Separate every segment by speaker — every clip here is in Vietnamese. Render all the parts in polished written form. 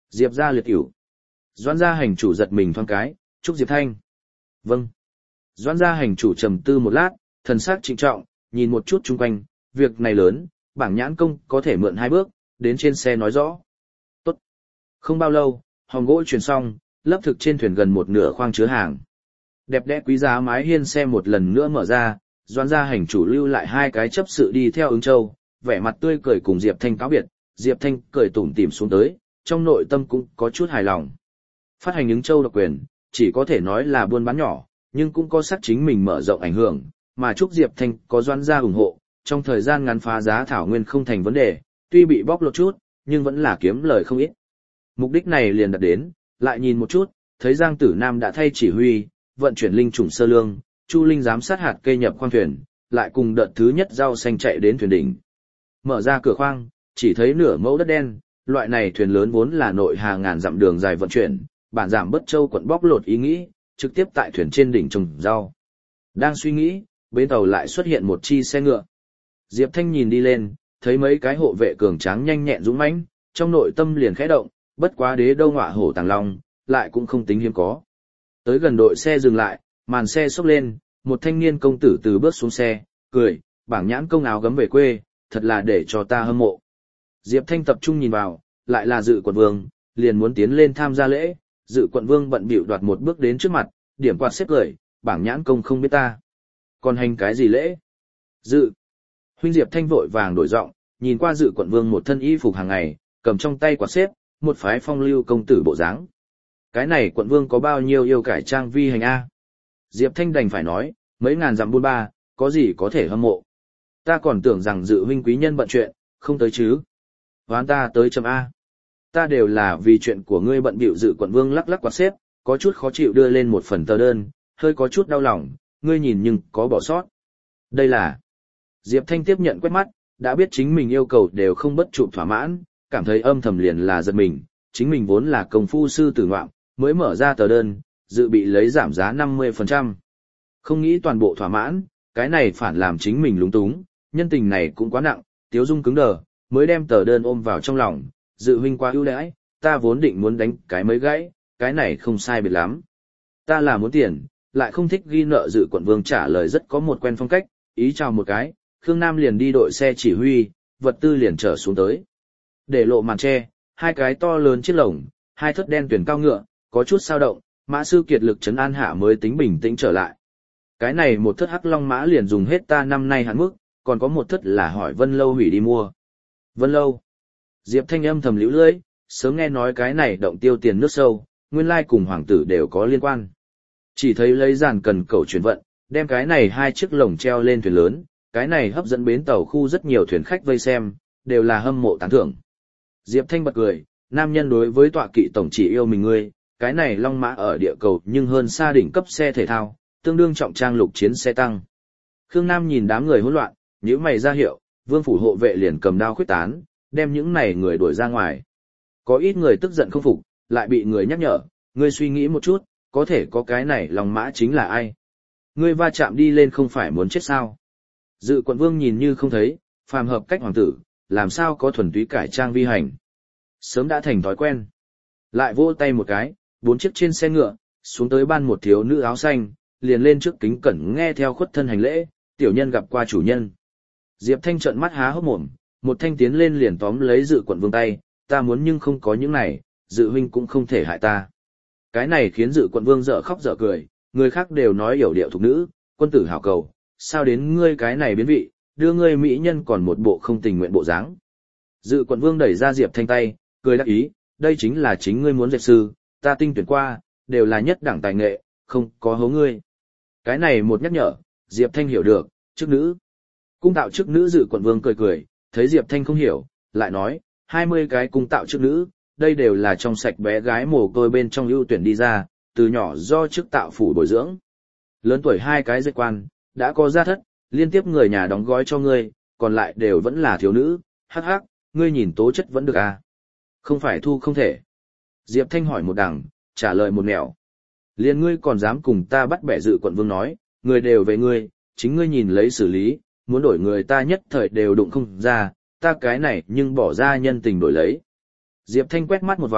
Speaker 1: Diệp gia liệt cửu. Doãn gia hành chủ giật mình thoáng cái, chúc Diệp Thanh. Vâng. Doãn gia hành chủ trầm tư một lát, thần sắc trịnh trọng, nhìn một chút chung quanh, việc này lớn, bảng nhãn công có thể mượn 2 bước, đến trên xe nói rõ. Tốt. Không bao lâu, hòm gỗ chuyển xong, lấp thực trên thuyền gần một nửa khoang chứa hàng. Đẹp đẽ quý giá mái hiên xe một lần nữa mở ra, Doãn gia hành chủ lưu lại 2 cái chấp sự đi theo ứng châu, vẻ mặt tươi cười cùng Diệp Thanh cáo biệt, Diệp Thanh cười tủm tỉm xuống tới, trong nội tâm cũng có chút hài lòng. Phát hành ứng châu độc quyền, chỉ có thể nói là buôn bán nhỏ, nhưng cũng có sắc chính mình mở rộng ảnh hưởng, mà chúc Diệp Thanh có Doãn gia ủng hộ, trong thời gian ngắn phá giá thảo nguyên không thành vấn đề, tuy bị bóc lột chút, nhưng vẫn là kiếm lời không ít. Mục đích này liền đạt đến, lại nhìn một chút, thấy Giang Tử Nam đã thay chỉ huy, vận chuyển linh trùng sơ lương, Chu Linh giám sát hạt cây nhập khoang thuyền, lại cùng đợt thứ nhất rau xanh chạy đến thuyền đỉnh. Mở ra cửa khoang, chỉ thấy nửa mẫu đất đen, loại này thuyền lớn vốn là nội hàng ngàn dặm đường dài vận chuyển, bản giảm Bất Châu quận bóc lột ý nghĩ, trực tiếp tại thuyền trên đỉnh trồng rau. Đang suy nghĩ, bên tàu lại xuất hiện một chi xe ngựa. Diệp Thanh nhìn đi lên, thấy mấy cái hộ vệ cường tráng nhanh nhẹn dũng mãnh, trong nội tâm liền khẽ động, bất quá đế đâu ngọa hổ tàng long, lại cũng không tính hiếm có. Tới gần đội xe dừng lại, màn xe xốc lên, một thanh niên công tử từ bước xuống xe, cười, bảng nhãn công áo gấm về quê, thật là để cho ta hâm mộ. Diệp Thanh tập trung nhìn vào, lại là Dự quận vương, liền muốn tiến lên tham gia lễ, Dự quận vương bận bịu đoạt một bước đến trước mặt, điểm quạt xếp cười, bảng nhãn công không biết ta. Còn hành cái gì lễ? Dự. Huynh Diệp Thanh vội vàng đổi giọng, nhìn qua Dự quận vương một thân y phục hàng ngày, cầm trong tay quạt xếp, một phái phong lưu công tử bộ dáng. Cái này quận vương có bao nhiêu yêu cải trang vi hành a? Diệp Thanh đành phải nói, mấy ngàn dặm buôn ba, có gì có thể hâm mộ. Ta còn tưởng rằng Dự huynh quý nhân bận chuyện, không tới chứ. Hoán ta tới chấm A. Ta đều là vì chuyện của ngươi bận bịu. Dự quận vương lắc lắc quạt xếp, có chút khó chịu đưa lên một phần tờ đơn, hơi có chút đau lòng, ngươi nhìn nhưng có bỏ sót. Đây là... Diệp Thanh tiếp nhận quét mắt, đã biết chính mình yêu cầu đều không bất trụ thỏa mãn, cảm thấy âm thầm liền là giật mình, chính mình vốn là công phu sư tử ngoạm, mới mở ra tờ đơn, dự bị lấy giảm giá 50%. Không nghĩ toàn bộ thỏa mãn, cái này phản làm chính mình lúng túng, nhân tình này cũng quá nặng, tiếu dung cứng đờ, mới đem tờ đơn ôm vào trong lòng, Dự huynh quá ưu đãi, ta vốn định muốn đánh cái mới gãy, cái này không sai biệt lắm. Ta là muốn tiền, lại không thích ghi nợ. Dự quận vương trả lời rất có một quen phong cách, ý chào một cái, Khương Nam liền đi đội xe chỉ huy, vật tư liền trở xuống tới. Để lộ màn tre, 2 cái to lớn chiếc lồng, 2 thất đen tuyển cao ngựa, có chút sao động, mã sư kiệt lực trấn an hạ mới tính bình tĩnh trở lại. Cái này một thất hắc long mã liền dùng hết ta năm nay hạn mức, còn có một thất là hỏi Vân Lâu hủy đi mua. Vân Lâu. Diệp Thanh âm thầm liễu lưỡi, sớm nghe nói cái này động tiêu tiền nước sâu, nguyên lai cùng hoàng tử đều có liên quan. Chỉ thấy lấy giàn cần cầu chuyển vận, đem cái này 2 chiếc lồng treo lên thuyền lớn, cái này hấp dẫn bến tàu khu rất nhiều thuyền khách vây xem, đều là hâm mộ tán thưởng. Diệp Thanh bật cười, nam nhân đối với tọa kỵ tổng chỉ yêu mình ngươi, cái này long mã ở địa cầu nhưng hơn xa đỉnh cấp xe thể thao, tương đương trọng trang lục chiến xe tăng. Khương Nam nhìn đám người hỗn loạn, nhíu mày ra hiệu, vương phủ hộ vệ liền cầm đao khuyết tán, đem những này người đuổi ra ngoài. Có ít người tức giận không phục, lại bị người nhắc nhở, ngươi suy nghĩ một chút, có thể có cái này long mã chính là ai? Ngươi va chạm đi lên không phải muốn chết sao? Dự quận vương nhìn như không thấy, phàm hợp cách hoàng tử, làm sao có thuần túy cải trang vi hành. Sớm đã thành thói quen. Lại vỗ tay một cái, 4 chiếc trên xe ngựa, xuống tới ban một thiếu nữ áo xanh, liền lên trước kính cẩn nghe theo khuất thân hành lễ, tiểu nhân gặp qua chủ nhân. Diệp Thanh trợn mắt há hốc mồm, một thanh tiến lên liền tóm lấy Dự quận vương tay, ta muốn nhưng không có những này, Dự huynh cũng không thể hại ta. Cái này khiến Dự quận vương dở khóc dở cười, người khác đều nói yểu điệu thục nữ, quân tử hảo cầu, sao đến ngươi cái này biến vị, đưa ngươi mỹ nhân còn một bộ không tình nguyện bộ dáng. Dự quận vương đẩy ra Diệp Thanh tay, cười đắc ý, đây chính là chính ngươi muốn dệt sư, ta tinh tuyển qua, đều là nhất đẳng tài nghệ, không có hố ngươi. Cái này một nhắc nhở, Diệp Thanh hiểu được, chức nữ. Cung tạo chức nữ. Dự quận vương cười cười, thấy Diệp Thanh không hiểu, lại nói, 20 cái cung tạo chức nữ, đây đều là trong sạch bé gái mồ côi bên trong ưu tuyển đi ra, từ nhỏ do chức tạo phủ bồi dưỡng. Lớn tuổi 2 cái dệt quan, đã có gia thất, liên tiếp người nhà đóng gói cho ngươi, còn lại đều vẫn là thiếu nữ, hắc hắc, ngươi nhìn tố chất vẫn được à? Không phải thu không thể. Diệp Thanh hỏi một đằng, trả lời một nẻo. Liên ngươi còn dám cùng ta bắt bẻ. Dự quận vương nói, người đều về ngươi, chính ngươi nhìn lấy xử lý, muốn đổi người ta nhất thời đều đụng không ra, ta cái này nhưng bỏ ra nhân tình đổi lấy. Diệp Thanh quét mắt một vòng,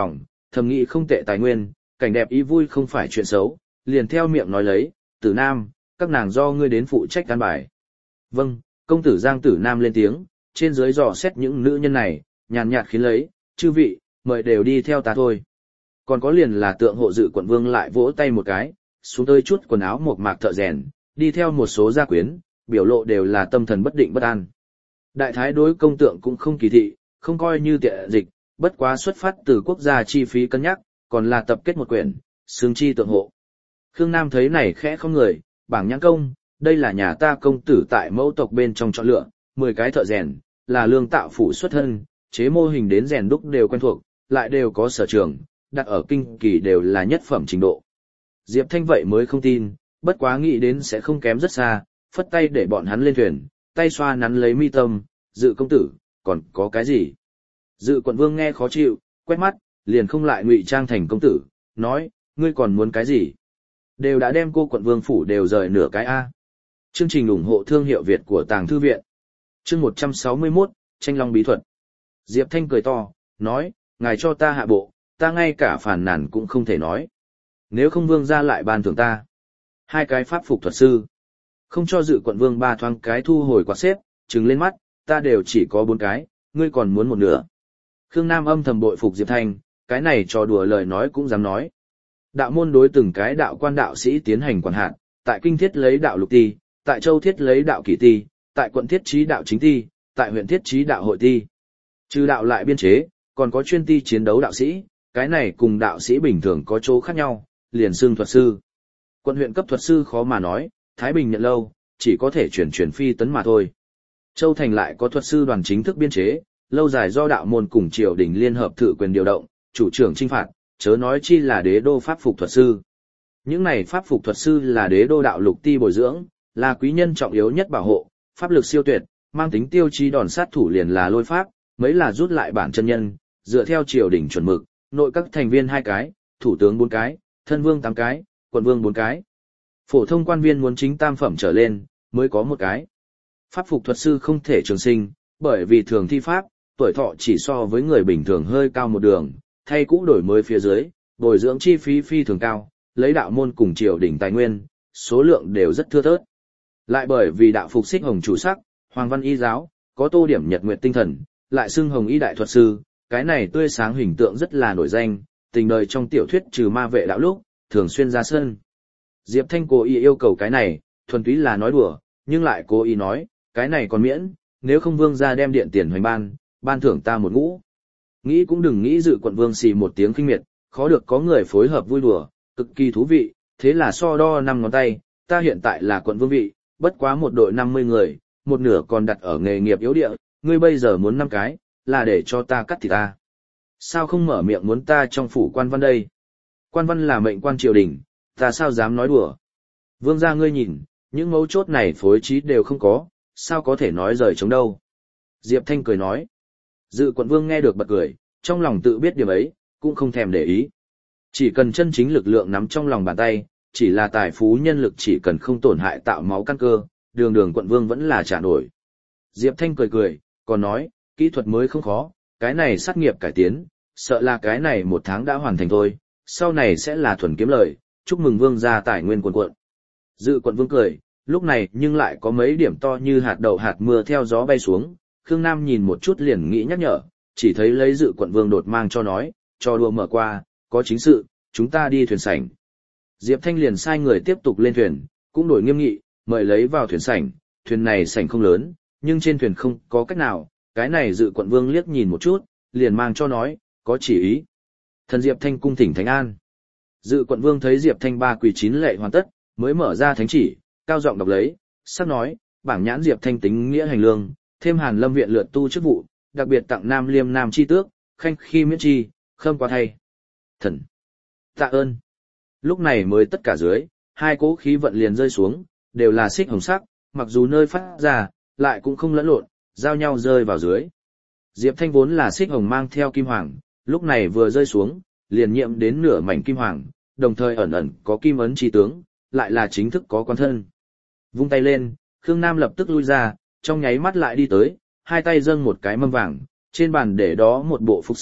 Speaker 1: thầm nghĩ không tệ tài nguyên, cảnh đẹp ý vui không phải chuyện xấu, liền theo miệng nói lấy, Tử Nam, các nàng do ngươi đến phụ trách căn bài. Vâng, công tử Giang Tử Nam lên tiếng, trên dưới dò xét những nữ nhân này, nhàn nhạt khiến lấy, chư vị, mời đều đi theo ta thôi. Còn có liền là tượng hộ dự quận vương lại vỗ tay một cái, xuống tới chút quần áo một mạc thợ rèn, đi theo một số gia quyến, biểu lộ đều là tâm thần bất định bất an. Đại thái đối công tượng cũng không kỳ thị, không coi như tiện dịch, bất quá xuất phát từ quốc gia chi phí cân nhắc, còn là tập kết một quyển, xương chi tượng hộ. Khương Nam thấy này khẽ không người, bảng nhãn công, đây là nhà ta công tử tại mẫu tộc bên trong chọn lựa, 10 cái thợ rèn, là lương tạo phủ xuất thân, chế mô hình đến rèn đúc đều quen thuộc, lại đều có sở trường, đặt ở kinh kỳ đều là nhất phẩm trình độ. Diệp Thanh vậy mới không tin, bất quá nghĩ đến sẽ không kém rất xa, phất tay để bọn hắn lên thuyền, tay xoa nắn lấy mi tâm, dự công tử, còn có cái gì? Dự quận vương nghe khó chịu, quét mắt, liền không lại ngụy trang thành công tử, nói, ngươi còn muốn cái gì? Đều đã đem cô quận vương phủ đều rời nửa cái A. Chương trình ủng hộ thương hiệu Việt của Tàng Thư Viện. Chương 161, Tranh Long Bí Thuật. Diệp Thanh cười to, nói, ngài cho ta hạ bộ, ta ngay cả phản nàn cũng không thể nói. Nếu không vương ra lại ban thưởng ta. 2 cái pháp phục thuật sư. Không cho dự quận vương 3 thoáng cái thu hồi quạt xếp, trừng lên mắt, ta đều chỉ có 4 cái, ngươi còn muốn một nửa. Khương Nam âm thầm bội phục Diệp Thanh, cái này trò đùa lời nói cũng dám nói. Đạo môn đối từng cái đạo quan đạo sĩ tiến hành quản hạt, tại kinh thiết lấy đạo lục ti, tại châu thiết lấy đạo kỷ ti, tại quận thiết trí đạo chính ti, tại huyện thiết trí đạo hội ti. Trừ đạo lại biên chế, còn có chuyên ti chiến đấu đạo sĩ, cái này cùng đạo sĩ bình thường có chỗ khác nhau, liền xưng thuật sư. Quận huyện cấp thuật sư khó mà nói, Thái Bình nhận lâu, chỉ có thể chuyển phi tấn mà thôi. Châu thành lại có thuật sư đoàn chính thức biên chế, lâu dài do đạo môn cùng triều đình liên hợp thự quyền điều động, chủ trưởng chinh phạt, chớ nói chi là đế đô pháp phục thuật sư. Những này pháp phục thuật sư là đế đô đạo lục ti bồi dưỡng, là quý nhân trọng yếu nhất bảo hộ, pháp lực siêu tuyệt, mang tính tiêu chí đòn sát thủ liền là lôi pháp, mấy là rút lại bản chân nhân, dựa theo triều đình chuẩn mực, nội các thành viên 2 cái, thủ tướng 4 cái, thân vương 8 cái, quận vương 4 cái. Phổ thông quan viên muốn chính tam phẩm trở lên, mới có 1 cái. Pháp phục thuật sư không thể trường sinh, bởi vì thường thi pháp, tuổi thọ chỉ so với người bình thường hơi cao một đường, thay cũ đổi mới phía dưới, bồi dưỡng chi phí phi thường cao, lấy đạo môn cùng triều đình tài nguyên, số lượng đều rất thưa thớt. Lại bởi vì đạo phục xích hồng chủ sắc, hoàng văn y giáo, có tô điểm nhật nguyệt tinh thần, lại xưng hồng y đại thuật sư, cái này tươi sáng hình tượng rất là nổi danh, tình đời trong tiểu thuyết trừ ma vệ đạo lúc, thường xuyên ra sân. Diệp Thanh cố ý yêu cầu cái này, thuần túy là nói đùa, nhưng lại cố ý nói, cái này còn miễn, nếu không vương gia đem điện tiền hoành ban thưởng ta một ngũ. Nghĩ cũng đừng nghĩ dự quận vương xì một tiếng khinh miệt, khó được có người phối hợp vui đùa, cực kỳ thú vị, thế là so đo 5 ngón tay, ta hiện tại là quận vương vị, bất quá một đội 50 người, một nửa còn đặt ở nghề nghiệp yếu địa, ngươi bây giờ muốn 5 cái, là để cho ta cắt thì ta. Sao không mở miệng muốn ta trong phủ quan văn đây? Quan văn là mệnh quan triều đình, ta sao dám nói đùa? Vương gia ngươi nhìn, những mấu chốt này phối trí đều không có, sao có thể nói rời chống đâu? Diệp Thanh cười nói. Dự quận vương nghe được bật cười, trong lòng tự biết điểm ấy, cũng không thèm để ý. Chỉ cần chân chính lực lượng nắm trong lòng bàn tay, chỉ là tài phú nhân lực chỉ cần không tổn hại tạo máu căn cơ, đường quận vương vẫn là trả nổi. Diệp Thanh cười, còn nói, kỹ thuật mới không khó, cái này sát nghiệp cải tiến, sợ là cái này 1 tháng đã hoàn thành thôi, sau này sẽ là thuần kiếm lời, chúc mừng vương gia tài nguyên quần quận. Dự quận vương cười, lúc này nhưng lại có mấy điểm to như hạt đậu hạt mưa theo gió bay xuống, Khương Nam nhìn một chút liền nghĩ nhắc nhở, chỉ thấy lấy dự quận vương đột mang cho nói, cho đùa mở qua, có chính sự, chúng ta đi thuyền sảnh. Diệp Thanh liền sai người tiếp tục lên thuyền, cũng đổi nghiêm nghị, mời lấy vào thuyền sảnh, thuyền này sảnh không lớn, nhưng trên thuyền không có cách nào, cái này dự quận vương liếc nhìn một chút, liền mang cho nói, có chỉ ý. Thần Diệp Thanh cung thỉnh thánh an. Dự quận vương thấy Diệp Thanh 3 quỳ 9 lệ hoàn tất, mới mở ra thánh chỉ, cao giọng đọc lấy, sắc nói, bảng nhãn Diệp Thanh tính nghĩa hành lương, thêm Hàn Lâm viện lượt tu chức vụ, đặc biệt tặng Nam Liêm Nam chi tước, khanh khi miễn chi, khâm qua thay. Thần. Tạ ơn. Lúc này mới tất cả dưới, 2 cỗ khí vận liền rơi xuống, đều là xích hồng sắc, mặc dù nơi phát ra, lại cũng không lẫn lộn, giao nhau rơi vào dưới. Diệp Thanh vốn là xích hồng mang theo kim hoàng, lúc này vừa rơi xuống, liền nhiễm đến nửa mảnh kim hoàng, đồng thời ẩn ẩn có kim ấn chi tướng, lại là chính thức có quan thân. Vung tay lên, Khương Nam lập tức lui ra, trong nháy mắt lại đi tới, 2 tay dâng một cái mâm vàng, trên bàn để đó một bộ phục sức,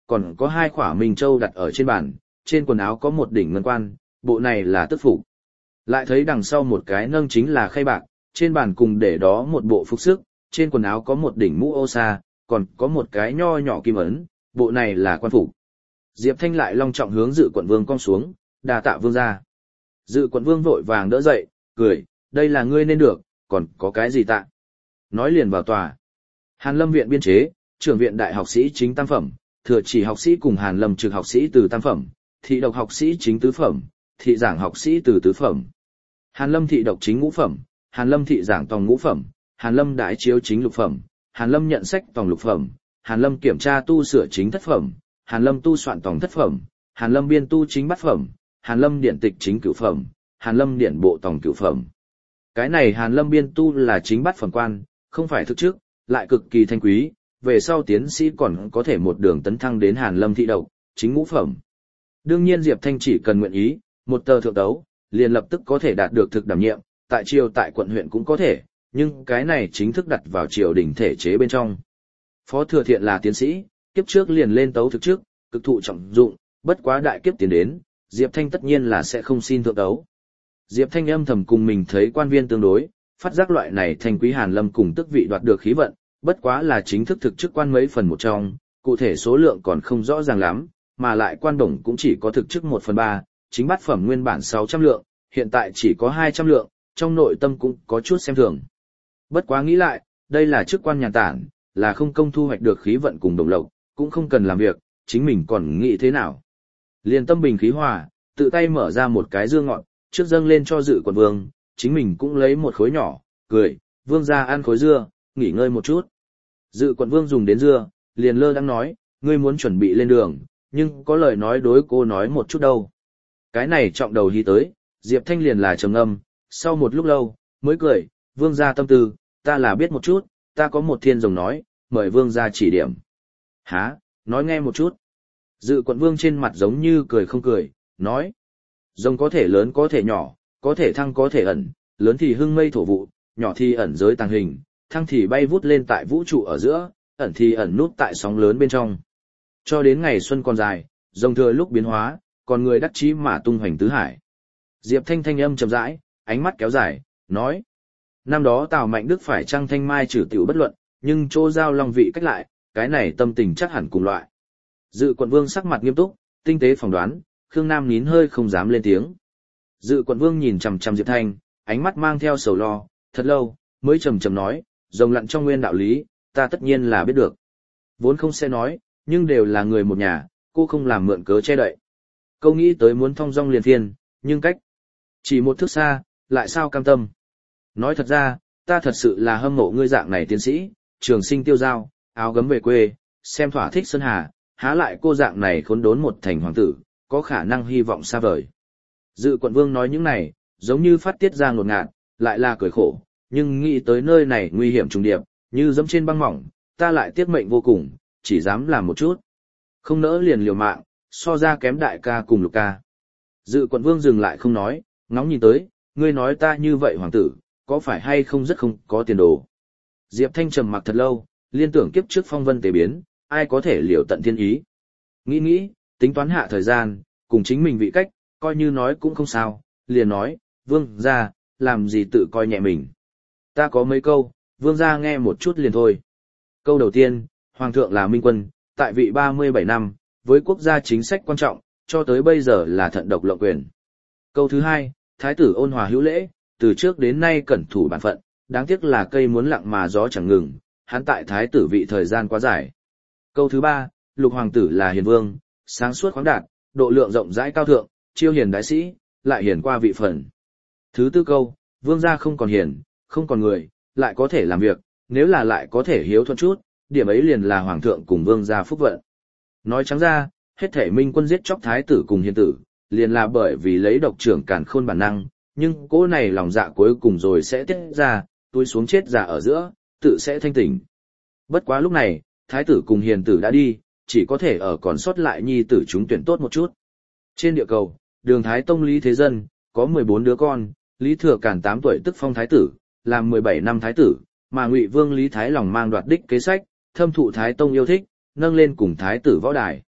Speaker 1: còn có 2 khỏa minh châu đặt ở trên bàn, trên quần áo có một đỉnh ngân quan, bộ này là tức phục. Lại thấy đằng sau một cái nâng chính là khay bạc, trên bàn cùng để đó một bộ phục sức, trên quần áo có một đỉnh mũ ô sa, còn có một cái nho nhỏ kim ấn, bộ này là quan phục. Diệp Thanh lại long trọng hướng Dự Quận Vương cong xuống, đa tạ vương gia. Dự Quận Vương vội vàng đỡ dậy, cười, đây là ngươi nên được, còn có cái gì tạ. Nói liền vào tòa. Hàn Lâm viện biên chế, trưởng viện đại học sĩ chính tam phẩm, thừa chỉ học sĩ cùng Hàn Lâm trực học sĩ từ tam phẩm, thị độc học sĩ chính tứ phẩm, thị giảng học sĩ từ tứ phẩm. Hàn Lâm thị độc chính ngũ phẩm, Hàn Lâm thị giảng tòng ngũ phẩm, Hàn Lâm đại chiếu chính lục phẩm, Hàn Lâm nhận sách tòng lục phẩm, Hàn Lâm kiểm tra tu sửa chính thất phẩm, Hàn Lâm tu soạn tòng thất phẩm, Hàn Lâm biên tu chính bát phẩm, Hàn Lâm điện tịch chính cửu phẩm, Hàn Lâm điện bộ tòng cửu phẩm. Cái này Hàn Lâm biên tu là chính bát phẩm quan, không phải thực chức, lại cực kỳ thanh quý, về sau tiến sĩ còn có thể một đường tấn thăng đến Hàn Lâm thị độc, chính ngũ phẩm. Đương nhiên Diệp Thanh chỉ cần nguyện ý, một tờ thượng tấu, liền lập tức có thể đạt được thực đảm nhiệm, tại triều tại quận huyện cũng có thể, nhưng cái này chính thức đặt vào triều đình thể chế bên trong. Phó Thừa Thiện là tiến sĩ, kiếp trước liền lên tấu thực trước, cực thụ trọng dụng, bất quá đại kiếp tiến đến, Diệp Thanh tất nhiên là sẽ không xin thượng tấu. Diệp Thanh âm thầm cùng mình thấy quan viên tương đối, phát giác loại này thanh quý Hàn Lâm cùng tước vị đoạt được khí vận, bất quá là chính thức thực chức quan mấy phần một trong, cụ thể số lượng còn không rõ ràng lắm, mà lại quan đồng cũng chỉ có thực chức 1/3, chính bát phẩm nguyên bản 600 lượng, hiện tại chỉ có 200 lượng, trong nội tâm cũng có chút xem thường. Bất quá nghĩ lại, đây là chức quan nhàn tản, là không công thu hoạch được khí vận cùng đồng lộc, cũng không cần làm việc, chính mình còn nghĩ thế nào. Liền tâm bình khí hòa, tự tay mở ra một cái dương ngọt, trước dâng lên cho Dự Quận Vương, chính mình cũng lấy một khối nhỏ, cười, vương gia ăn khối dưa, nghỉ ngơi một chút. Dự Quận Vương dùng đến dưa, liền lơ đang nói, ngươi muốn chuẩn bị lên đường, nhưng có lời nói đối cô nói một chút đâu. Cái này trọng đầu hí tới, Diệp Thanh liền là trầm ngâm, sau một lúc lâu, mới cười, vương gia tâm tư, ta là biết một chút, ta có một thiên rồng nói, mời vương gia chỉ điểm. Hả, nói nghe một chút. Dự Quận Vương trên mặt giống như cười không cười, nói. Rồng có thể lớn có thể nhỏ, có thể thăng có thể ẩn, lớn thì hưng mây thổ vụ, nhỏ thì ẩn giới tàng hình, thăng thì bay vút lên tại vũ trụ ở giữa, ẩn thì ẩn nút tại sóng lớn bên trong. Cho đến ngày xuân còn dài, rồng thừa lúc biến hóa, còn người đắc chí mà tung hoành tứ hải. Diệp Thanh thanh âm chậm rãi, ánh mắt kéo dài, nói. Năm đó Tào Mạnh Đức phải trăng thanh mai trừ tiểu bất luận, nhưng chỗ giao long vị cách lại, cái này tâm tình chắc hẳn cùng loại. Dự Quận Vương sắc mặt nghiêm túc, tinh tế phỏng đoán, Khương Nam nín hơi không dám lên tiếng. Dự Quận Vương nhìn chằm chằm Diệp Thanh, ánh mắt mang theo sầu lo, thật lâu, mới trầm trầm nói, rồng lặn trong nguyên đạo lý, ta tất nhiên là biết được. Vốn không sẽ nói, nhưng đều là người một nhà, cô không làm mượn cớ che đậy. Câu nghĩ tới muốn thong dong liền phiền, nhưng cách chỉ một thước xa, lại sao cam tâm. Nói thật ra, ta thật sự là hâm mộ ngươi dạng này tiến sĩ, trường sinh tiêu giao, áo gấm về quê, xem thỏa thích Sơn Hà, há lại cô dạng này khốn đốn một thành hoàng tử, có khả năng hy vọng xa vời. Dự Quận Vương nói những này, giống như phát tiết ra ngột ngạt, lại là cười khổ, nhưng nghĩ tới nơi này nguy hiểm trùng điệp, như dẫm trên băng mỏng, ta lại tiếc mệnh vô cùng, chỉ dám làm một chút. Không nỡ liền liều mạng, so ra kém đại ca cùng lục ca. Dự Quận Vương dừng lại không nói, ngóng nhìn tới, ngươi nói ta như vậy hoàng tử, có phải hay không rất không có tiền đồ. Diệp Thanh trầm mặc thật lâu, liên tưởng kiếp trước phong vân tế biến, ai có thể liều tận thiên ý. Nghĩ, tính toán hạ thời gian, cùng chính mình vị cách, coi như nói cũng không sao, liền nói, vương gia, làm gì tự coi nhẹ mình. Ta có mấy câu, vương gia nghe một chút liền thôi. Câu đầu tiên, hoàng thượng là minh quân, tại vị 37 năm, với quốc gia chính sách quan trọng, cho tới bây giờ là thận độc lộng quyền. Câu thứ hai, thái tử ôn hòa hữu lễ, từ trước đến nay cẩn thủ bản phận, đáng tiếc là cây muốn lặng mà gió chẳng ngừng, hắn tại thái tử vị thời gian quá dài. Câu thứ ba, lục hoàng tử là hiền vương, sáng suốt khoáng đạt, độ lượng rộng rãi cao thượng, chiêu hiền đại sĩ, lại hiền qua vị phần. Thứ tư câu, vương gia không còn hiền, không còn người, lại có thể làm việc, nếu là lại có thể hiếu thuận chút, điểm ấy liền là hoàng thượng cùng vương gia phúc vận. Nói trắng ra, hết thể minh quân giết chóc thái tử cùng hiền tử, liền là bởi vì lấy độc trưởng càn khôn bản năng, nhưng cỗ này lòng dạ cuối cùng rồi sẽ tiết ra, túi xuống chết giả ở giữa, tự sẽ thanh tỉnh. Bất quá lúc này, thái tử cùng hiền tử đã đi, chỉ có thể ở còn sót lại nhi tử chúng tuyển tốt một chút. Trên địa cầu, Đường Thái Tông Lý Thế Dân, có 14 đứa con, Lý Thừa Càn 8 tuổi tức phong thái tử, làm 17 năm thái tử, mà Ngụy Vương Lý Thái lòng mang đoạt đích kế sách, thâm thụ Thái Tông yêu thích, nâng lên cùng thái tử võ đài.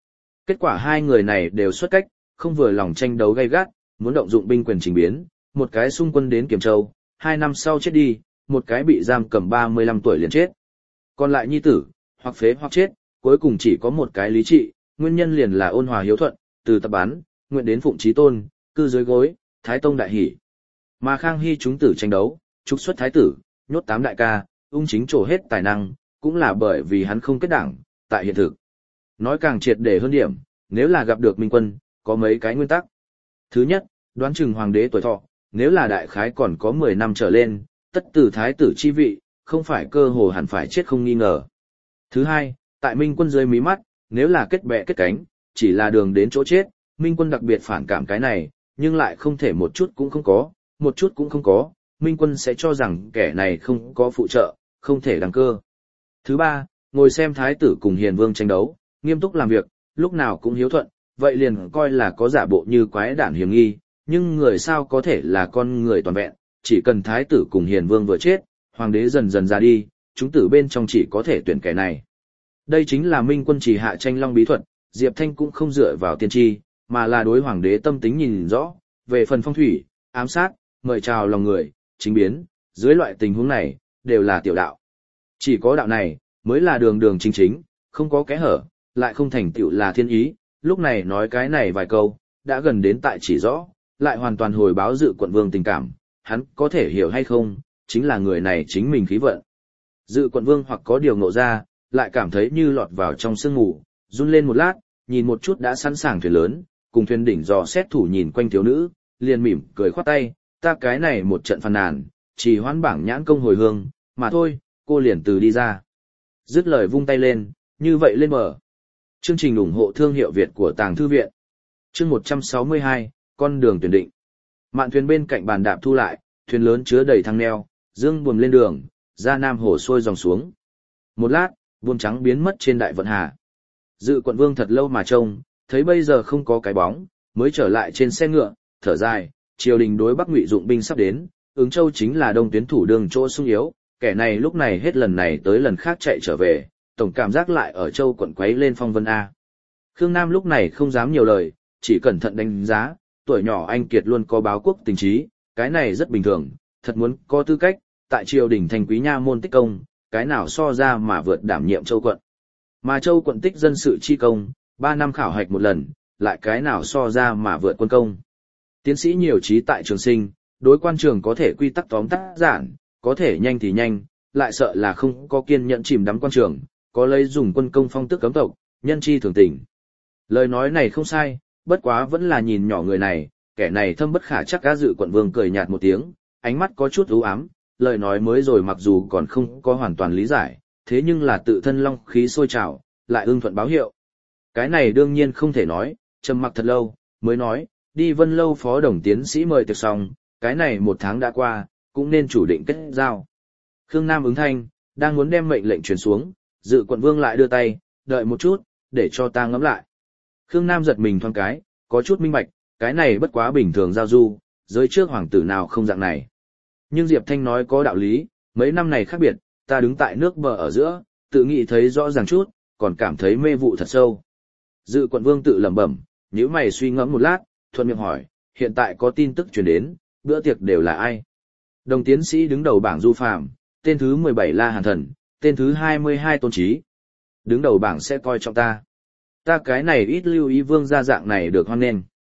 Speaker 1: Kết quả hai người này đều xuất cách, không vừa lòng tranh đấu gay gắt, muốn động dụng binh quyền chỉnh biến, một cái xung quân đến Kiểm Châu, 2 năm sau chết đi, một cái bị giam cầm 35 tuổi liền chết. Còn lại nhi tử, hoặc phế hoặc chết, cuối cùng chỉ có một cái lý trị, nguyên nhân liền là ôn hòa hiếu thuận, từ tập bán, nguyện đến phụng chí tôn, cư dưới gối, Thái Tông đại hỷ. Mà Khang Hy chúng tử tranh đấu, trục xuất thái tử, nhốt 8 đại ca, ung chính trổ hết tài năng, cũng là bởi vì hắn không kết đảng, tại hiện thực. Nói càng triệt để hơn điểm, nếu là gặp được minh quân, có mấy cái nguyên tắc. Thứ nhất, đoán chừng hoàng đế tuổi thọ, nếu là đại khái còn có 10 năm trở lên, tất từ thái tử chi vị, không phải cơ hồ hẳn phải chết không nghi ngờ. Thứ hai, tại minh quân dưới mí mắt, nếu là kết bè kết cánh, chỉ là đường đến chỗ chết, minh quân đặc biệt phản cảm cái này, nhưng lại không thể một chút cũng không có, một chút cũng không có, minh quân sẽ cho rằng kẻ này không có phụ trợ, không thể đăng cơ. Thứ ba, ngồi xem thái tử cùng hiền vương tranh đấu, nghiêm túc làm việc, lúc nào cũng hiếu thuận, vậy liền coi là có giả bộ như quái đản hiểm nghi, nhưng người sao có thể là con người toàn vẹn, chỉ cần thái tử cùng hiền vương vừa chết, hoàng đế dần dần ra đi, chúng tử bên trong chỉ có thể tuyển kẻ này. Đây chính là minh quân chỉ hạ tranh long bí thuật, Diệp Thanh cũng không dựa vào tiên tri, mà là đối hoàng đế tâm tính nhìn rõ, về phần phong thủy, ám sát, mời chào lòng người, chính biến, dưới loại tình huống này, đều là tiểu đạo. Chỉ có đạo này, mới là đường đường chính chính, không có kẽ hở, lại không thành tựu là thiên ý, lúc này nói cái này vài câu, đã gần đến tại chỉ rõ, lại hoàn toàn hồi báo Dự Quận Vương tình cảm, hắn có thể hiểu hay không, chính là người này chính mình khí vận. Dự Quận Vương hoặc có điều ngộ ra, lại cảm thấy như lọt vào trong sương mù, run lên một lát, nhìn một chút đã sẵn sàng thuyền lớn, cùng thuyền đỉnh dò xét thủ nhìn quanh thiếu nữ, liền mỉm cười khoát tay, ta cái này một trận phàn nàn, chỉ hoãn bảng nhãn công hồi hương, mà thôi, cô liền từ đi ra. Dứt lời vung tay lên, như vậy lên bờ. Chương trình ủng hộ thương hiệu Việt của Tàng Thư Viện. Chương 162, con đường tuyển định. Mạn thuyền bên cạnh bàn đạp thu lại, thuyền lớn chứa đầy thăng neo, dương buồm lên đường, ra Nam Hồ xuôi dòng xuống. Một lát, buồm trắng biến mất trên đại vận hà. Dự Quận Vương thật lâu mà trông, thấy bây giờ không có cái bóng, mới trở lại trên xe ngựa, thở dài, triều đình đối Bắc Ngụy dụng binh sắp đến, Ứng Châu chính là đông tuyến thủ đường chỗ sung yếu, kẻ này lúc này hết lần này tới lần khác chạy trở về, tổng cảm giác lại ở Châu quận quấy lên phong vân A. Khương Nam lúc này không dám nhiều lời, chỉ cẩn thận đánh giá, tuổi nhỏ anh Kiệt luôn có báo quốc tình trí, cái này rất bình thường, thật muốn có tư cách, tại triều đình thành quý nha môn tích công, cái nào so ra mà vượt đảm nhiệm Châu quận. Mà Châu quận tích dân sự chi công, 3 năm khảo hạch một lần, lại cái nào so ra mà vượt quân công. Tiến sĩ nhiều trí tại trường sinh, đối quan trường có thể quy tắc tóm tắt giản, có thể nhanh thì nhanh, lại sợ là không có kiên nhẫn chìm đắm quan trường, có lấy dùng quân công phong tước cấm tộc, nhân chi thường tình. Lời nói này không sai, bất quá vẫn là nhìn nhỏ người này, kẻ này thâm bất khả chắc. Cá Dự Quận Vương cười nhạt một tiếng, ánh mắt có chút u ám, lời nói mới rồi mặc dù còn không có hoàn toàn lý giải, thế nhưng là tự thân long khí sôi trào, lại ưng thuận báo hiệu. Cái này đương nhiên không thể nói, trầm mặc thật lâu, mới nói, đi Vân Lâu phó đồng tiến sĩ mời tiệc xong, cái này 1 tháng đã qua, cũng nên chủ định kết giao. Khương Nam ứng thanh, đang muốn đem mệnh lệnh truyền xuống, Dự Quận Vương lại đưa tay, đợi một chút, để cho ta ngẫm lại. Khương Nam giật mình thoáng cái, có chút minh bạch, cái này bất quá bình thường giao du, giới trước hoàng tử nào không dạng này. Nhưng Diệp Thanh nói có đạo lý, mấy năm này khác biệt, ta đứng tại nước bờ ở giữa, tự nghĩ thấy rõ ràng chút, còn cảm thấy mê vụ thật sâu. Dự Quận Vương tự lẩm bẩm, nhíu mày suy ngẫm một lát, thuận miệng hỏi, hiện tại có tin tức truyền đến, bữa tiệc đều là ai? Đồng tiến sĩ đứng đầu bảng Du Phàm, tên thứ 17 La Hàn Thần, tên thứ 22 Tôn Trí. Đứng đầu bảng sẽ coi trọng ta. Ta cái này ít lưu ý vương gia dạng này được hoan nghênh.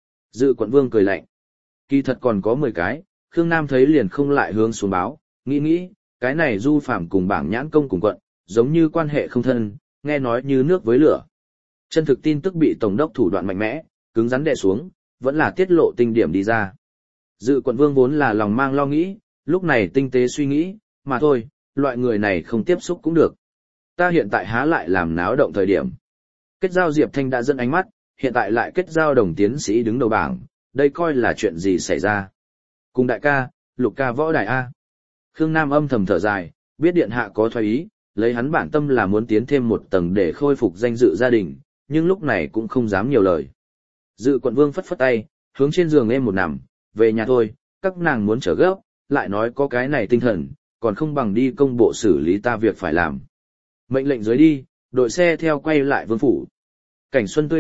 Speaker 1: Dự Quận Vương cười lạnh. Kỳ thật còn có 10 cái, Khương Nam thấy liền không lại hướng xuống báo, nghĩ, cái này Du Phàm cùng bảng nhãn công cùng quận, giống như quan hệ không thân, nghe nói như nước với lửa. Chân thực tin tức bị tổng đốc thủ đoạn mạnh mẽ, cứng rắn đè xuống, vẫn là tiết lộ tinh điểm đi ra. Dự Quận Vương vốn là lòng mang lo nghĩ, lúc này tinh tế suy nghĩ, mà thôi, loại người này không tiếp xúc cũng được. Ta hiện tại há lại làm náo động thời điểm. Kết giao Diệp Thanh đã dẫn ánh mắt, hiện tại lại kết giao đồng tiến sĩ đứng đầu bảng, đây coi là chuyện gì xảy ra. Cùng đại ca, Lục ca võ đại A. Khương Nam âm thầm thở dài, biết điện hạ có thoái ý, lấy hắn bản tâm là muốn tiến thêm một tầng để khôi phục danh dự gia đình, nhưng lúc này cũng không dám nhiều lời. Dự Quận Vương phất phất tay, hướng trên giường em một nằm, về nhà thôi, các nàng muốn trở gấp, lại nói có cái này tinh thần, còn không bằng đi công bộ xử lý ta việc phải làm. Mệnh lệnh dưới đi, đội xe theo quay lại vương phủ. Cảnh xuân tươi đẹp,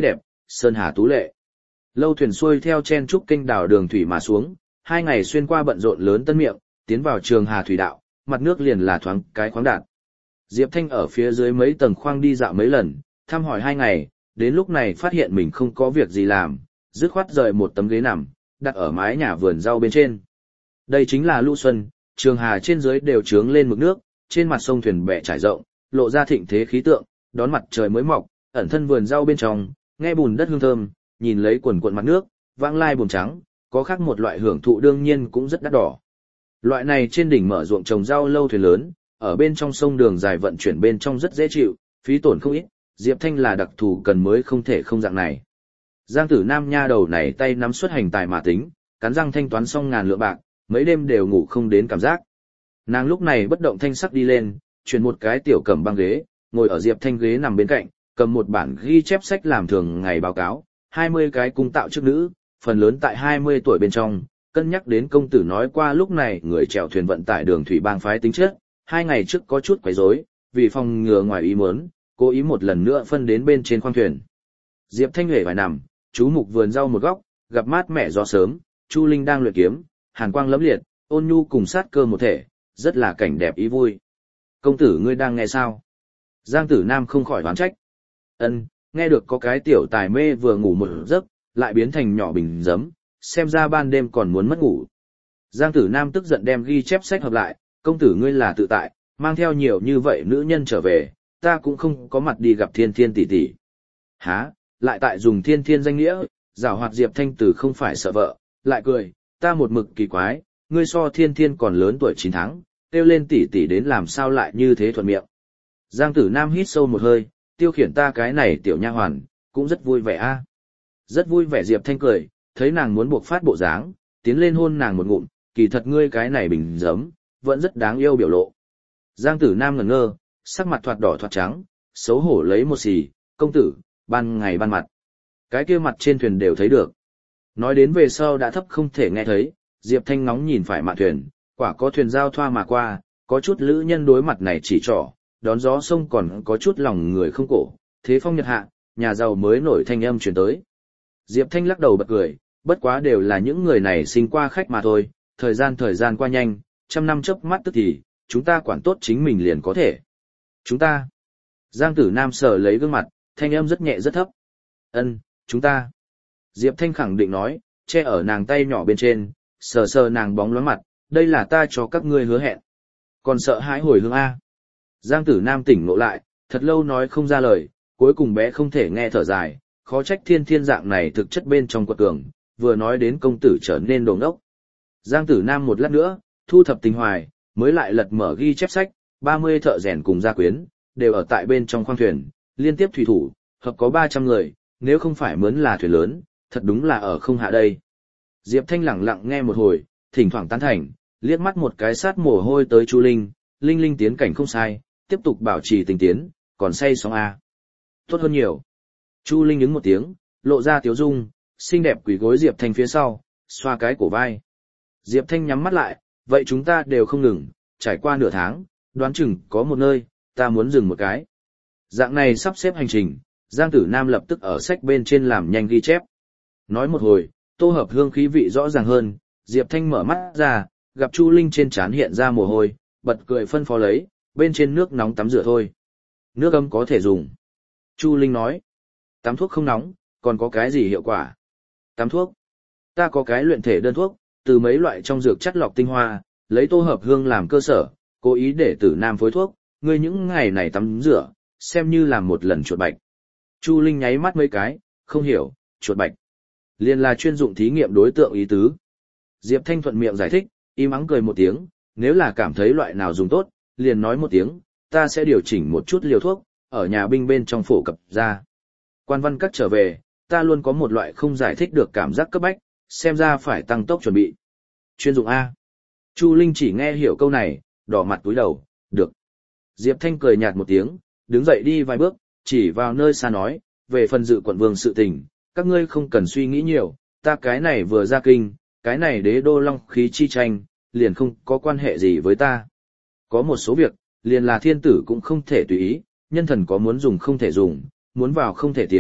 Speaker 1: sơn hà tú lệ. Lâu thuyền xuôi theo chen trúc kênh đảo đường thủy mà xuống, 2 ngày xuyên qua bận rộn lớn tân miệng, tiến vào trường hà thủy đạo, mặt nước liền là thoáng cái khoáng đạt. Diệp Thanh ở phía dưới mấy tầng khoang đi dạo mấy lần, thăm hỏi 2 ngày, đến lúc này phát hiện mình không có việc gì làm, dứt khoát rời một tấm ghế nằm, đặt ở mái nhà vườn rau bên trên. Đây chính là lũ xuân, trường hà trên dưới đều trướng lên mực nước, trên mặt sông thuyền bè trải rộng, lộ ra thịnh thế khí tượng, đón mặt trời mới mọc, ẩn thân vườn rau bên trong, nghe bùn đất hương thơm, nhìn lấy quần quần mặt nước, vãng lai bùn trắng, có khác một loại hưởng thụ đương nhiên cũng rất đắt đỏ. Loại này trên đỉnh mở ruộng trồng rau lâu thuyền lớn, ở bên trong sông đường dài vận chuyển bên trong rất dễ chịu, phí tổn không ít, Diệp Thanh là đặc thù cần mới không thể không dạng này. Giang Tử Nam nha đầu này tay nắm xuất hành tài mà tính, cắn răng thanh toán xong ngàn lượng bạc, mấy đêm đều ngủ không đến cảm giác. Nàng lúc này bất động thanh sắc đi lên, chuyển một cái tiểu cẩm băng ghế, ngồi ở Diệp Thanh ghế nằm bên cạnh, cầm một bản ghi chép sách làm thường ngày báo cáo, 20 cái cung tạo chức nữ, phần lớn tại 20 tuổi bên trong, cân nhắc đến công tử nói qua lúc này người chèo thuyền vận tải đường thủy bang phái tính chất, 2 ngày trước có chút quấy rối, vì phòng ngừa ngoài ý muốn, cố ý một lần nữa phân đến bên trên khoang thuyền. Diệp Thanh hề phải nằm, chú mục vườn rau một góc, gặp mát mẻ gió sớm, Chu Linh đang luyện kiếm, hàn quang lẫm liệt, ôn nhu cùng sát cơ một thể, rất là cảnh đẹp ý vui. Công tử ngươi đang nghe sao? Giang Tử Nam không khỏi oán trách. Ân, nghe được có cái tiểu tài mê vừa ngủ một giấc, lại biến thành nhỏ bình giấm, xem ra ban đêm còn muốn mất ngủ. Giang Tử Nam tức giận đem ghi chép sách hợp lại, công tử ngươi là tự tại, mang theo nhiều như vậy nữ nhân trở về, ta cũng không có mặt đi gặp Thiên Thiên tỷ tỷ. Hả, lại tại dùng Thiên Thiên danh nghĩa, giảo hoạt Diệp Thanh Tử không phải sợ vợ, lại cười, ta một mực kỳ quái, ngươi so Thiên Thiên còn lớn tuổi 9 tháng, kêu lên tỷ tỷ đến làm sao lại như thế thuận miệng. Giang Tử Nam hít sâu một hơi, tiêu khiển ta cái này tiểu nha hoàn, cũng rất vui vẻ a. Rất vui vẻ Diệp Thanh cười, thấy nàng muốn buộc phát bộ dáng, tiến lên hôn nàng một ngụm, kỳ thật ngươi cái này bình giấm, vẫn rất đáng yêu biểu lộ. Giang Tử Nam ngẩn ngơ, sắc mặt thoạt đỏ thoạt trắng, xấu hổ lấy một xì, công tử, ban ngày ban mặt. Cái kia mặt trên thuyền đều thấy được. Nói đến về sau đã thấp không thể nghe thấy, Diệp Thanh ngóng nhìn phải mạn thuyền, quả có thuyền giao thoa mà qua, có chút lữ nhân đối mặt này chỉ trỏ, đón gió sông còn có chút lòng người không cổ, thế phong nhật hạ, nhà giàu mới nổi thanh âm truyền tới. Diệp Thanh lắc đầu bật cười, bất quá đều là những người này sinh qua khách mà thôi, thời gian qua nhanh, 100 năm chớp mắt tức thì, chúng ta quản tốt chính mình liền có thể. Chúng ta. Giang Tử Nam sờ lấy gương mặt, thanh âm rất nhẹ rất thấp. Ân, chúng ta. Diệp Thanh khẳng định nói, che ở nàng tay nhỏ bên trên, sờ sờ nàng bóng loáng mặt, đây là ta cho các ngươi hứa hẹn. Còn sợ hãi hồi hương A. Giang Tử Nam tỉnh ngộ lại, thật lâu nói không ra lời, cuối cùng bé không thể nghe thở dài, khó trách Thiên Thiên dạng này thực chất bên trong quật cường, vừa nói đến công tử trở nên đồ ngốc. Giang Tử Nam một lát nữa, thu thập tình hoài, mới lại lật mở ghi chép sách, 30 thợ rèn cùng gia quyến, đều ở tại bên trong khoang thuyền, liên tiếp thủy thủ, hợp có 300 người, nếu không phải mướn là thuyền lớn, thật đúng là ở không hạ đây. Diệp Thanh lặng lặng nghe một hồi, thỉnh thoảng tán thành, liếc mắt một cái sát mồ hôi tới Chu Linh, Linh tiến cảnh không sai, tiếp tục bảo trì tình tiến, còn say sóng A. Tốt hơn nhiều. Chu Linh ứng một tiếng, lộ ra tiếu dung, xinh đẹp quỳ gối Diệp Thanh phía sau, xoa cái cổ vai. Diệp Thanh nhắm mắt lại, vậy chúng ta đều không ngừng, trải qua nửa tháng, đoán chừng có một nơi, ta muốn dừng một cái. Dạng này sắp xếp hành trình, Giang Tử Nam lập tức ở sách bên trên làm nhanh ghi chép. Nói một hồi, tô hợp hương khí vị rõ ràng hơn, Diệp Thanh mở mắt ra, gặp Chu Linh trên trán hiện ra mồ hôi, bật cười phân phó lấy, bên trên nước nóng tắm rửa thôi. Nước ấm có thể dùng. Chu Linh nói, tắm thuốc không nóng, còn có cái gì hiệu quả? Tắm thuốc. Ta có cái luyện thể đơn thuốc, từ mấy loại trong dược chất lọc tinh hoa, lấy tô hợp hương làm cơ sở, cố ý để Tử Nam phối thuốc, ngươi những ngày này tắm rửa, xem như làm một lần chuột bạch. Chu Linh nháy mắt mấy cái, không hiểu, chuột bạch. Liền là chuyên dụng thí nghiệm đối tượng ý tứ. Diệp Thanh thuận miệng giải thích, im ắng cười một tiếng, nếu là cảm thấy loại nào dùng tốt, liền nói một tiếng, ta sẽ điều chỉnh một chút liều thuốc, ở nhà binh bên trong phổ cập ra. Quan văn các trở về, ta luôn có một loại không giải thích được cảm giác cấp bách, xem ra phải tăng tốc chuẩn bị. Chuyên dụng A. Chu Linh chỉ nghe hiểu câu này, đỏ mặt túi đầu, được. Diệp Thanh cười nhạt một tiếng, đứng dậy đi vài bước, chỉ vào nơi xa nói, về phần dự quận vương sự tình, các ngươi không cần suy nghĩ nhiều, ta cái này vừa ra kinh, cái này đế đô long khí chi tranh, liền không có quan hệ gì với ta. Có một số việc, liền là thiên tử cũng không thể tùy ý, nhân thần có muốn dùng không thể dùng, muốn vào không thể tiến,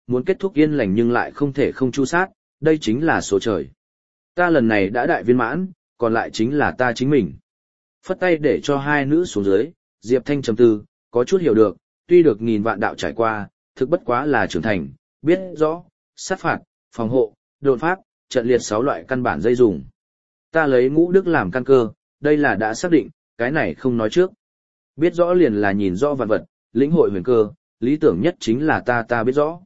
Speaker 1: muốn kết thúc yên lành nhưng lại không thể không chu sát, đây chính là số trời. Ta lần này đã đại viên mãn, còn lại chính là ta chính mình. Phất tay để cho hai nữ xuống dưới, Diệp Thanh trầm tư, có chút hiểu được, tuy được nghìn vạn đạo trải qua, thực bất quá là trưởng thành, biết rõ, sát phạt, phòng hộ, đột pháp, trận liệt 6 loại căn bản dây dùng. Ta lấy ngũ đức làm căn cơ, đây là đã xác định, cái này không nói trước. Biết rõ liền là nhìn rõ vạn vật, lĩnh hội huyền cơ, lý tưởng nhất chính là ta biết rõ.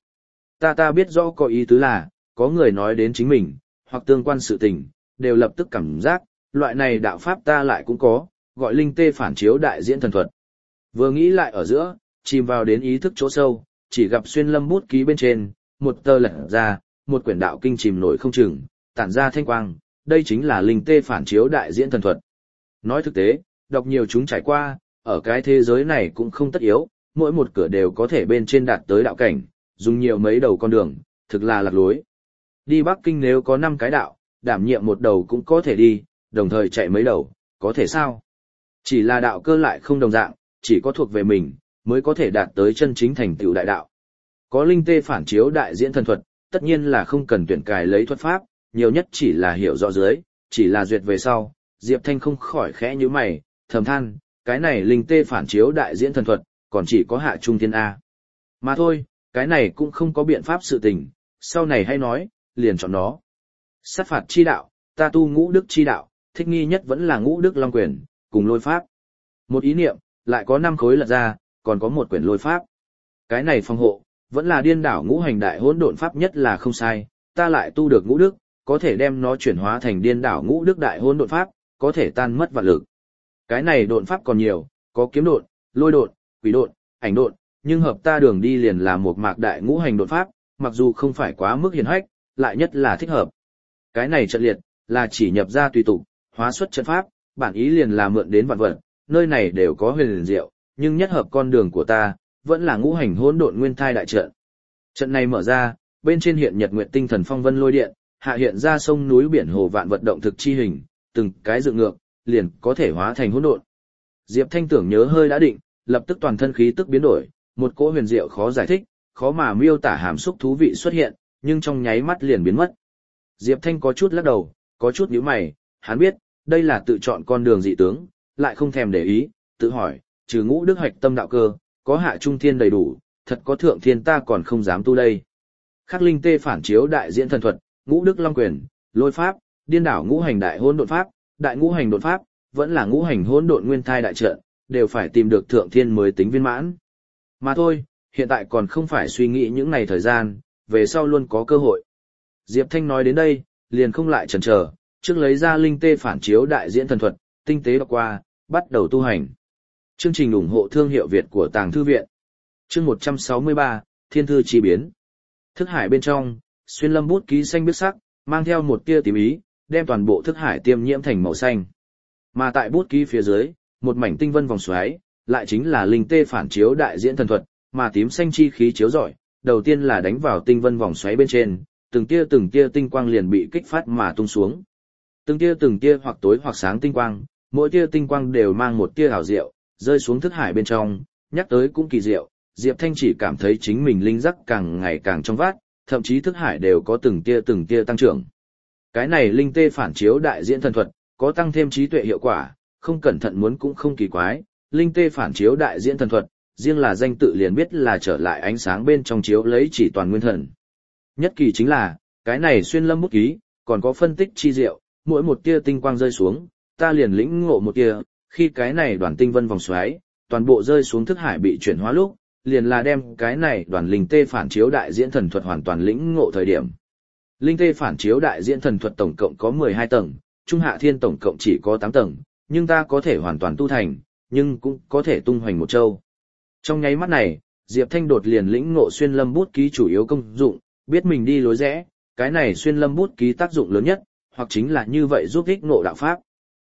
Speaker 1: Ta biết rõ có ý tứ là, có người nói đến chính mình, hoặc tương quan sự tình, đều lập tức cảm giác, loại này đạo pháp ta lại cũng có, gọi linh tê phản chiếu đại diễn thần thuật. Vừa nghĩ lại ở giữa, chìm vào đến ý thức chỗ sâu, chỉ gặp xuyên lâm bút ký bên trên, một tờ lật ra, một quyển đạo kinh chìm nổi không chừng, tản ra thanh quang, đây chính là linh tê phản chiếu đại diễn thần thuật. Nói thực tế, đọc nhiều chúng trải qua, ở cái thế giới này cũng không tất yếu, mỗi một cửa đều có thể bên trên đạt tới đạo cảnh, dùng nhiều mấy đầu con đường, thực là lạc lối. Đi Bắc Kinh nếu có 5 cái đạo, đảm nhiệm một đầu cũng có thể đi, đồng thời chạy mấy đầu, có thể sao? Chỉ là đạo cơ lại không đồng dạng, chỉ có thuộc về mình, mới có thể đạt tới chân chính thành tựu đại đạo. Có linh tê phản chiếu đại diễn thần thuật, tất nhiên là không cần tuyển cài lấy thuật pháp, nhiều nhất chỉ là hiểu rõ dưới, chỉ là duyệt về sau, Diệp Thanh không khỏi khẽ như mày, thầm than, cái này linh tê phản chiếu đại diễn thần thuật, còn chỉ có hạ trung thiên A. Mà thôi, cái này cũng không có biện pháp sự tình, sau này hay nói, liền chọn nó. Sát phạt chi đạo, ta tu ngũ đức chi đạo, thích nghi nhất vẫn là ngũ đức long quyền, cùng lôi pháp. Một ý niệm, lại có 5 khối lật ra, còn có một quyển lôi pháp. Cái này phòng hộ, vẫn là điên đảo ngũ hành đại hỗn độn pháp nhất là không sai, ta lại tu được ngũ đức, có thể đem nó chuyển hóa thành điên đảo ngũ đức đại hỗn độn pháp, có thể tan mất vạn lực. Cái này độn pháp còn nhiều, có kiếm độn, lôi độn, quỷ độn, ảnh độn, nhưng hợp ta đường đi liền là một mạc đại ngũ hành độn pháp, mặc dù không phải quá mức hiển hách, lại nhất là thích hợp. Cái này trận liệt, là chỉ nhập ra tùy tục, hóa xuất trận pháp, bản ý liền là mượn đến vạn vật, nơi này đều có huyền liền diệu, nhưng nhất hợp con đường của ta, vẫn là ngũ hành hỗn độn nguyên thai đại trận. Trận này mở ra, bên trên hiện nhật nguyệt tinh thần phong vân lôi điện, hạ hiện ra sông núi biển hồ vạn vật động thực chi hình, từng cái dựng ngược, liền có thể hóa thành hỗn độn. Diệp Thanh tưởng nhớ hơi đã định, lập tức toàn thân khí tức biến đổi, một cỗ huyền diệu khó giải thích, khó mà miêu tả hàm xúc thú vị xuất hiện, nhưng trong nháy mắt liền biến mất. Diệp Thanh có chút lắc đầu, có chút nhíu mày, hắn biết, đây là tự chọn con đường dị tướng, lại không thèm để ý, tự hỏi, trừ ngũ đức hoạch tâm đạo cơ, có hạ trung thiên đầy đủ, thật có thượng thiên ta còn không dám tu đây. Khắc linh tê phản chiếu đại diễn thần thuật, ngũ đức long quyền, lôi pháp, điên đảo ngũ hành đại hỗn độn pháp, đại ngũ hành đột pháp, vẫn là ngũ hành hỗn độn nguyên thai đại trận, đều phải tìm được thượng thiên mới tính viên mãn. Mà thôi, hiện tại còn không phải suy nghĩ những ngày thời gian, về sau luôn có cơ hội. Diệp Thanh nói đến đây, liền không lại chần chờ, trước lấy ra linh tê phản chiếu đại diễn thần thuật, tinh tế đọc qua, bắt đầu tu hành. Chương trình ủng hộ thương hiệu Việt của Tàng Thư Viện. Chương 163, Thiên Thư Chi Biến. Thức hải bên trong, xuyên lâm bút ký xanh biếc sắc, mang theo một tia tím ý, đem toàn bộ thức hải tiêm nhiễm thành màu xanh. Mà tại bút ký phía dưới, một mảnh tinh vân vòng xoáy, lại chính là linh tê phản chiếu đại diễn thần thuật, mà tím xanh chi khí chiếu rọi, đầu tiên là đánh vào tinh vân vòng xoáy bên trên, từng tia tinh quang liền bị kích phát mà tung xuống. Từng tia hoặc tối hoặc sáng tinh quang, mỗi tia tinh quang đều mang một tia ảo diệu, rơi xuống thức hải bên trong, nhắc tới cũng kỳ diệu, Diệp Thanh chỉ cảm thấy chính mình linh giác càng ngày càng trong vát, thậm chí thức hải đều có từng tia tăng trưởng. Cái này linh tê phản chiếu đại diễn thần thuật, có tăng thêm trí tuệ hiệu quả, không cẩn thận muốn cũng không kỳ quái, linh tê phản chiếu đại diễn thần thuật, riêng là danh tự liền biết là trở lại ánh sáng bên trong chiếu lấy chỉ toàn nguyên thần. Nhất kỳ chính là, cái này xuyên lâm bút ký, còn có phân tích chi diệu, mỗi một tia tinh quang rơi xuống, ta liền lĩnh ngộ một tia, khi cái này đoàn tinh vân vòng xoáy, toàn bộ rơi xuống thức hải bị chuyển hóa lúc, liền là đem cái này đoàn linh tê phản chiếu đại diễn thần thuật hoàn toàn lĩnh ngộ thời điểm. Linh tê phản chiếu đại diễn thần thuật tổng cộng có 12 tầng, trung hạ thiên tổng cộng chỉ có 8 tầng, nhưng ta có thể hoàn toàn tu thành, nhưng cũng có thể tung hoành một châu. Trong nháy mắt này, Diệp Thanh đột liền lĩnh ngộ xuyên lâm bút ký chủ yếu công dụng, biết mình đi lối rẽ, cái này xuyên lâm bút ký tác dụng lớn nhất, hoặc chính là như vậy giúp ích ngộ đạo pháp.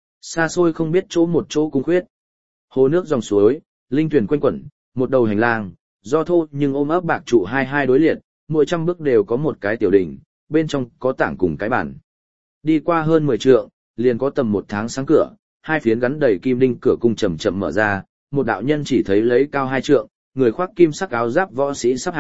Speaker 1: Xa xôi không biết chỗ một chỗ cung khuyết. Hồ nước dòng suối, linh tuyển quanh quẩn, một đầu hành lang, do thô nhưng ôm ấp bạc trụ hai đối liệt, mỗi trăm bước đều có một cái tiểu đỉnh, bên trong có tảng cùng cái bản. Đi qua hơn 10 trượng, liền có tầm 1 tháng sáng cửa, hai phiến gắn đầy kim đinh cửa cung chậm chậm mở ra, một đạo nhân chỉ thấy lấy cao 2 trượng, người khoác kim sắc áo giáp võ sĩ sắp hàng,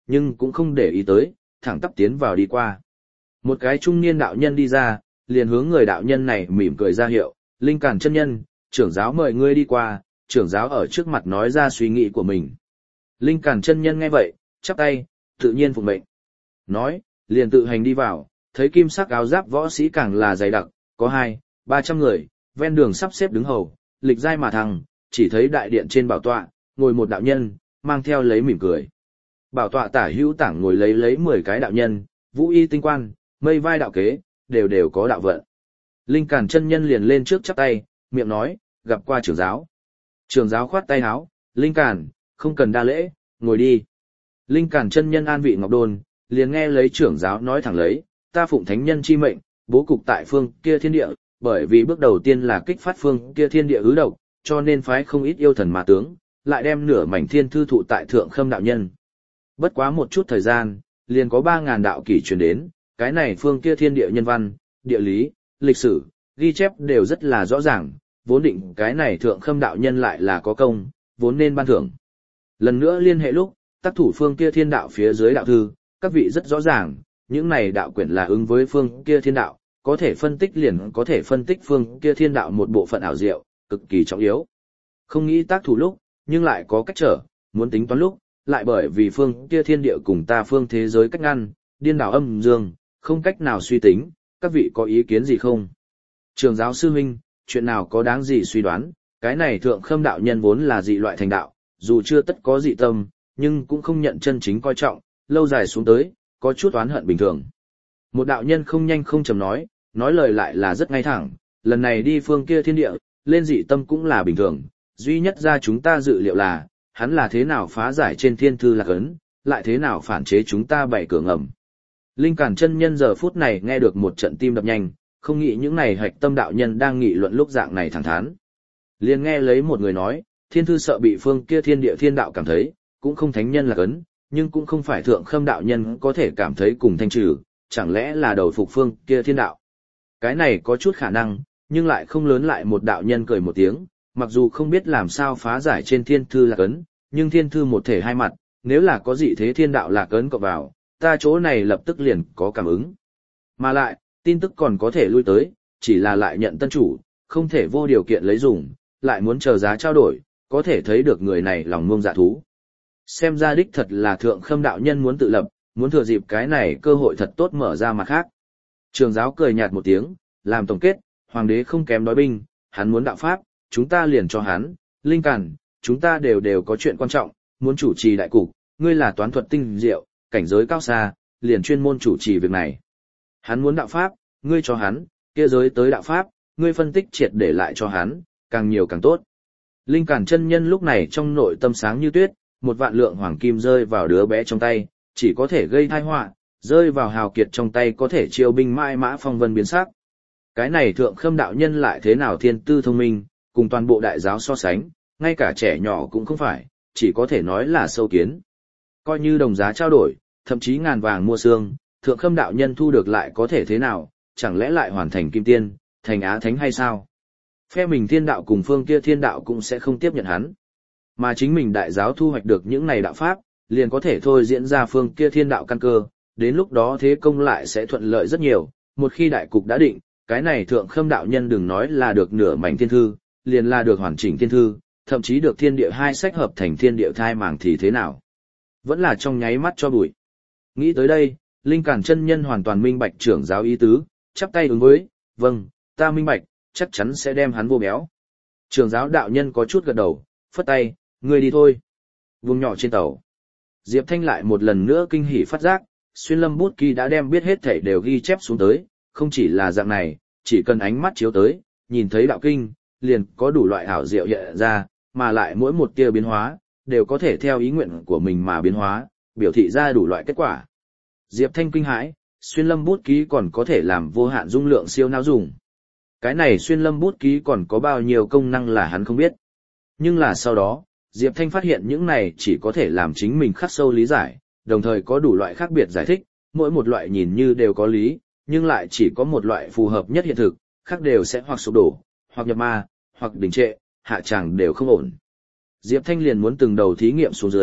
Speaker 1: nhưng cũng không để ý tới, thẳng tắp tiến vào đi qua. Một cái trung niên đạo nhân đi ra, liền hướng người đạo nhân này mỉm cười ra hiệu, Linh Càn chân nhân, trưởng giáo mời ngươi đi qua, trưởng giáo ở trước mặt nói ra suy nghĩ của mình. Linh Càn chân nhân nghe vậy, chắp tay, tự nhiên phục mệnh. Nói, liền tự hành đi vào, thấy kim sắc áo giáp võ sĩ càng là dày đặc, có 200-300 người, ven đường sắp xếp đứng hầu, lịch giai mà thằng, chỉ thấy đại điện trên bảo tọa, ngồi một đạo nhân, mang theo lấy mỉm cười. Bảo tọa tả hữu tảng ngồi lấy 10 cái đạo nhân, vũ y tinh quan, mây vai đạo kế, đều có đạo vận. Linh Càn chân nhân liền lên trước chắp tay, miệng nói, gặp qua trưởng giáo. Trưởng giáo khoát tay áo, Linh Càn, không cần đa lễ, ngồi đi. Linh Càn chân nhân an vị ngọc đôn, liền nghe lấy trưởng giáo nói thẳng lấy, ta phụng thánh nhân chi mệnh, bố cục tại phương kia thiên địa, bởi vì bước đầu tiên là kích phát phương kia thiên địa ứ độc, cho nên phái không ít yêu thần mà tướng, lại đem nửa mảnh thiên thư thụ tại thượng khâm đạo nhân. Bất quá một chút thời gian, liền có 3.000 đạo kỷ truyền đến, cái này phương kia thiên địa nhân văn, địa lý, lịch sử, ghi chép đều rất là rõ ràng, vốn định cái này thượng khâm đạo nhân lại là có công, vốn nên ban thưởng. Lần nữa liên hệ lúc, tác thủ phương kia thiên đạo phía dưới đạo thư, các vị rất rõ ràng, những này đạo quyển là ứng với phương kia thiên đạo, có thể phân tích liền có thể phân tích phương kia thiên đạo một bộ phận ảo diệu, cực kỳ trọng yếu. Không nghĩ tác thủ lúc, nhưng lại có cách trở, muốn tính toán lúc, lại bởi vì phương kia thiên địa cùng ta phương thế giới cách ngăn, điên đảo âm dương, không cách nào suy tính, các vị có ý kiến gì không? Trường giáo sư huynh, chuyện nào có đáng gì suy đoán, cái này thượng khâm đạo nhân vốn là dị loại thành đạo, dù chưa tất có dị tâm, nhưng cũng không nhận chân chính coi trọng, lâu dài xuống tới, có chút oán hận bình thường. Một đạo nhân không nhanh không chậm nói lời lại là rất ngay thẳng, lần này đi phương kia thiên địa, lên dị tâm cũng là bình thường, duy nhất ra chúng ta dự liệu là, hắn là thế nào phá giải trên thiên thư lạc ấn, lại thế nào phản chế chúng ta bảy cửa ngầm. Linh Càn chân nhân giờ phút này nghe được một trận tim đập nhanh, không nghĩ những này hạch tâm đạo nhân đang nghị luận lúc dạng này thẳng thắn. Liền nghe lấy một người nói, thiên thư sợ bị phương kia thiên địa thiên đạo cảm thấy, cũng không thánh nhân lạc ấn, nhưng cũng không phải thượng khâm đạo nhân có thể cảm thấy cùng thanh trừ, chẳng lẽ là đầu phục phương kia thiên đạo. Cái này có chút khả năng, nhưng lại không lớn lại một đạo nhân cười một tiếng, mặc dù không biết làm sao phá giải trên thiên thư lạc ấn, nhưng thiên thư một thể hai mặt, nếu là có dị thế thiên đạo lạc ấn cộng vào, ta chỗ này lập tức liền có cảm ứng. Mà lại, tin tức còn có thể lui tới, chỉ là lại nhận tân chủ, không thể vô điều kiện lấy dùng, lại muốn chờ giá trao đổi, có thể thấy được người này lòng ngông dạ thú. Xem ra đích thật là thượng khâm đạo nhân muốn tự lập, muốn thừa dịp cái này cơ hội thật tốt mở ra mặt khác. Trường giáo cười nhạt một tiếng, làm tổng kết, hoàng đế không kém đói binh, hắn muốn đạo pháp, chúng ta liền cho hắn, Linh Càn, chúng ta đều có chuyện quan trọng, muốn chủ trì đại cục, ngươi là toán thuật tinh diệu, cảnh giới cao xa, liền chuyên môn chủ trì việc này. Hắn muốn đạo pháp, ngươi cho hắn, kia giới tới đạo pháp, ngươi phân tích triệt để lại cho hắn, càng nhiều càng tốt. Linh Càn chân nhân lúc này trong nội tâm sáng như tuyết, 1.000 lượng hoàng kim rơi vào đứa bé trong tay, chỉ có thể gây tai họa, rơi vào hào kiệt trong tay có thể chiêu binh mãi mã phong vân biến sắc. Cái này thượng khâm đạo nhân lại thế nào thiên tư thông minh, cùng toàn bộ đại giáo so sánh, ngay cả trẻ nhỏ cũng không phải, chỉ có thể nói là sâu kiến. Coi như đồng giá trao đổi, thậm chí ngàn vàng mua xương, thượng khâm đạo nhân thu được lại có thể thế nào, chẳng lẽ lại hoàn thành kim tiên, thành á thánh hay sao? Phe mình thiên đạo cùng phương kia thiên đạo cũng sẽ không tiếp nhận hắn. Mà chính mình đại giáo thu hoạch được những này đạo pháp, liền có thể thôi diễn ra phương kia thiên đạo căn cơ, đến lúc đó thế công lại sẽ thuận lợi rất nhiều, một khi đại cục đã định, cái này thượng khâm đạo nhân đừng nói là được nửa mảnh thiên thư, liền là được hoàn chỉnh thiên thư, thậm chí được thiên địa hai sách hợp thành thiên địa thai màng thì thế nào? Vẫn là trong nháy mắt cho bụi. Nghĩ tới đây, Linh Càn chân nhân hoàn toàn minh bạch trưởng giáo ý tứ, chắp tay ứng với, vâng, ta minh bạch, chắc chắn sẽ đem hắn vô béo. Trưởng giáo đạo nhân có chút gật đầu, phất tay, ngươi đi thôi. Vùng nhỏ trên tàu. Diệp Thanh lại một lần nữa kinh hỉ phát giác, xuyên lâm bút ký đã đem biết hết thảy đều ghi chép xuống tới, không chỉ là dạng này, chỉ cần ánh mắt chiếu tới, nhìn thấy đạo kinh, liền có đủ loại ảo diệu hiện ra, mà lại mỗi một tia biến hóa, đều có thể theo ý nguyện của mình mà biến hóa, biểu thị ra đủ loại kết quả. Diệp Thanh kinh hãi, xuyên lâm bút ký còn có thể làm vô hạn dung lượng siêu não dùng. Cái này xuyên lâm bút ký còn có bao nhiêu công năng là hắn không biết. Nhưng là sau đó, Diệp Thanh phát hiện những này chỉ có thể làm chính mình khắc sâu lý giải, đồng thời có đủ loại khác biệt giải thích, mỗi một loại nhìn như đều có lý, nhưng lại chỉ có một loại phù hợp nhất hiện thực, khác đều sẽ hoặc sụp đổ, hoặc nhập ma, hoặc đình trệ, hạ tràng đều không ổn. Diệp Thanh liền muốn từng đầu thí nghiệm xuống dưới,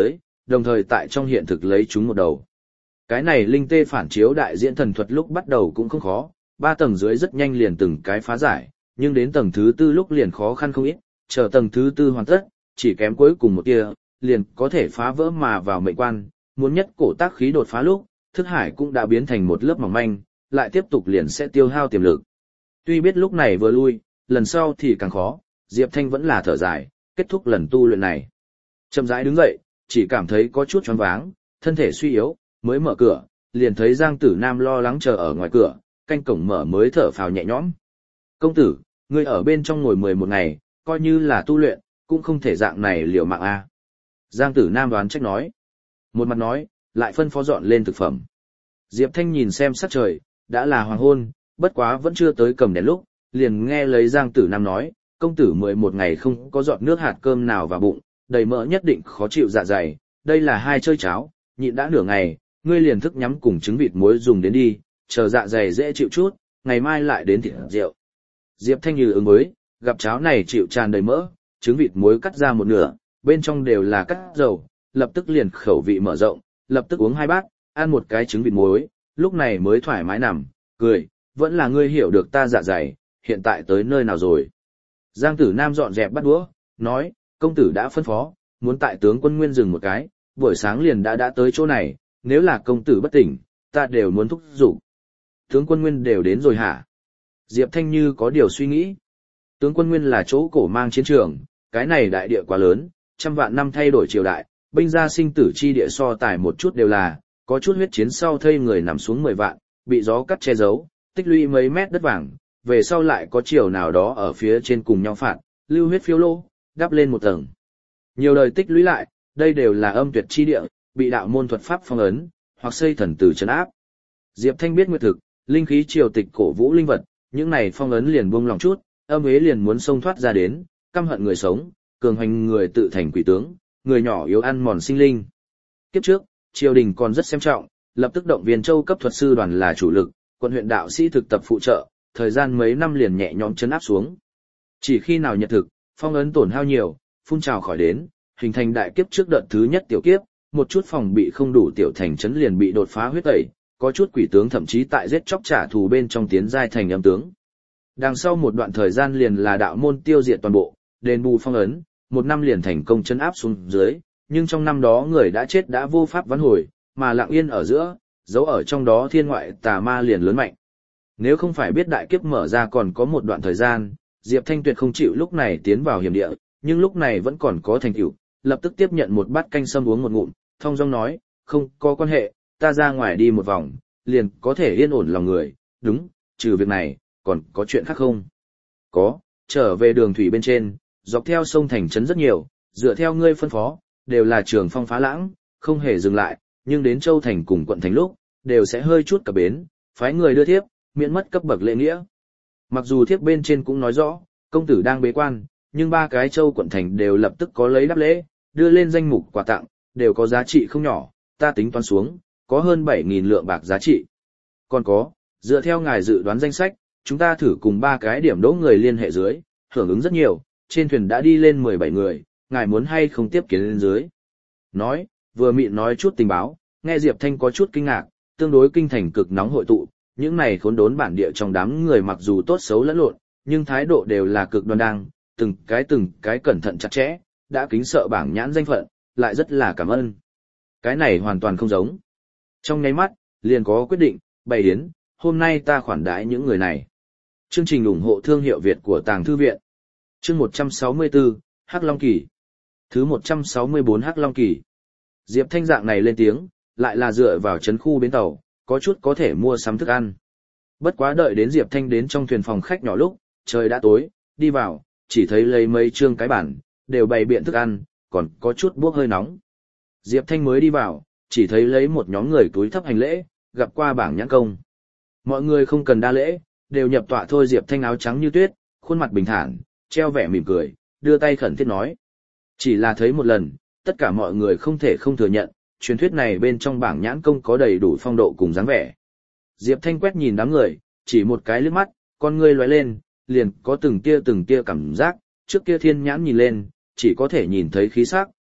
Speaker 1: đồng thời tại trong hiện thực lấy chúng một đầu. Cái này linh tê phản chiếu đại diễn thần thuật lúc bắt đầu cũng không khó, 3 tầng dưới rất nhanh liền từng cái phá giải, nhưng đến tầng thứ 4 lúc liền khó khăn không ít, chờ tầng thứ 4 hoàn tất, chỉ kém cuối cùng một tia, liền có thể phá vỡ mà vào mệnh quan, muốn nhất cổ tác khí đột phá lúc, thức hải cũng đã biến thành một lớp mỏng manh, lại tiếp tục liền sẽ tiêu hao tiềm lực. Tuy biết lúc này vừa lui, lần sau thì càng khó, Diệp Thanh vẫn là thở dài, kết thúc lần tu luyện này. Chậm rãi đứng dậy, chỉ cảm thấy có chút choáng váng, thân thể suy yếu, mới mở cửa, liền thấy Giang Tử Nam lo lắng chờ ở ngoài cửa, canh cổng mở mới thở phào nhẹ nhõm. Công tử, ngươi ở bên trong ngồi 11 ngày, coi như là tu luyện, cũng không thể dạng này liều mạng a. Giang Tử Nam đoán trách nói. Một mặt nói, lại phân phó dọn lên thực phẩm. Diệp Thanh nhìn xem sắc trời, đã là hoàng hôn, bất quá vẫn chưa tới cầm đèn lúc, liền nghe lấy Giang Tử Nam nói, công tử 11 ngày không có giọt nước hạt cơm nào vào bụng, đầy mỡ nhất định khó chịu dạ dày, đây là 2 chơi cháo, nhịn đã nửa ngày, ngươi liền thức nhắm cùng trứng vịt muối dùng đến đi, chờ dạ dày dễ chịu chút, ngày mai lại đến thịt rượu. Diệp Thanh như ứng với, gặp cháo này chịu tràn đầy mỡ, trứng vịt muối cắt ra một nửa, bên trong đều là cắt dầu, lập tức liền khẩu vị mở rộng, lập tức uống 2 bát, ăn một cái trứng vịt muối, lúc này mới thoải mái nằm, cười, vẫn là ngươi hiểu được ta dạ dày, hiện tại tới nơi nào rồi. Giang Tử Nam dọn dẹp bát đũa, nói, công tử đã phân phó, muốn tại tướng quân nguyên dừng một cái, buổi sáng liền đã tới chỗ này, nếu là công tử bất tỉnh, ta đều muốn thúc giục. Tướng quân nguyên đều đến rồi hả? Diệp Thanh như có điều suy nghĩ. Tướng quân nguyên là chỗ cổ mang chiến trường, cái này đại địa quá lớn, trăm vạn năm thay đổi triều đại, binh gia sinh tử chi địa so tài một chút đều là, có chút huyết chiến sau thây người nằm xuống 10 vạn, bị gió cắt che giấu, tích lũy mấy mét đất vàng, về sau lại có triều nào đó ở phía trên cùng nhau phạt, lưu huyết phiêu lô, đắp lên một tầng. Nhiều đời tích lũy lại, đây đều là âm tuyệt chi địa, bị đạo môn thuật pháp phong ấn, hoặc xây thần tử trấn áp. Diệp Thanh biết nguyệt thực, linh khí triều tịch cổ vũ linh vật, những này phong ấn liền buông lòng chút, âm hế liền muốn xông thoát ra đến, căm hận người sống, cường hành người tự thành quỷ tướng, người nhỏ yếu ăn mòn sinh linh. Kiếp trước, triều đình còn rất xem trọng, lập tức động viên châu cấp thuật sư đoàn là chủ lực, quận huyện đạo sĩ thực tập phụ trợ, thời gian mấy năm liền nhẹ nhõm trấn áp xuống. Chỉ khi nào nhật thực, phong ấn tổn hao nhiều, phun trào khỏi đến, hình thành đại kiếp trước đợt thứ nhất tiểu kiếp, một chút phòng bị không đủ tiểu thành trấn liền bị đột phá huyết tẩy, có chút quỷ tướng thậm chí tại giết chóc trả thù bên trong tiến giai thành âm tướng. Đằng sau một đoạn thời gian liền là đạo môn tiêu diệt toàn bộ, đền bù phong ấn, 1 năm liền thành công trấn áp xuống dưới, nhưng trong năm đó người đã chết đã vô pháp vãn hồi, mà lặng yên ở giữa, giấu ở trong đó thiên ngoại tà ma liền lớn mạnh. Nếu không phải biết đại kiếp mở ra còn có một đoạn thời gian, Diệp Thanh tuyệt không chịu lúc này tiến vào hiểm địa, nhưng lúc này vẫn còn có thành tựu, lập tức tiếp nhận một bát canh sâm uống một ngụm, thong dong nói, không có quan hệ, ta ra ngoài đi một vòng, liền có thể yên ổn lòng người, đúng, trừ việc này, còn có chuyện khác không? Có, trở về đường thủy bên trên, dọc theo sông thành trấn rất nhiều, dựa theo ngươi phân phó, đều là trường phong phá lãng, không hề dừng lại, nhưng đến châu thành cùng quận thành lúc, đều sẽ hơi chút cập bến, phái người đưa thiếp, miễn mất cấp bậc lễ nghĩa. Mặc dù thiếp bên trên cũng nói rõ, công tử đang bế quan, nhưng 3 cái châu quận thành đều lập tức có lấy đáp lễ, đưa lên danh mục quà tặng, đều có giá trị không nhỏ, ta tính toán xuống, có hơn 7.000 lượng bạc giá trị. Còn có, dựa theo ngài dự đoán danh sách, chúng ta thử cùng 3 cái điểm đỗ người liên hệ dưới, hưởng ứng rất nhiều, trên thuyền đã đi lên 17 người, ngài muốn hay không tiếp kiến lên dưới. Nói, vừa mịn nói chút tình báo, nghe Diệp Thanh có chút kinh ngạc, tương đối kinh thành cực nóng hội tụ, những này khốn đốn bản địa trong đám người mặc dù tốt xấu lẫn lộn, nhưng thái độ đều là cực đoan đang, từng cái cẩn thận chặt chẽ, đã kính sợ bảng nhãn danh phận, lại rất là cảm ơn. Cái này hoàn toàn không giống. Trong nháy mắt, liền có quyết định, bày yến, hôm nay ta khoản đãi những người này. Chương trình ủng hộ thương hiệu Việt của Tàng Thư Viện. Chương 164, Hắc Long Kỳ. Thứ 164 Hắc Long Kỳ. Diệp Thanh dạng này lên tiếng, lại là dựa vào trấn khu bến tàu, có chút có thể mua sắm thức ăn. Bất quá đợi đến Diệp Thanh đến trong thuyền phòng khách nhỏ lúc, trời đã tối, đi vào, chỉ thấy lấy mấy trương cái bản, đều bày biện thức ăn, còn có chút bốc hơi nóng. Diệp Thanh mới đi vào, chỉ thấy lấy một nhóm người túi thấp hành lễ, gặp qua bảng nhãn công. Mọi người không cần đa lễ, đều nhập tọa thôi. Diệp Thanh áo trắng như tuyết, khuôn mặt bình thản, treo vẻ mỉm cười, đưa tay khẩn thiết nói. Chỉ là thấy một lần, tất cả mọi người không thể không thừa nhận, truyền thuyết này bên trong bảng nhãn công có đầy đủ phong độ cùng dáng vẻ. Diệp Thanh quét nhìn đám người, chỉ một cái liếc mắt, con ngươi lóe lên, liền có từng tia cảm giác, trước kia thiên nhãn nhìn lên, chỉ có thể nhìn thấy khí sắc,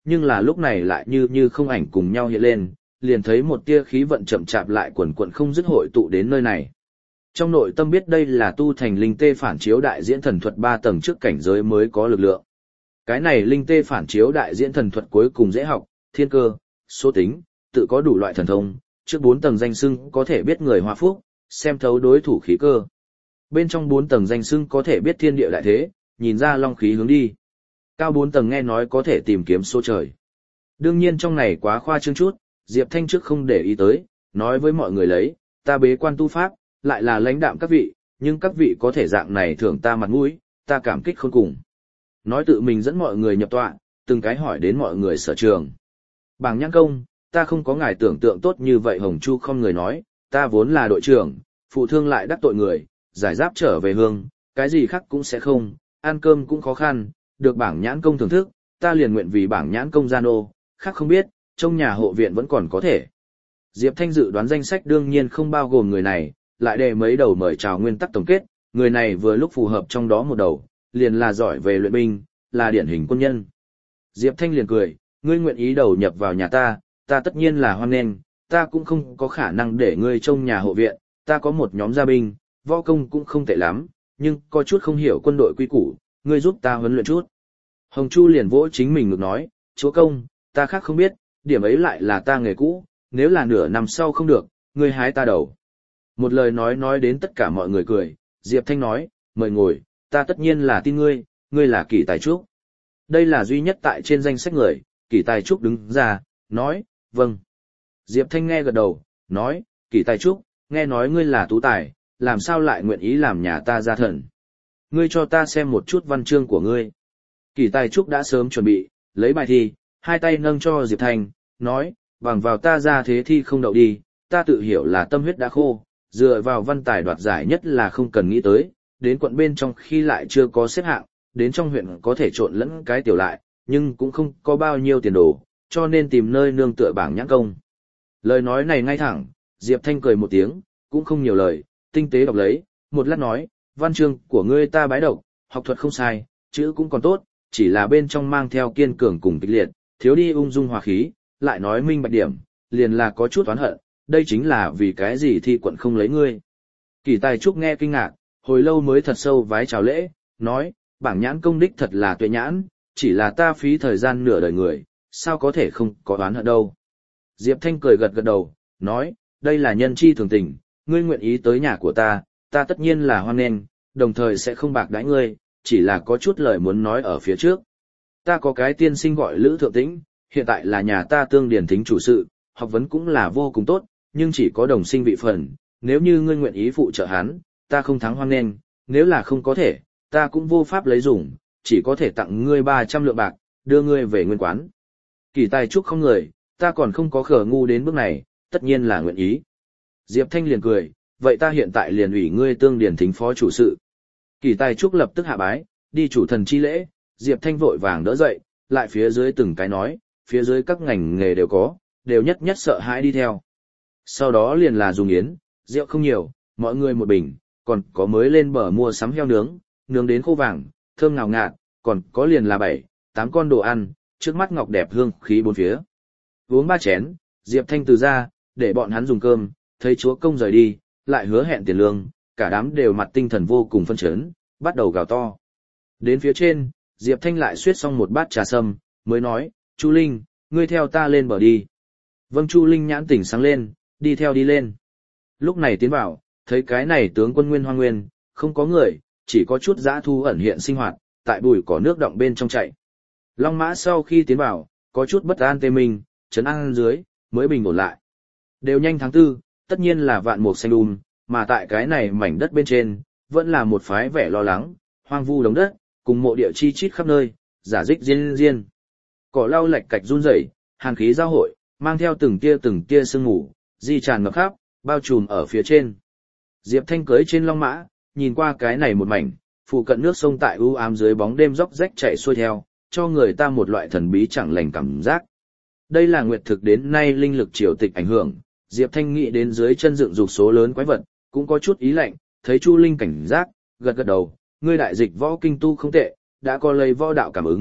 Speaker 1: nhưng là lúc này lại như không ảnh cùng nhau hiện lên, liền thấy một tia khí vận chậm chạp lại quần quận không dứt hội tụ đến nơi này. Trong nội tâm biết đây là tu thành linh tê phản chiếu đại diễn thần thuật 3 tầng trước cảnh giới mới có lực lượng. Cái này linh tê phản chiếu đại diễn thần thuật cuối cùng dễ học, thiên cơ, số tính, tự có đủ loại thần thông, trước 4 tầng danh xưng có thể biết người hòa phúc, xem thấu đối thủ khí cơ. Bên trong 4 tầng danh xưng có thể biết thiên địa đại thế, nhìn ra long khí hướng đi. Cao 4 tầng nghe nói có thể tìm kiếm số trời. Đương nhiên trong này quá khoa trương chút, Diệp Thanh trước không để ý tới, nói với mọi người lấy, ta bế quan tu pháp, lại là lãnh đạm các vị, nhưng các vị có thể dạng này thưởng ta mặt mũi, ta cảm kích khôn cùng. Nói tự mình dẫn mọi người nhập tọa, từng cái hỏi đến mọi người sở trường. Bảng Nhãn Công, ta không có ngài tưởng tượng tốt như vậy. Hồng Chu không người nói, ta vốn là đội trưởng, phụ thương lại đắc tội người, giải giáp trở về hương, cái gì khác cũng sẽ không, ăn cơm cũng khó khăn, được Bảng Nhãn Công thưởng thức, ta liền nguyện vì Bảng Nhãn Công gian ô, khác không biết, trong nhà hộ viện vẫn còn có thể. Diệp Thanh dự đoán danh sách đương nhiên không bao gồm người này, lại đề mấy đầu mời chào nguyên tắc tổng kết, người này vừa lúc phù hợp trong đó một đầu, liền là giỏi về luyện binh, là điển hình quân nhân. Diệp Thanh liền cười, ngươi nguyện ý đầu nhập vào nhà ta tất nhiên là hoan nghênh, ta cũng không có khả năng để ngươi trông nhà hộ viện, ta có một nhóm gia binh, võ công cũng không tệ lắm, nhưng có chút không hiểu quân đội quy củ, ngươi giúp ta huấn luyện chút. Hồng Chu liền vỗ chính mình ngược nói, chúa công, ta khác không biết, điểm ấy lại là ta nghề cũ, nếu là nửa năm sau không được, ngươi hái ta đầu. Một lời nói đến tất cả mọi người cười, Diệp Thanh nói, mời ngồi, ta tất nhiên là tin ngươi, ngươi là Kỷ Tài Trúc. Đây là duy nhất tại trên danh sách người, Kỷ Tài Trúc đứng ra, nói, vâng. Diệp Thanh nghe gật đầu, nói, Kỷ Tài Trúc, nghe nói ngươi là tú tài, làm sao lại nguyện ý làm nhà ta gia thần. Ngươi cho ta xem một chút văn chương của ngươi. Kỷ Tài Trúc đã sớm chuẩn bị, lấy bài thi, hai tay nâng cho Diệp Thanh, nói, bằng vào ta ra thế thi không đậu đi, ta tự hiểu là tâm huyết đã khô, dựa vào văn tài đoạt giải nhất là không cần nghĩ tới, đến quận bên trong khi lại chưa có xếp hạng, đến trong huyện có thể trộn lẫn cái tiểu lại, nhưng cũng không có bao nhiêu tiền đồ, cho nên tìm nơi nương tựa Bảng Nhãn Công. Lời nói này ngay thẳng, Diệp Thanh cười một tiếng, cũng không nhiều lời, tinh tế đọc lấy, một lát nói, văn chương của ngươi ta bái độc, học thuật không sai, chữ cũng còn tốt, chỉ là bên trong mang theo kiên cường cùng kịch liệt, thiếu đi ung dung hòa khí, lại nói minh bạch điểm, liền là có chút oán hận, đây chính là vì cái gì thi quận không lấy ngươi. Kỷ Tài Trúc nghe kinh ngạc, hồi lâu mới thật sâu vái chào lễ, nói, Bảng Nhãn Công đích thật là tuệ nhãn, chỉ là ta phí thời gian nửa đời người, sao có thể không có oán hận đâu. Diệp Thanh cười gật gật đầu, nói, đây là nhân chi thường tình, ngươi nguyện ý tới nhà của ta tất nhiên là hoan nghênh, đồng thời sẽ không bạc đãi ngươi, chỉ là có chút lời muốn nói ở phía trước. Ta có cái tiên sinh gọi Lữ Thượng Tĩnh, hiện tại là nhà ta tương điển thính chủ sự, học vấn cũng là vô cùng tốt, nhưng chỉ có đồng sinh vị phần, nếu như ngươi nguyện ý phụ trợ hắn, ta không thắng hoan nghênh, nếu là không có thể, ta cũng vô pháp lấy dùng, chỉ có thể tặng ngươi 300 lượng bạc, đưa ngươi về nguyên quán. Kỷ Tài Trúc không người, ta còn không có khờ ngu đến bước này, tất nhiên là nguyện ý. Diệp Thanh liền cười, vậy ta hiện tại liền ủy ngươi tương điển thính phó chủ sự. Kỷ Tài Trúc lập tức hạ bái, đi chủ thần chi lễ, Diệp Thanh vội vàng đỡ dậy, lại phía dưới từng cái nói, phía dưới các ngành nghề đều có, đều nhất sợ hãi đi theo. Sau đó liền là dùng yến, rượu không nhiều, mọi người một bình, còn có mới lên bờ mua sắm heo nướng, nướng đến khô vàng, thơm ngào ngạt, còn có liền là 7-8 con đồ ăn, trước mắt ngọc đẹp hương khí bốn phía. Uống 3 chén, Diệp Thanh từ ra, để bọn hắn dùng cơm, thấy chúa công rời đi, lại hứa hẹn tiền lương, cả đám đều mặt tinh thần vô cùng phấn chấn, bắt đầu gào to. Đến phía trên, Diệp Thanh lại suýt xong một bát trà sâm, mới nói, Chu Linh, ngươi theo ta lên bờ đi. Vâng. Chu Linh nhãn tỉnh sáng lên, đi theo đi lên. Lúc này tiến vào, thấy cái này tướng quân nguyên hoang nguyên, không có người, chỉ có chút dã thu ẩn hiện sinh hoạt, tại bụi cỏ nước động bên trong chạy. Long mã sau khi tiến vào, có chút bất an tê mình, trấn an dưới, mới bình ổn lại. Đều nhanh tháng 4, tất nhiên là vạn mục xanh mà tại cái này mảnh đất bên trên, vẫn là một phái vẻ lo lắng, hoang vu đống đất, cùng mộ địa chi chít khắp nơi, giả dích riêng. Cỏ lau lạch cạch run rẩy, hàn khí giao hội, mang theo từng tia sương mù, di tràn ngập khắp, bao trùm ở phía trên. Diệp Thanh cưỡi trên long mã, nhìn qua cái này một mảnh, phụ cận nước sông tại u ám dưới bóng đêm róc rách chạy xuôi theo, cho người ta một loại thần bí chẳng lành cảm giác. Đây là nguyệt thực đến nay linh lực triều tịch ảnh hưởng, Diệp Thanh nghĩ đến dưới chân dựng dục số lớn quái vật, cũng có chút ý lạnh, thấy Chu Linh cảnh giác, gật đầu, ngươi đại dịch võ kinh tu không tệ, đã có lấy võ đạo cảm ứng,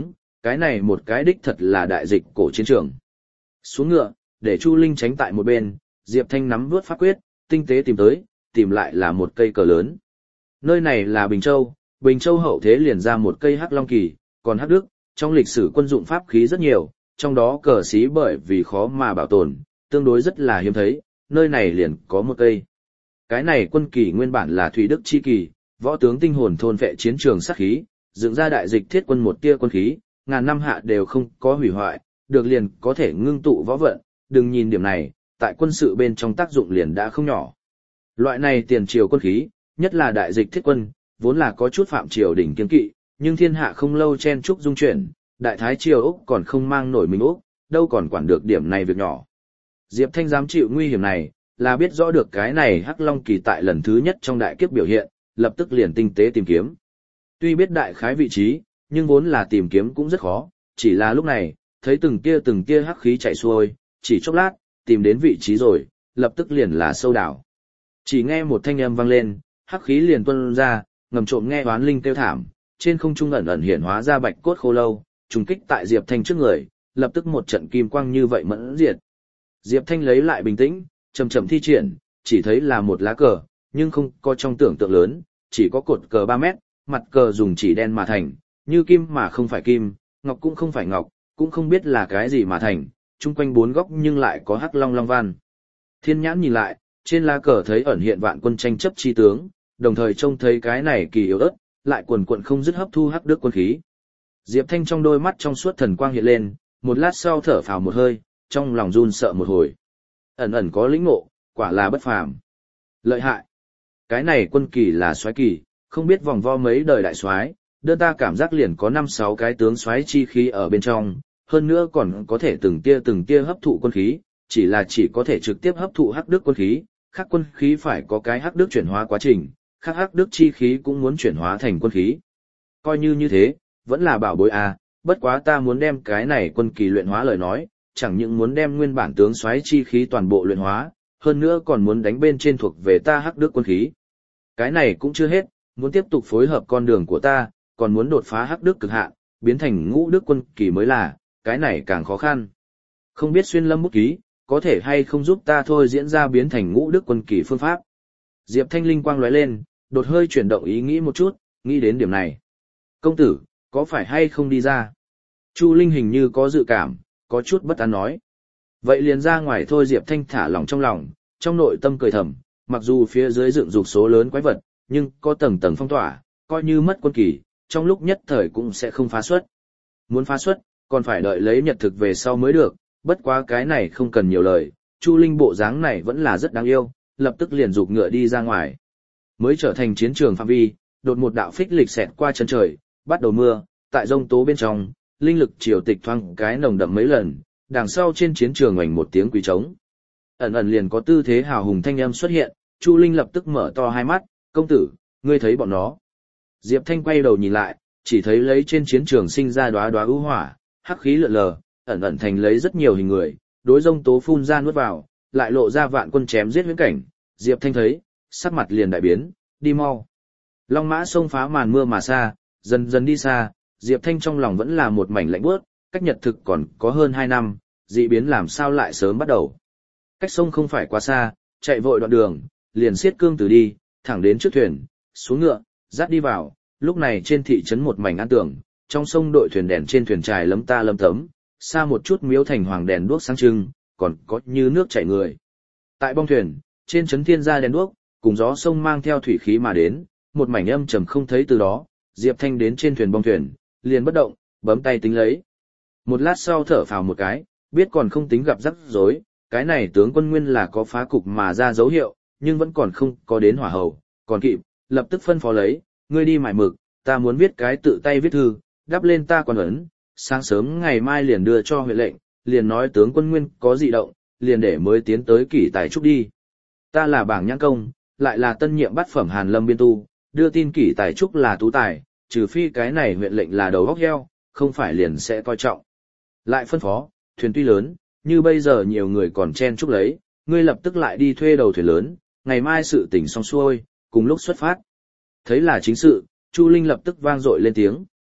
Speaker 1: cái này một cái đích thật là đại dịch cổ chiến trường. Xuống ngựa, để Chu Linh tránh tại một bên, Diệp Thanh nắm vuốt pháp quyết, tinh tế tìm tới, tìm lại là một cây cờ lớn. Nơi này là Bình Châu hậu thế liền ra một cây hắc long kỳ, còn hắc đức, trong lịch sử quân dụng pháp khí rất nhiều, trong đó cờ xí bởi vì khó mà bảo tồn, tương đối rất là hiếm thấy, nơi này liền có một cây. Cái này quân kỳ nguyên bản là Thủy Đức chi kỳ, võ tướng tinh hồn thôn vệ chiến trường sát khí, dựng ra đại dịch thiết quân một tia quân khí, ngàn năm hạ đều không có hủy hoại, được liền có thể ngưng tụ võ vận, đừng nhìn điểm này, tại quân sự bên trong tác dụng liền đã không nhỏ. Loại này tiền triều quân khí, nhất là đại dịch thiết quân, vốn là có chút phạm triều đỉnh kiên kỵ, nhưng thiên hạ không lâu chen chúc dung chuyển, đại thái triều Úc còn không mang nổi mình Úc, đâu còn quản được điểm này việc nhỏ. Diệp Thanh dám chịu nguy hiểm này, là biết rõ được cái này Hắc Long kỳ tại lần thứ nhất trong đại kiếp biểu hiện, lập tức liền tinh tế tìm kiếm. Tuy biết đại khái vị trí, nhưng vốn là tìm kiếm cũng rất khó, chỉ là lúc này, thấy từng tia hắc khí chạy xuôi, chỉ chốc lát, tìm đến vị trí rồi, lập tức liền là sâu đảo. Chỉ nghe một thanh âm vang lên, hắc khí liền tuôn ra, ngầm trộm nghe oán linh kêu thảm, trên không trung ẩn ẩn hiện hóa ra bạch cốt khô lâu, trùng kích tại Diệp Thanh trước người, lập tức một trận kim quang như vậy mẫn diệt. Diệp Thanh lấy lại bình tĩnh, chậm chậm thi triển, chỉ thấy là một lá cờ, nhưng không có trong tưởng tượng lớn, chỉ có cột cờ 3 mét, mặt cờ dùng chỉ đen mà thành, như kim mà không phải kim, ngọc cũng không phải ngọc, cũng không biết là cái gì mà thành, chung quanh 4 góc nhưng lại có hắc long long văn. Thiên nhãn nhìn lại, trên lá cờ thấy ẩn hiện vạn quân tranh chấp chi tướng, đồng thời trông thấy cái này kỳ yếu ớt, lại quần quần không dứt hấp thu hắc đức quân khí. Diệp Thanh trong đôi mắt trong suốt thần quang hiện lên, một lát sau thở phào một hơi, trong lòng run sợ một hồi. Ẩn ẩn có lĩnh ngộ, quả là bất phàm. Lợi hại. Cái này quân kỳ là soái kỳ, không biết vòng vo mấy đời đại soái, đơn ta cảm giác liền có 5-6 cái tướng soái chi khí ở bên trong, hơn nữa còn có thể từng tia hấp thụ quân khí, chỉ có thể trực tiếp hấp thụ hắc đức quân khí, khác quân khí phải có cái hắc đức chuyển hóa quá trình, khác hắc đức chi khí cũng muốn chuyển hóa thành quân khí. Coi như thế, vẫn là bảo bối à, bất quá ta muốn đem cái này quân kỳ luyện hóa lời nói, chẳng những muốn đem nguyên bản tướng soái chi khí toàn bộ luyện hóa, hơn nữa còn muốn đánh bên trên thuộc về ta hắc đức quân khí. Cái này cũng chưa hết, muốn tiếp tục phối hợp con đường của ta, còn muốn đột phá hắc đức cực hạn, biến thành ngũ đức quân kỳ mới là, cái này càng khó khăn. Không biết Xuyên Lâm bút ký, có thể hay không giúp ta thôi diễn ra biến thành ngũ đức quân kỳ phương pháp. Diệp Thanh linh quang lóe lên, đột hơi chuyển động ý nghĩ một chút, nghĩ đến điểm này. Công tử, có phải hay không đi ra? Chu Linh hình như có dự cảm, có chút bất an nói. Vậy liền ra ngoài thôi. Diệp Thanh thả lòng trong nội tâm cười thầm, mặc dù phía dưới dựng dục số lớn quái vật, nhưng có tầng tầng phong tỏa, coi như mất quân kỳ, trong lúc nhất thời cũng sẽ không phá xuất. Muốn phá xuất, còn phải đợi lấy nhật thực về sau mới được, bất quá cái này không cần nhiều lời, Chu Linh bộ dáng này vẫn là rất đáng yêu, lập tức liền giục ngựa đi ra ngoài. Mới trở thành chiến trường phạm vi, đột một đạo phích lịch xẹt qua chân trời, bắt đầu mưa, tại rông tố bên trong, linh lực triều tịch thoang cái nồng đậm mấy lần, đằng sau trên chiến trường oành một tiếng quý trống. Ẩn ẩn liền có tư thế hào hùng thanh âm xuất hiện, Chu Linh lập tức mở to hai mắt, công tử, ngươi thấy bọn nó. Diệp Thanh quay đầu nhìn lại, chỉ thấy lấy trên chiến trường sinh ra đóa đóa ưu hỏa, hắc khí lượn lờ, ẩn ẩn thành lấy rất nhiều hình người, đối rông tố phun ra nuốt vào, lại lộ ra vạn quân chém giết huyễn cảnh. Diệp Thanh thấy, sắc mặt liền đại biến, đi mau. Long mã xông phá màn mưa mà xa, dần dần đi xa, Diệp Thanh trong lòng vẫn là một mảnh lạnh buốt, cách nhật thực còn có hơn 2 năm, dị biến làm sao lại sớm bắt đầu. Cách sông không phải quá xa, chạy vội đoạn đường, liền siết cương tử đi, thẳng đến trước thuyền, xuống ngựa, dắt đi vào. Lúc này trên thị trấn một mảnh an tường, trong sông đội thuyền đèn trên thuyền trài lấm ta lấm tấm, xa một chút miếu thành hoàng đèn đuốc sáng trưng, còn có như nước chảy người. Tại bong thuyền, trên trấn thiên gia đèn đuốc, cùng gió sông mang theo thủy khí mà đến, một mảnh âm trầm không thấy từ đó. Diệp Thanh đến trên thuyền bong thuyền, liền bất động, bấm tay tính lấy. Một lát sau thở phào một cái, biết còn không tính gặp rắc rối, cái này tướng quân nguyên là có phá cục mà ra dấu hiệu, nhưng vẫn còn không có đến hỏa hầu, còn kịp, lập tức phân phó lấy, ngươi đi mải mực, ta muốn viết cái tự tay viết thư, đắp lên ta quan ấn, sáng sớm ngày mai liền đưa cho huyện lệnh, liền nói tướng quân nguyên có dị động, liền để mới tiến tới Kỷ Tài Trúc đi. Ta là bảng nhãn công, lại là tân nhiệm bát phẩm Hàn Lâm biên tu, đưa tin Kỷ Tài Trúc là tú tài, trừ phi cái này huyện lệnh là đầu óc heo, không phải liền sẽ coi trọng. Lại phân phó, thuyền tuy lớn, như bây giờ nhiều người còn chen chúc lấy, ngươi lập tức lại đi thuê đầu thuyền lớn, ngày mai sự tình xong xuôi, cùng lúc xuất phát. Thấy là chính sự, Chu Linh lập tức vang dội lên tiếng.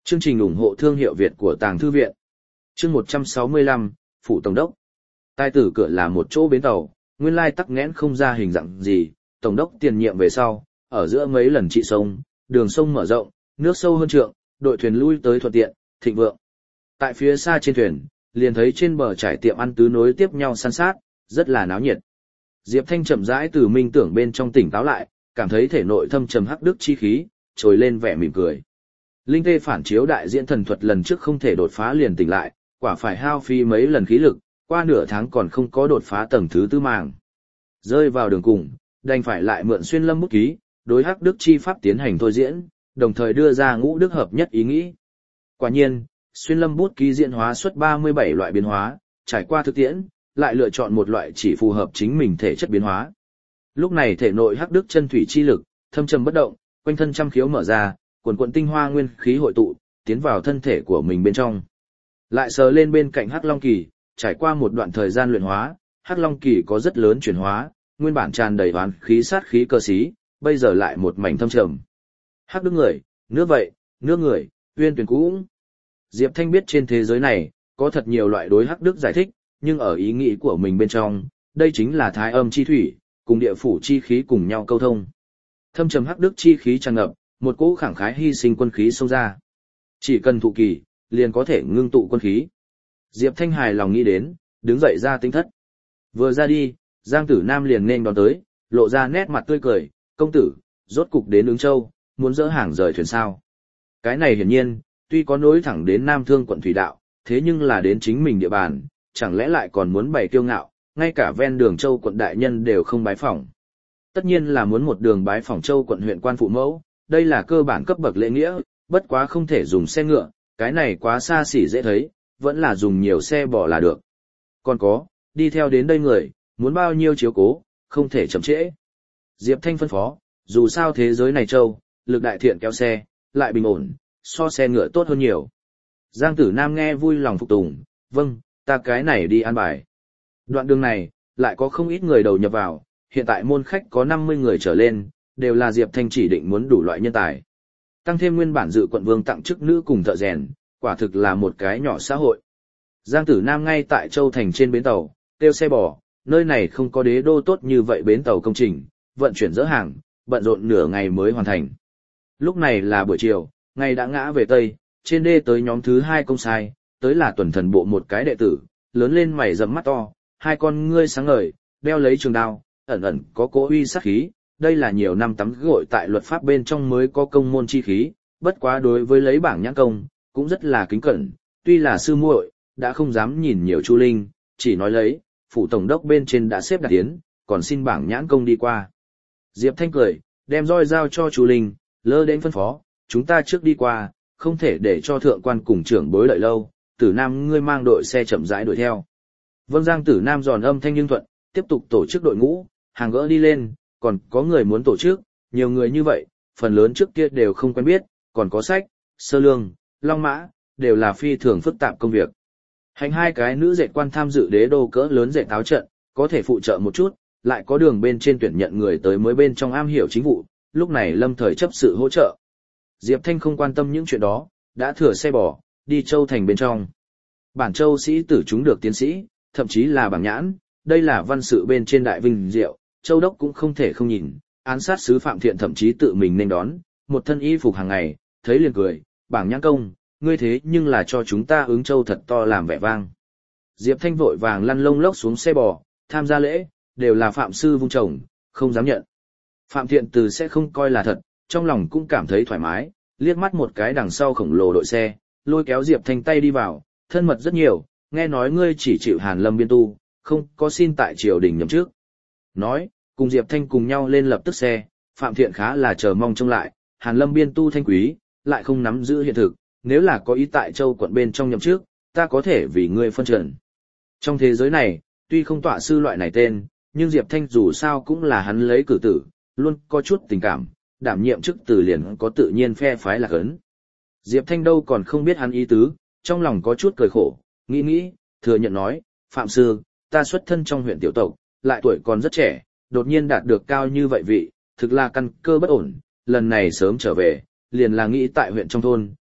Speaker 1: Chương trình ủng hộ thương hiệu Việt của Tàng Thư Viện. Chương 165, Phủ Tổng đốc. Tai tử cửa là một chỗ bến tàu, nguyên lai tắc nghẽn không ra hình dạng gì, Tổng đốc tiền nhiệm về sau, ở giữa mấy lần trị sông, đường sông mở rộng, nước sâu hơn trượng, đội thuyền lui tới thuận tiện, thịnh vượng. Tại phía xa trên thuyền, liền thấy trên bờ trải tiệm ăn tứ nối tiếp nhau san sát, rất là náo nhiệt. Diệp Thanh chậm rãi từ minh tưởng bên trong tỉnh táo lại, cảm thấy thể nội thâm trầm hắc đức chi khí, trồi lên vẻ mỉm cười. Linh tê phản chiếu đại diễn thần thuật lần trước không thể đột phá liền tỉnh lại, quả phải hao phí mấy lần khí lực, qua nửa tháng còn không có đột phá tầng thứ tư màng. Rơi vào đường cùng, đành phải lại mượn xuyên lâm bút ký, đối hắc đức chi pháp tiến hành thôi diễn, đồng thời đưa ra ngũ đức hợp nhất ý nghĩ. Quả nhiên, xuyên lâm bút ký diễn hóa xuất 37 loại biến hóa, trải qua thực tiễn, lại lựa chọn một loại chỉ phù hợp chính mình thể chất biến hóa. Lúc này thể nội hắc đức chân thủy chi lực, thâm trầm bất động, quanh thân trăm khiếu mở ra, quần quần tinh hoa nguyên khí hội tụ, tiến vào thân thể của mình bên trong. Lại sờ lên bên cạnh hắc long kỳ, trải qua một đoạn thời gian luyện hóa, hắc long kỳ có rất lớn chuyển hóa, nguyên bản tràn đầy oán khí sát khí cơ sĩ, bây giờ lại một mảnh thâm trầm. Hắc đức người, nước vậy, nước người, uyên tuyển cũng. Diệp Thanh biết trên thế giới này, có thật nhiều loại đối hắc đức giải thích, nhưng ở ý nghĩ của mình bên trong, đây chính là thái âm chi thủy, cùng địa phủ chi khí cùng nhau câu thông. Thâm trầm hắc đức chi khí tràn ngập, một cỗ khẳng khái hy sinh quân khí xông ra. Chỉ cần thụ kỳ, liền có thể ngưng tụ quân khí. Diệp Thanh hài lòng nghĩ đến, đứng dậy ra tinh thất. Vừa ra đi, Giang Tử Nam liền nên đón tới, lộ ra nét mặt tươi cười, công tử, rốt cục đến Ứng Châu, muốn dỡ hàng rời thuyền sao. Cái này hiển nhiên, tuy có nối thẳng đến Nam Thương quận thủy đạo, thế nhưng là đến chính mình địa bàn, chẳng lẽ lại còn muốn bày kiêu ngạo, ngay cả ven đường Châu quận đại nhân đều không bái phỏng. Tất nhiên là muốn một đường bái phỏng Châu quận huyện quan phụ mẫu, đây là cơ bản cấp bậc lễ nghĩa, bất quá không thể dùng xe ngựa, cái này quá xa xỉ dễ thấy, vẫn là dùng nhiều xe bò là được. Còn có, đi theo đến đây người, muốn bao nhiêu chiếu cố, không thể chậm trễ. Diệp Thanh phân phó, dù sao thế giới này Châu, lực đại thiện kéo xe, lại bình ổn, so xe ngựa tốt hơn nhiều. Giang Tử Nam nghe vui lòng phục tùng, vâng, ta cái này đi an bài. Đoạn đường này, lại có không ít người đầu nhập vào, hiện tại môn khách có 50 người trở lên, đều là Diệp Thanh chỉ định muốn đủ loại nhân tài. Tăng thêm nguyên bản dự quận vương tặng chức nữ cùng thợ rèn, quả thực là một cái nhỏ xã hội. Giang Tử Nam ngay tại Châu Thành trên bến tàu, tiêu xe bò, nơi này không có đế đô tốt như vậy bến tàu công trình, vận chuyển dỡ hàng, bận rộn nửa ngày mới hoàn thành. Lúc này là buổi chiều, ngày đã ngã về Tây, trên đê tới nhóm thứ 2 công sai, tới là tuần thần bộ một cái đệ tử, lớn lên mày rậm mắt to, hai con ngươi sáng ngời, đeo lấy trường đao, ẩn ẩn có cỗ uy sát khí, đây là nhiều năm tắm gội tại luật pháp bên trong mới có công môn chi khí, bất quá đối với lấy bảng nhãn công, cũng rất là kính cẩn, tuy là sư muội, đã không dám nhìn nhiều Chu Linh, chỉ nói lấy, phủ tổng đốc bên trên đã xếp đặt tiến, còn xin bảng nhãn công đi qua. Diệp Thanh cười, đem roi giao cho Chu Linh, lơ đến phân phó, chúng ta trước đi qua, không thể để cho thượng quan cùng trưởng bối đợi lâu, Tử Nam ngươi mang đội xe chậm rãi đuổi theo. Vâng. Giang Tử Nam giòn âm thanh nhưng thuận, tiếp tục tổ chức đội ngũ, hàng gỡ đi lên, còn có người muốn tổ chức, nhiều người như vậy, phần lớn trước kia đều không quen biết, còn có sách, sơ lương, long mã, đều là phi thường phức tạp công việc. Hành hai cái nữ dệt quan tham dự đế đô cỡ lớn dệt áo trận, có thể phụ trợ một chút, lại có đường bên trên tuyển nhận người tới mới bên trong am hiểu chính vụ, lúc này lâm thời chấp sự hỗ trợ. Diệp Thanh không quan tâm những chuyện đó, đã thừa xe bò, đi Châu Thành bên trong. Bản Châu sĩ tử chúng được tiến sĩ, thậm chí là bảng nhãn, đây là văn sự bên trên đại vinh diệu, Châu Đốc cũng không thể không nhìn, án sát sứ Phạm Thiện thậm chí tự mình nên đón, một thân y phục hàng ngày, thấy liền cười, bảng nhãn công, ngươi thế nhưng là cho chúng ta Ứng Châu thật to làm vẻ vang. Diệp Thanh vội vàng lăn lông lốc xuống xe bò, tham gia lễ, đều là Phạm sư vung chồng, không dám nhận. Phạm Thiện từ sẽ không coi là thật, trong lòng cũng cảm thấy thoải mái, liếc mắt một cái đằng sau khổng lồ đội xe, lôi kéo Diệp Thanh tay đi vào, thân mật rất nhiều, nghe nói ngươi chỉ chịu Hàn Lâm biên tu, không có xin tại triều đình nhậm trước. Nói, cùng Diệp Thanh cùng nhau lên lập tức xe, Phạm Thiện khá là chờ mong trông lại, Hàn Lâm biên tu thanh quý, lại không nắm giữ hiện thực, nếu là có ý tại Châu quận bên trong nhậm trước, ta có thể vì ngươi phân trần. Trong thế giới này, tuy không tọa sư loại này tên, nhưng Diệp Thanh dù sao cũng là hắn lấy cử tử, luôn có chút tình cảm, đảm nhiệm chức từ liền có tự nhiên phe phái lạc ấn. Diệp Thanh đâu còn không biết hắn ý tứ, trong lòng có chút cười khổ, nghĩ, thừa nhận nói, Phạm sư, ta xuất thân trong huyện tiểu tộc, lại tuổi còn rất trẻ, đột nhiên đạt được cao như vậy vị, thực là căn cơ bất ổn, lần này sớm trở về, liền là nghĩ tại huyện trong thôn,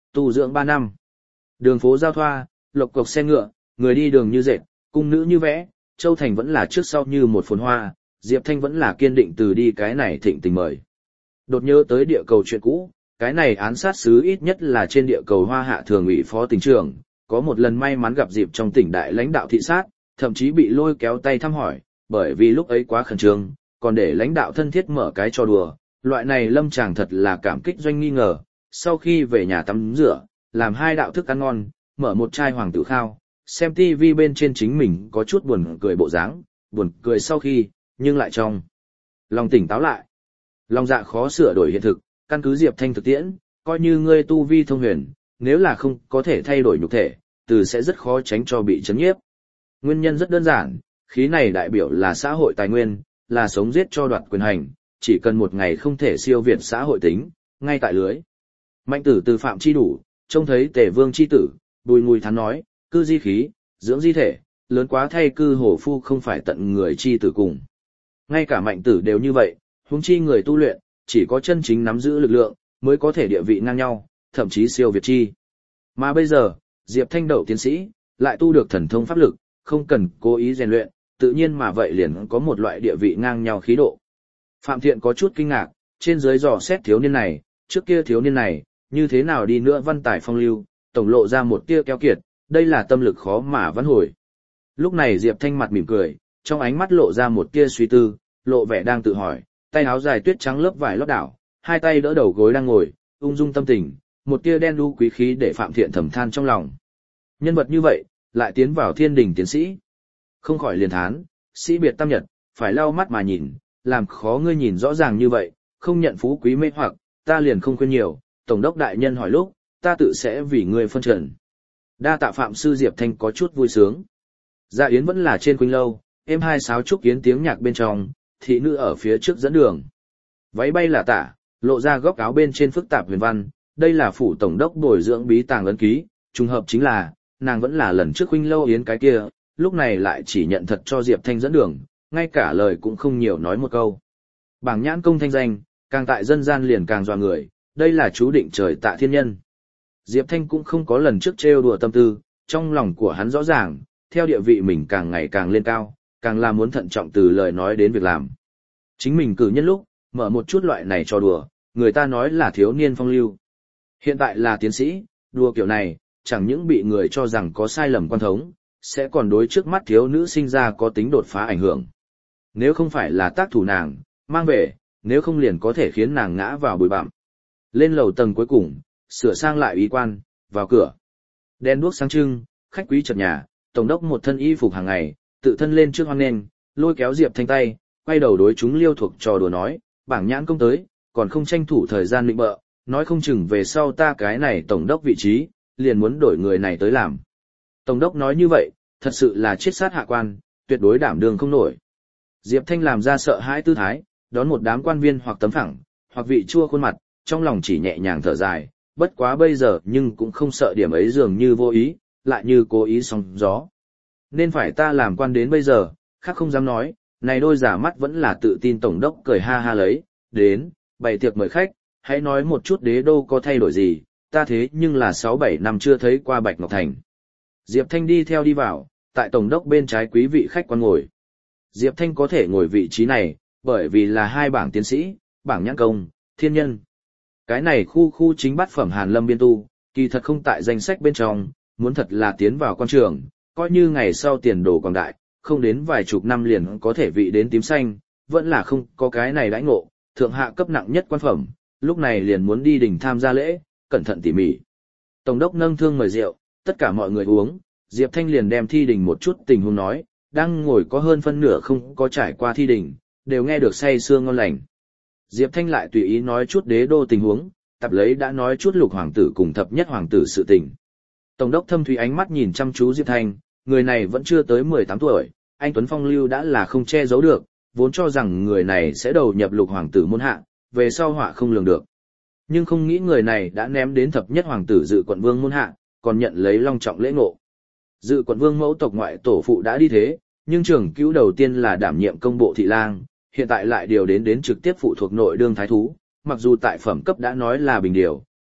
Speaker 1: tu dưỡng 3 năm. Đường phố giao thoa, lộc cộc xe ngựa, người đi đường như dệt, cung nữ như vẽ, Châu Thành vẫn là trước sau như một phồn hoa, Diệp Thanh vẫn là kiên định từ đi cái này thịnh tình mời. Đột nhớ tới địa cầu chuyện cũ, cái này án sát xứ ít nhất là trên địa cầu Hoa Hạ thường ủy phó tỉnh trưởng, có một lần may mắn gặp dịp trong tỉnh đại lãnh đạo thị sát, thậm chí bị lôi kéo tay thăm hỏi, bởi vì lúc ấy quá khẩn trương, còn để lãnh đạo thân thiết mở cái trò đùa, loại này Lâm Tràng thật là cảm kích doanh nghi ngờ, sau khi về nhà tắm rửa, làm 2 đạo thức ăn ngon, mở một chai hoàng tử khao, xem TV bên trên chính mình có chút buồn cười bộ dáng, buồn cười sau khi, nhưng lại trong lòng tỉnh táo lại. Lòng dạ khó sửa đổi hiện thực, căn cứ Diệp Thanh thực tiễn, coi như ngươi tu vi thông huyền, nếu là không có thể thay đổi nhục thể, từ sẽ rất khó tránh cho bị chấn nhiếp. Nguyên nhân rất đơn giản, khí này đại biểu là xã hội tài nguyên, là sống giết cho đoạt quyền hành, chỉ cần một ngày không thể siêu việt xã hội tính, ngay tại lưới. Mạnh tử từ phạm chi đủ, trông thấy Tề Vương chi tử, Bùi Ngùi thắn nói, cư di khí, dưỡng di thể, lớn quá thay cư hổ phu không phải tận người chi tử cùng. Ngay cả mạnh tử đều như vậy, huống chi người tu luyện, chỉ có chân chính nắm giữ lực lượng, mới có thể địa vị ngang nhau, thậm chí siêu việt chi. Mà bây giờ, Diệp Thanh đậu tiến sĩ, lại tu được thần thông pháp lực, không cần cố ý rèn luyện, tự nhiên mà vậy liền có một loại địa vị ngang nhau khí độ. Phạm Thiện có chút kinh ngạc, trên dưới dò xét thiếu niên này, trước kia thiếu niên này, như thế nào đi nữa văn tài phong lưu, tổng lộ ra một tia keo kiệt, đây là tâm lực khó mà vãn hồi. Lúc này Diệp Thanh mặt mỉm cười, trong ánh mắt lộ ra một tia suy tư, lộ vẻ đang tự hỏi, tay áo dài tuyết trắng lớp vải lót đảo, hai tay đỡ đầu gối đang ngồi, ung dung tâm tình, một tia đen đu quý khí để Phạm Thiện thầm than trong lòng. Nhân vật như vậy, lại tiến vào thiên đình tiến sĩ. Không khỏi liền thán, sĩ biệt tam nhật, phải lau mắt mà nhìn, làm khó ngươi nhìn rõ ràng như vậy, không nhận phú quý mê hoặc, ta liền không khuyên nhiều, tổng đốc đại nhân hỏi lúc, ta tự sẽ vì ngươi phân trần. Đa tạ Phạm sư Diệp Thanh có chút vui sướng. Dạ yến vẫn là trên Khuynh lâu, êm hai sáo trúc yến tiếng nhạc bên trong, thị nữ ở phía trước dẫn đường. Váy bay là tả, lộ ra góc áo bên trên phức tạp huyền văn, đây là phủ tổng đốc bồi dưỡng bí tàng ấn ký, trùng hợp chính là, nàng vẫn là lần trước Khuynh lâu yến cái kia, lúc này lại chỉ nhận thật cho Diệp Thanh dẫn đường, ngay cả lời cũng không nhiều nói một câu. Bảng nhãn công thanh danh, càng tại dân gian liền càng dọa người, đây là chú định trời tạ thiên nhân. Diệp Thanh cũng không có lần trước trêu đùa tâm tư, trong lòng của hắn rõ ràng, theo địa vị mình càng ngày càng lên cao, càng là muốn thận trọng từ lời nói đến việc làm. Chính mình cử nhân lúc, mở một chút loại này cho đùa, người ta nói là thiếu niên phong lưu. Hiện tại là tiến sĩ, đùa kiểu này, chẳng những bị người cho rằng có sai lầm quan thống, sẽ còn đối trước mắt thiếu nữ sinh ra có tính đột phá ảnh hưởng. Nếu không phải là tác thủ nàng, mang về, nếu không liền có thể khiến nàng ngã vào bụi bặm. Lên lầu tầng cuối cùng, sửa sang lại y quan, vào cửa. Đèn đuốc sáng trưng, khách quý chật nhà, tổng đốc một thân y phục hàng ngày, tự thân lên trước hoan nghênh, lôi kéo Diệp Thanh tay, quay đầu đối chúng liêu thuộc trò đùa nói, bảng nhãn công tới, còn không tranh thủ thời gian định bợ, nói không chừng về sau ta cái này tổng đốc vị trí, liền muốn đổi người này tới làm. Tổng đốc nói như vậy, thật sự là chết sát hạ quan, tuyệt đối đảm đương không nổi. Diệp Thanh làm ra sợ hãi tư thái, đón một đám quan viên hoặc tấm phẳng, hoặc vị chua khuôn mặt, trong lòng chỉ nhẹ nhàng thở dài, bất quá bây giờ nhưng cũng không sợ điểm ấy dường như vô ý, lại như cố ý sóng gió. Nên phải ta làm quan đến bây giờ, khác không dám nói, này đôi giả mắt vẫn là tự tin tổng đốc cười ha ha lấy, đến, bày tiệc mời khách, hãy nói một chút đế đô có thay đổi gì, ta thế nhưng là 6-7 năm chưa thấy qua Bạch Ngọc Thành. Diệp Thanh đi theo đi vào, tại tổng đốc bên trái quý vị khách quan ngồi. Diệp Thanh có thể ngồi vị trí này, bởi vì là 2 bảng tiến sĩ, bảng nhãn công, thiên nhân. Cái này khu chính bát phẩm Hàn Lâm biên tu, kỳ thật không tại danh sách bên trong, muốn thật là tiến vào quan trường, coi như ngày sau tiền đồ quảng đại, không đến vài chục năm liền có thể vị đến tím xanh, vẫn là không có cái này đãi ngộ, thượng hạ cấp nặng nhất quan phẩm, lúc này liền muốn đi đình tham gia lễ, cẩn thận tỉ mỉ. Tổng đốc nâng thương mời rượu, tất cả mọi người uống, Diệp Thanh liền đem thi đình một chút tình huống nói, đang ngồi có hơn phân nửa không có trải qua thi đình, đều nghe được say sưa ngon lành. Diệp Thanh lại tùy ý nói chút đế đô tình huống, tập lấy đã nói chút lục hoàng tử cùng thập nhất hoàng tử sự tình. Tổng đốc thâm thúy ánh mắt nhìn chăm chú Diệp Thanh, người này vẫn chưa tới 18 tuổi, anh Tuấn Phong lưu đã là không che giấu được, vốn cho rằng người này sẽ đầu nhập lục hoàng tử môn hạ, về sau họa không lường được. Nhưng không nghĩ người này đã ném đến thập nhất hoàng tử dự quận vương môn hạ, còn nhận lấy long trọng lễ ngộ. Dự quận vương mẫu tộc ngoại tổ phụ đã đi thế, nhưng trưởng cứu đầu tiên là đảm nhiệm công bộ thị lang, hiện tại lại điều đến trực tiếp phụ thuộc nội đương thái thú, mặc dù tại phẩm cấp đã nói là bình điều,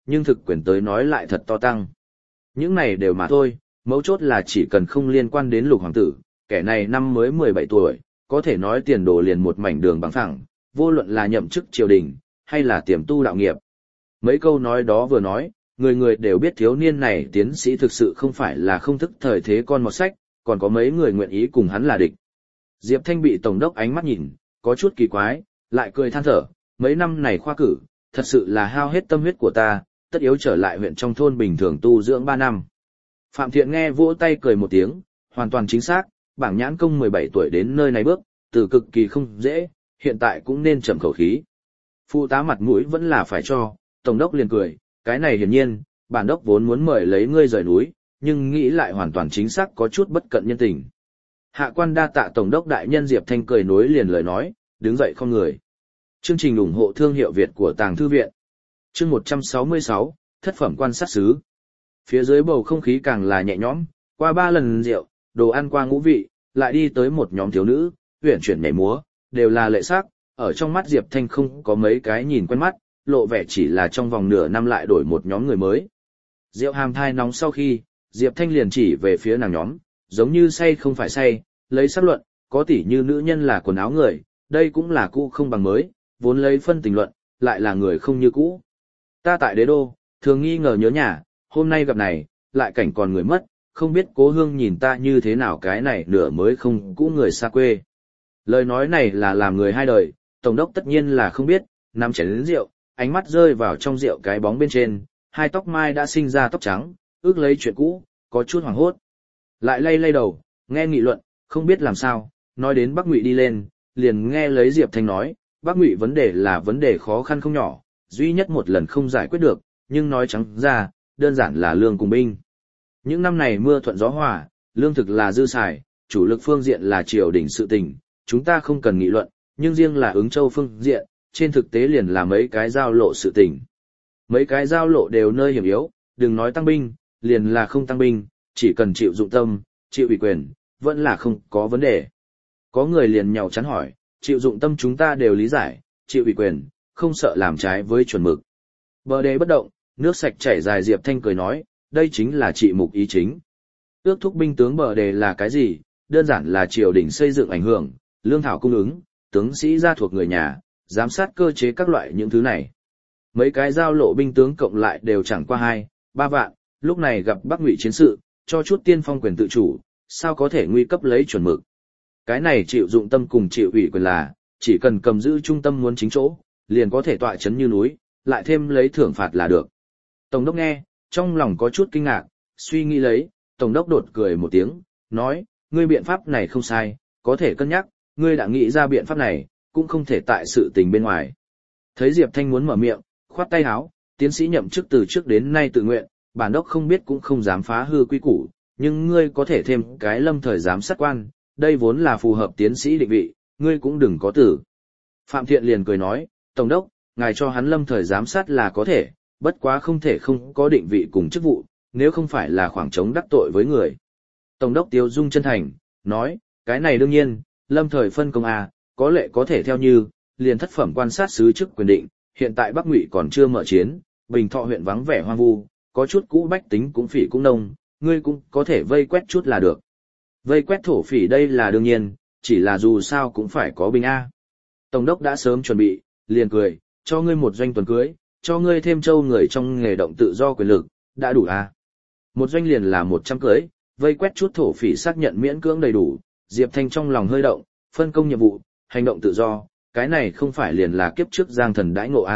Speaker 1: nhưng thực quyền tới nói lại thật to tăng. Những này đều mà thôi, mấu chốt là chỉ cần không liên quan đến Lục hoàng tử, kẻ này năm mới 17 tuổi, có thể nói tiền đồ liền một mảnh đường bằng phẳng, vô luận là nhậm chức triều đình, hay là tiềm tu đạo nghiệp. Mấy câu nói đó vừa nói, người người đều biết thiếu niên này tiến sĩ thực sự không phải là không thức thời thế con một sách, còn có mấy người nguyện ý cùng hắn là địch. Diệp Thanh bị tổng đốc ánh mắt nhìn, có chút kỳ quái, lại cười than thở, mấy năm này khoa cử, thật sự là hao hết tâm huyết của ta, tất yếu trở lại huyện trong thôn bình thường tu dưỡng 3 năm. Phạm Thiện nghe vỗ tay cười một tiếng, hoàn toàn chính xác, bảng nhãn công 17 tuổi đến nơi này bước, từ cực kỳ không dễ, hiện tại cũng nên chậm khẩu khí. Phụ tá mặt mũi vẫn là phải cho, tổng đốc liền cười, cái này hiển nhiên, bản đốc vốn muốn mời lấy ngươi rời núi, nhưng nghĩ lại hoàn toàn chính xác có chút bất cận nhân tình. Hạ quan đa tạ tổng đốc đại nhân. Diệp Thanh cười nối liền lời nói, đứng dậy không người. Chương trình ủng hộ thương hiệu Việt của Tàng Thư Viện. Chương 166, thất phẩm quan sát sứ. Phía dưới bầu không khí càng là nhẹ nhõm, qua 3 lần rượu, đồ ăn qua ngũ vị, lại đi tới một nhóm thiếu nữ, uyển chuyển nhảy múa, đều là lệ sắc, ở trong mắt Diệp Thanh không có mấy cái nhìn quen mắt, lộ vẻ chỉ là trong vòng nửa năm lại đổi một nhóm người mới. Rượu hàm thai nóng sau khi, Diệp Thanh liền chỉ về phía nàng nhóm, giống như say không phải say, lấy sắc luận, có tỉ như nữ nhân là quần áo người, đây cũng là cũ không bằng mới, vốn lấy phân tình luận, lại là người không như cũ. Ta tại đế đô, thường nghi ngờ nhớ nhà, hôm nay gặp này, lại cảnh còn người mất, không biết cố hương nhìn ta như thế nào, cái này nửa mới không cũ người xa quê. Lời nói này là làm người hai đời, tổng đốc tất nhiên là không biết, nắm chén lớn rượu, ánh mắt rơi vào trong rượu cái bóng bên trên, hai tóc mai đã sinh ra tóc trắng, ước lấy chuyện cũ, có chút hoảng hốt. Lại lay lay đầu, nghe nghị luận, không biết làm sao, nói đến Bắc Ngụy đi lên, liền nghe lấy Diệp Thanh nói, Bắc Ngụy vấn đề là vấn đề khó khăn không nhỏ, duy nhất một lần không giải quyết được, nhưng nói trắng ra, đơn giản là lương cùng binh. Những năm này mưa thuận gió hòa, lương thực là dư xài, chủ lực phương diện là triều đình sự tình, chúng ta không cần nghị luận, nhưng riêng là Ứng Châu phương diện, trên thực tế liền là mấy cái giao lộ sự tình. Mấy cái giao lộ đều nơi hiểm yếu, đừng nói tăng binh, liền là không tăng binh, chỉ cần chịu dụng tâm, chịu ủy quyền, vẫn là không có vấn đề. Có người liền nhàu chán hỏi, chịu dụng tâm chúng ta đều lý giải, chịu ủy quyền, không sợ làm trái với chuẩn mực. Bờ đê bất động, nước sạch chảy dài. Diệp Thanh cười nói, đây chính là trị mục ý chính. Ước thúc binh tướng bờ đề là cái gì? Đơn giản là triều đình xây dựng ảnh hưởng, lương thảo cung ứng, tướng sĩ gia thuộc người nhà, giám sát cơ chế các loại những thứ này. Mấy cái giao lộ binh tướng cộng lại đều chẳng qua 2-3 vạn, lúc này gặp Bắc Ngụy chiến sự, cho chút tiên phong quyền tự chủ, sao có thể nguy cấp lấy chuẩn mực. Cái này chịu dụng tâm cùng chịu ủy quyền là, chỉ cần cầm giữ trung tâm muốn chính chỗ, liền có thể tọa chấn như núi, lại thêm lấy thưởng phạt là được. Tổng đốc nghe, trong lòng có chút kinh ngạc, suy nghĩ lấy, tổng đốc đột cười một tiếng, nói, ngươi biện pháp này không sai, có thể cân nhắc, ngươi đã nghĩ ra biện pháp này, cũng không thể tại sự tình bên ngoài. Thấy Diệp Thanh muốn mở miệng, khoát tay áo, tiến sĩ nhậm chức từ trước đến nay tự nguyện, bản đốc không biết cũng không dám phá hư quy củ, nhưng ngươi có thể thêm cái lâm thời giám sát quan, đây vốn là phù hợp tiến sĩ định vị, ngươi cũng đừng có tử. Phạm Thiện liền cười nói, tổng đốc, ngài cho hắn lâm thời giám sát là có thể, bất quá không thể không có định vị cùng chức vụ, nếu không phải là khoảng trống đắc tội với người. Tổng đốc Tiêu Dung chân thành, nói, cái này đương nhiên, lâm thời phân công có lệ có thể theo như, liền thất phẩm quan sát sứ chức quyền định, hiện tại Bắc Ngụy còn chưa mở chiến, Bình Thọ huyện vắng vẻ hoang vu, có chút cũ bách tính cũng phỉ cũng nông, ngươi cũng có thể vây quét chút là được. Vây quét thổ phỉ đây là đương nhiên, chỉ là dù sao cũng phải có binh Tổng đốc đã sớm chuẩn bị, liền cười, cho ngươi một doanh tuần cưới, cho ngươi thêm châu người trong nghề động tự do quyền lực, đã đủ Một doanh liền là 100 cưới, vây quét chút thổ phỉ xác nhận miễn cưỡng đầy đủ. Diệp Thanh trong lòng hơi động, phân công nhiệm vụ, hành động tự do, cái này không phải liền là kiếp trước Giang Thần đãi ngộ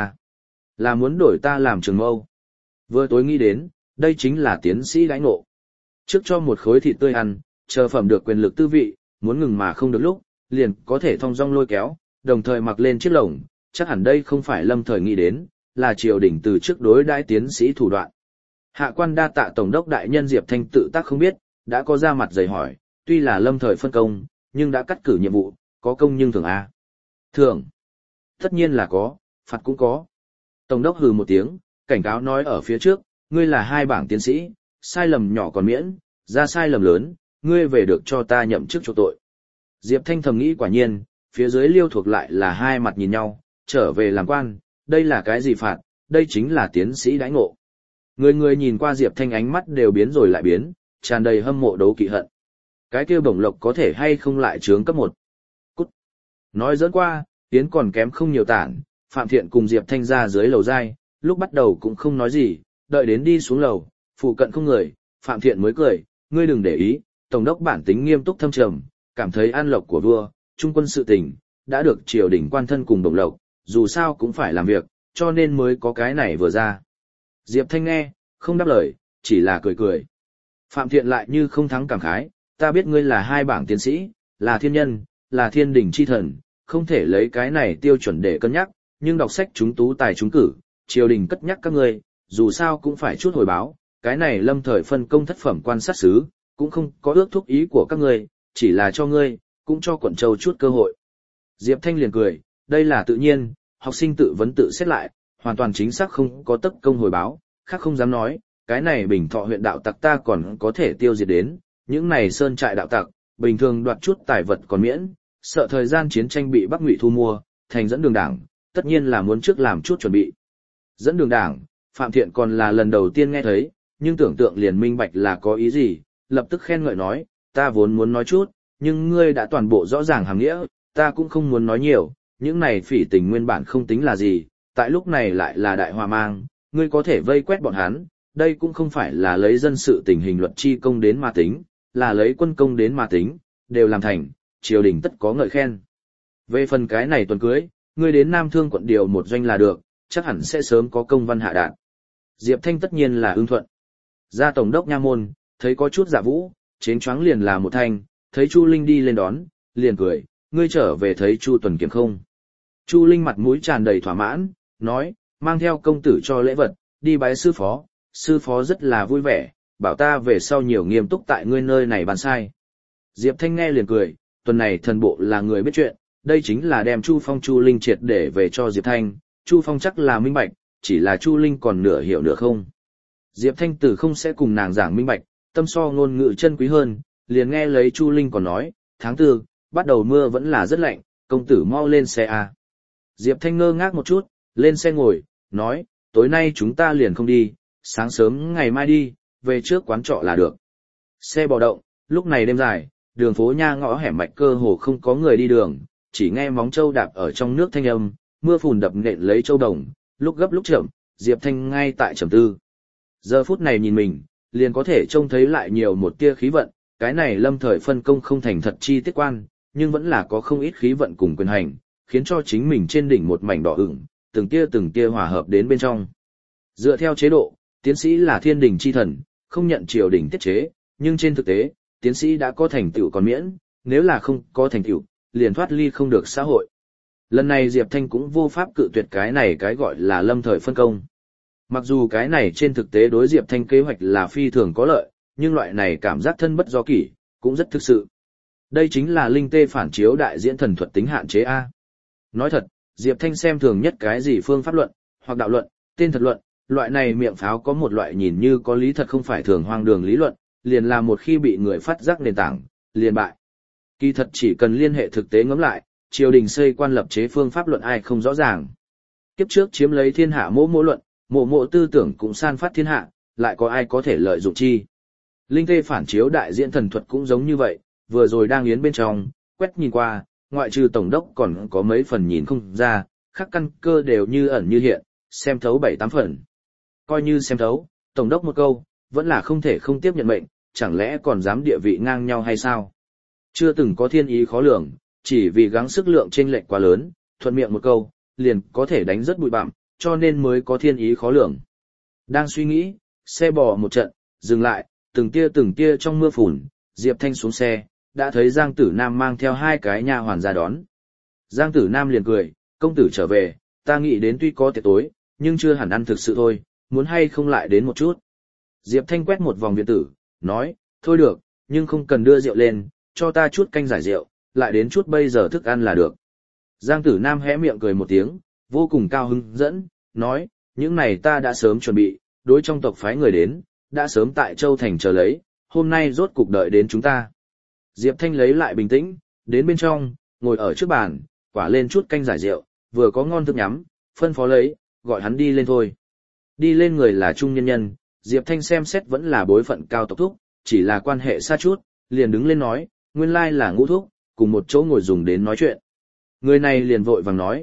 Speaker 1: là muốn đổi ta làm trường mâu. Vừa tối nghĩ đến, đây chính là tiến sĩ đãi ngộ. Trước cho một khối thịt tươi ăn, chờ phẩm được quyền lực tư vị, muốn ngừng mà không được lúc, liền có thể thong dong lôi kéo, đồng thời mặc lên chiếc lồng, chắc hẳn đây không phải lâm thời nghĩ đến, là triều đình từ trước đối đãi tiến sĩ thủ đoạn. Hạ quan đa tạ tổng đốc đại nhân. Diệp Thanh tự tác không biết, đã có ra mặt dày hỏi, tuy là lâm thời phân công, nhưng đã cắt cử nhiệm vụ, có công nhưng thưởng Thưởng. Tất nhiên là có, phạt cũng có. Tổng đốc hừ một tiếng, cảnh cáo nói ở phía trước, ngươi là 2 bảng tiến sĩ, sai lầm nhỏ còn miễn, ra sai lầm lớn, ngươi về được cho ta nhậm chức chỗ tội. Diệp Thanh thầm nghĩ quả nhiên, phía dưới Liêu thuộc lại là hai mặt nhìn nhau, trở về làm quan, đây là cái gì phạt, đây chính là tiến sĩ đãi ngộ. Người người nhìn qua Diệp Thanh ánh mắt đều biến rồi lại biến, tràn đầy hâm mộ đấu kỵ hận. Cái kia bổng lộc có thể hay không lại trướng cấp 1. Cút. Nói dẫn qua, tiến còn kém không nhiều tản, Phạm Thiện cùng Diệp Thanh ra dưới lầu giai, lúc bắt đầu cũng không nói gì, đợi đến đi xuống lầu, phụ cận không người, Phạm Thiện mới cười, ngươi đừng để ý, tổng đốc bản tính nghiêm túc thâm trầm, cảm thấy an lộc của vua, trung quân sự tình, đã được triều đình quan thân cùng đồng lộc, dù sao cũng phải làm việc, cho nên mới có cái này vừa ra. Diệp Thanh nghe, không đáp lời, chỉ là cười cười. Phạm Thiện lại như không thắng cảm khái, ta biết ngươi là 2 bảng tiến sĩ, là thiên nhân, là thiên đỉnh chi thần, không thể lấy cái này tiêu chuẩn để cân nhắc, nhưng đọc sách chúng tú tài chúng cử, triều đình cất nhắc các ngươi, dù sao cũng phải chút hồi báo, cái này lâm thời phân công thất phẩm quan sát sứ, cũng không có ước thúc ý của các ngươi, chỉ là cho ngươi, cũng cho quận châu chút cơ hội. Diệp Thanh liền cười, đây là tự nhiên, học sinh tự vấn tự xét lại, hoàn toàn chính xác không có tất công hồi báo, khác không dám nói, cái này Bình Thọ huyện đạo tặc ta còn có thể tiêu diệt đến, những này sơn trại đạo tặc, bình thường đoạt chút tài vật còn miễn, sợ thời gian chiến tranh bị Bắc Ngụy thu mua, thành dẫn đường đảng, tất nhiên là muốn trước làm chút chuẩn bị. Dẫn đường đảng, Phạm Thiện còn là lần đầu tiên nghe thấy, nhưng tưởng tượng liền minh bạch là có ý gì, lập tức khen ngợi nói, ta vốn muốn nói chút, nhưng ngươi đã toàn bộ rõ ràng hàm nghĩa, ta cũng không muốn nói nhiều, những này phỉ tình nguyên bản không tính là gì, tại lúc này lại là đại hòa mang, ngươi có thể vây quét bọn hắn, đây cũng không phải là lấy dân sự tình hình luật chi công đến mà tính, là lấy quân công đến mà tính, đều làm thành, triều đình tất có ngợi khen. Về phần cái này tuần cưới, ngươi đến Nam Thương quận điều một doanh là được, chắc hẳn sẽ sớm có công văn hạ đạn. Diệp Thanh tất nhiên là ưng thuận. Ra tổng đốc nha môn, thấy có chút dạ vũ, chến choáng liền là một thanh, thấy Chu Linh đi lên đón, liền cười, ngươi trở về thấy Chu Tuần Kiểm không? Chu Linh mặt mũi tràn đầy thỏa mãn, nói, mang theo công tử cho lễ vật, đi bái sư phó rất là vui vẻ, bảo ta về sau nhiều nghiêm túc tại ngươi nơi này bàn sai. Diệp Thanh nghe liền cười, tuần này thần bộ là người biết chuyện, đây chính là đem Chu Phong Chu Linh triệt để về cho Diệp Thanh, Chu Phong chắc là minh bạch, chỉ là Chu Linh còn nửa hiểu nửa không. Diệp Thanh tử không sẽ cùng nàng giảng minh bạch, tâm so ngôn ngữ chân quý hơn, liền nghe lấy Chu Linh còn nói, tháng 4, bắt đầu mưa vẫn là rất lạnh, công tử mau lên xe à. Diệp Thanh ngơ ngác một chút, lên xe ngồi, nói, tối nay chúng ta liền không đi, sáng sớm ngày mai đi, về trước quán trọ là được. Xe bò động, lúc này đêm dài, đường phố nha ngõ hẻm mạch cơ hồ không có người đi đường, chỉ nghe móng trâu đạp ở trong nước thanh âm, mưa phùn đập nện lấy châu đồng, lúc gấp lúc chậm, Diệp Thanh ngay tại trầm tư. Giờ phút này nhìn mình, liền có thể trông thấy lại nhiều một tia khí vận, cái này lâm thời phân công không thành thật chi tiết quan, nhưng vẫn là có không ít khí vận cùng quyền hành, khiến cho chính mình trên đỉnh một mảnh đỏ ửng, từng tia hòa hợp đến bên trong. Dựa theo chế độ, tiến sĩ là thiên đình chi thần, không nhận triều đình tiết chế, nhưng trên thực tế, tiến sĩ đã có thành tựu còn miễn, nếu là không có thành tựu, liền thoát ly không được xã hội. Lần này Diệp Thanh cũng vô pháp cự tuyệt cái này cái gọi là lâm thời phân công. Mặc dù cái này trên thực tế đối Diệp Thanh kế hoạch là phi thường có lợi, nhưng loại này cảm giác thân bất do kỷ, cũng rất thực sự. Đây chính là linh tê phản chiếu đại diễn thần thuật tính hạn chế A. Nói thật, Diệp Thanh xem thường nhất cái gì phương pháp luận, hoặc đạo luận, tên thật luận, loại này miệng pháo có một loại nhìn như có lý thật không phải thường hoang đường lý luận, liền là một khi bị người phát giác nền tảng, liền bại. Kỳ thật chỉ cần liên hệ thực tế ngẫm lại, triều đình xây quan lập chế phương pháp luận ai không rõ ràng. Kiếp trước chiếm lấy thiên hạ mỗ luận, mộ tư tưởng cũng san phát thiên hạ, lại có ai có thể lợi dụng chi. Linh tê phản chiếu đại diễn thần thuật cũng giống như vậy, vừa rồi đang yến bên trong, quét nhìn qua, ngoại trừ tổng đốc còn có mấy phần nhìn không ra, khác căn cơ đều như ẩn như hiện, xem thấu 7-8 phần. Coi như xem thấu, tổng đốc một câu, vẫn là không thể không tiếp nhận mệnh, chẳng lẽ còn dám địa vị ngang nhau hay sao? Chưa từng có thiên ý khó lường, chỉ vì gắng sức lượng chênh lệch quá lớn, thuận miệng một câu, liền có thể đánh rất bụi bặm, cho nên mới có thiên ý khó lường. Đang suy nghĩ, xe bò một trận, dừng lại, từng tia trong mưa phùn, Diệp Thanh xuống xe, đã thấy Giang Tử Nam mang theo 2 cái nha hoàn ra đón. Giang Tử Nam liền cười, công tử trở về, ta nghĩ đến tuy có tiệc tối, nhưng chưa hẳn ăn thực sự thôi, muốn hay không lại đến một chút. Diệp Thanh quét một vòng viện tử, nói, thôi được, nhưng không cần đưa rượu lên, cho ta chút canh giải rượu, lại đến chút bây giờ thức ăn là được. Giang Tử Nam hé miệng cười một tiếng, vô cùng cao hứng dẫn, nói, những này ta đã sớm chuẩn bị, đối trong tộc phái người đến, đã sớm tại Châu Thành chờ lấy, hôm nay rốt cục đợi đến chúng ta. Diệp Thanh lấy lại bình tĩnh, đến bên trong, ngồi ở trước bàn, quả lên chút canh giải rượu, vừa có ngon thức nhắm, phân phó lấy, gọi hắn đi lên thôi. Đi lên người là trung nhân nhân, Diệp Thanh xem xét vẫn là bối phận cao tộc thúc, chỉ là quan hệ xa chút, liền đứng lên nói, nguyên lai là Ngũ thúc, cùng một chỗ ngồi dùng đến nói chuyện. Người này liền vội vàng nói,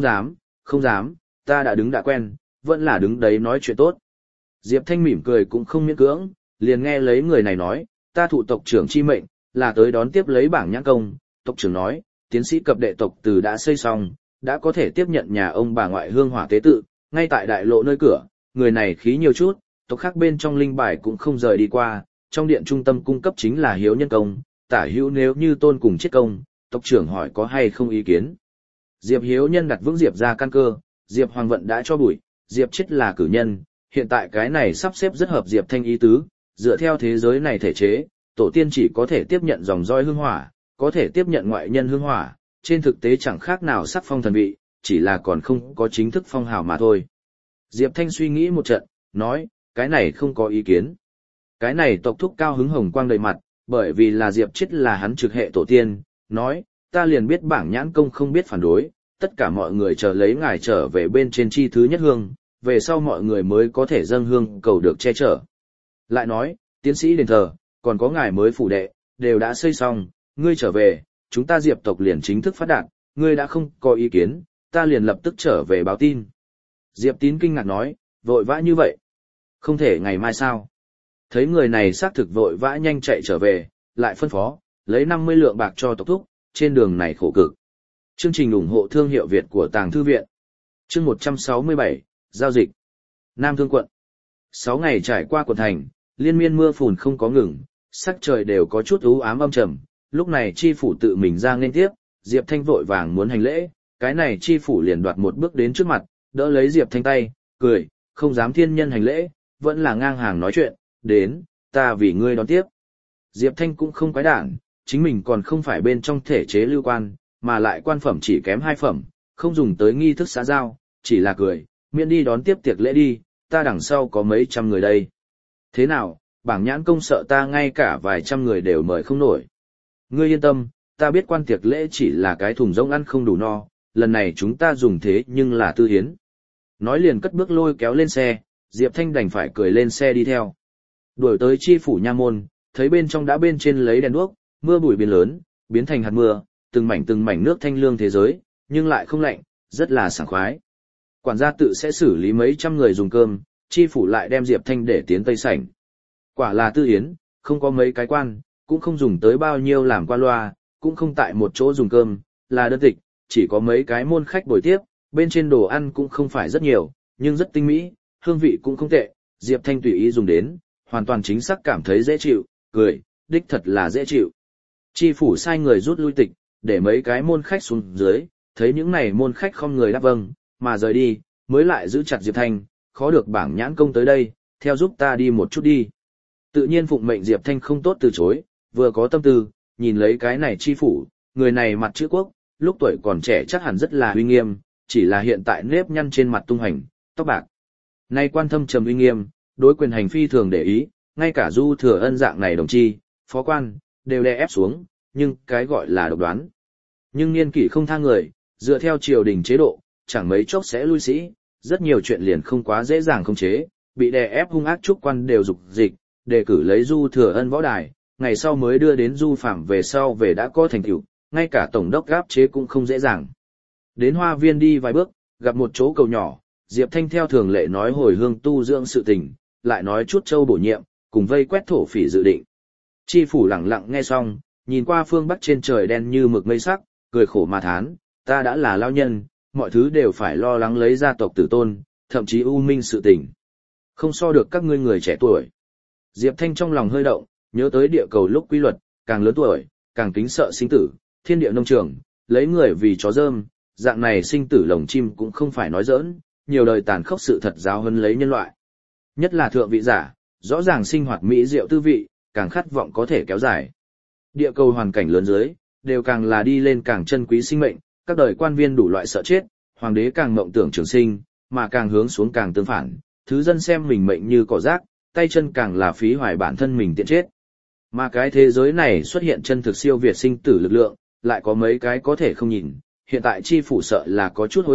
Speaker 1: không dám, ta đã đứng đã quen, vẫn là đứng đấy nói chuyện tốt. Diệp Thanh mỉm cười cũng không miễn cưỡng, liền nghe lấy người này nói, ta thụ tộc trưởng chi mệnh, là tới đón tiếp lấy bảng nhãn công. Tộc trưởng nói, tiến sĩ cập đệ tộc từ đã xây xong, đã có thể tiếp nhận nhà ông bà ngoại hương hỏa tế tự, ngay tại đại lộ nơi cửa, người này khí nhiều chút, tộc khác bên trong linh bài cũng không rời đi qua, trong điện trung tâm cung cấp chính là hiếu nhân công, tả hữu nếu như tôn cùng chết công, tộc trưởng hỏi có hay không ý kiến. Diệp Hiếu Nhân đặt vững Diệp ra căn cơ, Diệp Hoàng Vận đã cho bụi, Diệp chết là cử nhân, hiện tại cái này sắp xếp rất hợp Diệp Thanh ý tứ, dựa theo thế giới này thể chế, tổ tiên chỉ có thể tiếp nhận dòng roi hương hỏa, có thể tiếp nhận ngoại nhân hương hỏa, trên thực tế chẳng khác nào sắc phong thần vị, chỉ là còn không có chính thức phong hào mà thôi. Diệp Thanh suy nghĩ một trận, nói, cái này không có ý kiến. Cái này tộc thúc cao hứng hồng quang đầy mặt, bởi vì là Diệp chết là hắn trực hệ tổ tiên, nói, ta liền biết bảng nhãn công không biết phản đối, tất cả mọi người chờ lấy ngài trở về bên trên chi thứ nhất hương, về sau mọi người mới có thể dâng hương cầu được che chở. Lại nói, tiến sĩ đền thờ, còn có ngài mới phủ đệ, đều đã xây xong, ngươi trở về, chúng ta Diệp tộc liền chính thức phát đạt, ngươi đã không có ý kiến, ta liền lập tức trở về báo tin. Diệp Tín kinh ngạc nói, vội vã như vậy, không thể ngày mai sao? Thấy người này xác thực vội vã nhanh chạy trở về, lại phân phó, lấy 50 lượng bạc cho tộc thúc, trên đường này khổ cực. Chương trình ủng hộ thương hiệu Việt của Tàng Thư Viện. Chương 167, Giao dịch. Nam Thương quận. 6 ngày trải qua quận thành, liên miên mưa phùn không có ngừng, sắc trời đều có chút u ám âm trầm. Lúc này chi phủ tự mình ra nên tiếp, Diệp Thanh vội vàng muốn hành lễ, cái này chi phủ liền đoạt một bước đến trước mặt, đỡ lấy Diệp Thanh tay, cười, không dám thiên nhân hành lễ, vẫn là ngang hàng nói chuyện, đến, ta vì ngươi đón tiếp. Diệp Thanh cũng không quái đản, chính mình còn không phải bên trong thể chế lưu quan, mà lại quan phẩm chỉ kém 2 phẩm, không dùng tới nghi thức xã giao, chỉ là cười, miễn đi đón tiếp tiệc lễ đi, ta đằng sau có mấy trăm người đây. Thế nào, bảng nhãn công sợ ta ngay cả vài trăm người đều mời không nổi. Ngươi yên tâm, ta biết quan tiệc lễ chỉ là cái thùng rỗng ăn không đủ no, lần này chúng ta dùng thế nhưng là tư hiến. Nói liền cất bước lôi kéo lên xe, Diệp Thanh đành phải cười lên xe đi theo. Đuổi tới chi phủ nha môn, thấy bên trong đã bên trên lấy đèn đuốc, mưa bụi biến lớn, biến thành hạt mưa, từng mảnh nước thanh lương thế giới, nhưng lại không lạnh, rất là sảng khoái. Quản gia tự sẽ xử lý mấy trăm người dùng cơm, chi phủ lại đem Diệp Thanh để tiến tây sảnh. Quả là tư hiến, không có mấy cái quan, cũng không dùng tới bao nhiêu làm qua loa, cũng không tại một chỗ dùng cơm, là đơn tịch, chỉ có mấy cái môn khách bồi tiếp, bên trên đồ ăn cũng không phải rất nhiều, nhưng rất tinh mỹ, hương vị cũng không tệ, Diệp Thanh tùy ý dùng đến, hoàn toàn chính xác cảm thấy dễ chịu, cười, đích thật là dễ chịu. Chi phủ sai người rút lui tịch, để mấy cái môn khách xuống dưới, thấy những này môn khách không người đáp vâng, mà rời đi, mới lại giữ chặt Diệp Thanh, khó được bảng nhãn công tới đây, theo giúp ta đi một chút đi. Tự nhiên phụng mệnh Diệp Thanh không tốt từ chối, vừa có tâm tư, nhìn lấy cái này chi phủ, người này mặt chữ quốc, lúc tuổi còn trẻ chắc hẳn rất là uy nghiêm, chỉ là hiện tại nếp nhăn trên mặt tung hành, tóc bạc. Nay quan thâm trầm uy nghiêm, đối quyền hành phi thường để ý, ngay cả Du Thừa Ân dạng này đồng chi, phó quan, đều đè ép xuống, nhưng cái gọi là độc đoán. Nhưng niên kỷ không tha người, dựa theo triều đình chế độ, chẳng mấy chốc sẽ lui sĩ, rất nhiều chuyện liền không quá dễ dàng khống chế, bị đè ép hung ác trúc quan đều dục dịch, đề cử lấy Du Thừa Ân võ đài, ngày sau mới đưa đến Du Phạm về sau về đã có thành tựu, ngay cả tổng đốc gáp chế cũng không dễ dàng. Đến hoa viên đi vài bước, gặp một chỗ cầu nhỏ, Diệp Thanh theo thường lệ nói hồi hương tu dưỡng sự tình, lại nói chút châu bổ nhiệm, cùng vây quét thổ phỉ dự định. Chi phủ lặng lặng nghe xong, nhìn qua phương bắc trên trời đen như mực mây sắc, cười khổ mà thán, ta đã là lao nhân, mọi thứ đều phải lo lắng lấy gia tộc tử tôn, thậm chí u minh sự tình. Không so được các ngươi người trẻ tuổi. Diệp Thanh trong lòng hơi động, nhớ tới địa cầu lúc quy luật, càng lớn tuổi, càng kính sợ sinh tử, thiên địa nông trường, lấy người vì chó rơm, dạng này sinh tử lồng chim cũng không phải nói giỡn, nhiều đời tàn khốc sự thật giáo huấn lấy nhân loại. Nhất là thượng vị giả, rõ ràng sinh hoạt mỹ diệu tư vị, càng khát vọng có thể kéo dài. Địa cầu hoàn cảnh lớn dưới, đều càng là đi lên càng chân quý sinh mệnh, các đời quan viên đủ loại sợ chết, hoàng đế càng mộng tưởng trường sinh, mà càng hướng xuống càng tương phản, thứ dân xem mình mệnh như cỏ rác, tay chân càng là phí hoài bản thân mình tiện chết. Mà cái thế giới này xuất hiện chân thực siêu việt sinh tử lực lượng, lại có mấy cái có thể không nhìn, hiện tại chi phủ sợ là có chút hối hận,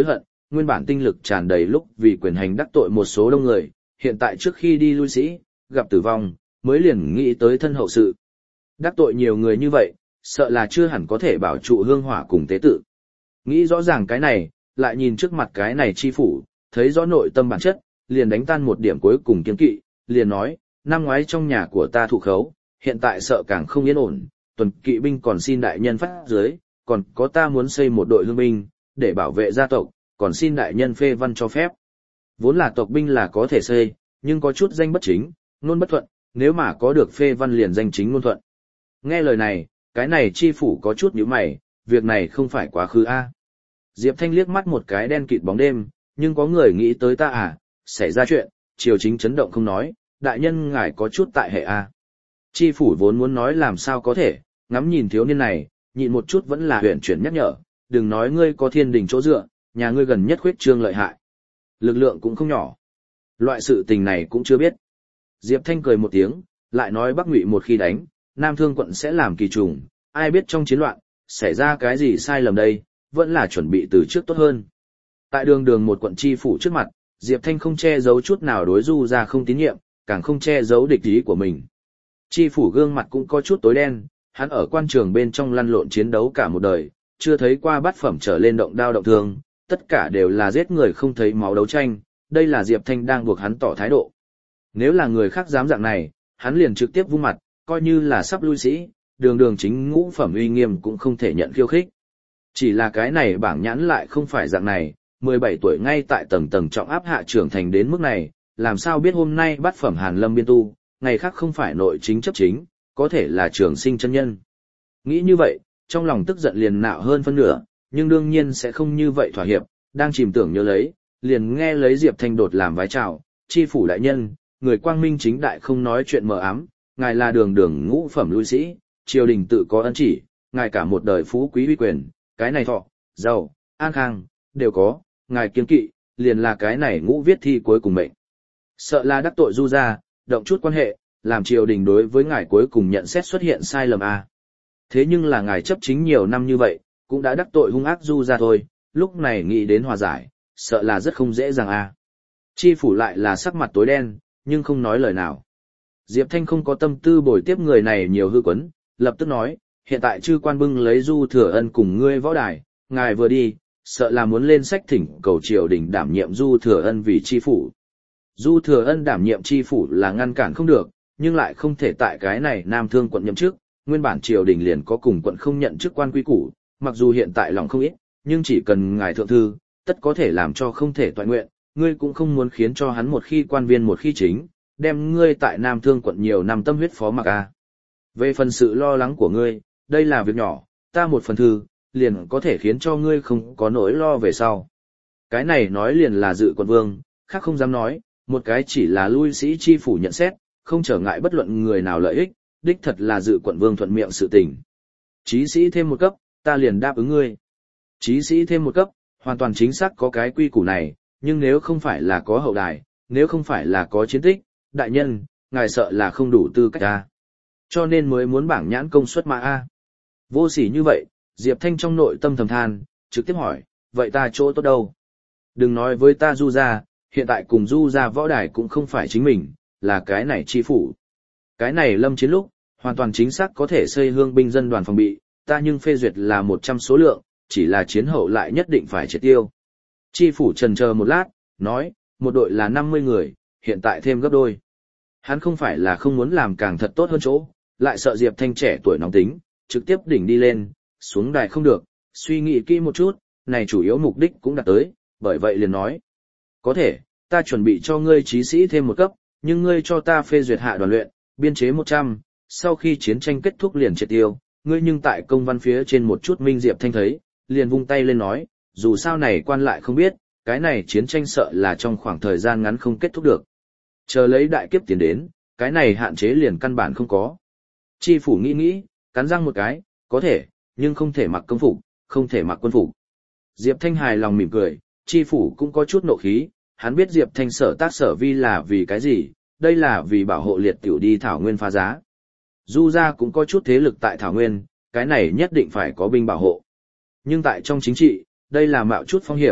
Speaker 1: nguyên bản tinh lực tràn đầy lúc vì quyền hành đắc tội một số đông người, hiện tại trước khi đi lui sĩ, gặp tử vong, mới liền nghĩ tới thân hậu sự. Đắc tội nhiều người như vậy, sợ là chưa hẳn có thể bảo trụ hương hỏa cùng tế tự. Nghĩ rõ ràng cái này, lại nhìn trước mặt cái này chi phủ, thấy rõ nội tâm bản chất, liền đánh tan một điểm cuối cùng kiên kỵ, liền nói, năm ngoái trong nhà của ta thụ khấu, hiện tại sợ càng không yên ổn, tuần kỵ binh còn xin đại nhân phát dưới, còn có ta muốn xây một đội hương binh, để bảo vệ gia tộc, còn xin đại nhân phê văn cho phép. Vốn là tộc binh là có thể xây, nhưng có chút danh bất chính, ngôn bất thuận, nếu mà có được phê văn liền danh chính ngôn thuận. Nghe lời này, cái này chi phủ có chút nhíu mày, việc này không phải quá khứ a. Diệp Thanh liếc mắt một cái đen kịt bóng đêm, nhưng có người nghĩ tới ta à, xảy ra chuyện, triều chính chấn động không nói, đại nhân ngài có chút tại hệ a. Chi phủ vốn muốn nói làm sao có thể, ngắm nhìn thiếu niên này, nhịn một chút vẫn là huyền chuyển nhắc nhở, đừng nói ngươi có thiên đình chỗ dựa, nhà ngươi gần nhất khuyết trương lợi hại. Lực lượng cũng không nhỏ. Loại sự tình này cũng chưa biết. Diệp Thanh cười một tiếng, lại nói Bắc Ngụy một khi đánh, Nam Thương quận sẽ làm kỳ trùng, ai biết trong chiến loạn, xảy ra cái gì sai lầm đây, vẫn là chuẩn bị từ trước tốt hơn. Tại đường một quận chi phủ trước mặt, Diệp Thanh không che giấu chút nào đối Du ra không tín nhiệm, càng không che giấu địch ý của mình. Chi phủ gương mặt cũng có chút tối đen, hắn ở quan trường bên trong lăn lộn chiến đấu cả một đời, chưa thấy qua bát phẩm trở lên động đao động thương, tất cả đều là giết người không thấy máu đấu tranh, đây là Diệp Thanh đang buộc hắn tỏ thái độ. Nếu là người khác dám dạng này, hắn liền trực tiếp vung mặt, coi như là sắp lui sĩ, đường chính ngũ phẩm uy nghiêm cũng không thể nhận khiêu khích. Chỉ là cái này bảng nhãn lại không phải dạng này, 17 tuổi ngay tại tầng trọng áp hạ trưởng thành đến mức này, làm sao biết hôm nay bát phẩm Hàn Lâm biên tu, ngày khác không phải nội chính chấp chính, có thể là trường sinh chân nhân. Nghĩ như vậy, trong lòng tức giận liền nạo hơn phân nửa, nhưng đương nhiên sẽ không như vậy thỏa hiệp, đang chìm tưởng nhớ lấy, liền nghe lấy Diệp Thanh đột làm vái chào, chi phủ đại nhân, người quang minh chính đại không nói chuyện mờ ám, ngài là đường ngũ phẩm lui sĩ, triều đình tự có ân chỉ, ngài cả một đời phú quý uy quyền, cái này thọ, giàu, an khang, đều có, ngài kiên kỵ, liền là cái này ngũ viết thi cuối cùng mệnh. Sợ là đắc tội Du ra, động chút quan hệ, làm triều đình đối với ngài cuối cùng nhận xét xuất hiện sai lầm a. Thế nhưng là ngài chấp chính nhiều năm như vậy, cũng đã đắc tội hung ác Du ra thôi, lúc này nghĩ đến hòa giải, sợ là rất không dễ dàng a. Chi phủ lại là sắc mặt tối đen, nhưng không nói lời nào. Diệp Thanh không có tâm tư bồi tiếp người này nhiều hư quấn, lập tức nói, hiện tại chư quan bưng lấy Du Thừa Ân cùng ngươi võ đài, ngài vừa đi, sợ là muốn lên sách thỉnh cầu triều đình đảm nhiệm Du Thừa Ân vì chi phủ. Du Thừa Ân đảm nhiệm chi phủ là ngăn cản không được, nhưng lại không thể tại cái này Nam Thương quận nhậm chức, nguyên bản triều đình liền có cùng quận không nhận chức quan quy củ, mặc dù hiện tại lòng không ít, nhưng chỉ cần ngài thượng thư, tất có thể làm cho không thể toại nguyện, ngươi cũng không muốn khiến cho hắn một khi quan viên một khi chính, đem ngươi tại Nam Thương quận nhiều năm tâm huyết phó mặc a. Về phần sự lo lắng của ngươi, đây là việc nhỏ, ta một phần thư, liền có thể khiến cho ngươi không có nỗi lo về sau. Cái này nói liền là dự quận vương, khác không dám nói, một cái chỉ là lui sĩ chi phủ nhận xét, không trở ngại bất luận người nào lợi ích, đích thật là dự quận vương thuận miệng sự tình. Chí sĩ thêm một cấp, ta liền đáp ứng ngươi. Chí sĩ thêm một cấp, hoàn toàn chính xác có cái quy củ này, nhưng nếu không phải là có hậu đài, nếu không phải là có chiến tích, đại nhân, ngài sợ là không đủ tư cách a. Cho nên mới muốn bảng nhãn công suất mà a. Vô sỉ như vậy, Diệp Thanh trong nội tâm thầm than, trực tiếp hỏi, vậy ta chỗ tốt đâu? Đừng nói với ta Du ra, hiện tại cùng Du ra võ đài cũng không phải chính mình, là cái này chi phủ. Cái này lâm chiến lúc, hoàn toàn chính xác có thể xây hương binh dân đoàn phòng bị, ta nhưng phê duyệt là 100 số lượng, chỉ là chiến hậu lại nhất định phải triệt tiêu. Chi phủ trần chờ một lát, nói, một đội là 50 người, hiện tại thêm gấp đôi. Hắn không phải là không muốn làm càng thật tốt hơn chỗ, lại sợ Diệp Thanh trẻ tuổi nóng tính, trực tiếp đỉnh đi lên, xuống đài không được, suy nghĩ kỹ một chút, này chủ yếu mục đích cũng đạt tới, bởi vậy liền nói. Có thể, ta chuẩn bị cho ngươi chí sĩ thêm một cấp, nhưng ngươi cho ta phê duyệt hạ đoàn luyện, biên chế 100, sau khi chiến tranh kết thúc liền triệt tiêu, ngươi nhưng tại công văn phía trên một chút minh Diệp Thanh thấy, liền vung tay lên nói, dù sao này quan lại không biết, cái này chiến tranh sợ là trong khoảng thời gian ngắn không kết thúc được. Chờ lấy đại kiếp tiến đến, cái này hạn chế liền căn bản không có. Chi phủ nghĩ, cắn răng một cái, có thể, nhưng không thể mặc công phục, không thể mặc quân phục. Diệp Thanh hài lòng mỉm cười, chi phủ cũng có chút nộ khí, hắn biết Diệp Thanh sở tác sở vi là vì cái gì, đây là vì bảo hộ liệt tiểu đi Thảo Nguyên phá giá. Du gia cũng có chút thế lực tại Thảo Nguyên, cái này nhất định phải có binh bảo hộ. Nhưng tại trong chính trị, đây là mạo chút phong hiểm,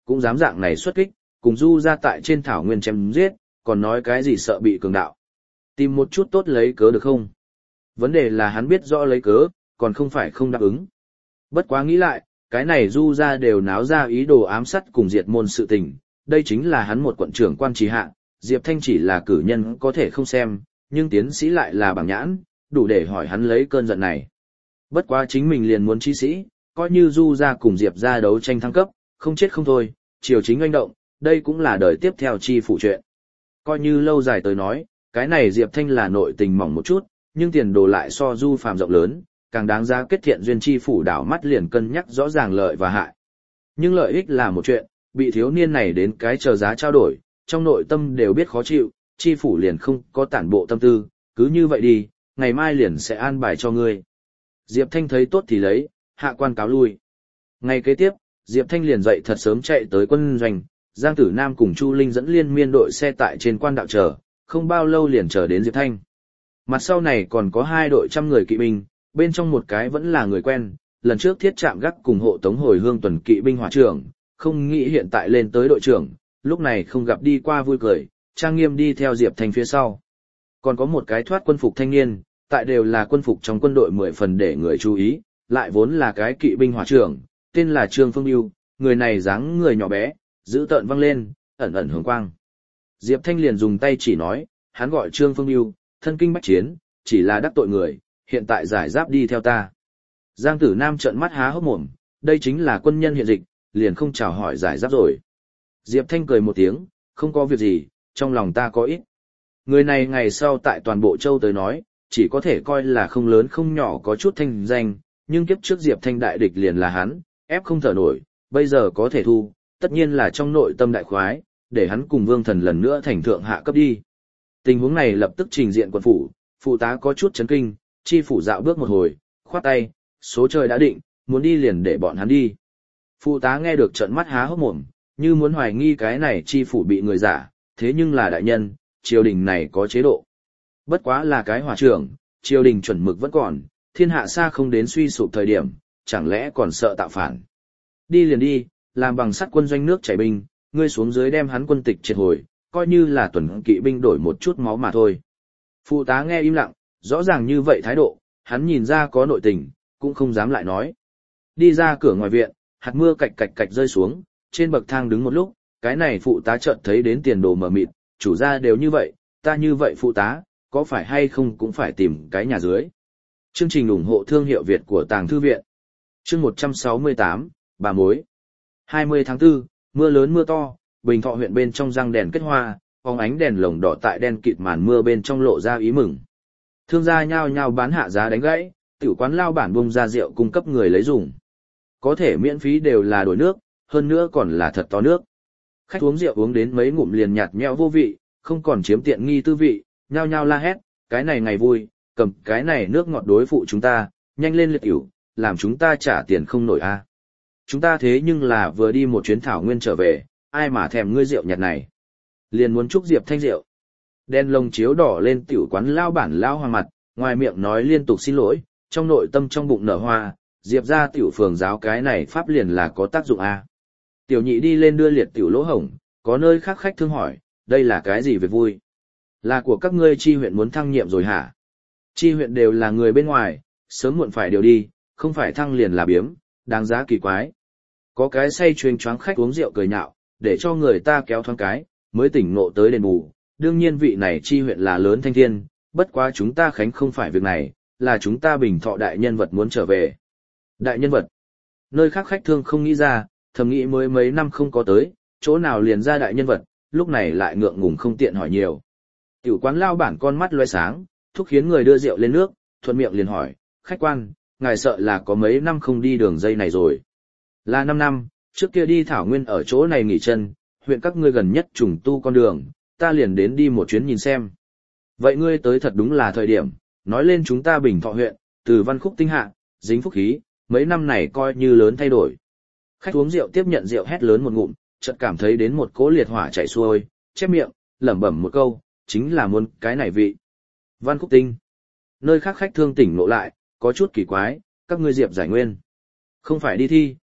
Speaker 1: cũng dám dạng này xuất kích, cùng Du ra tại trên thảo nguyên chém giết, còn nói cái gì sợ bị cường đạo. Tìm một chút tốt lấy cớ được không? Vấn đề là hắn biết rõ lấy cớ, còn không phải không đáp ứng. Bất quá nghĩ lại, cái này Du ra đều náo ra ý đồ ám sát cùng diệt môn sự tình, đây chính là hắn một quận trưởng quan trì hạ, Diệp Thanh chỉ là cử nhân có thể không xem, nhưng tiến sĩ lại là bảng nhãn, đủ để hỏi hắn lấy cơn giận này. Bất quá chính mình liền muốn chí sĩ, coi như Du ra cùng Diệp ra đấu tranh thăng cấp, không chết không thôi, triều chính oanh động, đây cũng là đời tiếp theo chi phủ chuyện. Coi như lâu dài tới nói, cái này Diệp Thanh là nội tình mỏng một chút, nhưng tiền đồ lại so Du phàm rộng lớn, càng đáng giá kết thiện duyên chi phủ đảo mắt liền cân nhắc rõ ràng lợi và hại. Nhưng lợi ích là một chuyện, bị thiếu niên này đến cái chờ giá trao đổi, trong nội tâm đều biết khó chịu, chi phủ liền không có tản bộ tâm tư, cứ như vậy đi, ngày mai liền sẽ an bài cho ngươi. Diệp Thanh thấy tốt thì lấy, hạ quan cáo lui. Ngày kế tiếp, Diệp Thanh liền dậy thật sớm chạy tới quân doanh, Giang Tử Nam cùng Chu Linh dẫn liên miên đội xe tại trên quan đạo chờ, không bao lâu liền chờ đến Diệp Thanh. Mặt sau này còn có 2 đội trăm người kỵ binh, bên trong một cái vẫn là người quen, lần trước thiết trạm gác cùng hộ tống hồi hương tuần kỵ binh hỏa trưởng, không nghĩ hiện tại lên tới đội trưởng, lúc này không gặp đi qua vui cười, trang nghiêm đi theo Diệp Thanh phía sau. Còn có một cái thoát quân phục thanh niên, tại đều là quân phục trong quân đội 10 phần để người chú ý, lại vốn là cái kỵ binh hỏa trưởng, tên là Trương Phương Bưu, người này dáng người nhỏ bé, giữ tợn văng lên, ẩn ẩn hướng quang. Diệp Thanh liền dùng tay chỉ nói, hắn gọi Trương Phương Bưu, thân kinh bách chiến, chỉ là đắc tội người, hiện tại giải giáp đi theo ta. Giang Tử Nam trợn mắt há hốc mồm, đây chính là quân nhân hiện dịch, liền không chào hỏi giải giáp rồi. Diệp Thanh cười một tiếng, không có việc gì, trong lòng ta có ít. Người này ngày sau tại toàn bộ châu tới nói, chỉ có thể coi là không lớn không nhỏ có chút thanh danh, nhưng kiếp trước Diệp Thanh đại địch liền là hắn, ép không thở nổi, bây giờ có thể thu, tất nhiên là trong nội tâm đại khoái, để hắn cùng Vương Thần lần nữa thành thượng hạ cấp đi. Tình huống này lập tức trình diện quận phủ, phụ tá có chút chấn kinh, chi phủ dạo bước một hồi, khoát tay, số trời đã định, muốn đi liền để bọn hắn đi. Phụ tá nghe được trợn mắt há hốc mồm, như muốn hoài nghi cái này chi phủ bị người giả, thế nhưng là đại nhân, triều đình này có chế độ. Bất quá là cái hòa trưởng, triều đình chuẩn mực vẫn còn, thiên hạ xa không đến suy sụp thời điểm, chẳng lẽ còn sợ tạo phản. Đi liền đi, làm bằng sắt quân doanh nước chảy binh, ngươi xuống dưới đem hắn quân tịch triệt hồi, coi như là tuần kỵ binh đổi một chút máu mà thôi. Phụ tá nghe im lặng, rõ ràng như vậy thái độ, hắn nhìn ra có nội tình, cũng không dám lại nói. Đi ra cửa ngoài viện, hạt mưa cạch cạch cạch rơi xuống, trên bậc thang đứng một lúc, cái này phụ tá chợt thấy đến tiền đồ mờ mịt, chủ gia đều như vậy, ta như vậy phụ tá, có phải hay không cũng phải tìm cái nhà dưới. Chương trình ủng hộ thương hiệu Việt của Tàng Thư Viện. Chương 168, Bà Mối. 20 tháng 4, mưa lớn mưa to, Bình Thọ huyện bên trong răng đèn kết hoa, phóng ánh đèn lồng đỏ tại đen kịt màn mưa bên trong lộ ra ý mừng. Thương gia nhao nhao bán hạ giá đánh gãy, tiểu quán lao bản bung ra rượu cung cấp người lấy dùng. Có thể miễn phí đều là đổi nước, hơn nữa còn là thật to nước. Khách uống rượu uống đến mấy ngụm liền nhạt nhẽo vô vị, không còn chiếm tiện nghi tư vị, nhao nhao la hét, cái này ngày vui, cầm cái này nước ngọt đối phụ chúng ta, nhanh lên liệt ỉu, làm chúng ta trả tiền không nổi a. Chúng ta thế nhưng là vừa đi một chuyến thảo nguyên trở về, ai mà thèm ngươi rượu nhạt này. Liền muốn chúc Diệp Thanh rượu. Đen lồng chiếu đỏ lên tiểu quán lao bản lao hoàng mặt, ngoài miệng nói liên tục xin lỗi, trong nội tâm trong bụng nở hoa, Diệp ra tiểu phường giáo cái này pháp liền là có tác dụng a. Tiểu nhị đi lên đưa liệt tiểu lỗ hổng, có nơi khác khách thương hỏi, đây là cái gì về vui? Là của các ngươi chi huyện muốn thăng nhiệm rồi hả? Chi huyện đều là người bên ngoài, sớm muộn phải điều đi, không phải thăng liền là biếm, đáng giá kỳ quái. Có cái say chuyên choáng khách uống rượu cười nhạo, để cho người ta kéo thoáng cái, mới tỉnh ngộ tới đền bù. Đương nhiên vị này chi huyện là lớn thanh thiên, bất quá chúng ta khánh không phải việc này, là chúng ta Bình Thọ đại nhân vật muốn trở về. Đại nhân vật? Nơi khác khách thương không nghĩ ra, thầm nghĩ mới mấy năm không có tới, chỗ nào liền ra đại nhân vật, lúc này lại ngượng ngùng không tiện hỏi nhiều. Tiểu quán lao bản con mắt loe sáng, thúc khiến người đưa rượu lên nước, thuận miệng liền hỏi, khách quan, ngài sợ là có mấy năm không đi đường dây này rồi. Là 5 năm, trước kia đi thảo nguyên ở chỗ này nghỉ chân, huyện các ngươi gần nhất trùng tu con đường, ta liền đến đi một chuyến nhìn xem. Vậy ngươi tới thật đúng là thời điểm, nói lên chúng ta Bình Thọ huyện, từ văn khúc tinh hạ, dính phúc khí, mấy năm này coi như lớn thay đổi. Khách uống rượu tiếp nhận rượu hét lớn một ngụm, chợt cảm thấy đến một cỗ liệt hỏa chảy xuôi, chép miệng, lẩm bẩm một câu, chính là muốn cái này vị. Văn khúc tinh. Nơi khác khách thương tỉnh ngộ lại, có chút kỳ quái, các ngươi Diệp giải nguyên. Không phải đi thi,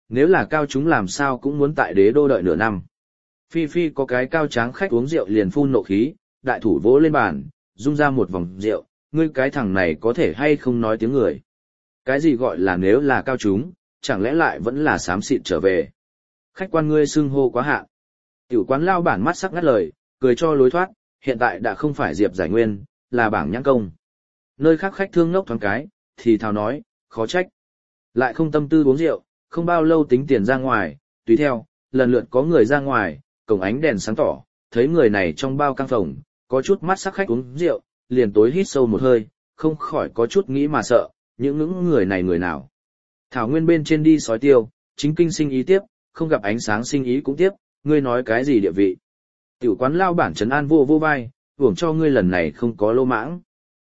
Speaker 1: Nếu là cao chúng làm sao cũng muốn tại đế đô đợi nửa năm. Phi Phi có cái cao tráng khách uống rượu liền phun nộ khí, đại thủ vỗ lên bàn, rung ra một vòng rượu, ngươi cái thằng này có thể hay không nói tiếng người. Cái gì gọi là nếu là cao chúng, chẳng lẽ lại vẫn là xám xịt trở về. Khách quan ngươi xưng hô quá hạ. Tiểu quán lao bản mắt sắc ngắt lời, cười cho lối thoát, hiện tại đã không phải Diệp Giải Nguyên, là bảng nhãn công. Nơi khác khách thương ngốc thoáng cái, thì thào nói, khó trách. Lại không tâm tư uống rượu, không bao lâu tính tiền ra ngoài, tùy theo, lần lượt có người ra ngoài, cổng ánh đèn sáng tỏ, thấy người này trong bao căng phòng, có chút mắt sắc khách uống rượu, liền tối hít sâu một hơi, không khỏi có chút nghĩ mà sợ, những người này người nào. Thảo Nguyên bên trên đi sói tiêu, chính kinh sinh ý tiếp, không gặp ánh sáng sinh ý cũng tiếp, ngươi nói cái gì địa vị. Tiểu quán lao bản trấn an vô vai, hưởng cho ngươi lần này không có lô mãng.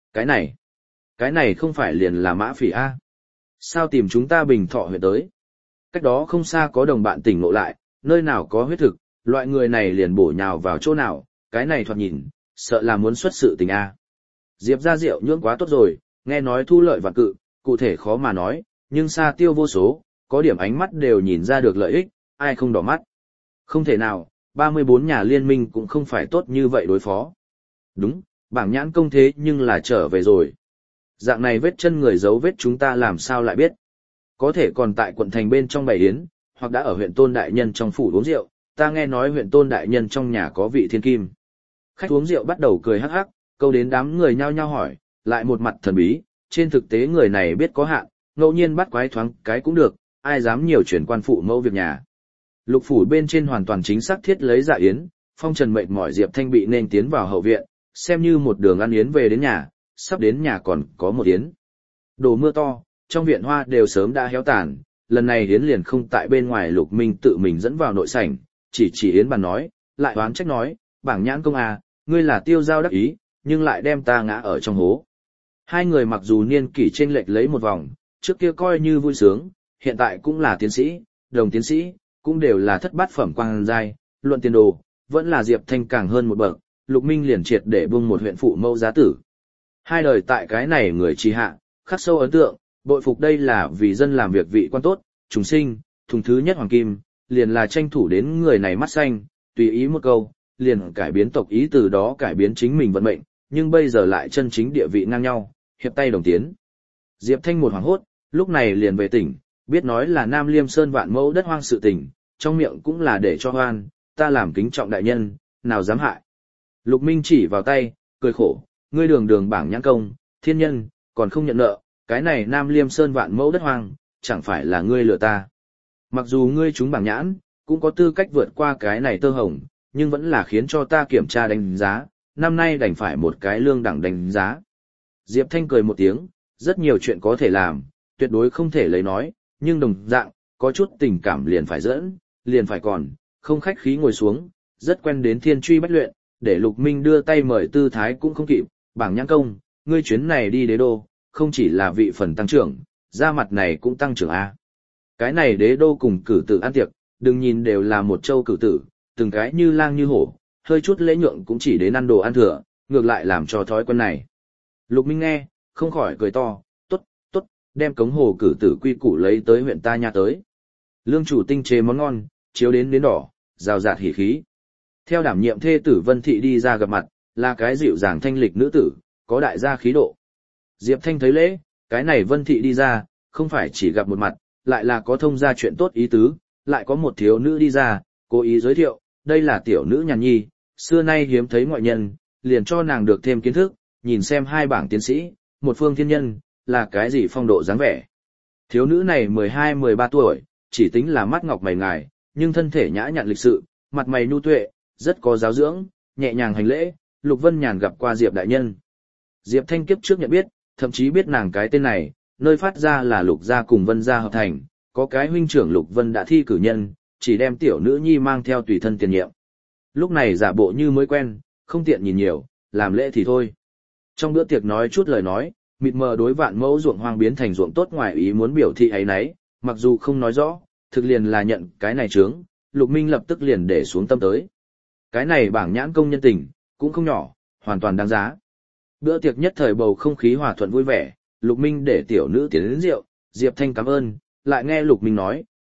Speaker 1: Cái này không phải liền là mã phỉ A. Sao tìm chúng ta Bình Thọ huyện tới? Cách đó không xa có đồng bạn tỉnh ngộ lại, nơi nào có huyết thực, loại người này liền bổ nhào vào chỗ nào, cái này thoạt nhìn, sợ là muốn xuất sự tình A. Diệp ra rượu nhưỡng quá tốt rồi, nghe nói thu lợi vạn cự, cụ thể khó mà nói, nhưng xa tiêu vô số, có điểm ánh mắt đều nhìn ra được lợi ích, ai không đỏ mắt. Không thể nào, 34 nhà liên minh cũng không phải tốt như vậy đối phó. Đúng, bảng nhãn công thế nhưng là trở về rồi. Dạng này vết chân người dấu vết chúng ta làm sao lại biết. Có thể còn tại quận thành bên trong bày yến, hoặc đã ở huyện Tôn Đại Nhân trong phủ uống rượu, ta nghe nói huyện Tôn Đại Nhân trong nhà có vị thiên kim. Khách uống rượu bắt đầu cười hắc hắc, câu đến đám người nhao nhao hỏi, lại một mặt thần bí, trên thực tế người này biết có hạn, ngẫu nhiên bắt quái thoáng cái cũng được, ai dám nhiều chuyển quan phụ mẫu việc nhà. Lục phủ bên trên hoàn toàn chính xác thiết lấy dạ yến, phong trần mệt mỏi Diệp Thanh bị nên tiến vào hậu viện, xem như một đường ăn yến về đến nhà, sắp đến nhà còn có một yến. Đồ mưa to, trong viện hoa đều sớm đã héo tàn, lần này yến liền không tại bên ngoài Lục Minh tự mình dẫn vào nội sảnh, chỉ yến bàn nói, lại oán trách nói, bảng nhãn công à, ngươi là tiêu giao đắc ý, nhưng lại đem ta ngã ở trong hố. Hai người mặc dù niên kỷ chênh lệch lấy một vòng, trước kia coi như vui sướng, hiện tại cũng là tiến sĩ, đồng tiến sĩ, cũng đều là thất bát phẩm quang giai, luận tiền đồ, vẫn là Diệp Thanh càng hơn một bậc, Lục Minh liền triệt để buông một huyện phụ mẫu giá tử. Hai đời tại cái này người trì hạ, khắc sâu ấn tượng, bội phục đây là vì dân làm việc vị quan tốt, chúng sinh, thùng thứ nhất hoàng kim, liền là tranh thủ đến người này mắt xanh, tùy ý một câu, liền cải biến tộc ý từ đó cải biến chính mình vận mệnh, nhưng bây giờ lại chân chính địa vị ngang nhau, hiệp tay đồng tiến. Diệp Thanh một hoảng hốt, lúc này liền về tỉnh, biết nói là Nam Liêm Sơn vạn mẫu đất hoang sự tình, trong miệng cũng là để cho hoan, ta làm kính trọng đại nhân, nào dám hại. Lục Minh chỉ vào tay, cười khổ, ngươi đường đường bảng nhãn công, thiên nhân, còn không nhận nợ, cái này Nam Liêm Sơn vạn mẫu đất hoang, chẳng phải là ngươi lừa ta. Mặc dù ngươi trúng bảng nhãn, cũng có tư cách vượt qua cái này tơ hồng, nhưng vẫn là khiến cho ta kiểm tra đánh giá, năm nay đành phải một cái lương đẳng đánh giá. Diệp Thanh cười một tiếng, rất nhiều chuyện có thể làm, tuyệt đối không thể lấy nói, nhưng đồng dạng, có chút tình cảm liền phải dẫn, liền phải còn, không khách khí ngồi xuống, rất quen đến thiên truy bách luyện, để Lục Minh đưa tay mời tư thái cũng không kịp, bảng nhãn công, ngươi chuyến này đi đế đô, không chỉ là vị phần tăng trưởng, da mặt này cũng tăng trưởng A. Cái này đế đô cùng cử tử ăn tiệc, đừng nhìn đều là một châu cử tử, từng cái như lang như hổ, hơi chút lễ nhượng cũng chỉ đến ăn đồ ăn thừa, ngược lại làm cho thói quen này. Lục Minh nghe, không khỏi cười to, tốt, đem cống hồ cử tử quy củ lấy tới huyện ta nha tới. Lương chủ tinh chế món ngon, chiếu đến đỏ, rào rạt hỉ khí. Theo đảm nhiệm thê tử Vân Thị đi ra gặp mặt, là cái dịu dàng thanh lịch nữ tử, có đại gia khí độ. Diệp Thanh thấy lễ, cái này Vân Thị đi ra, không phải chỉ gặp một mặt, lại là có thông ra chuyện tốt ý tứ, lại có một thiếu nữ đi ra, cố ý giới thiệu, đây là tiểu nữ nhàn nhi, xưa nay hiếm thấy ngoại nhân, liền cho nàng được thêm kiến thức, nhìn xem hai bảng tiến sĩ, một phương thiên nhân, là cái gì phong độ dáng vẻ. Thiếu nữ này 12-13 tuổi, chỉ tính là mắt ngọc mày ngài, nhưng thân thể nhã nhặn lịch sự, mặt mày nhu tuệ, rất có giáo dưỡng, nhẹ nhàng hành lễ, Lục Vân Nhàn gặp qua Diệp đại nhân. Diệp Thanh kiếp trước nhận biết, thậm chí biết nàng cái tên này, nơi phát ra là Lục gia cùng Vân gia hợp thành, có cái huynh trưởng Lục Vân đã thi cử nhân, chỉ đem tiểu nữ nhi mang theo tùy thân tiền nhiệm. Lúc này giả bộ như mới quen, không tiện nhìn nhiều, làm lễ thì thôi. Trong bữa tiệc nói chút lời nói, mịt mờ đối vạn mẫu ruộng hoang biến thành ruộng tốt ngoài ý muốn biểu thị ấy nấy, mặc dù không nói rõ, thực liền là nhận cái này chướng, Lục Minh lập tức liền để xuống tâm tới. Cái này bảng nhãn công nhân tình, cũng không nhỏ, hoàn toàn đáng giá. Bữa tiệc nhất thời bầu không khí hòa thuận vui vẻ, Lục Minh để tiểu nữ tiến đến rượu, Diệp Thanh cảm ơn, lại nghe Lục Minh nói,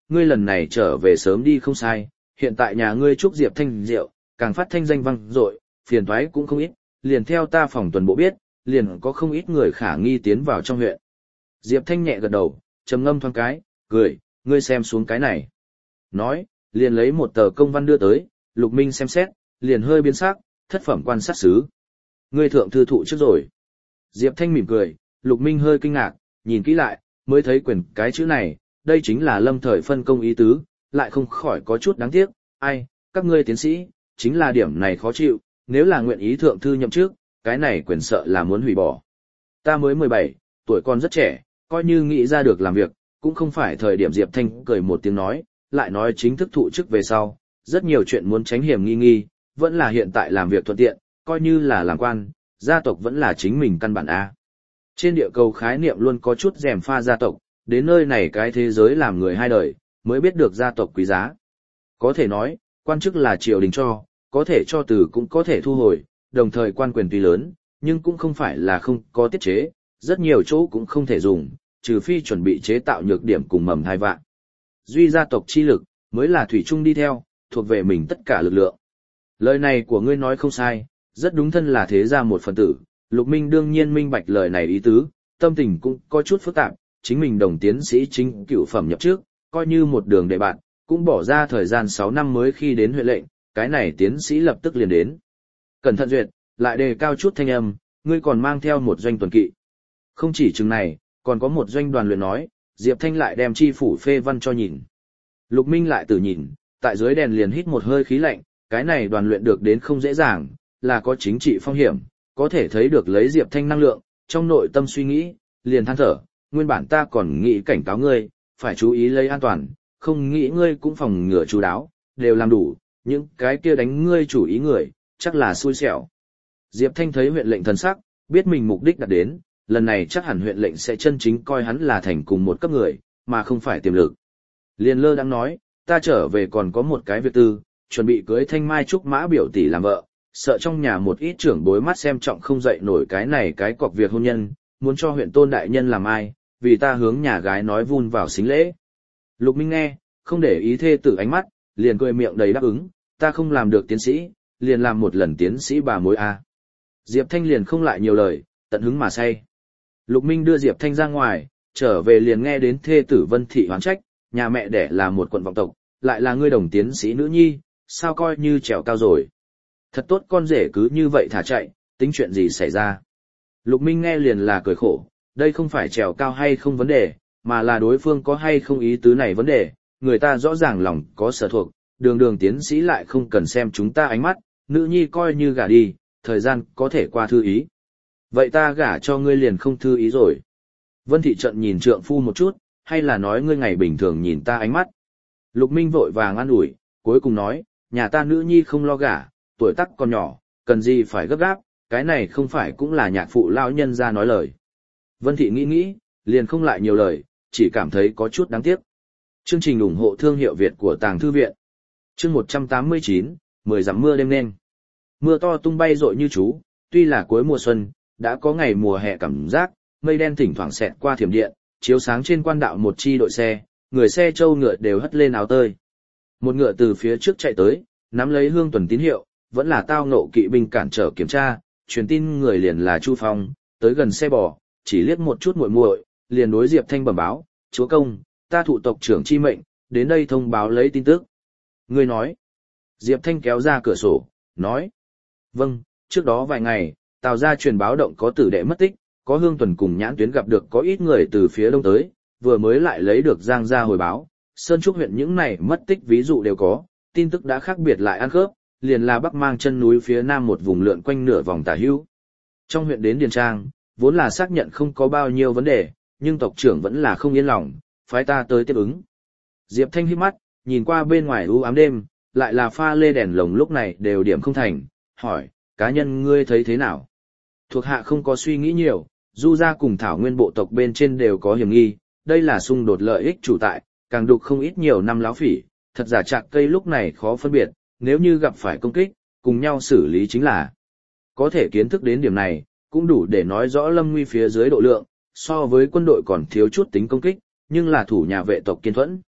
Speaker 1: ngươi lần này trở về sớm đi không sai, hiện tại nhà ngươi chúc Diệp Thanh rượu, càng phát thanh danh vang dội, phiền toái cũng không ít, liền theo ta phòng tuần bộ biết, liền có không ít người khả nghi tiến vào trong huyện. Diệp Thanh nhẹ gật đầu, trầm ngâm thoáng cái, cười, ngươi xem xuống cái này. Nói, liền lấy một tờ công văn đưa tới, Lục Minh xem xét, liền hơi biến sắc, thất phẩm quan sát sứ. Ngươi thượng thư thụ trước rồi. Diệp Thanh mỉm cười, Lục Minh hơi kinh ngạc, nhìn kỹ lại, mới thấy quyền cái chữ này, đây chính là lâm thời phân công ý tứ, lại không khỏi có chút đáng tiếc, ai, các ngươi tiến sĩ, chính là điểm này khó chịu, nếu là nguyện ý thượng thư nhậm trước, cái này quyền sợ là muốn hủy bỏ. Ta mới 17, tuổi còn rất trẻ, coi như nghĩ ra được làm việc, cũng không phải thời điểm Diệp Thanh cười một tiếng nói, lại nói chính thức thụ chức về sau, rất nhiều chuyện muốn tránh hiểm nghi, vẫn là hiện tại làm việc thuận tiện, coi như là làm quan, gia tộc vẫn là chính mình căn bản A. Trên địa cầu khái niệm luôn có chút rèm pha gia tộc, đến nơi này cái thế giới làm người hai đời, mới biết được gia tộc quý giá. Có thể nói, quan chức là triều đình cho, có thể cho từ cũng có thể thu hồi, đồng thời quan quyền tuy lớn, nhưng cũng không phải là không có tiết chế, rất nhiều chỗ cũng không thể dùng, trừ phi chuẩn bị chế tạo nhược điểm cùng mầm thai vạn. Duy gia tộc chi lực, mới là thủy chung đi theo, thuộc về mình tất cả lực lượng. Lời này của ngươi nói không sai, rất đúng thân là thế gia một phần tử, Lục Minh đương nhiên minh bạch lời này ý tứ, tâm tình cũng có chút phức tạp, chính mình đồng tiến sĩ chính cựu phẩm nhập trước, coi như một đường để bạn, cũng bỏ ra thời gian 6 năm mới khi đến huyện lệnh, cái này tiến sĩ lập tức liền đến. Cẩn thận duyệt, lại đề cao chút thanh âm, ngươi còn mang theo một doanh tuần kỵ. Không chỉ chừng này, còn có một doanh đoàn luyện nói, Diệp Thanh lại đem chi phủ phê văn cho nhìn. Lục Minh lại tự nhìn, tại dưới đèn liền hít một hơi khí lạnh, cái này đoàn luyện được đến không dễ dàng, là có chính trị phong hiểm, có thể thấy được lấy Diệp Thanh năng lượng, trong nội tâm suy nghĩ, liền than thở, nguyên bản ta còn nghĩ cảnh cáo ngươi, phải chú ý lấy an toàn, không nghĩ ngươi cũng phòng ngừa chú đáo, đều làm đủ, những cái kia đánh ngươi chủ ý người, chắc là xui xẻo. Diệp Thanh thấy huyện lệnh thần sắc, biết mình mục đích đạt đến, lần này chắc hẳn huyện lệnh sẽ chân chính coi hắn là thành cùng một cấp người, mà không phải tiềm lực. Liên lơ đang nói, ta trở về còn có một cái việc tư, chuẩn bị cưới Thanh Mai Trúc Mã biểu tỷ làm vợ, sợ trong nhà một ít trưởng bối mắt xem trọng không dậy nổi cái này cái cọc việc hôn nhân, muốn cho huyện tôn đại nhân làm ai, vì ta hướng nhà gái nói vun vào xính lễ. Lục Minh nghe, không để ý thê tử ánh mắt, liền cười miệng đầy đáp ứng, ta không làm được tiến sĩ, liền làm một lần tiến sĩ bà mối a. Diệp Thanh liền không lại nhiều lời, tận hứng mà say. Lục Minh đưa Diệp Thanh ra ngoài, trở về liền nghe đến thê tử Vân Thị hoán trách, nhà mẹ đẻ là một quận vọng tộc, lại là ngươi đồng tiến sĩ nữ nhi, sao coi như trèo cao rồi. Thật tốt con rể cứ như vậy thả chạy, tính chuyện gì xảy ra. Lục Minh nghe liền là cười khổ, đây không phải trèo cao hay không vấn đề, mà là đối phương có hay không ý tứ này vấn đề, người ta rõ ràng lòng có sở thuộc, đường tiến sĩ lại không cần xem chúng ta ánh mắt, nữ nhi coi như gả đi, thời gian có thể qua thư ý. Vậy ta gả cho ngươi liền không thư ý rồi. Vân Thị trận nhìn trượng phu một chút, hay là nói ngươi ngày bình thường nhìn ta ánh mắt. Lục Minh vội vàng an ủi, cuối cùng nói, nhà ta nữ nhi không lo gả, tuổi tác còn nhỏ, cần gì phải gấp gáp, cái này không phải cũng là nhạc phụ lão nhân ra nói lời. Vân Thị nghĩ, liền không lại nhiều lời, chỉ cảm thấy có chút đáng tiếc. Chương trình ủng hộ thương hiệu Việt của Tàng Thư Viện. Chương 189, 10 dặm mưa đêm nên. Mưa to tung bay rội như chú, tuy là cuối mùa xuân, đã có ngày mùa hè cảm giác, mây đen thỉnh thoảng xẹt qua thiểm điện, chiếu sáng trên quan đạo một chi đội xe, người xe trâu ngựa đều hất lên áo tơi. Một ngựa từ phía trước chạy tới, nắm lấy hương tuần tín hiệu, vẫn là tao ngộ kỵ binh cản trở kiểm tra, truyền tin người liền là Chu Phong, tới gần xe bò, chỉ liếc một chút muội muội, liền đối Diệp Thanh bẩm báo, chúa công, ta thụ tộc trưởng chi mệnh, đến đây thông báo lấy tin tức. Người nói. Diệp Thanh kéo ra cửa sổ, nói. Vâng, trước đó vài ngày, Tào gia truyền báo động có tử đệ mất tích, có Hương Tuần cùng Nhãn Tuyến gặp được có ít người từ phía đông tới, vừa mới lại lấy được Giang gia hồi báo, Sơn Trúc huyện những này mất tích ví dụ đều có, tin tức đã khác biệt lại ăn khớp, liền là Bắc Mang chân núi phía nam một vùng lượn quanh nửa vòng tả hữu. Trong huyện đến Điền Trang, vốn là xác nhận không có bao nhiêu vấn đề, nhưng tộc trưởng vẫn là không yên lòng, phái ta tới tiếp ứng. Diệp Thanh híp mắt, nhìn qua bên ngoài u ám đêm, lại là pha lê đèn lồng lúc này đều điểm không thành, hỏi, cá nhân ngươi thấy thế nào? Thuộc hạ không có suy nghĩ nhiều, Du gia cùng Thảo Nguyên bộ tộc bên trên đều có hiểm nghi, đây là xung đột lợi ích chủ tại, càng đục không ít nhiều năm láo phỉ, thật giả chạc cây lúc này khó phân biệt, nếu như gặp phải công kích, cùng nhau xử lý chính là. Có thể kiến thức đến điểm này, cũng đủ để nói rõ Lâm Nguy phía dưới độ lượng, so với quân đội còn thiếu chút tính công kích, nhưng là thủ nhà vệ tộc kiên thuẫn.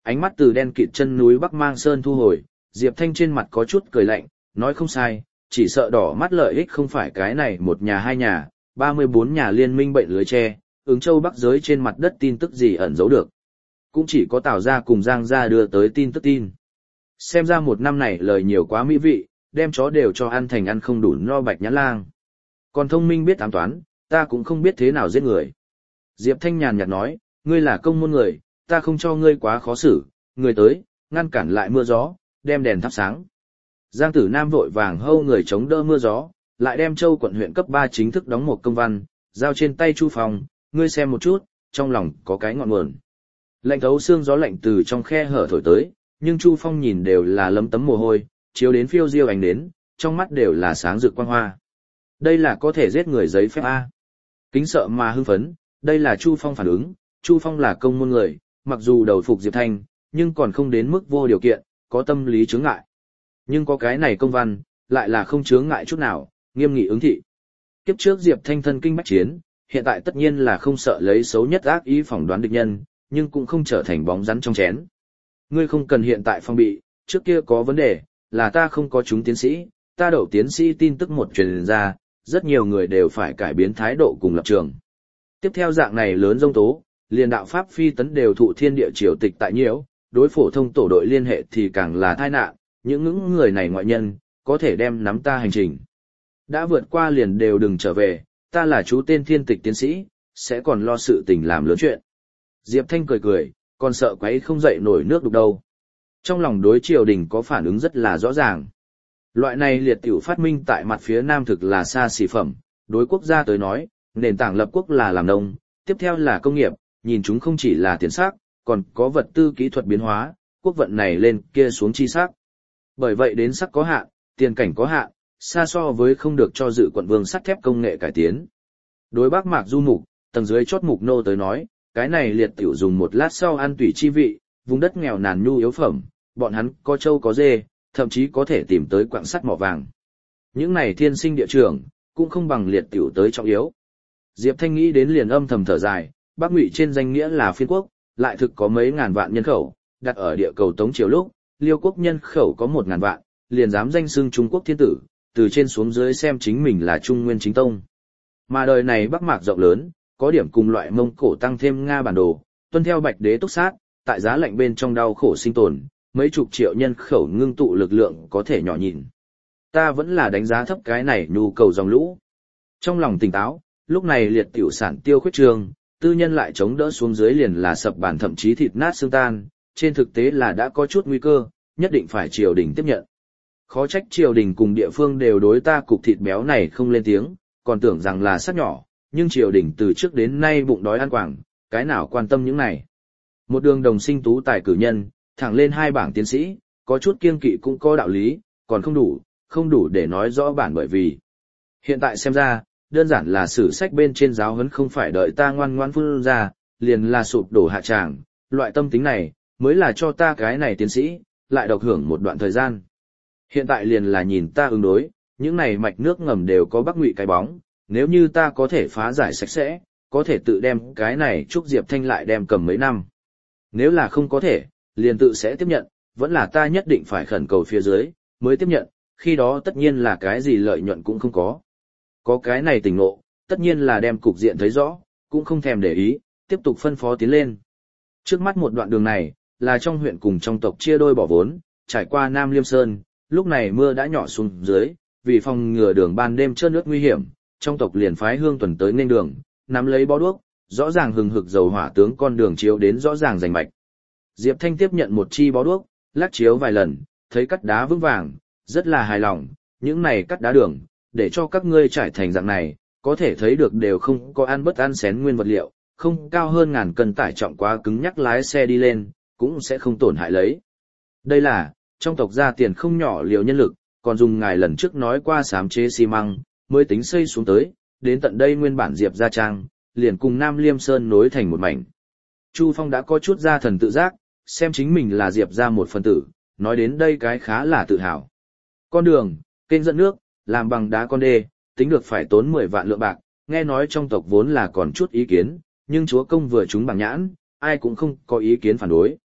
Speaker 1: Ánh mắt từ đen kịt chân núi Bắc Mang Sơn thu hồi, Diệp Thanh trên mặt có chút cười lạnh, nói không sai, chỉ sợ đỏ mắt lợi ích không phải cái này một nhà hai nhà, 34 nhà liên minh bệnh lưới tre, ứng châu Bắc giới trên mặt đất tin tức gì ẩn giấu được. Cũng chỉ có Tào gia cùng Giang gia đưa tới tin tức tin. Xem ra một năm này lời nhiều quá mỹ vị, đem chó đều cho ăn thành ăn không đủ no Bạch Nhãn Lang. Còn thông minh biết ám toán, ta cũng không biết thế nào giết người. Diệp Thanh nhàn nhạt nói, ngươi là công môn người, ta không cho ngươi quá khó xử, người tới, ngăn cản lại mưa gió, đem đèn thắp sáng. Giang Tử Nam vội vàng hâu người chống đỡ mưa gió, lại đem Châu quận huyện cấp 3 chính thức đóng một công văn, giao trên tay Chu Phong, ngươi xem một chút, trong lòng có cái ngọn nguồn. Lạnh thấu xương gió lạnh từ trong khe hở thổi tới, nhưng Chu Phong nhìn đều là lấm tấm mồ hôi, chiếu đến phiêu diêu ánh đến, trong mắt đều là sáng rực quang hoa. Đây là có thể giết người giấy phép A. Kính sợ mà hưng phấn, đây là Chu Phong phản ứng, Chu Phong là công môn người, mặc dù đầu phục Diệp Thanh, nhưng còn không đến mức vô điều kiện, có tâm lý chướng ngại. Nhưng có cái này công văn, lại là không chướng ngại chút nào, nghiêm nghị ứng thị. Kiếp trước Diệp Thanh thân kinh bách chiến, hiện tại tất nhiên là không sợ lấy xấu nhất ác ý phỏng đoán địch nhân, nhưng cũng không trở thành bóng rắn trong chén. Ngươi không cần hiện tại phong bị, trước kia có vấn đề, là ta không có chúng tiến sĩ, ta đậu tiến sĩ tin tức một truyền ra, rất nhiều người đều phải cải biến thái độ cùng lập trường. Tiếp theo dạng này lớn dông tố, liền đạo Pháp phi tấn đều thụ thiên địa triều tịch tại nhiễu, đối phổ thông tổ đội liên hệ thì càng là tai nạn, những người này ngoại nhân, có thể đem nắm ta hành trình. Đã vượt qua liền đều đừng trở về, ta là chú tên thiên tịch tiến sĩ, sẽ còn lo sự tình làm lớn chuyện. Diệp Thanh cười cười, còn sợ quấy không dậy nổi nước đục đâu. Trong lòng đối triều đình có phản ứng rất là rõ ràng. Loại này liệt tiểu phát minh tại mặt phía nam thực là xa xỉ phẩm, đối quốc gia tới nói, nền tảng lập quốc là làm nông, tiếp theo là công nghiệp, nhìn chúng không chỉ là tiền sắc, còn có vật tư kỹ thuật biến hóa, quốc vận này lên kia xuống chi sắc. Bởi vậy đến sắc có hạn, tiền cảnh có hạn, xa so với không được cho dự quận vương sắt thép công nghệ cải tiến. Đối bác Mạc Du Mục, tầng dưới chót mục nô tới nói, cái này liệt tiểu dùng một lát sau ăn tùy chi vị, vùng đất nghèo nàn nhu yếu phẩm, bọn hắn có trâu có dê, thậm chí có thể tìm tới quặng sắt mỏ vàng. Những này thiên sinh địa trường, cũng không bằng liệt tiểu tới trọng yếu. Diệp Thanh nghĩ đến liền âm thầm thở dài, Bắc Ngụy trên danh nghĩa là phiên quốc, lại thực có mấy ngàn vạn nhân khẩu, đặt ở địa cầu Tống Triều lúc, Liêu quốc nhân khẩu có 1.000 vạn, liền dám danh xưng Trung Quốc thiên tử, từ trên xuống dưới xem chính mình là Trung Nguyên chính tông. Mà đời này Bắc Mạc rộng lớn, có điểm cùng loại Mông Cổ tăng thêm Nga bản đồ, tuân theo Bạch Đế túc sát, tại giá lạnh bên trong đau khổ sinh tồn, mấy chục triệu nhân khẩu ngưng tụ lực lượng có thể nhỏ nhìn. Ta vẫn là đánh giá thấp cái này nhu cầu dòng lũ. Trong lòng tỉnh táo, lúc này liệt tiểu sản tiêu khuyết trường, tư nhân lại chống đỡ xuống dưới liền là sập bàn thậm chí thịt nát xương tan, trên thực tế là đã có chút nguy cơ, nhất định phải triều đình tiếp nhận. Khó trách triều đình cùng địa phương đều đối ta cục thịt béo này không lên tiếng, còn tưởng rằng là sắc nhỏ, nhưng triều đình từ trước đến nay bụng đói ăn quảng, cái nào quan tâm những này. Một đường đồng sinh tú tài cử nhân, thẳng lên 2 bảng tiến sĩ, có chút kiêng kỵ cũng có đạo lý, còn không đủ để nói rõ bản bởi vì. Hiện tại xem ra, đơn giản là sử sách bên trên giáo huấn không phải đợi ta ngoan ngoãn phun ra, liền là sụp đổ hạ tràng, loại tâm tính này, mới là cho ta cái này tiến sĩ, lại độc hưởng một đoạn thời gian. Hiện tại liền là nhìn ta ứng đối, những này mạch nước ngầm đều có Bắc Ngụy cái bóng, nếu như ta có thể phá giải sạch sẽ, có thể tự đem cái này Trúc Diệp Thanh lại đem cầm mấy năm. Nếu là không có thể, liền tự sẽ tiếp nhận, vẫn là ta nhất định phải khẩn cầu phía dưới, mới tiếp nhận, khi đó tất nhiên là cái gì lợi nhuận cũng không có. Có cái này tỉnh ngộ, tất nhiên là đem cục diện thấy rõ, cũng không thèm để ý, tiếp tục phân phó tiến lên. Trước mắt một đoạn đường này, là trong huyện cùng trong tộc chia đôi bỏ vốn, trải qua Nam Liêm Sơn, lúc này mưa đã nhỏ xuống dưới, vì phòng ngừa đường ban đêm trơn nước nguy hiểm, trong tộc liền phái hương tuần tới nên đường, nắm lấy bó đuốc, rõ ràng hừng hực dầu hỏa tướng con đường chiếu đến rõ ràng rành mạch. Diệp Thanh tiếp nhận một chi bó đuốc, lắc chiếu vài lần, thấy cắt đá vững vàng, rất là hài lòng, những này cắt đá đường, để cho các ngươi trải thành dạng này, có thể thấy được đều không có ăn bất ăn xén nguyên vật liệu, không cao hơn 1000 cân tải trọng quá cứng nhắc lái xe đi lên, cũng sẽ không tổn hại lấy. Đây là, trong tộc ra tiền không nhỏ liều nhân lực, còn dùng ngài lần trước nói qua sám chế xi măng, mới tính xây xuống tới, đến tận đây nguyên bản Diệp gia trang, liền cùng Nam Liêm Sơn nối thành một mảnh. Chu Phong đã có chút gia thần tự giác, xem chính mình là Diệp gia một phần tử, nói đến đây cái khá là tự hào. Con đường, kênh dẫn nước, làm bằng đá con đê, tính được phải tốn 10 vạn lượng bạc, nghe nói trong tộc vốn là còn chút ý kiến, nhưng chúa công vừa trúng bảng nhãn, ai cũng không có ý kiến phản đối.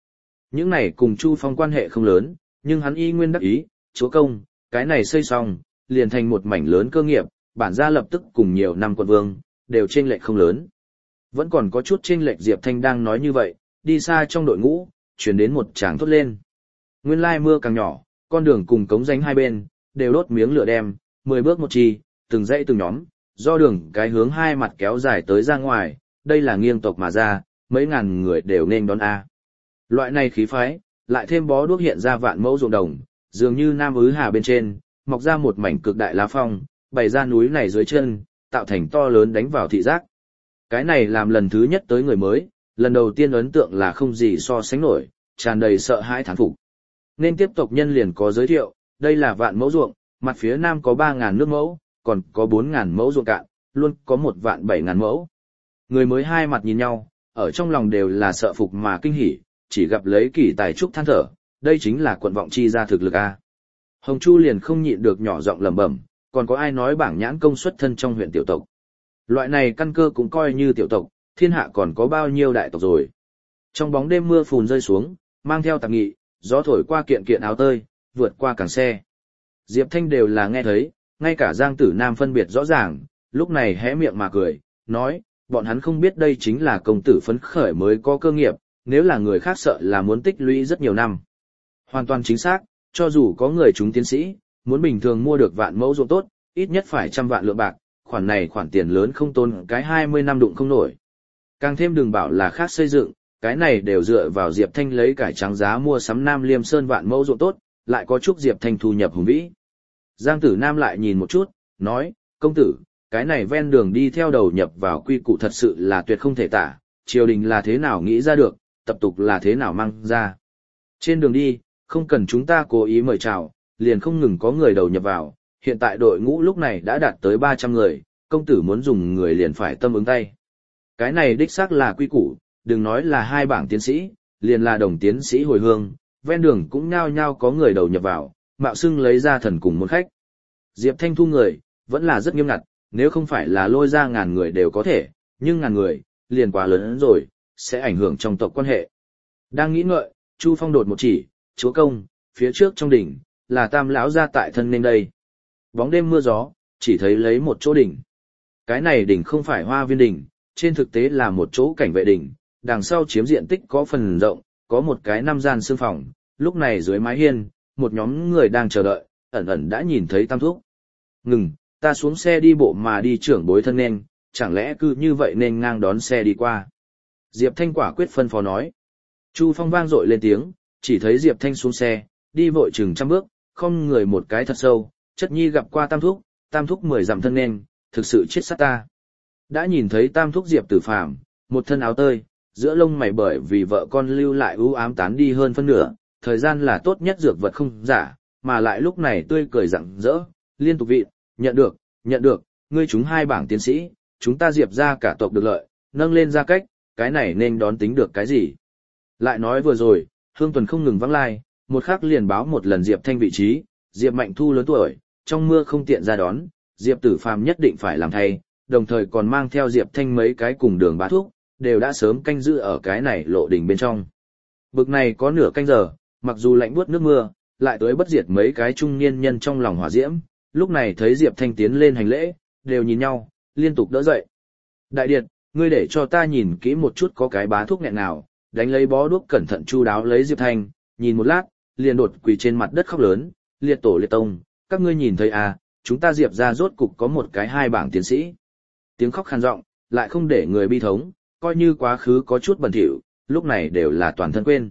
Speaker 1: Những này cùng Chu Phong quan hệ không lớn, nhưng hắn y nguyên đắc ý, chúa công, cái này xây xong, liền thành một mảnh lớn cơ nghiệp, bản gia lập tức cùng nhiều năm quận vương, đều chênh lệch không lớn. Vẫn còn có chút chênh lệch. Diệp Thanh đang nói như vậy, đi xa trong đội ngũ, chuyển đến một tràng thốt lên. Nguyên lai mưa càng nhỏ, con đường cùng cống rãnh hai bên, đều đốt miếng lửa đem, 10 bước một chi, từng dãy từng nhóm, do đường cái hướng hai mặt kéo dài tới ra ngoài, đây là nghiêng tộc mà ra, mấy ngàn người đều nên đón A. Loại này khí phái, lại thêm bó đuốc hiện ra vạn mẫu ruộng đồng, dường như Nam Ứ Hà bên trên, mọc ra một mảnh cực đại lá phong, bày ra núi này dưới chân, tạo thành to lớn đánh vào thị giác. Cái này làm lần thứ nhất tới người mới, lần đầu tiên ấn tượng là không gì so sánh nổi, tràn đầy sợ hãi thán phục. Nên tiếp tộc nhân liền có giới thiệu, đây là vạn mẫu ruộng, mặt phía nam có 3.000 nước mẫu, còn có 4.000 mẫu ruộng cạn, luôn có 1.700.000 mẫu. Người mới hai mặt nhìn nhau, ở trong lòng đều là sợ phục mà kinh hỉ, chỉ gặp lấy kỳ tài trúc than thở, đây chính là quận vọng chi ra thực lực a. Hồng Chu liền không nhịn được nhỏ giọng lẩm bẩm, còn có ai nói bảng nhãn công xuất thân trong huyện tiểu tộc. Loại này căn cơ cũng coi như tiểu tộc, thiên hạ còn có bao nhiêu đại tộc rồi. Trong bóng đêm mưa phùn rơi xuống, mang theo tạp nghị, gió thổi qua kiện kiện áo tơi, vượt qua càng xe. Diệp Thanh đều là nghe thấy, ngay cả Giang Tử Nam phân biệt rõ ràng, lúc này hé miệng mà cười, nói, bọn hắn không biết đây chính là công tử phấn khởi mới có cơ nghiệp, nếu là người khác sợ là muốn tích lũy rất nhiều năm. Hoàn toàn chính xác, cho dù có người chúng tiến sĩ, muốn bình thường mua được vạn mẫu ruộng tốt, ít nhất phải 100 vạn lượng bạc, khoản này khoản tiền lớn không tốn cái 20 năm đụng không nổi. Càng thêm đừng bảo là khác xây dựng, cái này đều dựa vào Diệp Thanh lấy cải trắng giá mua sắm Nam Liêm Sơn vạn mẫu ruộng tốt, lại có chúc Diệp Thanh thu nhập hùng vĩ. Giang Tử Nam lại nhìn một chút, nói, công tử, cái này ven đường đi theo đầu nhập vào quy củ thật sự là tuyệt không thể tả, triều đình là thế nào nghĩ ra được, tập tục là thế nào mang ra. Trên đường đi, không cần chúng ta cố ý mời chào, liền không ngừng có người đầu nhập vào, hiện tại đội ngũ lúc này đã đạt tới 300 người, công tử muốn dùng người liền phải tâm ứng tay. Cái này đích xác là quy củ, đừng nói là 2 bảng tiến sĩ, liền là đồng tiến sĩ hồi hương, ven đường cũng nhao nhao có người đầu nhập vào, mạo xưng lấy ra thần cùng môn khách. Diệp Thanh thu người, vẫn là rất nghiêm ngặt, nếu không phải là lôi ra 1000 người đều có thể, nhưng 1000 người, liền quá lớn hơn rồi, sẽ ảnh hưởng trong tộc quan hệ. Đang nghĩ ngợi, Chu Phong đột một chỉ, chúa công, phía trước trong đỉnh, là Tam lão gia tại thân nên đây. Bóng đêm mưa gió, chỉ thấy lấy một chỗ đỉnh. Cái này đỉnh không phải hoa viên đỉnh, trên thực tế là một chỗ cảnh vệ đỉnh, đằng sau chiếm diện tích có phần rộng, có một cái 5 gian sương phòng, lúc này dưới mái hiên, một nhóm người đang chờ đợi, ẩn ẩn đã nhìn thấy Tam thúc. Ngừng, ta xuống xe đi bộ mà đi trưởng bối thân nên, chẳng lẽ cứ như vậy nên ngang đón xe đi qua. Diệp Thanh quả quyết phân phó nói. Chu Phong vang dội lên tiếng, chỉ thấy Diệp Thanh xuống xe, đi vội chừng 100 bước, không người một cái thật sâu, chất nhi gặp qua Tam thúc 10 dặm thân nên, thực sự chết sát ta. Đã nhìn thấy Tam thúc Diệp Tử Phàm, một thân áo tơi, giữa lông mày bởi vì vợ con lưu lại ưu ám tán đi hơn phân nửa, thời gian là tốt nhất dược vật không giả, mà lại lúc này tươi cười rạng rỡ, liên tục vị, nhận được, ngươi chúng 2 bảng tiến sĩ, chúng ta Diệp ra cả tộc được lợi, nâng lên gia cách, cái này nên đón tính được cái gì. Lại nói vừa rồi, Hương Tuần không ngừng vắng lai, một khắc liền báo một lần Diệp Thanh vị trí, Diệp Mạnh Thu lớn tuổi, trong mưa không tiện ra đón, Diệp Tử Phàm nhất định phải làm thay, đồng thời còn mang theo Diệp Thanh mấy cái cùng đường bá thúc, đều đã sớm canh giữ ở cái này lộ đình bên trong. Bực này có nửa canh giờ, mặc dù lạnh buốt nước mưa, lại tới bất diệt mấy cái trung niên nhân trong lòng hỏa diễm, lúc này thấy Diệp Thanh tiến lên hành lễ, đều nhìn nhau, liên tục đỡ dậy. Đại điệt, ngươi để cho ta nhìn kỹ một chút có cái bá thuốc nghẹn nào, đánh lấy bó đuốc cẩn thận chu đáo lấy Diệp Thanh, nhìn một lát, liền đột quỳ trên mặt đất khóc lớn, liệt tổ liệt tông, các ngươi nhìn thấy à, chúng ta Diệp ra rốt cục có một cái 2 bảng tiến sĩ. Tiếng khóc khàn giọng, lại không để người bi thống, coi như quá khứ có chút bẩn thỉu, lúc này đều là toàn thân quên.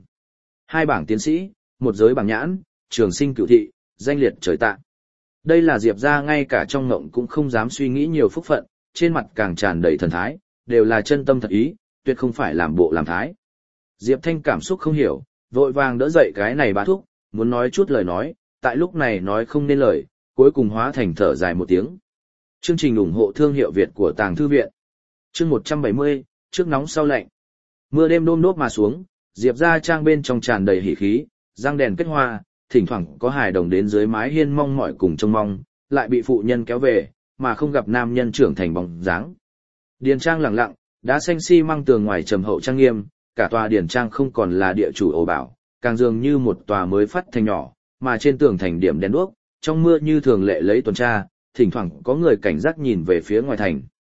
Speaker 1: 2 bảng tiến sĩ, một giới bảng nhãn, trường sinh cửu thị, danh liệt trời tạ. Đây là Diệp ra ngay cả trong ngộng cũng không dám suy nghĩ nhiều phúc phận, trên mặt càng tràn đầy thần thái, đều là chân tâm thật ý, tuyệt không phải làm bộ làm thái. Diệp Thanh cảm xúc không hiểu, vội vàng đỡ dậy cái này bá thúc, muốn nói chút lời nói, tại lúc này nói không nên lời, cuối cùng hóa thành thở dài một tiếng. Chương trình ủng hộ thương hiệu Việt của Tàng Thư Viện. Chương 170, trước nóng sau lạnh. Mưa đêm đôm đốp mà xuống, Diệp ra trang bên trong tràn đầy hỉ khí, răng đèn kết hoa, thỉnh thoảng có hài đồng đến dưới mái hiên mong mỏi cùng trông mong, lại bị phụ nhân kéo về, mà không gặp nam nhân trưởng thành bóng dáng. Điền trang lặng lặng, đá xanh xi măng tường ngoài trầm hậu trang nghiêm, cả tòa điền trang không còn là địa chủ ổ bảo, càng dường như một tòa mới phát thành nhỏ, mà trên tường thành điểm đèn đuốc, trong mưa như thường lệ lấy tuần tra, thỉnh thoảng có người cảnh giác nhìn về phía ngoài thành.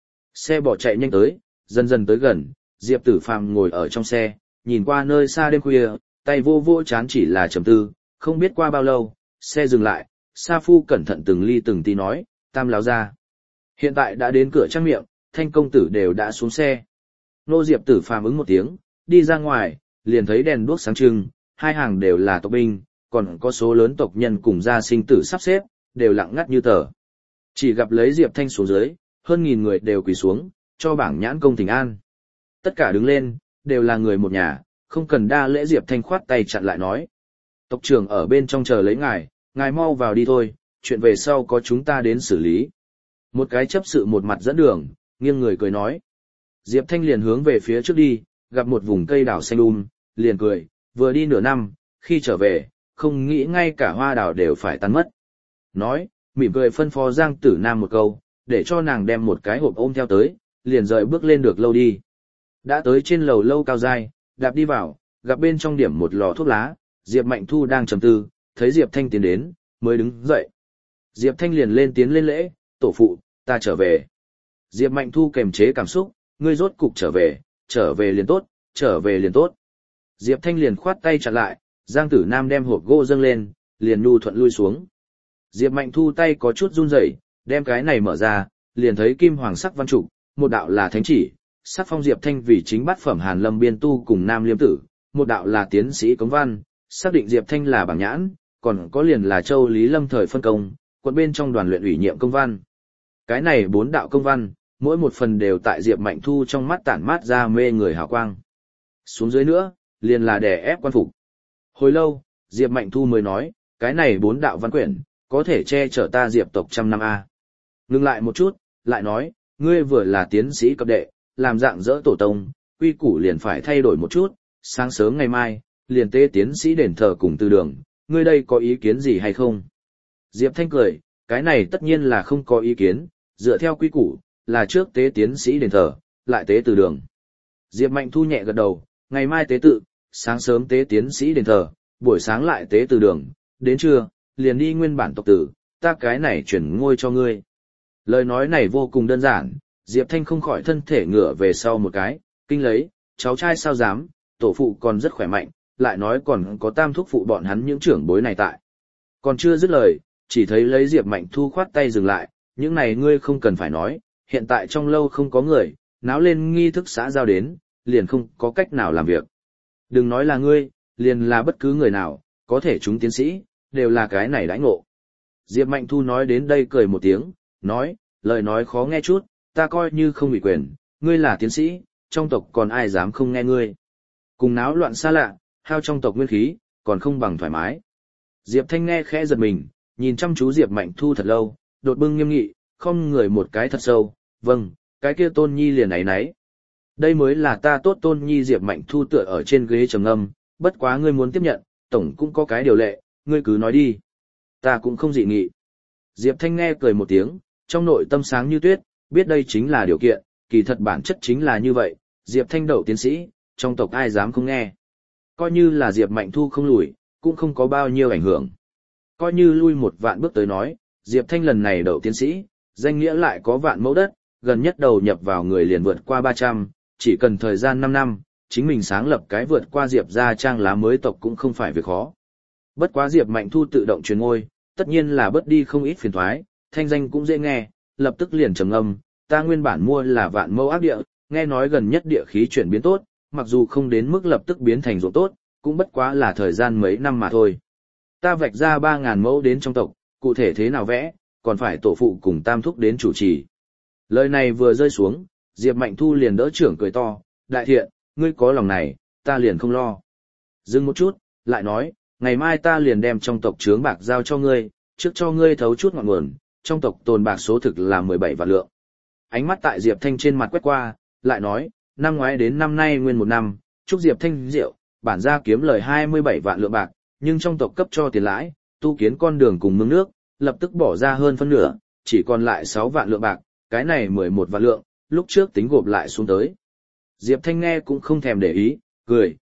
Speaker 1: Xe bỏ chạy nhanh tới, dần dần tới gần, Diệp Tử Phàm ngồi ở trong xe, nhìn qua nơi xa đêm khuya, tay vô vô chán chỉ là trầm tư, không biết qua bao lâu, xe dừng lại, Sa Phu cẩn thận từng ly từng tí nói, Tam lão gia, hiện tại đã đến cửa trang miệng, Thanh công tử đều đã xuống xe. Nô Diệp Tử Phàm ứng một tiếng, đi ra ngoài, liền thấy đèn đuốc sáng trưng, hai hàng đều là tộc binh, còn có số lớn tộc nhân cùng gia sinh tử sắp xếp, đều lặng ngắt như tờ. Chỉ gặp lấy Diệp Thanh xuống dưới, hơn 1000 người đều quỳ xuống, cho bảng nhãn công thỉnh an. Tất cả đứng lên, đều là người một nhà, không cần đa lễ. Diệp Thanh khoát tay chặn lại nói. Tộc trưởng ở bên trong chờ lấy ngài mau vào đi thôi, chuyện về sau có chúng ta đến xử lý. Một cái chấp sự một mặt dẫn đường, nghiêng người cười nói. Diệp Thanh liền hướng về phía trước đi, gặp một vùng cây đào xanh liền cười, vừa đi nửa năm, khi trở về, không nghĩ ngay cả hoa đào đều phải tan mất. Nói, mỉm cười phân phó Giang Tử Nam một câu, để cho nàng đem một cái hộp ôm theo tới, liền rời bước lên được lâu đi. Đã tới trên lầu lâu cao dai, đạp đi vào, gặp bên trong điểm một lò thuốc lá, Diệp Mạnh Thu đang trầm tư, thấy Diệp Thanh tiến đến, mới đứng dậy. Diệp Thanh liền lên tiến lên lễ, tổ phụ, ta trở về. Diệp Mạnh Thu kềm chế cảm xúc, ngươi rốt cục trở về liền tốt, trở về liền tốt. Diệp Thanh liền khoát tay chặn lại, Giang Tử Nam đem hộp gỗ dâng lên, liền nhu thuận lui xuống. Diệp Mạnh Thu tay có chút run rẩy, đem cái này mở ra, liền thấy kim hoàng sắc văn trục, một đạo là thánh chỉ, sắc phong Diệp Thanh vì chính bát phẩm Hàn Lâm biên tu cùng Nam Liêm tử, một đạo là tiến sĩ cống văn, xác định Diệp Thanh là bảng nhãn, còn có liền là Châu Lý Lâm thời phân công, quận bên trong đoàn luyện ủy nhiệm công văn. Cái này 4 đạo công văn, mỗi một phần đều tại Diệp Mạnh Thu trong mắt tản mát ra mê người hào quang. Xuống dưới nữa, liền là đè ép quan phục. Hồi lâu, Diệp Mạnh Thu mới nói, cái này 4 đạo văn quyển, có thể che chở ta Diệp tộc 100 năm a. Ngừng lại một chút, lại nói, ngươi vừa là tiến sĩ cấp đệ, làm dạng dỡ tổ tông, quy củ liền phải thay đổi một chút, sáng sớm ngày mai, liền tế tiến sĩ đền thờ cùng từ đường, ngươi đây có ý kiến gì hay không? Diệp Thanh cười, cái này tất nhiên là không có ý kiến, dựa theo quy củ, là trước tế tiến sĩ đền thờ, lại tế từ đường. Diệp Mạnh Thu nhẹ gật đầu, ngày mai tế tự, sáng sớm tế tiến sĩ đền thờ, buổi sáng lại tế từ đường, đến trưa, liền đi nguyên bản tộc tử, ta cái này chuyển ngôi cho ngươi. Lời nói này vô cùng đơn giản, Diệp Thanh không khỏi thân thể ngửa về sau một cái, kinh lấy, cháu trai sao dám, tổ phụ còn rất khỏe mạnh, lại nói còn có tam thúc phụ bọn hắn những trưởng bối này tại. Còn chưa dứt lời, chỉ thấy lấy Diệp Mạnh Thu khoát tay dừng lại, những này ngươi không cần phải nói, hiện tại trong lâu không có người, náo lên nghi thức xã giao đến, liền không có cách nào làm việc. Đừng nói là ngươi, liền là bất cứ người nào, có thể chúng tiến sĩ, đều là cái này đãi ngộ. Diệp Mạnh Thu nói đến đây cười một tiếng, nói, lời nói khó nghe chút, ta coi như không ủy quyền, ngươi là tiến sĩ, trong tộc còn ai dám không nghe ngươi. Cùng náo loạn xa lạ, hao trong tộc nguyên khí, còn không bằng thoải mái. Diệp Thanh nghe khẽ giật mình, nhìn chăm chú Diệp Mạnh Thu thật lâu, đột bưng nghiêm nghị, không người một cái thật sâu, vâng, cái kia Tôn Nhi liền ấy nấy. Đây mới là ta tốt Tôn Nhi. Diệp Mạnh Thu tựa ở trên ghế trầm ngâm, bất quá ngươi muốn tiếp nhận, tổng cũng có cái điều lệ, ngươi cứ nói đi. Ta cũng không dị nghị. Diệp Thanh nghe cười một tiếng, trong nội tâm sáng như tuyết, biết đây chính là điều kiện, kỳ thật bản chất chính là như vậy, Diệp Thanh đậu tiến sĩ, trong tộc ai dám không nghe. Coi như là Diệp Mạnh Thu không lùi, cũng không có bao nhiêu ảnh hưởng. Coi như lui một vạn bước tới nói, Diệp Thanh lần này đậu tiến sĩ, danh nghĩa lại có vạn mẫu đất, gần nhất đầu nhập vào người liền vượt qua 300, chỉ cần thời gian 5 năm, chính mình sáng lập cái vượt qua Diệp gia trang lá mới tộc cũng không phải việc khó. Bất quá Diệp Mạnh Thu tự động truyền ngôi, tất nhiên là bớt đi không ít phiền toái, thanh danh cũng dễ nghe, lập tức liền trầm ngâm, ta nguyên bản mua là vạn mẫu ác địa, nghe nói gần nhất địa khí chuyển biến tốt, mặc dù không đến mức lập tức biến thành ruộng tốt, cũng bất quá là thời gian mấy năm mà thôi. Ta vạch ra 3000 mẫu đến trong tộc, cụ thể thế nào vẽ, còn phải tổ phụ cùng tam thúc đến chủ trì. Lời này vừa rơi xuống, Diệp Mạnh Thu liền đỡ trưởng cười to, đại thiện, ngươi có lòng này, ta liền không lo. Dừng một chút, lại nói, ngày mai ta liền đem trong tộc chướng bạc giao cho ngươi, trước cho ngươi thấu chút ngọn nguồn, trong tộc tồn bạc số thực là 17 vạn lượng. Ánh mắt tại Diệp Thanh trên mặt quét qua, lại nói, năm ngoái đến năm nay nguyên 1 năm, chúc Diệp Thanh rượu, bản gia kiếm lời 27 vạn lượng bạc, nhưng trong tộc cấp cho tiền lãi, tu kiến con đường cùng mương nước, lập tức bỏ ra hơn phân nửa, chỉ còn lại 6 vạn lượng bạc, cái này 11 vạn lượng, lúc trước tính gộp lại xuống tới. Diệp Thanh nghe cũng không thèm để ý, cười,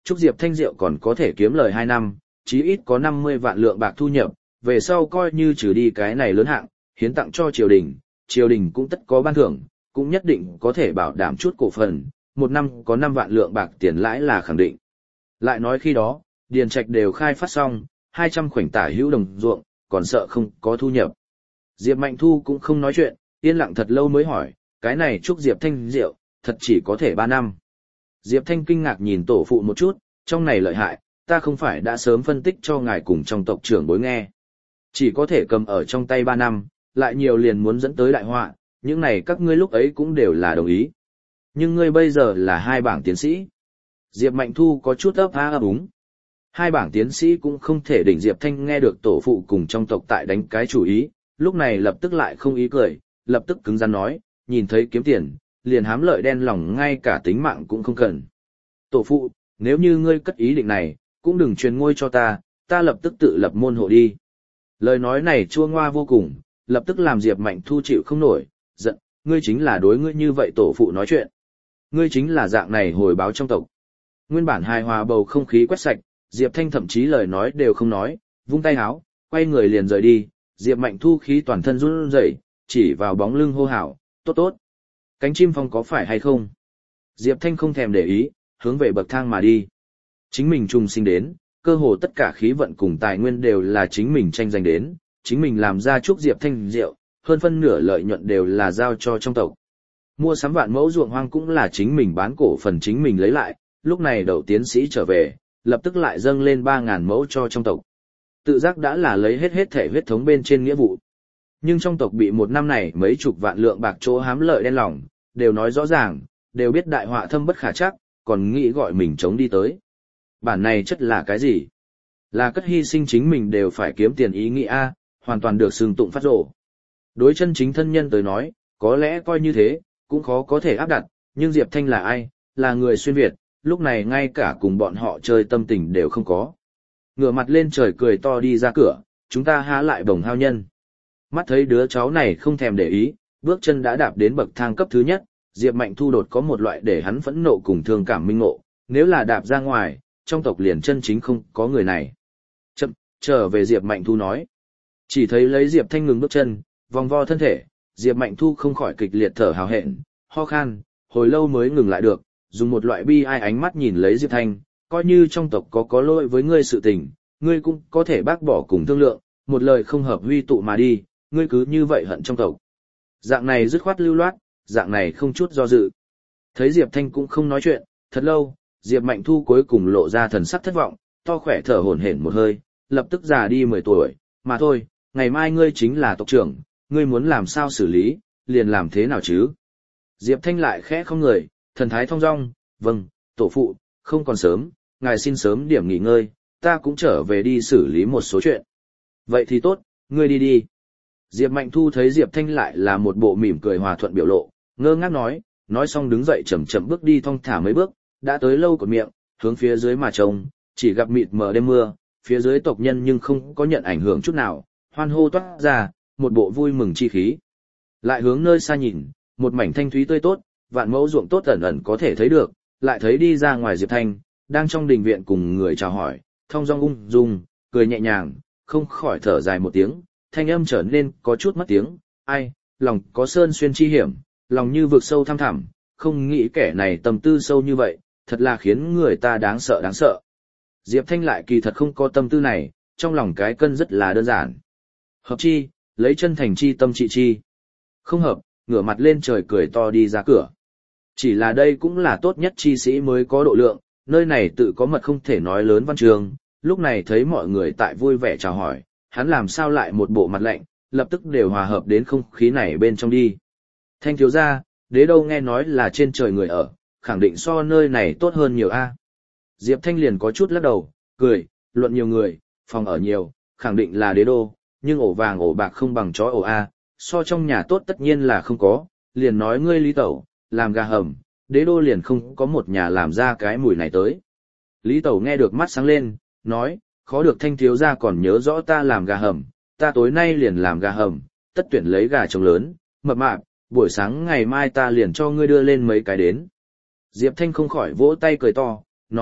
Speaker 1: Trúc Diệp Thanh rượu còn có thể kiếm lời 2 năm, chí ít có 50 vạn lượng bạc thu nhập, về sau coi như trừ đi cái này lớn hạng, hiến tặng cho triều đình cũng tất có ban thưởng, cũng nhất định có thể bảo đảm chút cổ phần, một năm có 5 vạn lượng bạc tiền lãi là khẳng định. Lại nói khi đó, điền trạch đều khai phát xong, 200 khoảnh tả hữu đồng ruộng, còn sợ không có thu nhập. Diệp Mạnh Thu cũng không nói chuyện, yên lặng thật lâu mới hỏi, cái này Trúc Diệp Thanh rượu, thật chỉ có thể 3 năm. Diệp Thanh kinh ngạc nhìn tổ phụ một chút, trong này lợi hại, ta không phải đã sớm phân tích cho ngài cùng trong tộc trưởng bối nghe. Chỉ có thể cầm ở trong tay 3 năm, lại nhiều liền muốn dẫn tới đại họa, những này các ngươi lúc ấy cũng đều là đồng ý. Nhưng ngươi bây giờ là 2 bảng tiến sĩ. Diệp Mạnh Thu có chút ấp ấp úng. 2 bảng tiến sĩ cũng không thể đỉnh Diệp Thanh nghe được tổ phụ cùng trong tộc tại đánh cái chủ ý, lúc này lập tức lại không ý cười, lập tức cứng rắn nói, nhìn thấy kiếm tiền, liền hám lợi đen lòng ngay cả tính mạng cũng không cần. Tổ phụ, nếu như ngươi cất ý định này, cũng đừng truyền ngôi cho ta, ta lập tức tự lập môn hộ đi. Lời nói này chua ngoa vô cùng, lập tức làm Diệp Mạnh Thu chịu không nổi, giận, ngươi chính là đối ngươi như vậy tổ phụ nói chuyện. Ngươi chính là dạng này hồi báo trong tộc. Nguyên bản hài hòa bầu không khí quét sạch, Diệp Thanh thậm chí lời nói đều không nói, vung tay áo, quay người liền rời đi, Diệp Mạnh Thu khí toàn thân run rẩy, chỉ vào bóng lưng hô hào, tốt tốt. Cánh chim phong có phải hay không? Diệp Thanh không thèm để ý, hướng về bậc thang mà đi. Chính mình trùng sinh đến, cơ hồ tất cả khí vận cùng tài nguyên đều là chính mình tranh giành đến, chính mình làm ra Trúc Diệp Thanh rượu, hơn phân nửa lợi nhuận đều là giao cho trong tộc. Mua sắm vạn mẫu ruộng hoang cũng là chính mình bán cổ phần chính mình lấy lại, lúc này đậu tiến sĩ trở về, lập tức lại dâng lên 3.000 mẫu cho trong tộc. Tự giác đã là lấy hết thể huyết thống bên trên nghĩa vụ. Nhưng trong tộc bị một năm này mấy chục vạn lượng bạc chỗ hám lợi đen lòng, đều nói rõ ràng, đều biết đại họa thâm bất khả trắc, còn nghĩ gọi mình chống đi tới. Bản này chất là cái gì? Là cất hy sinh chính mình đều phải kiếm tiền ý nghĩa A, hoàn toàn được xưng tụng phát rổ. Đối chân chính thân nhân tới nói, có lẽ coi như thế, cũng khó có thể áp đặt, nhưng Diệp Thanh là ai? Là người xuyên Việt, lúc này ngay cả cùng bọn họ chơi tâm tình đều không có. Ngửa mặt lên trời cười to đi ra cửa, chúng ta há lại bồng hao nhân. Mắt thấy đứa cháu này không thèm để ý, bước chân đã đạp đến bậc thang cấp thứ nhất, Diệp Mạnh Thu đột có một loại để hắn phẫn nộ cùng thương cảm minh ngộ, nếu là đạp ra ngoài, trong tộc liền chân chính không có người này. Chậm, trở về Diệp Mạnh Thu nói. Chỉ thấy lấy Diệp Thanh ngừng bước chân, vòng vo thân thể, Diệp Mạnh Thu không khỏi kịch liệt thở hào hẹn, ho khan, hồi lâu mới ngừng lại được, dùng một loại bi ai ánh mắt nhìn lấy Diệp Thanh, coi như trong tộc có lỗi với ngươi sự tình, ngươi cũng có thể bác bỏ cùng thương lượng, một lời không hợp huy tụ mà đi, ngươi cứ như vậy hận trong tộc. Dạng này dứt khoát lưu loát, dạng này không chút do dự. Thấy Diệp Thanh cũng không nói chuyện, thật lâu, Diệp Mạnh Thu cuối cùng lộ ra thần sắc thất vọng, to khỏe thở hổn hển một hơi, lập tức già đi 10 tuổi, mà thôi, ngày mai ngươi chính là tộc trưởng, ngươi muốn làm sao xử lý, liền làm thế nào chứ. Diệp Thanh lại khẽ không người, thần thái thong dong, vâng, tổ phụ, không còn sớm, ngài xin sớm điểm nghỉ ngơi, ta cũng trở về đi xử lý một số chuyện. Vậy thì tốt, ngươi đi đi. Diệp Mạnh Thu thấy Diệp Thanh lại là một bộ mỉm cười hòa thuận biểu lộ, ngơ ngác nói xong đứng dậy chậm chậm bước đi thong thả mấy bước, đã tới lâu cột miệng, hướng phía dưới mà trông, chỉ gặp mịt mờ đêm mưa, phía dưới tộc nhân nhưng không có nhận ảnh hưởng chút nào, hoan hô toát ra, một bộ vui mừng chi khí. Lại hướng nơi xa nhìn, một mảnh thanh thúy tươi tốt, vạn mẫu ruộng tốt ẩn ẩn có thể thấy được, lại thấy đi ra ngoài Diệp Thanh, đang trong đình viện cùng người chào hỏi, thong dong ung dung, cười nhẹ nhàng, không khỏi thở dài một tiếng, thanh âm trở nên có chút mất tiếng, ai, lòng có sơn xuyên chi hiểm, lòng như vực sâu thăm thẳm, không nghĩ kẻ này tâm tư sâu như vậy, thật là khiến người ta đáng sợ đáng sợ. Diệp Thanh lại kỳ thật không có tâm tư này, trong lòng cái cân rất là đơn giản. Hợp chi, lấy chân thành chi tâm trị chi. Không hợp, ngửa mặt lên trời cười to đi ra cửa. Chỉ là đây cũng là tốt nhất chi sĩ mới có độ lượng, nơi này tự có mật không thể nói lớn văn trường, lúc này thấy mọi người tại vui vẻ chào hỏi, hắn làm sao lại một bộ mặt lạnh, lập tức đều hòa hợp đến không khí này bên trong đi. Thanh thiếu gia, đế đâu nghe nói là trên trời người ở, khẳng định so nơi này tốt hơn nhiều a. Diệp Thanh liền có chút lắc đầu, cười, luận nhiều người, phòng ở nhiều, khẳng định là đế đô, nhưng ổ vàng ổ bạc không bằng chó ổ a, so trong nhà tốt tất nhiên là không có, liền nói ngươi Lý Tẩu, làm gà hầm, đế đô liền không có một nhà làm ra cái mùi này tới. Lý Tẩu nghe được mắt sáng lên, nói, khó được Thanh thiếu gia còn nhớ rõ ta làm gà hầm, ta tối nay liền làm gà hầm, tất tuyển lấy gà trống lớn, mập mạp, buổi sáng ngày mai ta liền cho ngươi đưa lên mấy cái đến. Diệp Thanh không khỏi vỗ tay cười to, nói,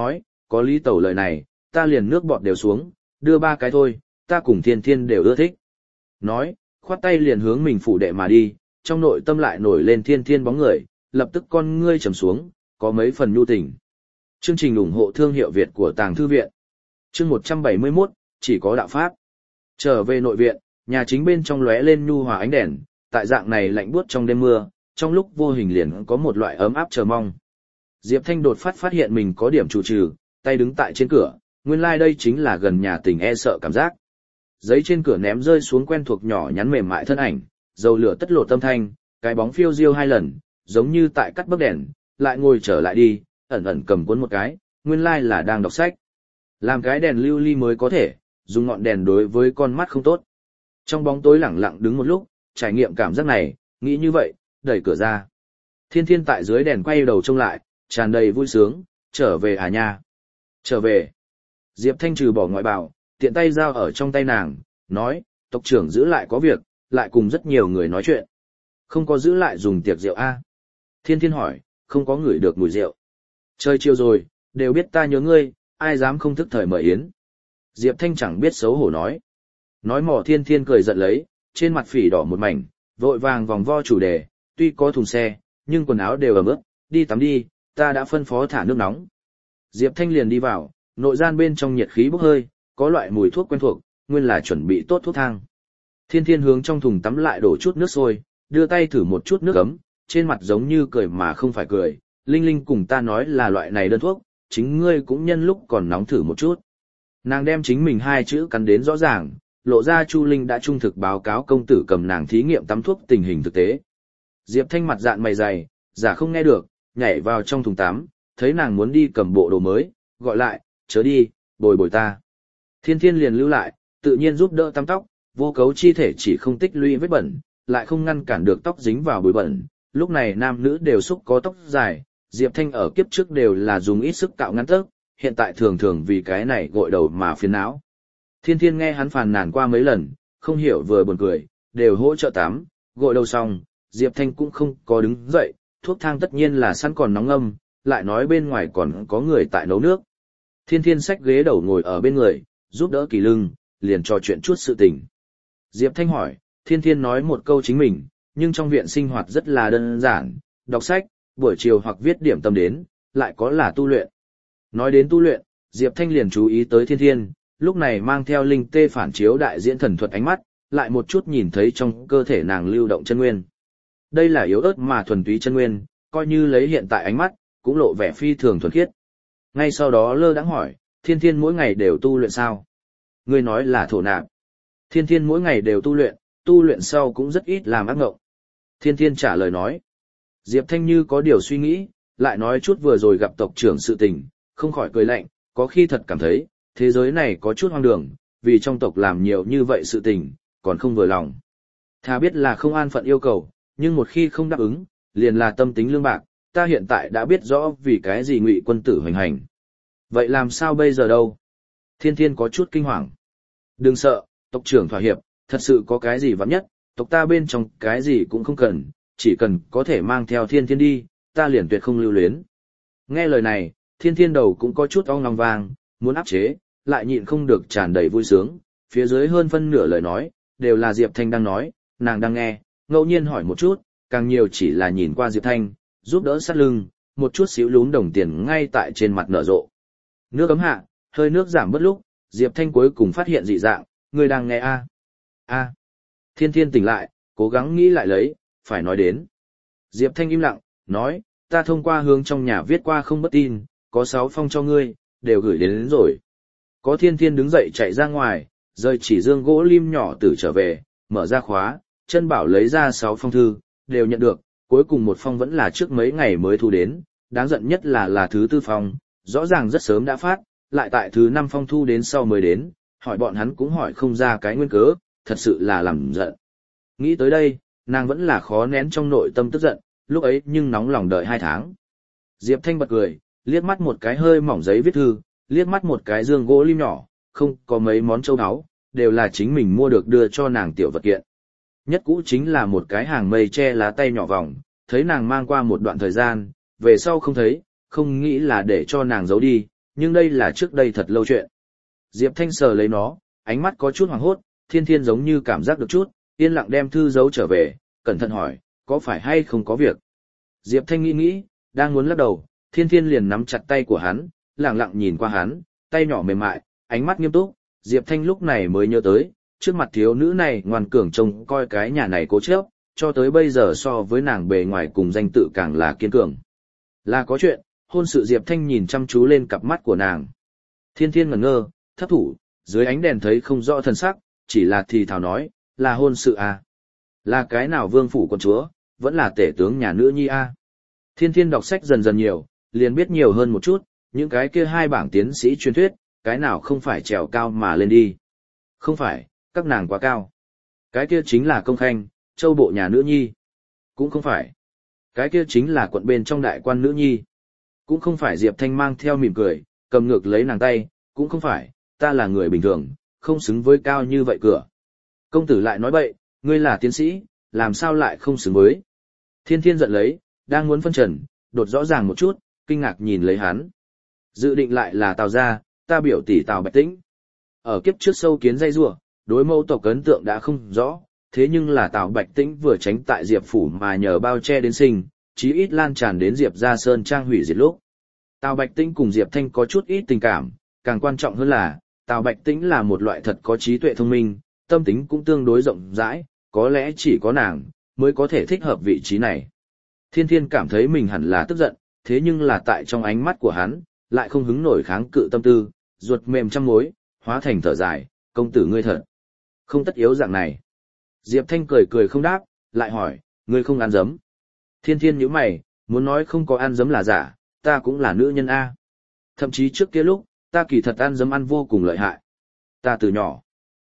Speaker 1: có lý tẩu lời này, ta liền nước bọt đều xuống, đưa 3 cái thôi, ta cùng Thiên Thiên đều ưa thích. Nói, khoát tay liền hướng mình phủ đệ mà đi, trong nội tâm lại nổi lên Thiên Thiên bóng người, lập tức con ngươi trầm xuống, có mấy phần nhu tình. Chương trình ủng hộ thương hiệu Việt của Tàng Thư Viện. Chương 171, chỉ có đạo pháp. Trở về nội viện, nhà chính bên trong lóe lên nhu hòa ánh đèn, tại dạng này lạnh buốt trong đêm mưa, trong lúc vô hình liền có một loại ấm áp chờ mong. Diệp Thanh đột phát hiện mình có điểm chủ trừ, tay đứng tại trên cửa, nguyên lai đây chính là gần nhà tình e sợ cảm giác. Giấy trên cửa ném rơi xuống quen thuộc nhỏ nhắn mềm mại thân ảnh, dầu lửa tất lộ tâm thanh, cái bóng phiêu diêu 2 lần, giống như tại cắt bấc đèn, lại ngồi trở lại đi, ẩn ẩn cầm cuốn một cái, nguyên lai là đang đọc sách. Làm cái đèn lưu ly mới có thể, dùng ngọn đèn đối với con mắt không tốt. Trong bóng tối lẳng lặng đứng một lúc, trải nghiệm cảm giác này, nghĩ như vậy, đẩy cửa ra. Thiên Thiên tại dưới đèn quay đầu trông lại, tràn đầy vui sướng, trở về à nha. Trở về. Diệp Thanh trừ bỏ ngoại bào, tiện tay giao ở trong tay nàng, nói, tộc trưởng giữ lại có việc, lại cùng rất nhiều người nói chuyện. Không có giữ lại dùng tiệc rượu a? Thiên Thiên hỏi, không có ngửi được mùi rượu. Trời chiều rồi, đều biết ta nhớ ngươi, ai dám không thức thời mời yến. Diệp Thanh chẳng biết xấu hổ nói. Nói mỏ Thiên Thiên cười giận lấy, trên mặt phỉ đỏ một mảnh, vội vàng vòng vo chủ đề, tuy có thùng xe, nhưng quần áo đều ẩm ướt, đi tắm đi, ta đã phân phó thả nước nóng. Diệp Thanh liền đi vào, nội gian bên trong nhiệt khí bốc hơi, có loại mùi thuốc quen thuộc, nguyên là chuẩn bị tốt thuốc thang. Thiên Thiên hướng trong thùng tắm lại đổ chút nước sôi, đưa tay thử một chút nước ấm, trên mặt giống như cười mà không phải cười, Linh Linh cùng ta nói là loại này đơn thuốc, chính ngươi cũng nhân lúc còn nóng thử một chút. Nàng đem chính mình 2 chữ cắn đến rõ ràng, lộ ra Chu Linh đã trung thực báo cáo công tử cầm nàng thí nghiệm tắm thuốc tình hình thực tế. Diệp Thanh mặt dạn mày dày, giả không nghe được, nhảy vào trong thùng tắm, thấy nàng muốn đi cầm bộ đồ mới, gọi lại, chớ đi, bồi bồi ta. Thiên Thiên liền lưu lại, tự nhiên giúp đỡ tắm tóc, vô cấu chi thể chỉ không tích lũy vết bẩn, lại không ngăn cản được tóc dính vào bụi bẩn. Lúc này nam nữ đều xúc có tóc dài, Diệp Thanh ở kiếp trước đều là dùng ít sức cạo ngắn tóc, hiện tại thường thường vì cái này gội đầu mà phiền não. Thiên Thiên nghe hắn phàn nàn qua mấy lần, không hiểu vừa buồn cười, đều hỗ trợ tắm, gội đầu xong, Diệp Thanh cũng không có đứng dậy, thuốc thang tất nhiên là sẵn còn nóng ngâm, lại nói bên ngoài còn có người tại nấu nước. Thiên Thiên xách ghế đầu ngồi ở bên người, giúp đỡ Kỳ Lưng, liền trò chuyện chút sự tình. Diệp Thanh hỏi, Thiên Thiên nói một câu chính mình, nhưng trong viện sinh hoạt rất là đơn giản, đọc sách, buổi chiều hoặc viết điểm tâm đến, lại có là tu luyện. Nói đến tu luyện, Diệp Thanh liền chú ý tới Thiên Thiên, lúc này mang theo linh tê phản chiếu đại diễn thần thuật ánh mắt, lại một chút nhìn thấy trong cơ thể nàng lưu động chân nguyên. Đây là yếu ớt mà thuần túy chân nguyên, coi như lấy hiện tại ánh mắt, cũng lộ vẻ phi thường thuần khiết. Ngay sau đó lơ đãng hỏi, Thiên Thiên mỗi ngày đều tu luyện sao? Ngươi nói là thổ nạp. Thiên Thiên mỗi ngày đều tu luyện sau cũng rất ít làm ác ngộng. Thiên Thiên trả lời nói. Diệp Thanh như có điều suy nghĩ, lại nói chút vừa rồi gặp tộc trưởng sự tình, không khỏi cười lạnh, có khi thật cảm thấy, thế giới này có chút hoang đường, vì trong tộc làm nhiều như vậy sự tình, còn không vừa lòng. Thà biết là không an phận yêu cầu, nhưng một khi không đáp ứng, liền là tâm tính lương bạc, ta hiện tại đã biết rõ vì cái gì Ngụy quân tử hoành hành. Vậy làm sao bây giờ đâu? Thiên Thiên có chút kinh hoàng. Đừng sợ, tộc trưởng thỏa hiệp, thật sự có cái gì vắn nhất, tộc ta bên trong cái gì cũng không cần, chỉ cần có thể mang theo Thiên Thiên đi, ta liền tuyệt không lưu luyến. Nghe lời này, Thiên Thiên đầu cũng có chút ong lòng vàng, muốn áp chế, lại nhịn không được tràn đầy vui sướng, phía dưới hơn phân nửa lời nói, đều là Diệp Thanh đang nói, nàng đang nghe, ngẫu nhiên hỏi một chút, càng nhiều chỉ là nhìn qua Diệp Thanh, giúp đỡ sát lưng, một chút xíu lún đồng tiền ngay tại trên mặt nở rộ. Nước ấm hạ, hơi nước giảm bớt lúc, Diệp Thanh cuối cùng phát hiện dị dạng, người đang nghe a a Thiên Thiên tỉnh lại, cố gắng nghĩ lại lấy, phải nói đến. Diệp Thanh im lặng, nói, ta thông qua hướng trong nhà viết qua không bất tin, có 6 phong cho ngươi, đều gửi đến rồi. Có Thiên Thiên đứng dậy chạy ra ngoài, rời chỉ dương gỗ lim nhỏ tử trở về, mở ra khóa, chân bảo lấy ra 6 phong thư, đều nhận được, cuối cùng một phong vẫn là trước mấy ngày mới thu đến, đáng giận nhất là thứ 4 phong, rõ ràng rất sớm đã phát, lại tại thứ 5 phong thu đến sau mới đến, hỏi bọn hắn cũng hỏi không ra cái nguyên cớ, thật sự là làm giận. Nghĩ tới đây, nàng vẫn là khó nén trong nội tâm tức giận, lúc ấy nhưng nóng lòng đợi 2 tháng. Diệp Thanh bật cười, liếc mắt một cái hơi mỏng giấy viết thư, liếc mắt một cái dương gỗ lim nhỏ, không có mấy món châu áo, đều là chính mình mua được đưa cho nàng tiểu vật kiện. Nhất cũ chính là một cái hàng mây che lá tay nhỏ vòng, thấy nàng mang qua một đoạn thời gian, về sau không thấy, không nghĩ là để cho nàng giấu đi, nhưng đây là trước đây thật lâu chuyện. Diệp Thanh sờ lấy nó, ánh mắt có chút hoảng hốt, Thiên Thiên giống như cảm giác được chút, yên lặng đem thư giấu trở về, cẩn thận hỏi, có phải hay không có việc? Diệp Thanh nghĩ, đang muốn lắc đầu, Thiên Thiên liền nắm chặt tay của hắn, lặng lặng nhìn qua hắn, tay nhỏ mềm mại, ánh mắt nghiêm túc, Diệp Thanh lúc này mới nhớ tới, trước mặt thiếu nữ này ngoan cường trông coi cái nhà này cố chấp, cho tới bây giờ so với nàng bề ngoài cùng danh tự càng là kiên cường. Là có chuyện, hôn sự Diệp Thanh nhìn chăm chú lên cặp mắt của nàng. Thiên Thiên ngẩn ngơ, thấp thủ, dưới ánh đèn thấy không rõ thân sắc, chỉ là thì thào nói, là hôn sự à? Là cái nào vương phủ con chúa, vẫn là tể tướng nhà nữ nhi à? Thiên Thiên đọc sách dần dần nhiều, liền biết nhiều hơn một chút, những cái kia hai bảng tiến sĩ truyền thuyết, cái nào không phải trèo cao mà lên đi. Không phải, các nàng quá cao. Cái kia chính là công khanh, châu bộ nhà nữ nhi. Cũng không phải. Cái kia chính là quận bên trong đại quan nữ nhi. Cũng không phải. Diệp Thanh mang theo mỉm cười, cầm ngược lấy nàng tay, cũng không phải, ta là người bình thường, không xứng với cao như vậy cửa. Công tử lại nói bậy, ngươi là tiến sĩ, làm sao lại không xứng với. Thiên Thiên giận lấy, đang muốn phân trần, đột rõ ràng một chút, kinh ngạc nhìn lấy hắn. Dự định lại là Tào gia, ta biểu tỷ Tào Bạch Tĩnh. Ở kiếp trước sâu kiến dây rủa, đối mẫu tộc ấn tượng đã không rõ, thế nhưng là Tào Bạch Tĩnh vừa tránh tại Diệp phủ mà nhờ bao che đến sinh, chí ít lan tràn đến Diệp gia sơn trang hủy diệt lúc. Tào Bạch Tĩnh cùng Diệp Thanh có chút ít tình cảm, càng quan trọng hơn là, Tào Bạch Tĩnh là một loại thật có trí tuệ thông minh, tâm tính cũng tương đối rộng rãi, có lẽ chỉ có nàng mới có thể thích hợp vị trí này. Thiên Thiên cảm thấy mình hẳn là tức giận, thế nhưng là tại trong ánh mắt của hắn, lại không hứng nổi kháng cự tâm tư, ruột mềm trăm mối, hóa thành thở dài, công tử ngươi thật không tất yếu dạng này. Diệp Thanh cười cười không đáp, lại hỏi, ngươi không ăn dấm. Thiên Thiên nhíu mày, muốn nói không có ăn dấm là giả, ta cũng là nữ nhân A. Thậm chí trước kia lúc, ta kỳ thật ăn dấm ăn vô cùng lợi hại. Ta từ nhỏ,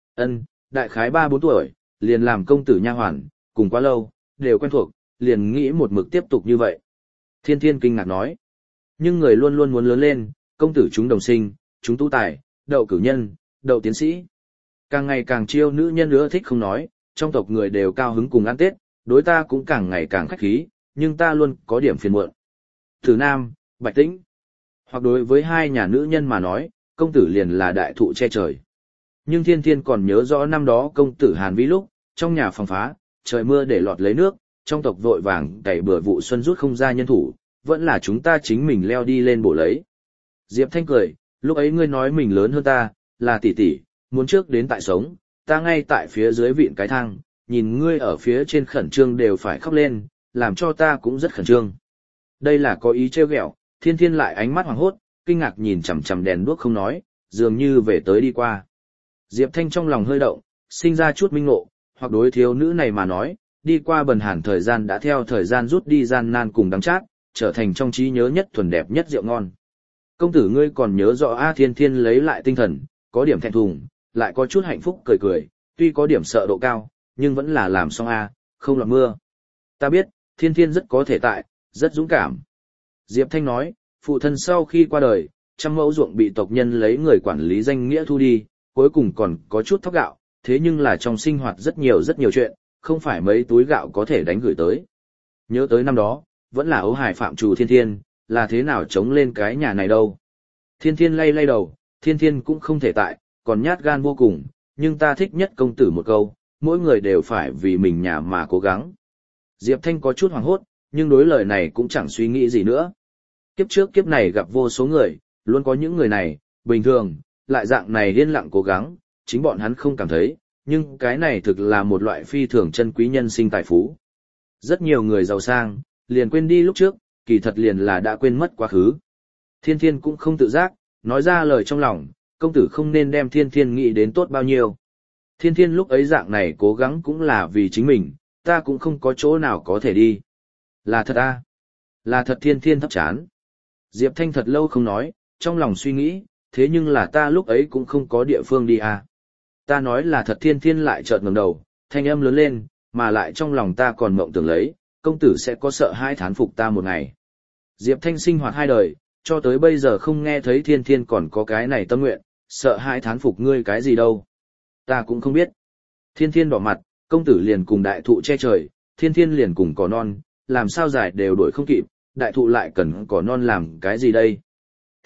Speaker 1: đại khái 3-4 tuổi, liền làm công tử nha hoàn, cùng quá lâu, đều quen thuộc, liền nghĩ một mực tiếp tục như vậy. Thiên Thiên kinh ngạc nói, nhưng người luôn luôn muốn lớn lên, công tử chúng đồng sinh, chúng tu tài, đậu cử nhân, đậu tiến sĩ. Càng ngày càng chiêu nữ nhân nữa thích không nói, trong tộc người đều cao hứng cùng ăn Tết, đối ta cũng càng ngày càng khách khí, nhưng ta luôn có điểm phiền muộn. Tử Nam, Bạch Tĩnh. Hoặc đối với hai nhà nữ nhân mà nói, công tử liền là đại thụ che trời. Nhưng Thiên Thiên còn nhớ rõ năm đó công tử Hàn Vĩ lúc, trong nhà phòng phá, trời mưa để lọt lấy nước, trong tộc vội vàng cày bừa vụ xuân rút không ra nhân thủ, vẫn là chúng ta chính mình leo đi lên bổ lấy. Diệp Thanh cười, lúc ấy ngươi nói mình lớn hơn ta, là tỷ tỷ, muốn trước đến tại sống, ta ngay tại phía dưới vịn cái thang, nhìn ngươi ở phía trên khẩn trương đều phải khóc lên, làm cho ta cũng rất khẩn trương. Đây là có ý trêu ghẹo, Thiên Thiên lại ánh mắt hoàng hốt, kinh ngạc nhìn chằm chằm đèn đuốc không nói, dường như về tới đi qua. Diệp Thanh trong lòng hơi động, sinh ra chút minh ngộ, hoặc đối thiếu nữ này mà nói, đi qua bần hàn thời gian đã theo thời gian rút đi gian nan cùng đắng chát, trở thành trong trí nhớ nhất thuần đẹp nhất rượu ngon. Công tử ngươi còn nhớ rõ A. Thiên Thiên lấy lại tinh thần, có điểm thẹn thùng, lại có chút hạnh phúc cười cười, tuy có điểm sợ độ cao, nhưng vẫn là làm xong A, không lọt mưa. Ta biết, Thiên Thiên rất có thể tại, rất dũng cảm. Diệp Thanh nói, phụ thân sau khi qua đời, trăm mẫu ruộng bị tộc nhân lấy người quản lý danh nghĩa thu đi, cuối cùng còn có chút thóc gạo, thế nhưng là trong sinh hoạt rất nhiều chuyện, không phải mấy túi gạo có thể đánh gửi tới. Nhớ tới năm đó, vẫn là ấu hải phạm trù Thiên Thiên, là thế nào chống lên cái nhà này đâu. Thiên Thiên lay đầu, Thiên Thiên cũng không thể tại, còn nhát gan vô cùng, nhưng ta thích nhất công tử một câu, mỗi người đều phải vì mình nhà mà cố gắng. Diệp Thanh có chút hoảng hốt, nhưng đối lời này cũng chẳng suy nghĩ gì nữa. Kiếp trước kiếp này gặp vô số người, luôn có những người này, bình thường, lại dạng này yên lặng cố gắng, chính bọn hắn không cảm thấy, nhưng cái này thực là một loại phi thường chân quý nhân sinh tài phú. Rất nhiều người giàu sang, liền quên đi lúc trước, kỳ thật liền là đã quên mất quá khứ. Thiên Thiên cũng không tự giác, nói ra lời trong lòng, công tử không nên đem Thiên Thiên nghĩ đến tốt bao nhiêu. Thiên Thiên lúc ấy dạng này cố gắng cũng là vì chính mình, ta cũng không có chỗ nào có thể đi. Là thật à? Là thật. Thiên Thiên thấp chán. Diệp Thanh thật lâu không nói, trong lòng suy nghĩ, thế nhưng là ta lúc ấy cũng không có địa phương đi à. Ta nói là thật. Thiên Thiên lại chợt ngẩng đầu, thanh âm lớn lên, mà lại trong lòng ta còn mộng tưởng lấy, công tử sẽ có sợ hai thán phục ta một ngày. Diệp Thanh sinh hoạt hai đời, cho tới bây giờ không nghe thấy Thiên Thiên còn có cái này tâm nguyện, sợ hai thán phục ngươi cái gì đâu. Ta cũng không biết. Thiên Thiên đỏ mặt, công tử liền cùng đại thụ che trời, Thiên Thiên liền cùng cỏ non, làm sao giải đều đuổi không kịp, đại thụ lại cần cỏ non làm cái gì đây.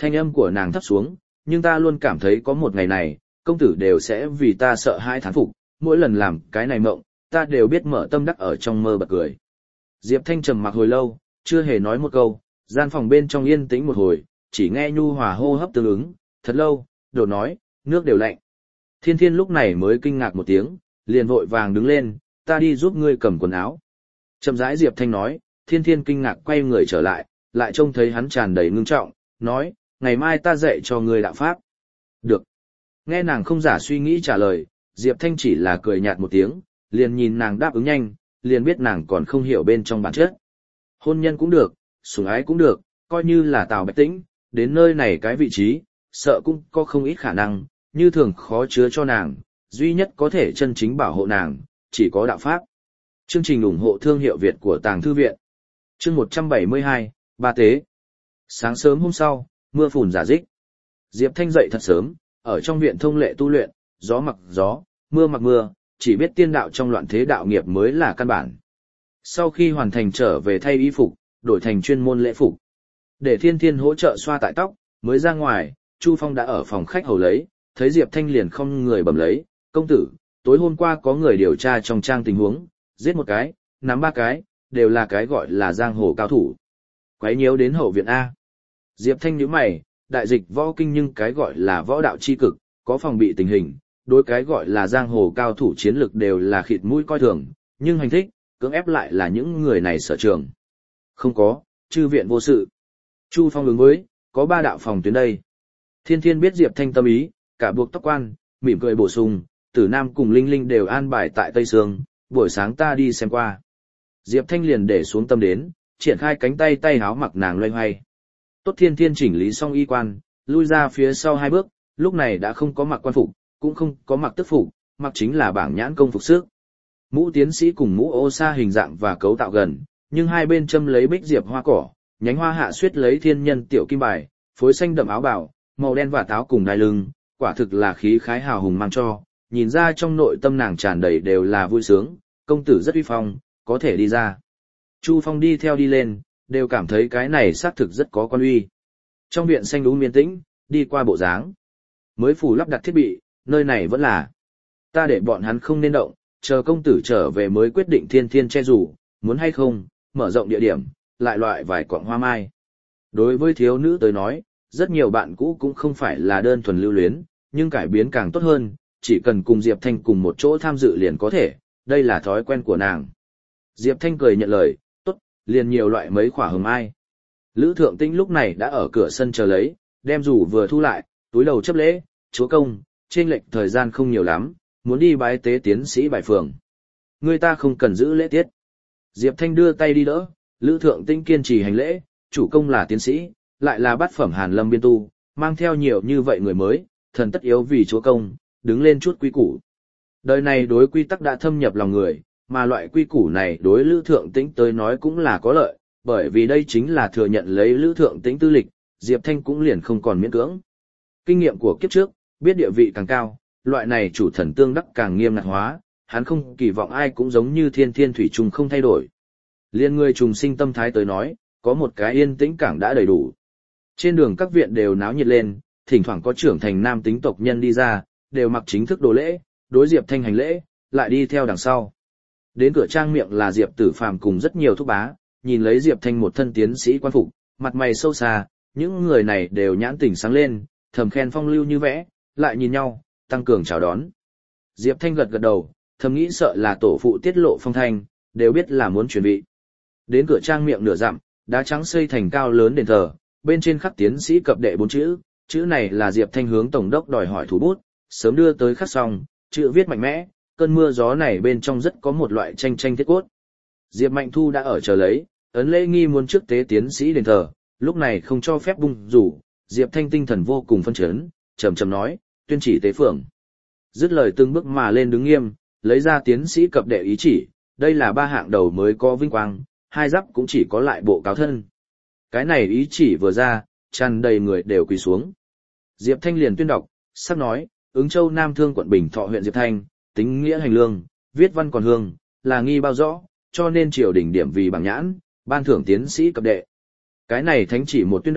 Speaker 1: Thanh âm của nàng thấp xuống, nhưng ta luôn cảm thấy có một ngày này, công tử đều sẽ vì ta sợ hãi thán phục, mỗi lần làm cái này mộng, ta đều biết mở tâm đắc ở trong mơ bật cười. Diệp Thanh trầm mặc hồi lâu, chưa hề nói một câu, gian phòng bên trong yên tĩnh một hồi, chỉ nghe nhu hòa hô hấp tương ứng, thật lâu, đột nói, nước đều lạnh. Thiên Thiên lúc này mới kinh ngạc một tiếng, liền vội vàng đứng lên, ta đi giúp ngươi cầm quần áo. Chậm rãi Diệp Thanh nói, Thiên Thiên kinh ngạc quay người trở lại trông thấy hắn tràn đầy ngưng trọng, nói, ngày mai ta dạy cho ngươi đạo pháp. Được. Nghe nàng không giả suy nghĩ trả lời, Diệp Thanh chỉ là cười nhạt một tiếng, liền nhìn nàng đáp ứng nhanh, liền biết nàng còn không hiểu bên trong bản chất. Hôn nhân cũng được, sủng ái cũng được, coi như là Tào Bạch Tĩnh, đến nơi này cái vị trí, sợ cũng có không ít khả năng, như thường khó chứa cho nàng, duy nhất có thể chân chính bảo hộ nàng, chỉ có đạo pháp. Chương trình ủng hộ thương hiệu Việt của Tàng Thư Viện. Chương 172, Ba Tế. Sáng sớm hôm sau, mưa phùn rả rích. Diệp Thanh dậy thật sớm, ở trong viện thông lệ tu luyện, gió mặc gió, mưa mặc mưa, chỉ biết tiên đạo trong loạn thế đạo nghiệp mới là căn bản. Sau khi hoàn thành trở về thay y phục, đổi thành chuyên môn lễ phục. Để Thiên Thiên hỗ trợ xoa tại tóc, mới ra ngoài, Chu Phong đã ở phòng khách hầu lấy, thấy Diệp Thanh liền không người bẩm lấy, công tử, tối hôm qua có người điều tra trong trang tình huống, giết một cái, nắm ba cái, đều là cái gọi là giang hồ cao thủ. Quấy nhiễu đến hậu viện A. Diệp Thanh nhíu mày, đại dịch võ kinh nhưng cái gọi là võ đạo chi cực, có phòng bị tình hình, đối cái gọi là giang hồ cao thủ chiến lực đều là khịt mũi coi thường, nhưng hành thích, cưỡng ép lại là những người này sở trường. Không có, chư viện vô sự. Chu Phong ứng với, có 3 đạo phòng tuyến đây. Thiên Thiên biết Diệp Thanh tâm ý, cả buộc tóc quan, mỉm cười bổ sung, Tử Nam cùng Linh Linh đều an bài tại Tây Sương, buổi sáng ta đi xem qua. Diệp Thanh liền để xuống tâm đến, triển khai cánh tay tay háo mặc nàng loay hoay. Tốt Thiên Thiên chỉnh lý xong y quan, lui ra phía sau 2 bước, lúc này đã không có mặc quan phục, cũng không có mặc tức phục, mặc chính là bảng nhãn công phục sức. Mũ tiến sĩ cùng mũ ô sa hình dạng và cấu tạo gần, nhưng hai bên châm lấy bích diệp hoa cỏ, nhánh hoa hạ xuyết lấy thiên nhân tiểu kim bài, phối xanh đậm áo bào, màu đen và táo cùng đai lưng, quả thực là khí khái hào hùng mang cho, nhìn ra trong nội tâm nàng tràn đầy đều là vui sướng, công tử rất uy phong, có thể đi ra. Chu Phong đi theo đi lên, đều cảm thấy cái này xác thực rất có quan uy. Trong viện xanh đúng miên tĩnh, đi qua bộ dáng. Mới phủ lắp đặt thiết bị, nơi này vẫn là. Ta để bọn hắn không nên động, chờ công tử trở về mới quyết định Thiên Thiên che rủ, muốn hay không, mở rộng địa điểm, lại loại vài quặng hoa mai. Đối với thiếu nữ tới nói, rất nhiều bạn cũ cũng không phải là đơn thuần lưu luyến, nhưng cải biến càng tốt hơn, chỉ cần cùng Diệp Thanh cùng một chỗ tham dự liền có thể, đây là thói quen của nàng. Diệp Thanh cười nhận lời, tốt, liền nhiều loại mấy khỏa hồng mai. Lữ Thượng Tĩnh lúc này đã ở cửa sân chờ lấy, đem rủ vừa thu lại, túi đầu chấp lễ, chúa công, trên lệch thời gian không nhiều lắm, muốn đi bái tế tiến sĩ bài phường. Người ta không cần giữ lễ tiết. Diệp Thanh đưa tay đi đỡ, Lữ Thượng Tĩnh kiên trì hành lễ, chủ công là tiến sĩ, lại là bát phẩm Hàn Lâm biên tu, mang theo nhiều như vậy người mới, thần tất yếu vì chúa công, đứng lên chút quy củ. Đời này đối quy tắc đã thâm nhập lòng người, mà loại quy củ này đối Lữ Thượng Tĩnh tới nói cũng là có lợi, bởi vì đây chính là thừa nhận lấy Lữ Thượng Tĩnh tư lịch, Diệp Thanh cũng liền không còn miễn cưỡng. Kinh nghiệm của kiếp trước, biết địa vị càng cao, loại này chủ thần tương đắc càng nghiêm ngặt hóa, hắn không kỳ vọng ai cũng giống như Thiên Thiên thủy trùng không thay đổi. Liên người trùng sinh tâm thái tới nói, có một cái yên tĩnh cảng đã đầy đủ. Trên đường các viện đều náo nhiệt lên, thỉnh thoảng có trưởng thành nam tính tộc nhân đi ra, đều mặc chính thức đồ lễ, đối Diệp Thanh hành lễ, lại đi theo đằng sau. Đến cửa trang miệng là Diệp Tử Phàm cùng rất nhiều thúc bá, nhìn lấy Diệp Thanh một thân tiến sĩ quan phục, mặt mày sâu xa, những người này đều nhãn tỉnh sáng lên, thầm khen phong lưu như vẽ, lại nhìn nhau, tăng cường chào đón. Diệp Thanh gật gật đầu, thầm nghĩ sợ là tổ phụ tiết lộ phong thanh, đều biết là muốn chuẩn bị. Đến cửa trang miệng nửa dặm, đá trắng xây thành cao lớn đền thờ, bên trên khắc tiến sĩ cập đệ 4 chữ, chữ này là Diệp Thanh hướng tổng đốc đòi hỏi thủ bút, sớm đưa tới khắc xong, chữ viết mạnh mẽ, cơn mưa gió này bên trong rất có một loại tranh tranh thiết cốt. Diệp Mạnh Thu đã ở chờ lấy, ấn lễ nghi muốn trước tế tiến sĩ đền thờ, lúc này không cho phép bung rủ, Diệp Thanh tinh thần vô cùng phân chấn, trầm trầm nói, tuyên chỉ tế phường. Dứt lời từng bước mà lên đứng nghiêm, lấy ra tiến sĩ cập đệ ý chỉ, đây là 3 hạng đầu mới có vinh quang, 2 giáp cũng chỉ có lại bộ cáo thân. Cái này ý chỉ vừa ra, tràn đầy người đều quỳ xuống. Diệp Thanh liền tuyên đọc, sắc nói, Ứng Châu Nam Thương quận Bình Thọ huyện Diệp Thanh, tính nghĩa hành lương, viết văn còn hương, là nghi bao rõ, cho nên triều đình điểm vì bảng nhãn, ban thưởng tiến sĩ cập đệ. Cái này thánh chỉ một tuyên đọc,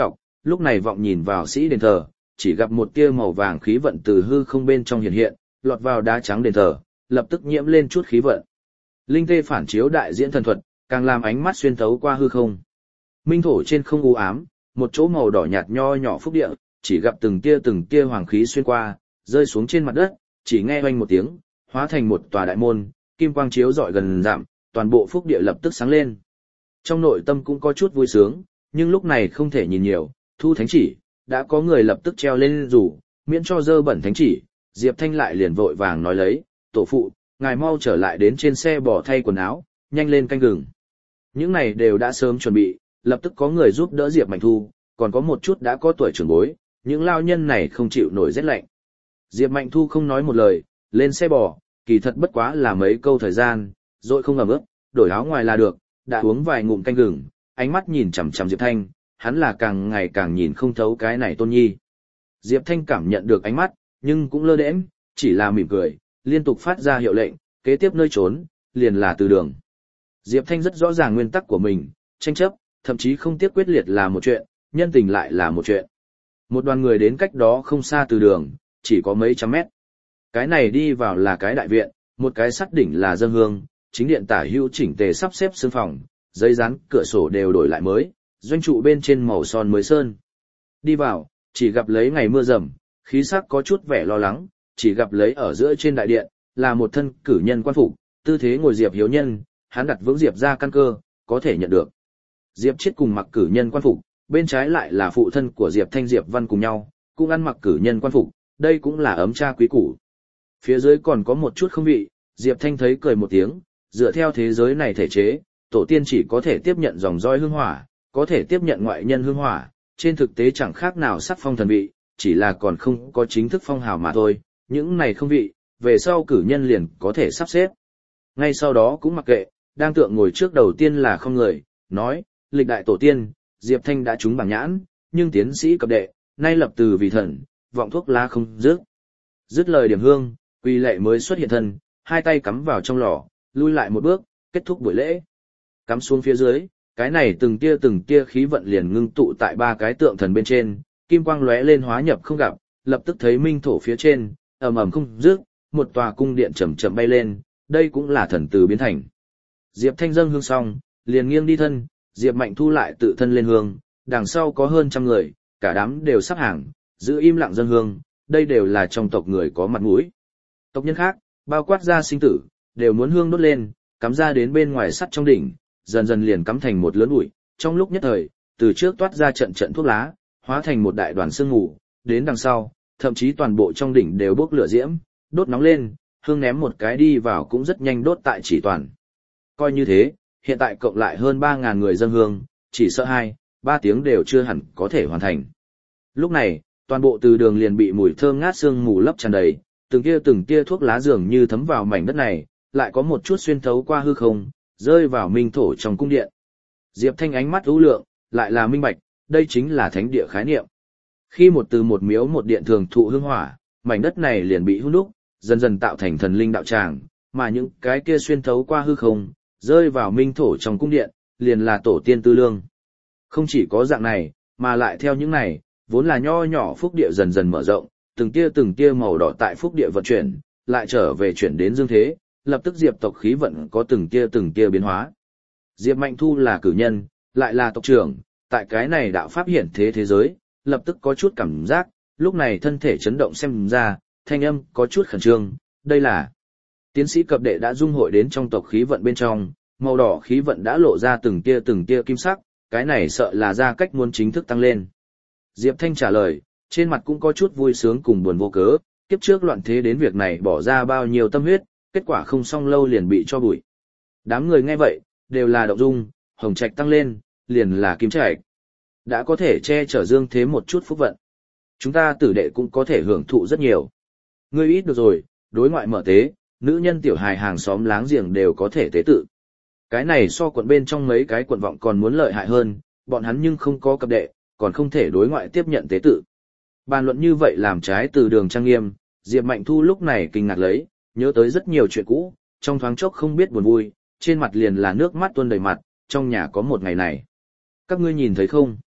Speaker 1: lúc này vọng nhìn vào sĩ đền thờ, chỉ gặp một tia màu vàng khí vận từ hư không bên trong hiện hiện, lọt vào đá trắng đền thờ, lập tức nhiễm lên chút khí vận. Linh tê phản chiếu đại diễn thần thuật, càng làm ánh mắt xuyên thấu qua hư không. Minh thổ trên không u ám, một chỗ màu đỏ nhạt nho nhỏ phúc địa, chỉ gặp từng tia hoàng khí xuyên qua, rơi xuống trên mặt đất, chỉ nghe oanh một tiếng, hóa thành một tòa đại môn, kim quang chiếu rọi gần dặm, toàn bộ phúc địa lập tức sáng lên. Trong nội tâm cũng có chút vui sướng, nhưng lúc này không thể nhìn nhiều, thu thánh chỉ, đã có người lập tức treo lên rủ, miễn cho dơ bẩn thánh chỉ, Diệp Thanh lại liền vội vàng nói lấy, tổ phụ, ngài mau trở lại đến trên xe bò thay quần áo, nhanh lên canh gừng. Những này đều đã sớm chuẩn bị, lập tức có người giúp đỡ Diệp Mạnh Thu, còn có một chút đã có tuổi trưởng bối, những lao nhân này không chịu nổi rét lạnh. Diệp Mạnh Thu không nói một lời, lên xe bò, kỳ thật bất quá là mấy câu thời gian, rồi không ẩm ướt, đổi áo ngoài là được, đã uống vài ngụm canh gừng, ánh mắt nhìn chằm chằm Diệp Thanh, hắn là càng ngày càng nhìn không thấu cái này tôn nhi. Diệp Thanh cảm nhận được ánh mắt, nhưng cũng lơ đễnh, chỉ là mỉm cười, liên tục phát ra hiệu lệnh, kế tiếp nơi trốn, liền là từ đường. Diệp Thanh rất rõ ràng nguyên tắc của mình, tranh chấp, thậm chí không tiếc quyết liệt là một chuyện, nhân tình lại là một chuyện. Một đoàn người đến cách đó không xa từ đường, chỉ có mấy trăm mét. Cái này đi vào là cái đại viện, một cái sắt đỉnh là dâng hương, chính điện tả hữu chỉnh tề sắp xếp sương phòng, giấy dán, cửa sổ đều đổi lại mới, doanh trụ bên trên màu son mới sơn. Đi vào, chỉ gặp lấy ngày mưa rầm, khí sắc có chút vẻ lo lắng, chỉ gặp lấy ở giữa trên đại điện, là một thân cử nhân quan phục, tư thế ngồi Diệp Hiếu Nhân, hắn đặt vững Diệp ra căn cơ, có thể nhận được. Diệp Chiết cùng mặc cử nhân quan phục, bên trái lại là phụ thân của Diệp Thanh Diệp Văn cùng nhau, cũng ăn mặc cử nhân quan phục, đây cũng là ấm cha quý củ. Phía dưới còn có một chút không vị, Diệp Thanh thấy cười một tiếng, dựa theo thế giới này thể chế, tổ tiên chỉ có thể tiếp nhận dòng roi hương hỏa, có thể tiếp nhận ngoại nhân hương hỏa, trên thực tế chẳng khác nào sắc phong thần vị, chỉ là còn không có chính thức phong hào mà thôi, những này không vị, về sau cử nhân liền có thể sắp xếp. Ngay sau đó cũng mặc kệ, đang tượng ngồi trước đầu tiên là không người, nói, lịch đại tổ tiên, Diệp Thanh đã trúng bảng nhãn, nhưng tiến sĩ cập đệ, nay lập từ vì thần, vọng thuốc lá không dứt. Dứt lời điểm hương, quy lệ mới xuất hiện thân, hai tay cắm vào trong lò, lui lại một bước, kết thúc buổi lễ. Cắm xuống phía dưới, cái này từng tia khí vận liền ngưng tụ tại ba cái tượng thần bên trên, kim quang lóe lên hóa nhập không gặp, lập tức thấy minh thổ phía trên, ầm ầm không dứt, một tòa cung điện chậm chậm bay lên, đây cũng là thần từ biến thành. Diệp Thanh dâng hương xong, liền nghiêng đi thân, Diệp Mạnh Thu lại tự thân lên hương, đằng sau có hơn trăm người, cả đám đều sắp hàng, giữ im lặng dâng hương, đây đều là trong tộc người có mặt mũi. Tộc nhân khác, bao quát ra sinh tử, đều muốn hương đốt lên, cắm ra đến bên ngoài sắt trong đỉnh, dần dần liền cắm thành một lớn bụi, trong lúc nhất thời, từ trước toát ra trận trận thuốc lá, hóa thành một đại đoàn sương mù, đến đằng sau, thậm chí toàn bộ trong đỉnh đều bốc lửa diễm, đốt nóng lên, hương ném một cái đi vào cũng rất nhanh đốt tại chỉ toàn. Coi như thế, hiện tại cộng lại hơn 3.000 người dâng hương, chỉ sợ 2-3 tiếng đều chưa hẳn có thể hoàn thành. Lúc này, toàn bộ từ đường liền bị mùi thơm ngát sương mù lấp tràn đầy, từng tia thuốc lá dường như thấm vào mảnh đất này, lại có một chút xuyên thấu qua hư không, rơi vào minh thổ trong cung điện. Diệp Thanh ánh mắt ưu lượng, lại là minh bạch, đây chính là thánh địa khái niệm. Khi một từ một miếu một điện thường thụ hương hỏa, mảnh đất này liền bị hun đúc, dần dần tạo thành thần linh đạo tràng, mà những cái kia xuyên thấu qua hư không, rơi vào minh thổ trong cung điện, liền là tổ tiên tư lương. Không chỉ có dạng này, mà lại theo những này, vốn là nho nhỏ phúc địa dần dần mở rộng, từng tia màu đỏ tại phúc địa vận chuyển, lại trở về chuyển đến dương thế, lập tức Diệp tộc khí vận có từng tia biến hóa. Diệp Mạnh Thu là cử nhân, lại là tộc trưởng, tại cái này đạo pháp hiển thế thế giới, lập tức có chút cảm giác, lúc này thân thể chấn động xem ra, thanh âm có chút khẩn trương, đây là tiến sĩ cập đệ đã dung hội đến trong tộc khí vận bên trong, màu đỏ khí vận đã lộ ra từng tia kim sắc, cái này sợ là ra cách muốn chính thức tăng lên. Diệp Thanh trả lời, trên mặt cũng có chút vui sướng cùng buồn vô cớ, kiếp trước loạn thế đến việc này bỏ ra bao nhiêu tâm huyết, kết quả không xong lâu liền bị cho bụi. Đám người nghe vậy, đều là động dung, hồng trạch tăng lên, liền là kim trạch. Đã có thể che chở dương thế một chút phúc vận. Chúng ta tử đệ cũng có thể hưởng thụ rất nhiều. Ngươi ít được rồi, đối ngoại mở tế, nữ nhân tiểu hài hàng xóm láng giềng đều có thể tế tự. Cái này so quận bên trong mấy cái quận vọng còn muốn lợi hại hơn, bọn hắn nhưng không có cập đệ, còn không thể đối ngoại tiếp nhận tế tự. Bàn luận như vậy làm trái từ đường trang nghiêm, Diệp Mạnh Thu lúc này kinh ngạc lấy, nhớ tới rất nhiều chuyện cũ, trong thoáng chốc không biết buồn vui, trên mặt liền là nước mắt tuôn đầy mặt, trong nhà có một ngày này. Các ngươi nhìn thấy không?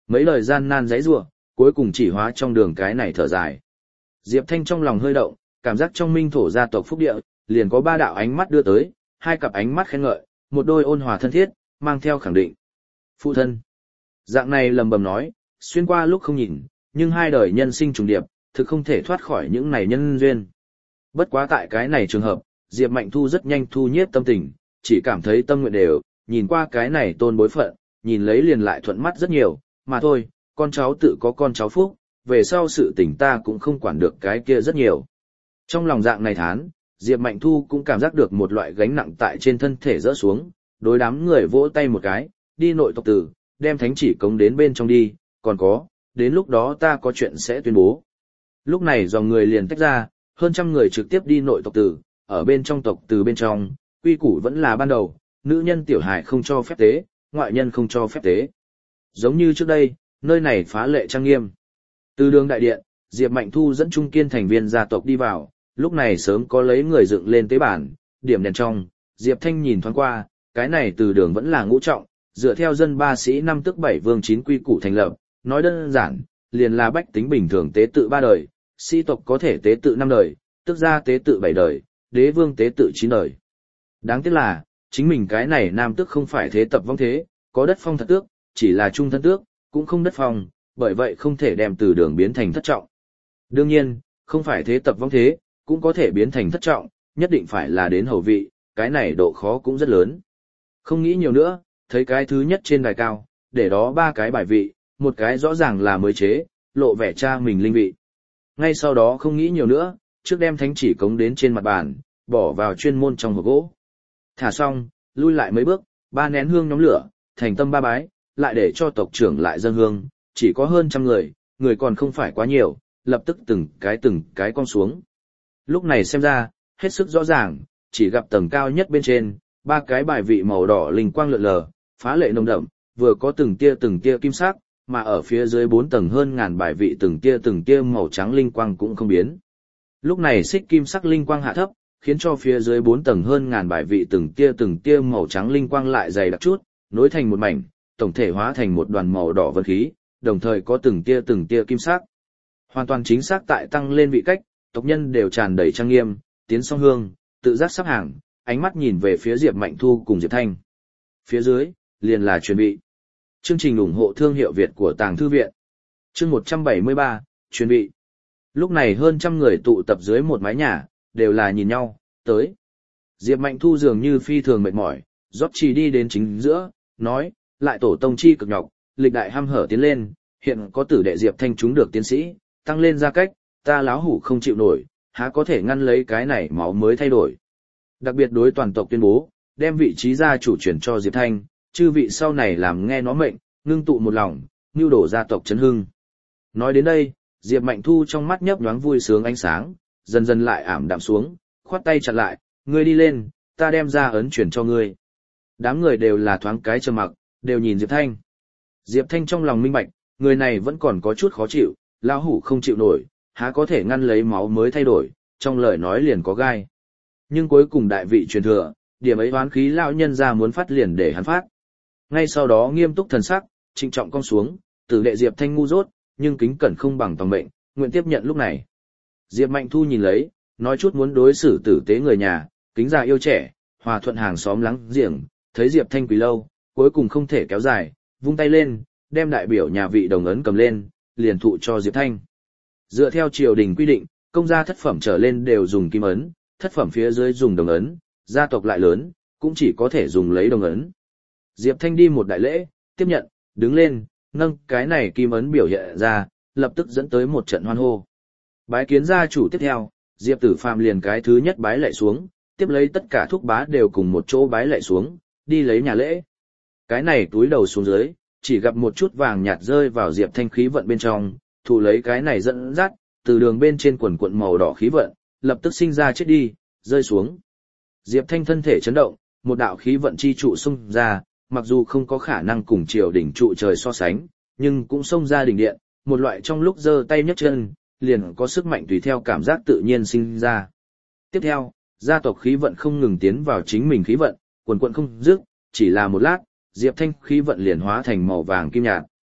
Speaker 1: Mấy lời gian nan giãy giụa, cuối cùng chỉ hóa trong đường cái này thở dài. Diệp Thanh trong lòng hơi động, cảm giác trong minh thổ gia tộc phúc địa, liền có ba đạo ánh mắt đưa tới, hai cặp ánh mắt khen ngợi, một đôi ôn hòa thân thiết, mang theo khẳng định. Phụ thân. Dạng này lầm bầm nói, xuyên qua lúc không nhìn, nhưng hai đời nhân sinh trùng điệp, thực không thể thoát khỏi những này nhân duyên. Bất quá tại cái này trường hợp, Diệp Mạnh Thu rất nhanh thu nhiếp tâm tình, chỉ cảm thấy tâm nguyện đều, nhìn qua cái này tôn bối phận, nhìn lấy liền lại thuận mắt rất nhiều, mà thôi, con cháu tự có con cháu phúc, về sau sự tình ta cũng không quản được cái kia rất nhiều. Trong lòng dạng này thán, Diệp Mạnh Thu cũng cảm giác được một loại gánh nặng tại trên thân thể rỡ xuống, đối đám người vỗ tay một cái, đi nội tộc tử, đem thánh chỉ cống đến bên trong đi, còn có, đến lúc đó ta có chuyện sẽ tuyên bố. Lúc này dòng người liền tách ra, hơn trăm người trực tiếp đi nội tộc tử, ở bên trong tộc tử bên trong, quy củ vẫn là ban đầu, nữ nhân tiểu hài không cho phép tế, ngoại nhân không cho phép tế. Giống như trước đây, nơi này phá lệ trang nghiêm. Từ đường đại điện, Diệp Mạnh Thu dẫn trung kiên thành viên gia tộc đi vào, lúc này sớm có lấy người dựng lên tế bản, điểm đèn trong, Diệp Thanh nhìn thoáng qua, cái này từ đường vẫn là ngũ trọng, dựa theo dân ba sĩ năm tức bảy vương chín quy củ thành lập, nói đơn giản, liền là bách tính bình thường tế tự 3 đời, sĩ tộc có thể tế tự 5 đời, tức ra tế tự 7 đời, đế vương tế tự 9 đời. Đáng tiếc là, chính mình cái này nam tước không phải thế tập vong thế, có đất phong thật tước, chỉ là trung thân tước, cũng không đất phong, bởi vậy không thể đem từ đường biến thành thất trọng. Đương nhiên, không phải thế tập vong thế, cũng có thể biến thành thất trọng, nhất định phải là đến hầu vị, cái này độ khó cũng rất lớn. Không nghĩ nhiều nữa, thấy cái thứ nhất trên đài cao, để đó 3 cái bài vị, một cái rõ ràng là mới chế, lộ vẻ cha mình linh vị. Ngay sau đó không nghĩ nhiều nữa, trước đem thánh chỉ cống đến trên mặt bàn, bỏ vào chuyên môn trong hộp gỗ. Thả xong, lui lại mấy bước, 3 nén hương nhóm lửa, thành tâm 3 bái, lại để cho tộc trưởng lại dâng hương, chỉ có hơn trăm người, người còn không phải quá nhiều, lập tức từng cái con xuống. Lúc này xem ra, hết sức rõ ràng, chỉ gặp tầng cao nhất bên trên, 3 cái bài vị màu đỏ linh quang lượn lờ, phá lệ nồng đậm, vừa có từng tia kim sắc, mà ở phía dưới 4 tầng hơn ngàn bài vị từng tia màu trắng linh quang cũng không biến. Lúc này xích kim sắc linh quang hạ thấp, khiến cho phía dưới 4 tầng hơn ngàn bài vị từng tia màu trắng linh quang lại dày đặc chút, nối thành một mảnh, tổng thể hóa thành một đoàn màu đỏ vân khí, đồng thời có từng tia kim sắc. Hoàn toàn chính xác tại tăng lên vị cách, tộc nhân đều tràn đầy trang nghiêm, tiến song hương, tự giác sắp hàng, ánh mắt nhìn về phía Diệp Mạnh Thu cùng Diệp Thanh. Phía dưới, liền là chuẩn bị. Chương trình ủng hộ thương hiệu Việt của Tàng Thư Viện. Chương 173, chuẩn bị. Lúc này hơn trăm người tụ tập dưới một mái nhà, đều là nhìn nhau, tới. Diệp Mạnh Thu dường như phi thường mệt mỏi, rót chỉ đi đến chính giữa, nói, lại tổ tông chi cực nhọc, lịch đại hăm hở tiến lên, hiện có tử đệ Diệp Thanh chúng được tiến sĩ, tăng lên gia cách, ta láo hủ không chịu nổi, há có thể ngăn lấy cái này máu mới thay đổi. Đặc biệt đối toàn tộc tuyên bố, đem vị trí gia chủ chuyển cho Diệp Thanh, chư vị sau này làm nghe nó mệnh, ngưng tụ một lòng, nưu đổ gia tộc chấn hưng. Nói đến đây, Diệp Mạnh Thu trong mắt nhấp nhoáng vui sướng ánh sáng, dần dần lại ảm đạm xuống, khoát tay chặn lại, ngươi đi lên, ta đem ra ấn chuyển cho ngươi. Đám người đều là thoáng cái trầm mặc, đều nhìn Diệp Thanh. Diệp Thanh trong lòng minh bạch, người này vẫn còn có chút khó chịu, lão hủ không chịu nổi, há có thể ngăn lấy máu mới thay đổi, trong lời nói liền có gai. Nhưng cuối cùng đại vị truyền thừa, điểm ấy oán khí lão nhân ra muốn phát liền để hắn phát. Ngay sau đó nghiêm túc thần sắc, trịnh trọng cong xuống, tử đệ Diệp Thanh ngu dốt, nhưng kính cẩn không bằng tòng mệnh, nguyện tiếp nhận lúc này. Diệp Mạnh Thu nhìn lấy, nói chút muốn đối xử tử tế người nhà, kính già yêu trẻ, hòa thuận hàng xóm láng giềng, thấy Diệp Thanh quỳ lâu, cuối cùng không thể kéo dài, vung tay lên, đem đại biểu nhà vị đồng ấn cầm lên, liền thụ cho Diệp Thanh. Dựa theo triều đình quy định, công gia thất phẩm trở lên đều dùng kim ấn, thất phẩm phía dưới dùng đồng ấn, gia tộc lại lớn, cũng chỉ có thể dùng lấy đồng ấn. Diệp Thanh đi một đại lễ, tiếp nhận, đứng lên, nâng cái này kim ấn biểu hiện ra, lập tức dẫn tới một trận hoan hô. Bái kiến gia chủ tiếp theo, Diệp Tử Phàm liền cái thứ nhất bái lạy xuống, tiếp lấy tất cả thúc bá đều cùng một chỗ bái lạy xuống, đi lấy nhà lễ. Cái này túi đầu xuống dưới, chỉ gặp một chút vàng nhạt rơi vào Diệp Thanh khí vận bên trong, thụ lấy cái này dẫn dắt, từ đường bên trên quần cuộn màu đỏ khí vận, lập tức sinh ra chết đi, rơi xuống. Diệp Thanh thân thể chấn động, một đạo khí vận chi trụ xung ra, mặc dù không có khả năng cùng triều đỉnh trụ trời so sánh, nhưng cũng xông ra đỉnh điện, một loại trong lúc giơ tay nhấc chân, liền có sức mạnh tùy theo cảm giác tự nhiên sinh ra. Tiếp theo, gia tộc khí vận không ngừng tiến vào chính mình khí vận, quần quần không dứt, chỉ là một lát, Diệp Thanh khí vận liền hóa thành màu vàng kim nhạt.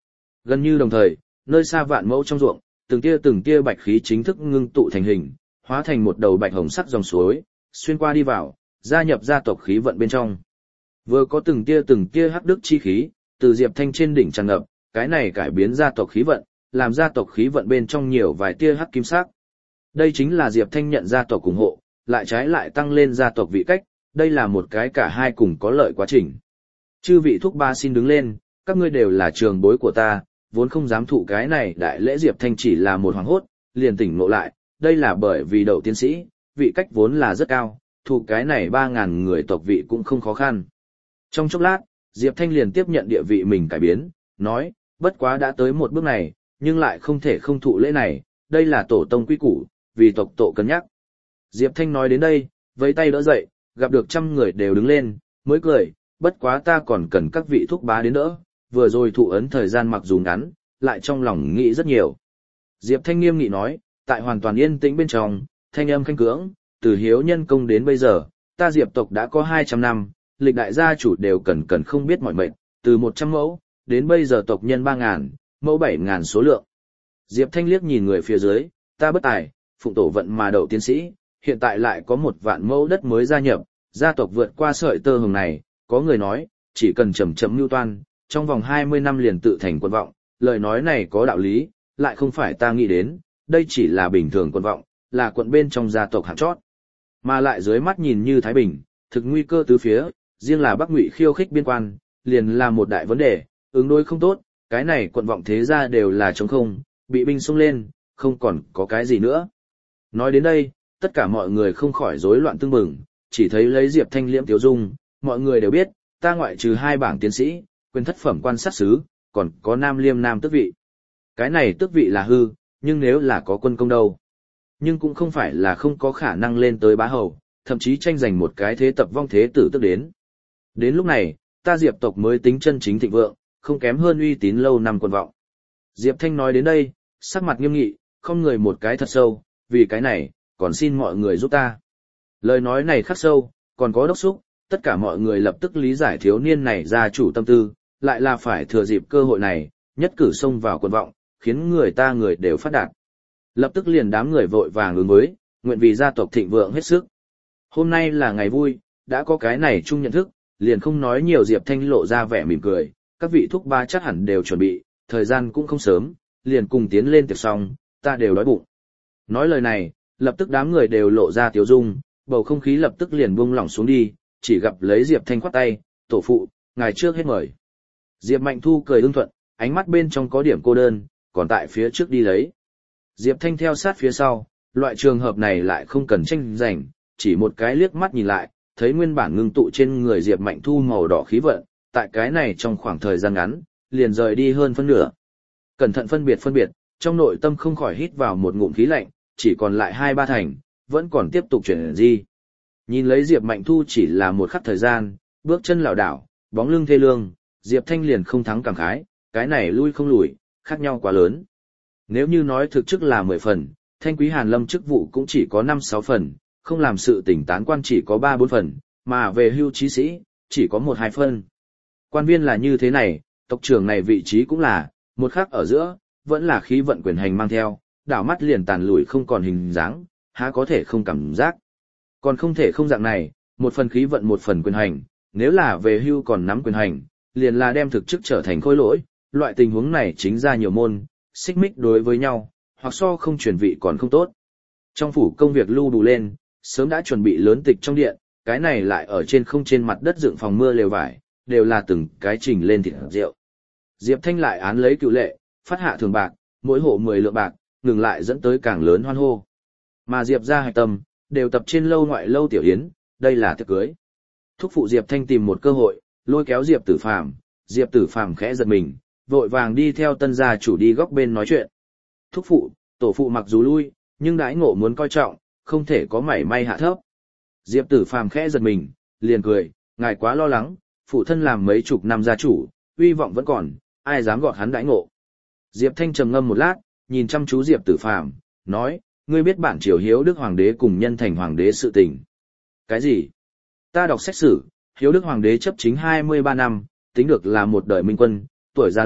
Speaker 1: Gần như đồng thời, nơi xa vạn mẫu trong ruộng, từng tia bạch khí chính thức ngưng tụ thành hình, hóa thành một đầu bạch hồng sắc dòng suối, xuyên qua đi vào, gia nhập gia tộc khí vận bên trong. Vừa có từng tia hắc đức chi khí, từ Diệp Thanh trên đỉnh tràn ngập, cái này cải biến gia tộc khí vận, làm gia tộc khí vận bên trong nhiều vài tia hắc kim sắc. Đây chính là Diệp Thanh nhận gia tộc ủng hộ, lại trái lại tăng lên gia tộc vị cách, đây là một cái cả hai cùng có lợi quá trình. Chư vị thúc ba xin đứng lên, các ngươi đều là trường bối của ta, vốn không dám thụ cái này đại lễ. Diệp Thanh chỉ là một hoàng hốt, liền tỉnh ngộ lại, đây là bởi vì đậu tiến sĩ, vị cách vốn là rất cao, thụ cái này 3.000 người tộc vị cũng không khó khăn. Trong chốc lát, Diệp Thanh liền tiếp nhận địa vị mình cải biến, nói, bất quá đã tới một bước này, nhưng lại không thể không thụ lễ này, đây là tổ tông quy củ, vì tộc tổ cân nhắc. Diệp Thanh nói đến đây, với tay đỡ dậy, gặp được 100 người đều đứng lên, mới cười, bất quá ta còn cần các vị thúc bá đến đỡ, vừa rồi thụ ấn thời gian mặc dù ngắn, lại trong lòng nghĩ rất nhiều. Diệp Thanh nghiêm nghị nói, tại hoàn toàn yên tĩnh bên trong, thanh âm khanh cưỡng, từ hiếu nhân công đến bây giờ, ta Diệp tộc đã có 200 năm, lịch đại gia chủ đều cần không biết mọi mệnh, từ 100 mẫu, đến bây giờ tộc nhân 3.000, mẫu 7.000 số lượng. Diệp Thanh liếc nhìn người phía dưới, ta bất tài, phụng tổ vận mà đậu tiến sĩ, hiện tại lại có 1.000 mẫu đất mới gia nhập, gia tộc vượt qua sợi tơ hồng này, có người nói, chỉ cần chậm chậm mưu toan, trong vòng 20 năm liền tự thành quân vọng, lời nói này có đạo lý, lại không phải ta nghĩ đến, đây chỉ là bình thường quân vọng, là quận bên trong gia tộc hạng chót. Mà lại dưới mắt nhìn như Thái Bình, thực nguy cơ tứ phía, riêng là Bắc Ngụy khiêu khích biên quan, liền là một đại vấn đề, ứng đối không tốt, cái này quận vọng thế gia đều là trống không, bị binh xông lên, không còn có cái gì nữa. Nói đến đây, tất cả mọi người không khỏi rối loạn tưng bừng, chỉ thấy lấy Diệp Thanh liễm tiểu dung, mọi người đều biết, ta ngoại trừ 2 bảng tiến sĩ, quyền thất phẩm quan sát sứ, còn có Nam Liêm Nam tước vị. Cái này tước vị là hư, nhưng nếu là có quân công đâu. Nhưng cũng không phải là không có khả năng lên tới bá hầu, thậm chí tranh giành một cái thế tập vong thế tử tước đến. Đến lúc này, ta Diệp tộc mới tính chân chính thịnh vượng, không kém hơn uy tín lâu năm quân vọng. Diệp Thanh nói đến đây, sắc mặt nghiêm nghị, không người một cái thật sâu, vì cái này, còn xin mọi người giúp ta. Lời nói này khắc sâu, còn có đốc xúc, tất cả mọi người lập tức lý giải thiếu niên này gia chủ tâm tư, lại là phải thừa dịp cơ hội này, nhất cử xông vào quân vọng, khiến người đều phát đạt. Lập tức liền đám người vội vàng ứng với, nguyện vì gia tộc thịnh vượng hết sức. Hôm nay là ngày vui, đã có cái này chung nhận thức, liền không nói nhiều. Diệp Thanh lộ ra vẻ mỉm cười, các vị thúc ba chắc hẳn đều chuẩn bị, thời gian cũng không sớm, liền cùng tiến lên tiệc xong, ta đều đói bụng. Nói lời này, lập tức đám người đều lộ ra tiếu dung, bầu không khí lập tức liền buông lỏng xuống đi, chỉ gặp lấy Diệp Thanh khoát tay, tổ phụ, ngài trước hết mời. Diệp Mạnh Thu cười ưng thuận, ánh mắt bên trong có điểm cô đơn, còn tại phía trước đi lấy. Diệp Thanh theo sát phía sau, loại trường hợp này lại không cần tranh giành, chỉ một cái liếc mắt nhìn lại, thấy nguyên bản ngưng tụ trên người Diệp Mạnh Thu màu đỏ khí vận, tại cái này trong khoảng thời gian ngắn, liền rời đi hơn phân nửa. Cẩn thận phân biệt, trong nội tâm không khỏi hít vào một ngụm khí lạnh, chỉ còn lại 2-3 thành, vẫn còn tiếp tục chuyển di. Nhìn lấy Diệp Mạnh Thu chỉ là một khắc thời gian, bước chân lảo đảo, bóng lưng thê lương, Diệp Thanh liền không thắng cảm khái, cái này lui không lùi, khác nhau quá lớn. Nếu như nói thực chức là 10 phần, Thanh Quý Hàn Lâm chức vụ cũng chỉ có 5-6 phần, không làm sự tỉnh tán quan chỉ có 3-4 phần, mà về hưu trí sĩ, chỉ có 1-2 phần. Quan viên là như thế này, tộc trưởng này vị trí cũng là, một khắc ở giữa, vẫn là khí vận quyền hành mang theo, đảo mắt liền tàn lùi không còn hình dáng, há có thể không cảm giác. Còn không thể không dạng này, một phần khí vận một phần quyền hành, nếu là về hưu còn nắm quyền hành, liền là đem thực chức trở thành khôi lỗi, loại tình huống này chính ra nhiều môn, xích mích đối với nhau, hoặc so không chuyển vị còn không tốt. Trong phủ công việc lưu đủ lên, sớm đã chuẩn bị lớn tịch trong điện, cái này lại ở trên mặt đất dựng phòng mưa lều vải, đều là từng cái trình lên thịt rượu. Diệp Thanh lại án lấy cựu lệ, phát hạ thường bạc, mỗi hộ 10 lượng bạc, ngừng lại dẫn tới càng lớn hoan hô. Mà Diệp gia hạch tâm, đều tập trên lâu ngoại lâu tiểu yến, đây là tiệc cưới. Thúc phụ Diệp Thanh tìm một cơ hội, lôi kéo Diệp Tử Phàm, Diệp Tử Phàm khẽ giật mình, vội vàng đi theo tân gia chủ đi góc bên nói chuyện. Thúc phụ, tổ phụ mặc dù lui, nhưng đãi ngộ muốn coi trọng, không thể có mảy may hạ thấp. Diệp Tử Phàm khẽ giật mình, liền cười, ngài quá lo lắng, phụ thân làm mấy chục năm gia chủ, uy vọng vẫn còn, ai dám gọt hắn đãi ngộ. Diệp Thanh trầm ngâm một lát, nhìn chăm chú Diệp Tử Phàm, nói, ngươi biết bản triều Hiếu Đức Hoàng đế cùng Nhân Thành Hoàng đế sự tình. Cái gì? Ta đọc sách sử, Hiếu Đức Hoàng đế chấp chính 23 năm, tính được là một đời minh quân, tuổi già lúc,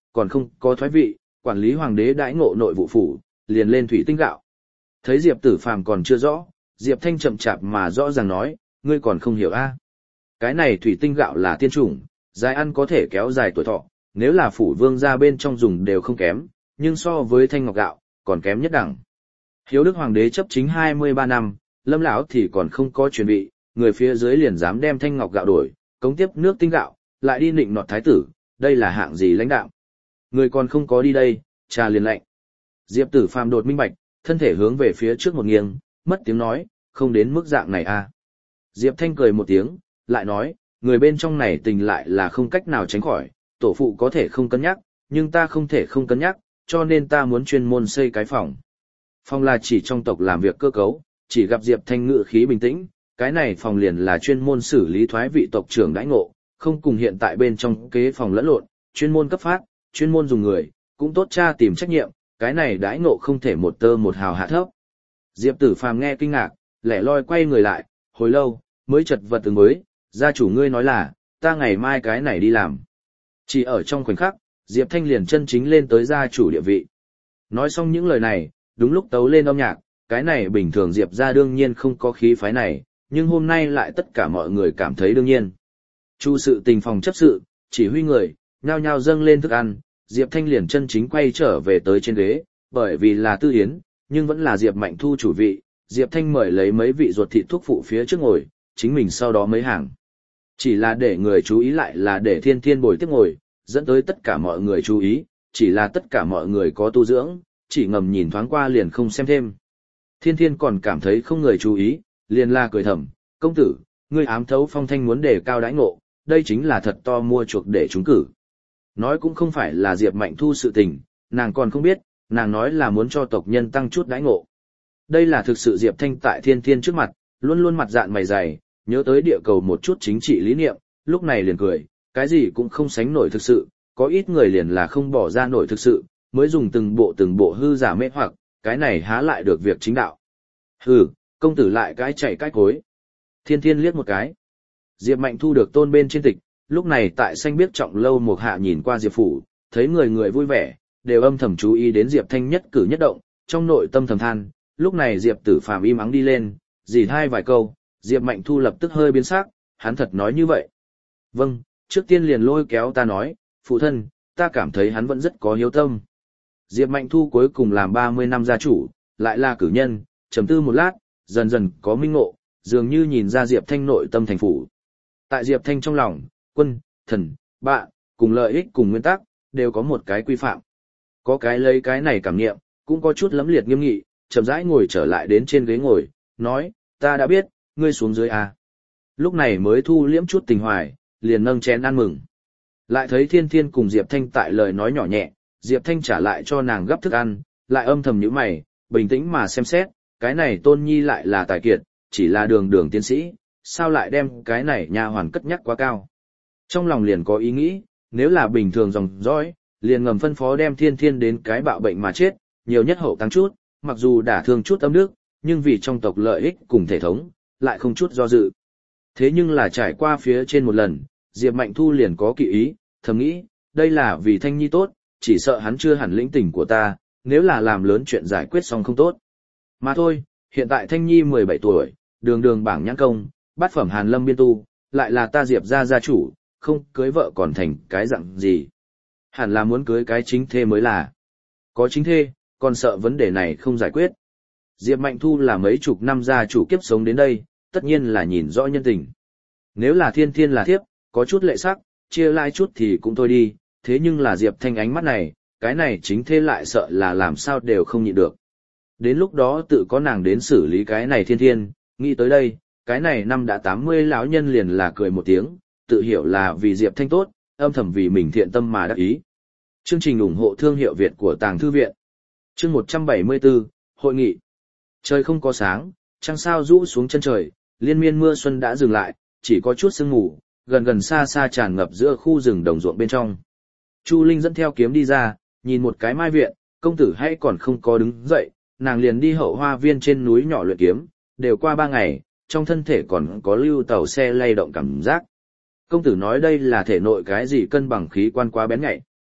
Speaker 1: còn không có thoái vị, quản lý hoàng đế đãi ngộ nội vụ phủ, liền lên thủy tinh gạo. Thấy Diệp Tử Phàm còn chưa rõ, Diệp Thanh chậm chạp mà rõ ràng nói, ngươi còn không hiểu a? Cái này thủy tinh gạo là tiên chủng, dài ăn có thể kéo dài tuổi thọ, nếu là phủ vương gia bên trong dùng đều không kém, nhưng so với thanh ngọc gạo, còn kém nhất đẳng. Hiếu Đức Hoàng đế chấp chính 23 năm, Lâm lão thì còn không có chuẩn bị, người phía dưới liền dám đem thanh ngọc gạo đổi, cống tiếp nước tinh gạo, lại đi nịnh nọt thái tử, đây là hạng gì lãnh đạo? Người còn không có đi đây, trà liền lạnh. Diệp Tử Phàm đột minh bạch, thân thể hướng về phía trước một nghiêng, mất tiếng nói, không đến mức dạng này à. Diệp Thanh cười một tiếng, lại nói, người bên trong này tình lại là không cách nào tránh khỏi, tổ phụ có thể không cân nhắc, nhưng ta không thể không cân nhắc, cho nên ta muốn chuyên môn xây cái phòng. Phòng là chỉ trong tộc làm việc cơ cấu, chỉ gặp Diệp Thanh ngự khí bình tĩnh, cái này phòng liền là chuyên môn xử lý thoái vị tộc trưởng đãi ngộ, không cùng hiện tại bên trong kế phòng lẫn lộn, chuyên môn cấp phát, chuyên môn dùng người, cũng tốt tra tìm trách nhiệm, cái này đãi ngộ không thể một tơ một hào hạ thấp. Diệp Tử Phàm nghe kinh ngạc, lẻ loi quay người lại, hồi lâu, mới chật vật từng mới, gia chủ ngươi nói là, ta ngày mai cái này đi làm. Chỉ ở trong khoảnh khắc, Diệp Thanh liền chân chính lên tới gia chủ địa vị. Nói xong những lời này, đúng lúc tấu lên âm nhạc, cái này bình thường Diệp gia đương nhiên không có khí phái này, nhưng hôm nay lại tất cả mọi người cảm thấy đương nhiên. Chu sự tình phòng chấp sự, chỉ huy người, nhao nhao dâng lên thức ăn, Diệp Thanh liền chân chính quay trở về tới trên ghế, bởi vì là tư yến, nhưng vẫn là Diệp Mạnh Thu chủ vị, Diệp Thanh mời lấy mấy vị ruột thịt thuốc phụ phía trước ngồi, chính mình sau đó mấy hàng. Chỉ là để người chú ý lại là để Thiên Thiên bồi tiếp ngồi, dẫn tới tất cả mọi người chú ý, chỉ là tất cả mọi người có tu dưỡng, chỉ ngầm nhìn thoáng qua liền không xem thêm. Thiên Thiên còn cảm thấy không người chú ý, liền la cười thầm, công tử, ngươi ám thấu Phong Thanh muốn đề cao đãi ngộ, đây chính là thật to mua chuộc để trúng cử. Nói cũng không phải là Diệp Mạnh Thu sự tình, nàng còn không biết, nàng nói là muốn cho tộc nhân tăng chút đãi ngộ. Đây là thực sự Diệp Thanh tại Thiên Thiên trước mặt, luôn luôn mặt dạn mày dày, nhớ tới địa cầu một chút chính trị lý niệm, lúc này liền cười, cái gì cũng không sánh nổi thực sự, có ít người liền là không bỏ ra nổi thực sự, mới dùng từng bộ hư giả mê hoặc, cái này há lại được việc chính đạo. Hừ, công tử lại cái chạy cái cối. Thiên Thiên liếc một cái. Diệp Mạnh Thu được tôn bên trên tịch, lúc này tại xanh biết trọng lâu một hạ nhìn qua Diệp phủ, thấy người người vui vẻ, đều âm thầm chú ý đến Diệp Thanh nhất cử nhất động, trong nội tâm thầm than, lúc này Diệp Tử Phàm im ắng đi lên, dì hai vài câu, Diệp Mạnh Thu lập tức hơi biến sắc, hắn thật nói như vậy. Vâng, trước tiên liền lôi kéo ta nói, phụ thân, ta cảm thấy hắn vẫn rất có hiếu tâm. Diệp Mạnh Thu cuối cùng làm 30 năm gia chủ, lại là cử nhân, trầm tư một lát, dần dần có minh ngộ, dường như nhìn ra Diệp Thanh nội tâm thành phủ. Tại Diệp Thanh trong lòng, quân, thần, bạn, cùng lợi ích cùng nguyên tắc, đều có một cái quy phạm. Có cái lấy cái này cảm nghiệm, cũng có chút lẫm liệt nghiêm nghị, chậm rãi ngồi trở lại đến trên ghế ngồi, nói, ta đã biết, ngươi xuống dưới à. Lúc này mới thu liễm chút tình hoài, liền nâng chén ăn mừng. Lại thấy Thiên Thiên cùng Diệp Thanh tại lời nói nhỏ nhẹ, Diệp Thanh trả lại cho nàng gấp thức ăn, lại âm thầm nhíu mày, bình tĩnh mà xem xét, cái này Tôn Nhi lại là tài kiệt, chỉ là đường tiến sĩ, sao lại đem cái này nha hoàn cất nhắc quá cao. Trong lòng liền có ý nghĩ, nếu là bình thường dòng dõi, liền ngầm phân phó đem Thiên Thiên đến cái bạo bệnh mà chết, nhiều nhất hậu tăng chút, mặc dù đả thương chút âm đức, nhưng vì trong tộc lợi ích cùng thể thống, lại không chút do dự. Thế nhưng là trải qua phía trên một lần, Diệp Mạnh Thu liền có kỵ ý, thầm nghĩ, đây là vì Thanh Nhi tốt, chỉ sợ hắn chưa hẳn lĩnh tình của ta, nếu là làm lớn chuyện giải quyết xong không tốt. Mà thôi, hiện tại Thanh Nhi 17 tuổi, đường bảng nhãn công, bát phẩm Hàn Lâm biên tu, lại là ta Diệp gia chủ, không cưới vợ còn thành cái dạng gì. Hẳn là muốn cưới cái chính thê mới là. Có chính thê, còn sợ vấn đề này không giải quyết. Diệp Mạnh Thu là mấy chục năm gia chủ kiếp sống đến đây, tất nhiên là nhìn rõ nhân tình. Nếu là Thiên Thiên là thiếp, có chút lệ sắc, chia lại chút thì cũng thôi đi, thế nhưng là Diệp Thanh ánh mắt này, cái này chính thê lại sợ là làm sao đều không nhịn được. Đến lúc đó tự có nàng đến xử lý cái này Thiên Thiên, nghĩ tới đây, cái này năm đã 80 lão nhân liền là cười một tiếng, tự hiểu là vì Diệp Thanh tốt, âm thầm vì mình thiện tâm mà đắc ý. Chương trình ủng hộ thương hiệu Việt của Tàng Thư Viện. Chương 174, Hội nghị. Trời không có sáng, trăng sao rũ xuống chân trời, liên miên mưa xuân đã dừng lại, chỉ có chút sương mù, gần xa xa tràn ngập giữa khu rừng đồng ruộng bên trong. Chu Linh dẫn theo kiếm đi ra, nhìn một cái mai viện, công tử hay còn không có đứng dậy, nàng liền đi hậu hoa viên trên núi nhỏ luyện kiếm, đều qua 3 ngày, trong thân thể còn có lưu tàu xe lay động cảm giác. Công tử nói đây là thể nội cái gì cân bằng khí quan quá bén nhạy.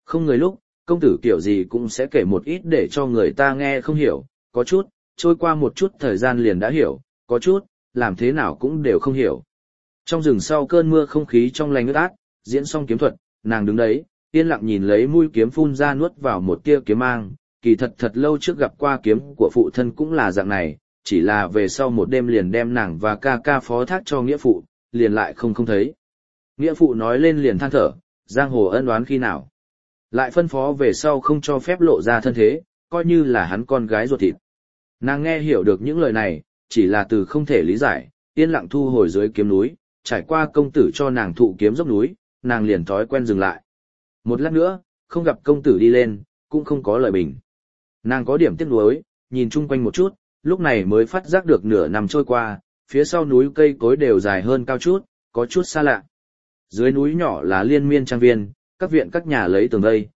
Speaker 1: Không người lúc, công tử kiểu gì cũng sẽ kể một ít để cho người ta nghe không hiểu, có chút, trôi qua một chút thời gian liền đã hiểu, có chút, làm thế nào cũng đều không hiểu. Trong rừng sau cơn mưa không khí trong lành ướt át, diễn xong kiếm thuật, nàng đứng đấy, yên lặng nhìn lấy mũi kiếm phun ra nuốt vào một tia kiếm mang, kỳ thật thật lâu trước gặp qua kiếm của phụ thân cũng là dạng này, chỉ là về sau một đêm liền đem nàng và ca ca phó thác cho nghĩa phụ, liền lại không thấy. Nghĩa phụ nói lên liền than thở, giang hồ ân oán khi nào. Lại phân phó về sau không cho phép lộ ra thân thế, coi như là hắn con gái ruột thịt. Nàng nghe hiểu được những lời này, chỉ là từ không thể lý giải, yên lặng thu hồi dưới kiếm núi, trải qua công tử cho nàng thụ kiếm dốc núi, nàng liền thói quen dừng lại. Một lát nữa, không gặp công tử đi lên, cũng không có lời bình. Nàng có điểm tiếc nuối, nhìn chung quanh một chút, lúc này mới phát giác được nửa năm trôi qua, phía sau núi cây cối đều dài hơn cao chút, có chút xa lạ. Dưới núi nhỏ là liên miên trang viên, các viện các nhà lấy tường vây,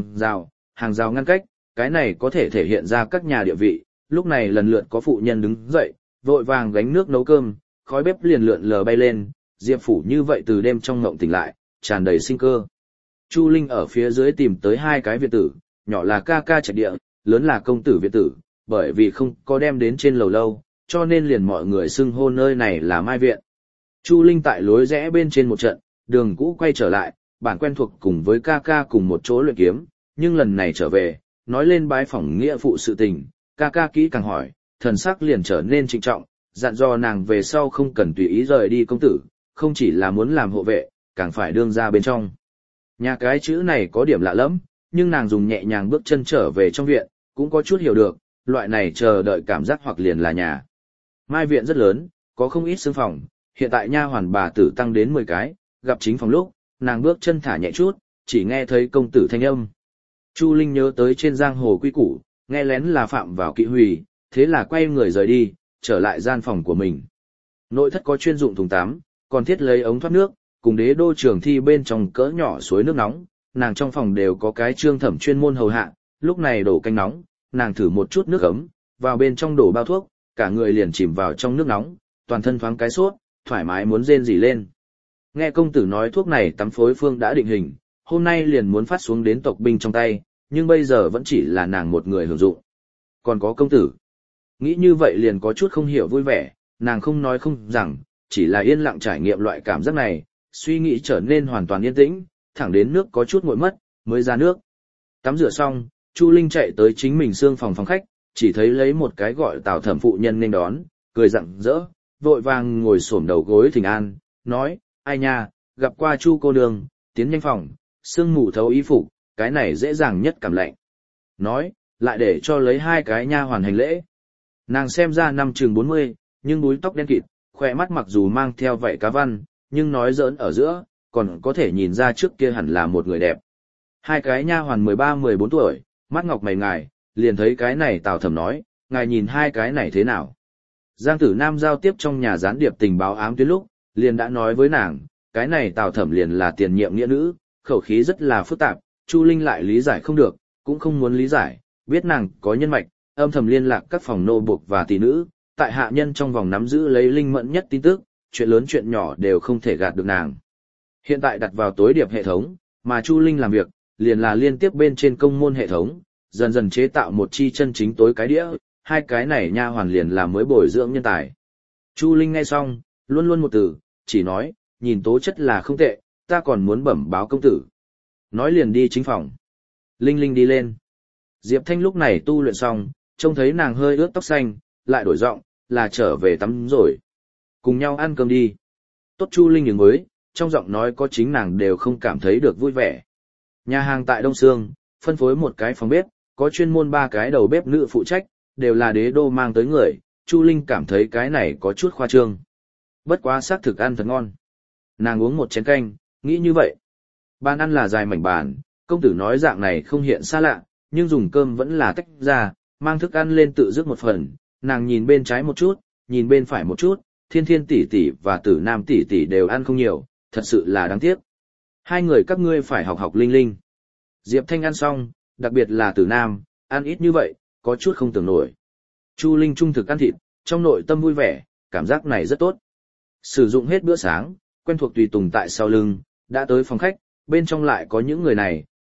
Speaker 1: hàng rào ngăn cách, cái này có thể thể hiện ra các nhà địa vị. Lúc này lần lượt có phụ nhân đứng dậy, vội vàng gánh nước nấu cơm, khói bếp liền lượn lờ bay lên, Diệp Phủ như vậy từ đêm trong ngộng tỉnh lại, tràn đầy sinh cơ. Chu Linh ở phía dưới tìm tới hai cái viện tử, nhỏ là ca ca trạch địa, lớn là công tử viện tử, bởi vì không có đem đến trên lầu lâu, cho nên liền mọi người xưng hô nơi này là Mai Viện. Chu Linh tại lối rẽ bên trên một trận, đường cũ quay trở lại, bản quen thuộc cùng với ca ca cùng một chỗ luyện kiếm, nhưng lần này trở về, nói lên bái phỏng nghĩa phụ sự tình, ca ca kỹ càng hỏi, thần sắc liền trở nên trịnh trọng, dặn dò nàng về sau không cần tùy ý rời đi công tử, không chỉ là muốn làm hộ vệ, càng phải đương ra bên trong. Nhà cái chữ này có điểm lạ lắm, nhưng nàng dùng nhẹ nhàng bước chân trở về trong viện, cũng có chút hiểu được, loại này chờ đợi cảm giác hoặc liền là nhà. Mai viện rất lớn, có không ít xương phòng, hiện tại nha hoàn bà tử tăng đến 10 cái, gặp chính phòng lúc, nàng bước chân thả nhẹ chút, chỉ nghe thấy công tử thanh âm. Chu Linh nhớ tới trên giang hồ quy củ, nghe lén là phạm vào kỵ hủy, thế là quay người rời đi, trở lại gian phòng của mình. Nội thất có chuyên dụng thùng tắm, còn thiết lấy ống thoát nước, cùng đế đô trường thi bên trong cỡ nhỏ suối nước nóng, nàng trong phòng đều có cái trương thẩm chuyên môn hầu hạ, lúc này đổ canh nóng, nàng thử một chút nước ấm, vào bên trong đổ bao thuốc, cả người liền chìm vào trong nước nóng, toàn thân thoáng cái sốt, thoải mái muốn rên rỉ lên. Nghe công tử nói thuốc này tắm phối phương đã định hình, hôm nay liền muốn phát xuống đến tộc binh trong tay, nhưng bây giờ vẫn chỉ là nàng một người hưởng dụng. Còn có công tử. Nghĩ như vậy liền có chút không hiểu vui vẻ, nàng không nói không rằng, chỉ là yên lặng trải nghiệm loại cảm giác này, suy nghĩ trở nên hoàn toàn yên tĩnh, thẳng đến nước có chút nguội mất, mới ra nước. Tắm rửa xong, Chu Linh chạy tới chính mình xương phòng khách, chỉ thấy lấy một cái gọi Tào Thẩm phụ nhân nên đón, cười rạng rỡ, vội vàng ngồi xổm đầu gối thỉnh an, nói, ai nha, gặp qua Chu cô nương, tiến nhanh phòng, sương mù thấu y phục, cái này dễ dàng nhất cảm lạnh. Nói, lại để cho lấy hai cái nha hoàn hành lễ. Nàng xem ra năm chừng 40, nhưng búi tóc đen kịt, khỏe mắt mặc dù mang theo vảy cá văn, nhưng nói giỡn ở giữa, còn có thể nhìn ra trước kia hẳn là một người đẹp. Hai cái nha hoàn 13-14 tuổi, mắt ngọc mày ngài, liền thấy cái này Tào Thẩm nói, ngài nhìn hai cái này thế nào. Giang Tử Nam giao tiếp trong nhà gián điệp tình báo ám tuyến lúc, liền đã nói với nàng, cái này Tào Thẩm liền là tiền nhiệm nghĩa nữ, khẩu khí rất là phức tạp, Chu Linh lại lý giải không được, cũng không muốn lý giải, biết nàng có nhân mạch, âm thầm liên lạc các phòng nô buộc và tỷ nữ, tại hạ nhân trong vòng nắm giữ lấy linh mẫn nhất tin tức, chuyện lớn chuyện nhỏ đều không thể gạt được nàng. Hiện tại đặt vào tối điệp hệ thống, mà Chu Linh làm việc, liền là liên tiếp bên trên công môn hệ thống, dần dần chế tạo một chi chân chính tối cái đĩa, hai cái này nha hoàn liền là mới bồi dưỡng nhân tài. Chu Linh nghe xong, luôn luôn một từ, chỉ nói, nhìn tố chất là không tệ, ta còn muốn bẩm báo công tử. Nói liền đi chính phòng. Linh Linh đi lên. Diệp Thanh lúc này tu luyện xong, trông thấy nàng hơi ướt tóc xanh, lại đổi giọng, là trở về tắm rồi. Cùng nhau ăn cơm đi. Tốt Chu Linh nhường với, trong giọng nói có chính nàng đều không cảm thấy được vui vẻ. Nhà hàng tại Đông Sương, phân phối một cái phòng bếp, có chuyên môn 3 cái đầu bếp nữ phụ trách, đều là đế đô mang tới người, Chu Linh cảm thấy cái này có chút khoa trương. Bất quá xác thực ăn thật ngon. Nàng uống một chén canh, nghĩ như vậy. Bàn ăn là dài mảnh bàn, công tử nói dạng này không hiện xa lạ, nhưng dùng cơm vẫn là tách ra, mang thức ăn lên tự dứt một phần, nàng nhìn bên trái một chút, nhìn bên phải một chút, Thiên Thiên tỷ tỷ và Tử Nam tỷ tỷ đều ăn không nhiều, thật sự là đáng tiếc. Hai người các ngươi phải học học Linh Linh. Diệp Thanh ăn xong, đặc biệt là Tử Nam, ăn ít như vậy, có chút không tưởng nổi. Chu Linh trung thực ăn thịt, trong nội tâm vui vẻ, cảm giác này rất tốt. Sử dụng hết bữa sáng, quen thuộc tùy tùng tại sau lưng, đã tới phòng khách, bên trong lại có những người này,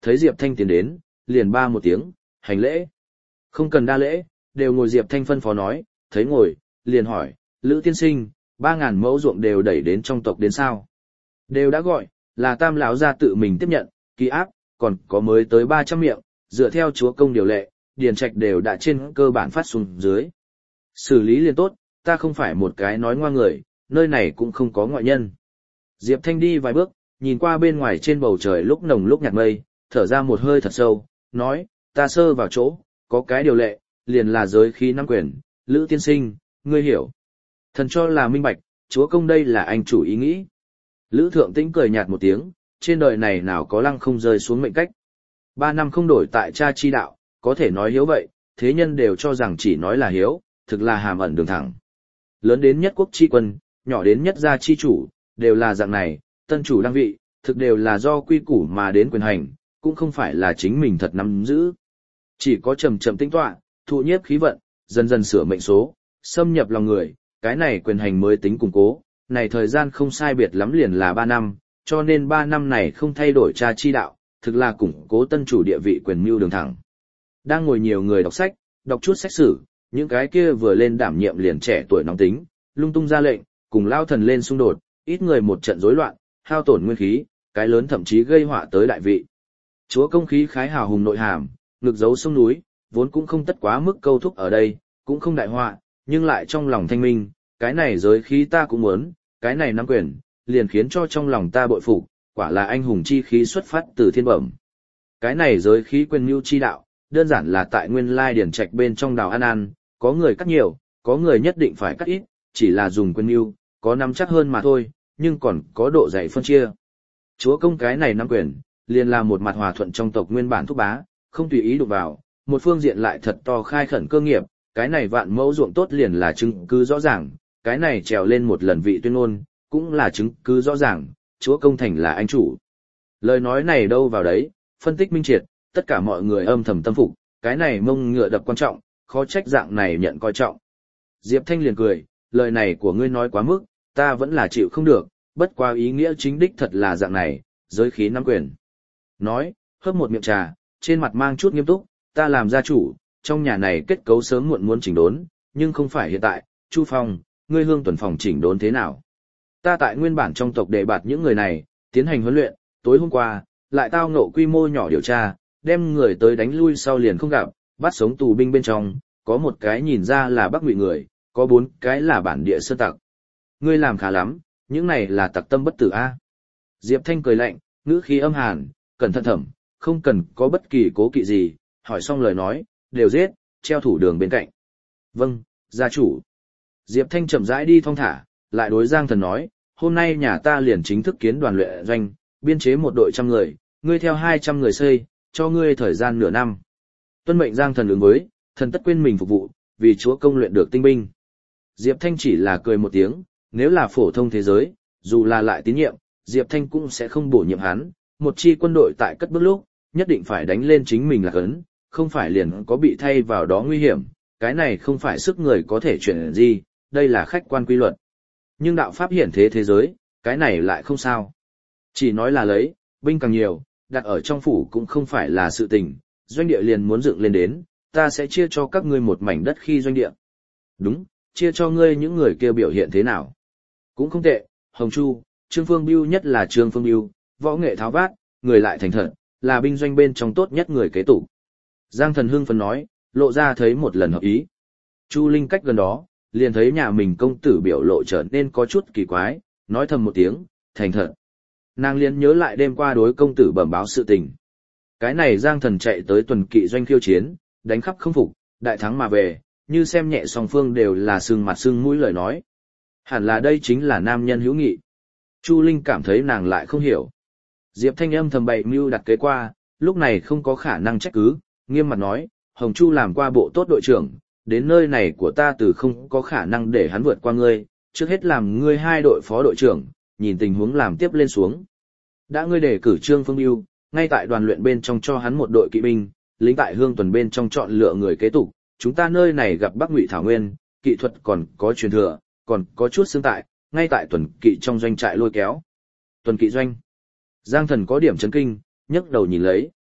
Speaker 1: thấy Diệp Thanh tiến đến, liền ba một tiếng, hành lễ. Không cần đa lễ, đều ngồi. Diệp Thanh phân phó nói, thấy ngồi, liền hỏi, Lữ tiên sinh, 3.000 mẫu ruộng đều đẩy đến trong tộc đến sao? Đều đã gọi, là Tam lão gia tự mình tiếp nhận, ký áp, còn có mới tới 300 miệng, dựa theo chúa công điều lệ, điền trạch đều đã trên cơ bản phát xuống dưới. Xử lý liền tốt, ta không phải một cái nói ngoa người, nơi này cũng không có ngoại nhân. Diệp Thanh đi vài bước, nhìn qua bên ngoài trên bầu trời lúc nồng lúc nhạt mây, thở ra một hơi thật sâu, nói, ta sơ vào chỗ, có cái điều lệ, liền là giới khí nắm quyền, Lữ tiên sinh, ngươi hiểu. Thần cho là minh bạch, chúa công đây là anh chủ ý nghĩ. Lữ thượng tĩnh cười nhạt một tiếng, trên đời này nào có lăng không rơi xuống mệnh cách. 3 năm không đổi tại cha chi đạo, có thể nói hiếu vậy, thế nhân đều cho rằng chỉ nói là hiếu, thực là hàm ẩn đường thẳng. Lớn đến nhất quốc chi quân, nhỏ đến nhất gia chi chủ, đều là dạng này, tân chủ đăng vị, thực đều là do quy củ mà đến quyền hành, cũng không phải là chính mình thật nắm giữ. Chỉ có chậm chậm tinh tọa, thụ nhiếp khí vận, dần dần sửa mệnh số, xâm nhập lòng người, cái này quyền hành mới tính củng cố, này thời gian không sai biệt lắm liền là 3 năm, cho nên 3 năm này không thay đổi cha chi đạo, thực là củng cố tân chủ địa vị quyền mưu đường thẳng. Đang ngồi nhiều người đọc sách, đọc chút sách sử, những cái kia vừa lên đảm nhiệm liền trẻ tuổi nóng tính, lung tung ra lệnh, cùng lao thần lên xung đột, ít người một trận rối loạn, hao tổn nguyên khí, cái lớn thậm chí gây họa tới đại vị. Chúa công khí khái hào hùng nội hàm, ngực giấu sông núi, vốn cũng không tất quá mức câu thúc ở đây, cũng không đại họa, nhưng lại trong lòng thanh minh, cái này giới khí ta cũng muốn, cái này nắm quyền, liền khiến cho trong lòng ta bội phục, quả là anh hùng chi khí xuất phát từ thiên bẩm. Cái này giới khí quyền mưu chi đạo, đơn giản là tại nguyên lai điển trạch bên trong đào ăn, có người cắt nhiều, có người nhất định phải cắt ít, chỉ là dùng quyền mưu, có nắm chắc hơn mà thôi, nhưng còn có độ dày phân chia. Chúa công cái này nắm quyền, liền là một mặt hòa thuận trong tộc nguyên bản thúc bá, không tùy ý đụng vào, một phương diện lại thật to khai khẩn cơ nghiệp, cái này vạn mẫu ruộng tốt liền là chứng cứ rõ ràng, cái này trèo lên một lần vị tuyên ngôn, cũng là chứng cứ rõ ràng, chúa công thành là anh chủ. Lời nói này đâu vào đấy, phân tích minh triệt, tất cả mọi người âm thầm tâm phục, cái này mông ngựa đập quan trọng, khó trách dạng này nhận coi trọng. Diệp Thanh liền cười, lời này của ngươi nói quá mức, ta vẫn là chịu không được, bất quá ý nghĩa chính đích thật là dạng này, giới khí nắm quyền. Nói, hớp một miệng trà, trên mặt mang chút nghiêm túc, ta làm gia chủ, trong nhà này kết cấu sớm muộn muốn chỉnh đốn, nhưng không phải hiện tại, Chu Phong, ngươi Hương Tuần phòng chỉnh đốn thế nào? Ta tại nguyên bản trong tộc đề bạt những người này, tiến hành huấn luyện, tối hôm qua, lại tao ngộ quy mô nhỏ điều tra, đem người tới đánh lui sau liền không gặp, bắt sống tù binh bên trong, có một cái nhìn ra là Bắc Ngụy người, có 4 cái là bản địa sơn tặc. Ngươi làm khá lắm, những này là tặc tâm bất tử a. Diệp Thanh cười lạnh, ngữ khí âm hàn, cẩn thận thẩm, không cần có bất kỳ cố kỵ gì, hỏi xong lời nói, đều giết, treo thủ đường bên cạnh. Vâng, gia chủ. Diệp Thanh chậm rãi đi thong thả, lại đối Giang Thần nói, hôm nay nhà ta liền chính thức kiến đoàn luyện doanh, biên chế một đội 100 người, ngươi theo 200 người xây, cho ngươi thời gian nửa năm. Tuân mệnh Giang Thần ứng với, thần tất quên mình phục vụ, vì chúa công luyện được tinh binh. Diệp Thanh chỉ là cười một tiếng, nếu là phổ thông thế giới, dù là lại tín nhiệm, Diệp Thanh cũng sẽ không bổ nhiệm hắn, một chi quân đội tại cất bước lúc, nhất định phải đánh lên chính mình là cấn, không phải liền có bị thay vào đó nguy hiểm, cái này không phải sức người có thể chuyển gì, đây là khách quan quy luật. Nhưng đạo pháp hiển thế thế giới, cái này lại không sao. Chỉ nói là lấy, binh càng nhiều, đặt ở trong phủ cũng không phải là sự tình, doanh địa liền muốn dựng lên đến, ta sẽ chia cho các ngươi một mảnh đất khi doanh địa. Đúng, chia cho ngươi những người kia biểu hiện thế nào. Cũng không tệ, Hồng Chu, Trương Phương Bưu nhất là Trương Phương Bưu, võ nghệ tháo vát, người lại thành thật, là binh doanh bên trong tốt nhất người kế tục. Giang Thần hưng phấn nói, lộ ra thấy một lần hợp ý. Chu Linh cách gần đó, liền thấy nhà mình công tử biểu lộ trở nên có chút kỳ quái, nói thầm một tiếng, thành thật. Nàng liền nhớ lại đêm qua đối công tử bẩm báo sự tình. Cái này Giang Thần chạy tới tuần kỵ doanh khiêu chiến, đánh khắp không phục, đại thắng mà về, như xem nhẹ song phương đều là sưng mặt sưng mũi lời nói. Hẳn là đây chính là nam nhân hữu nghị. Chu Linh cảm thấy nàng lại không hiểu. Diệp Thanh âm thầm bày mưu đặt kế qua, lúc này không có khả năng trách cứ, nghiêm mặt nói, Hồng Chu làm qua bộ tốt đội trưởng, đến nơi này của ta từ không có khả năng để hắn vượt qua ngươi, trước hết làm ngươi 2 đội phó đội trưởng, nhìn tình huống làm tiếp lên xuống. Đã ngươi đề cử Trương Phương Bưu, ngay tại đoàn luyện bên trong cho hắn một đội kỵ binh, lính tại Hương Tuần bên trong chọn lựa người kế tục, chúng ta nơi này gặp Bắc Ngụy Thảo Nguyên, kỹ thuật còn có truyền thừa, còn có chút xương tại, ngay tại tuần kỵ trong doanh trại lôi kéo. Tuần kỵ doanh. Giang Thần có điểm chấn kinh, nhấc đầu nhìn lấy.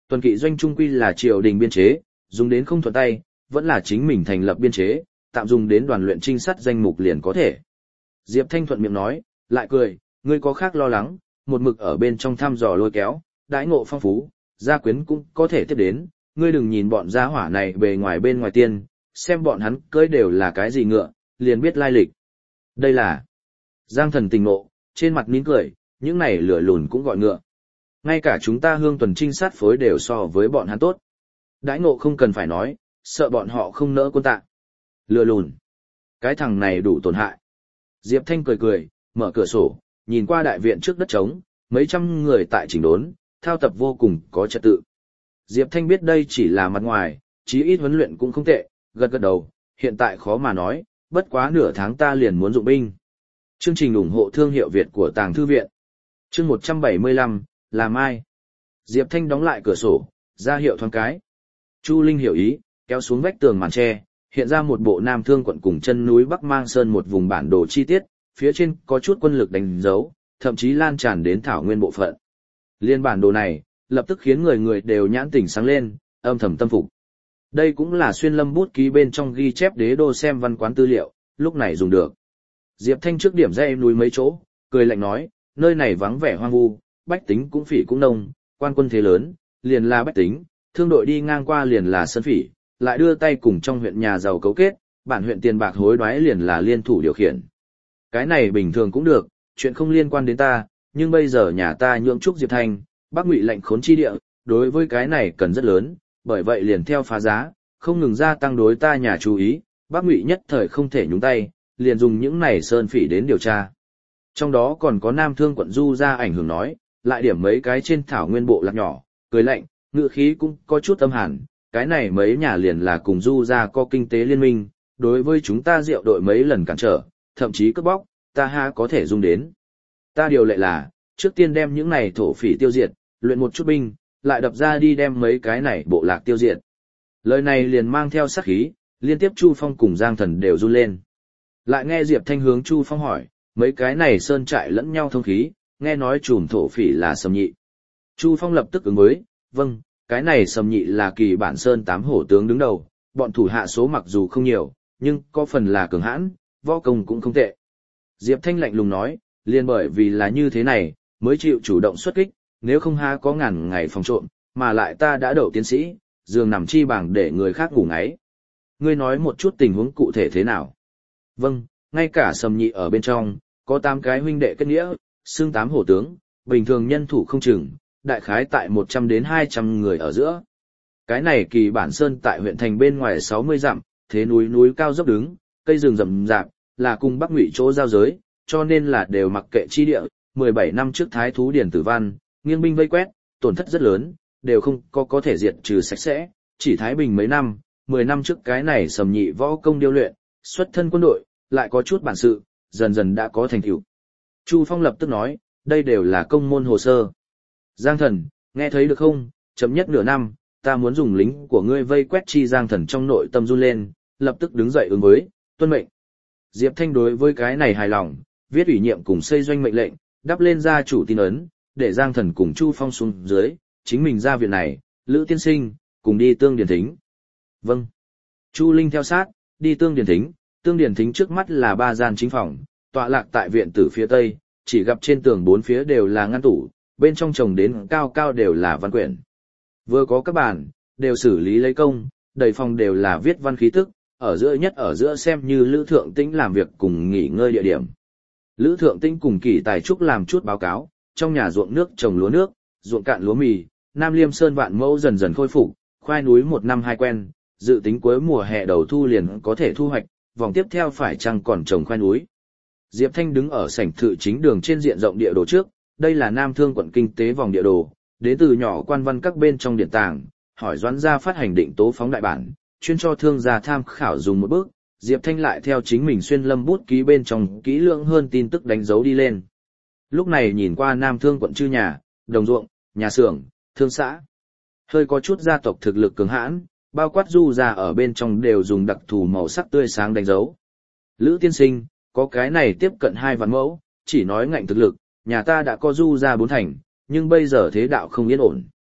Speaker 1: Tuần kỵ doanh trung quy là triều đình biên chế, dùng đến không thuận tay, vẫn là chính mình thành lập biên chế, tạm dùng đến đoàn luyện trinh sát danh mục liền có thể. Diệp Thanh thuận miệng nói, lại cười, ngươi có khác lo lắng, một mực ở bên trong thăm dò lôi kéo, đãi ngộ phong phú, gia quyến cũng có thể tiếp đến, ngươi đừng nhìn bọn gia hỏa này bề ngoài bên ngoài tiên, xem bọn hắn cưới đều là cái gì ngựa, liền biết lai lịch. Đây là Giang Thần tình nộ, trên mặt nín cười, những này lửa lùn cũng gọi ngựa. Ngay cả chúng ta hương tuần trinh sát phối đều so với bọn hắn tốt. Đãi ngộ không cần phải nói, sợ bọn họ không nỡ quân tạ. Lừa lùn. Cái thằng này đủ tổn hại. Diệp Thanh cười cười, mở cửa sổ, nhìn qua đại viện trước đất trống, mấy trăm người tại chỉnh đốn, thao tập vô cùng có trật tự. Diệp Thanh biết đây chỉ là mặt ngoài, chí ít huấn luyện cũng không tệ, gật gật đầu, hiện tại khó mà nói, bất quá nửa tháng ta liền muốn dụng binh. Chương trình ủng hộ thương hiệu Việt của Tàng Thư Viện. Chương 175, làm ai? Diệp Thanh đóng lại cửa sổ, ra hiệu thoáng cái. Chu Linh hiểu ý, kéo xuống vách tường màn tre, hiện ra một bộ Nam Thương quận cùng chân núi Bắc Mang Sơn một vùng bản đồ chi tiết, phía trên có chút quân lực đánh dấu, thậm chí lan tràn đến thảo nguyên bộ phận. Liên bản đồ này, lập tức khiến người người đều nhãn tỉnh sáng lên, âm thầm tâm phục. Đây cũng là xuyên lâm bút ký bên trong ghi chép đế đô xem văn quán tư liệu, lúc này dùng được. Diệp Thanh trước điểm dây núi mấy chỗ, cười lạnh nói, nơi này vắng vẻ hoang vu, bách tính cũng phỉ cũng nông, quan quân thế lớn, liền là bách tính, thương đội đi ngang qua liền là sân phỉ, lại đưa tay cùng trong huyện nhà giàu cấu kết, bản huyện tiền bạc hối đoái liền là liên thủ điều khiển. Cái này bình thường cũng được, chuyện không liên quan đến ta, nhưng bây giờ nhà ta nhượng trúc Diệp Thanh, Bắc Ngụy lệnh khốn chi địa, đối với cái này cần rất lớn, bởi vậy liền theo phá giá, không ngừng gia tăng đối ta nhà chú ý, Bắc Ngụy nhất thời không thể nhúng tay, liền dùng những này sơn phỉ đến điều tra. Trong đó còn có Nam Thương quận Du ra ảnh hưởng nói, lại điểm mấy cái trên thảo nguyên bộ lạc nhỏ, cười lạnh, ngựa khí cũng có chút âm hàn, cái này mấy nhà liền là cùng Du ra có kinh tế liên minh, đối với chúng ta diệu đội mấy lần cản trở, thậm chí cướp bóc, ta ha có thể dung đến. Ta điều lệ là, trước tiên đem những này thổ phỉ tiêu diệt, luyện một chút binh, lại đập ra đi đem mấy cái này bộ lạc tiêu diệt. Lời này liền mang theo sát khí, liên tiếp Chu Phong cùng Giang Thần đều run lên. Lại nghe Diệp Thanh hướng Chu Phong hỏi, mấy cái này sơn trại lẫn nhau thông khí, nghe nói chùm thổ phỉ là Sầm Nhị. Chu Phong lập tức ứng với, vâng, cái này Sầm Nhị là Kỳ Bản Sơn 8 hổ tướng đứng đầu, bọn thủ hạ số mặc dù không nhiều, nhưng có phần là cường hãn, võ công cũng không tệ. Diệp Thanh lạnh lùng nói, liền bởi vì là như thế này, mới chịu chủ động xuất kích, nếu không ha có ngàn ngày phòng trộm, mà lại ta đã đậu tiến sĩ, giường nằm chi bằng để người khác ngủ ngáy. Ngươi nói một chút tình huống cụ thể thế nào? Vâng, ngay cả Sầm Nhị ở bên trong, có 8 cái huynh đệ kết nghĩa, xưng 8 hổ tướng, bình thường nhân thủ không chừng, đại khái tại 100 đến 200 người ở giữa. Cái này Kỳ Bản Sơn tại huyện thành bên ngoài 60 dặm, thế núi cao dốc đứng, cây rừng rậm rạp, là cùng Bắc Ngụy chỗ giao giới, cho nên là đều mặc kệ chi địa. 17 năm trước Thái thú Điền Tử Văn, nghiêng binh vây quét, tổn thất rất lớn, đều không có thể diệt trừ sạch sẽ, chỉ Thái Bình mấy năm, 10 năm trước cái này Sầm Nhị võ công điêu luyện, xuất thân quân đội, lại có chút bản sự, dần dần đã có thành tựu. Chu Phong lập tức nói, đây đều là công môn hồ sơ. Giang Thần, nghe thấy được không, chấm nhất nửa năm, ta muốn dùng lính của ngươi vây quét chi. Giang Thần trong nội tâm run lên, lập tức đứng dậy ứng với, tuân mệnh. Diệp Thanh đối với cái này hài lòng, viết ủy nhiệm cùng xây doanh mệnh lệnh, đắp lên gia chủ tin ấn, để Giang Thần cùng Chu Phong xuống dưới, chính mình ra viện này, Lữ tiên sinh, cùng đi Tương Điền Thính. Vâng. Chu Linh theo sát, đi Tương Điền Thính. Tương Điền Thính trước mắt là 3 gian chính phòng, tọa lạc tại viện tử phía tây, chỉ gặp trên tường 4 phía đều là ngăn tủ, bên trong chồng đến cao cao đều là văn quyển. Vừa có các bàn, đều xử lý lấy công, đầy phòng đều là viết văn khí tức, ở giữa xem như Lữ Thượng Tĩnh làm việc cùng nghỉ ngơi địa điểm. Lữ Thượng Tĩnh cùng Kỷ Tài Trúc làm chút báo cáo, trong nhà ruộng nước trồng lúa nước, ruộng cạn lúa mì, Nam Liêm Sơn vạn mẫu dần dần khôi phục, khoai núi 1 năm 2 quen, dự tính cuối mùa hè đầu thu liền có thể thu hoạch, vòng tiếp theo phải chăng còn trồng khoai núi. Diệp Thanh đứng ở sảnh thự chính đường trên diện rộng địa đồ trước, đây là Nam Thương quận kinh tế vòng địa đồ, đến từ nhỏ quan văn các bên trong điện tàng, hỏi Doãn gia phát hành định tố phóng đại bản, chuyên cho thương gia tham khảo dùng một bước. Diệp Thanh lại theo chính mình xuyên lâm bút ký bên trong kỹ lưỡng hơn tin tức đánh dấu đi lên. Lúc này nhìn qua Nam Thương quận chư nhà, đồng ruộng, nhà xưởng, thương xã. Hơi có chút gia tộc thực lực cường hãn, bao quát Du gia ở bên trong đều dùng đặc thù màu sắc tươi sáng đánh dấu. Lữ tiên sinh, có cái này tiếp cận 2 vạn mẫu, chỉ nói ngạnh thực lực, nhà ta đã có Du gia 4 thành, nhưng bây giờ thế đạo không yên ổn.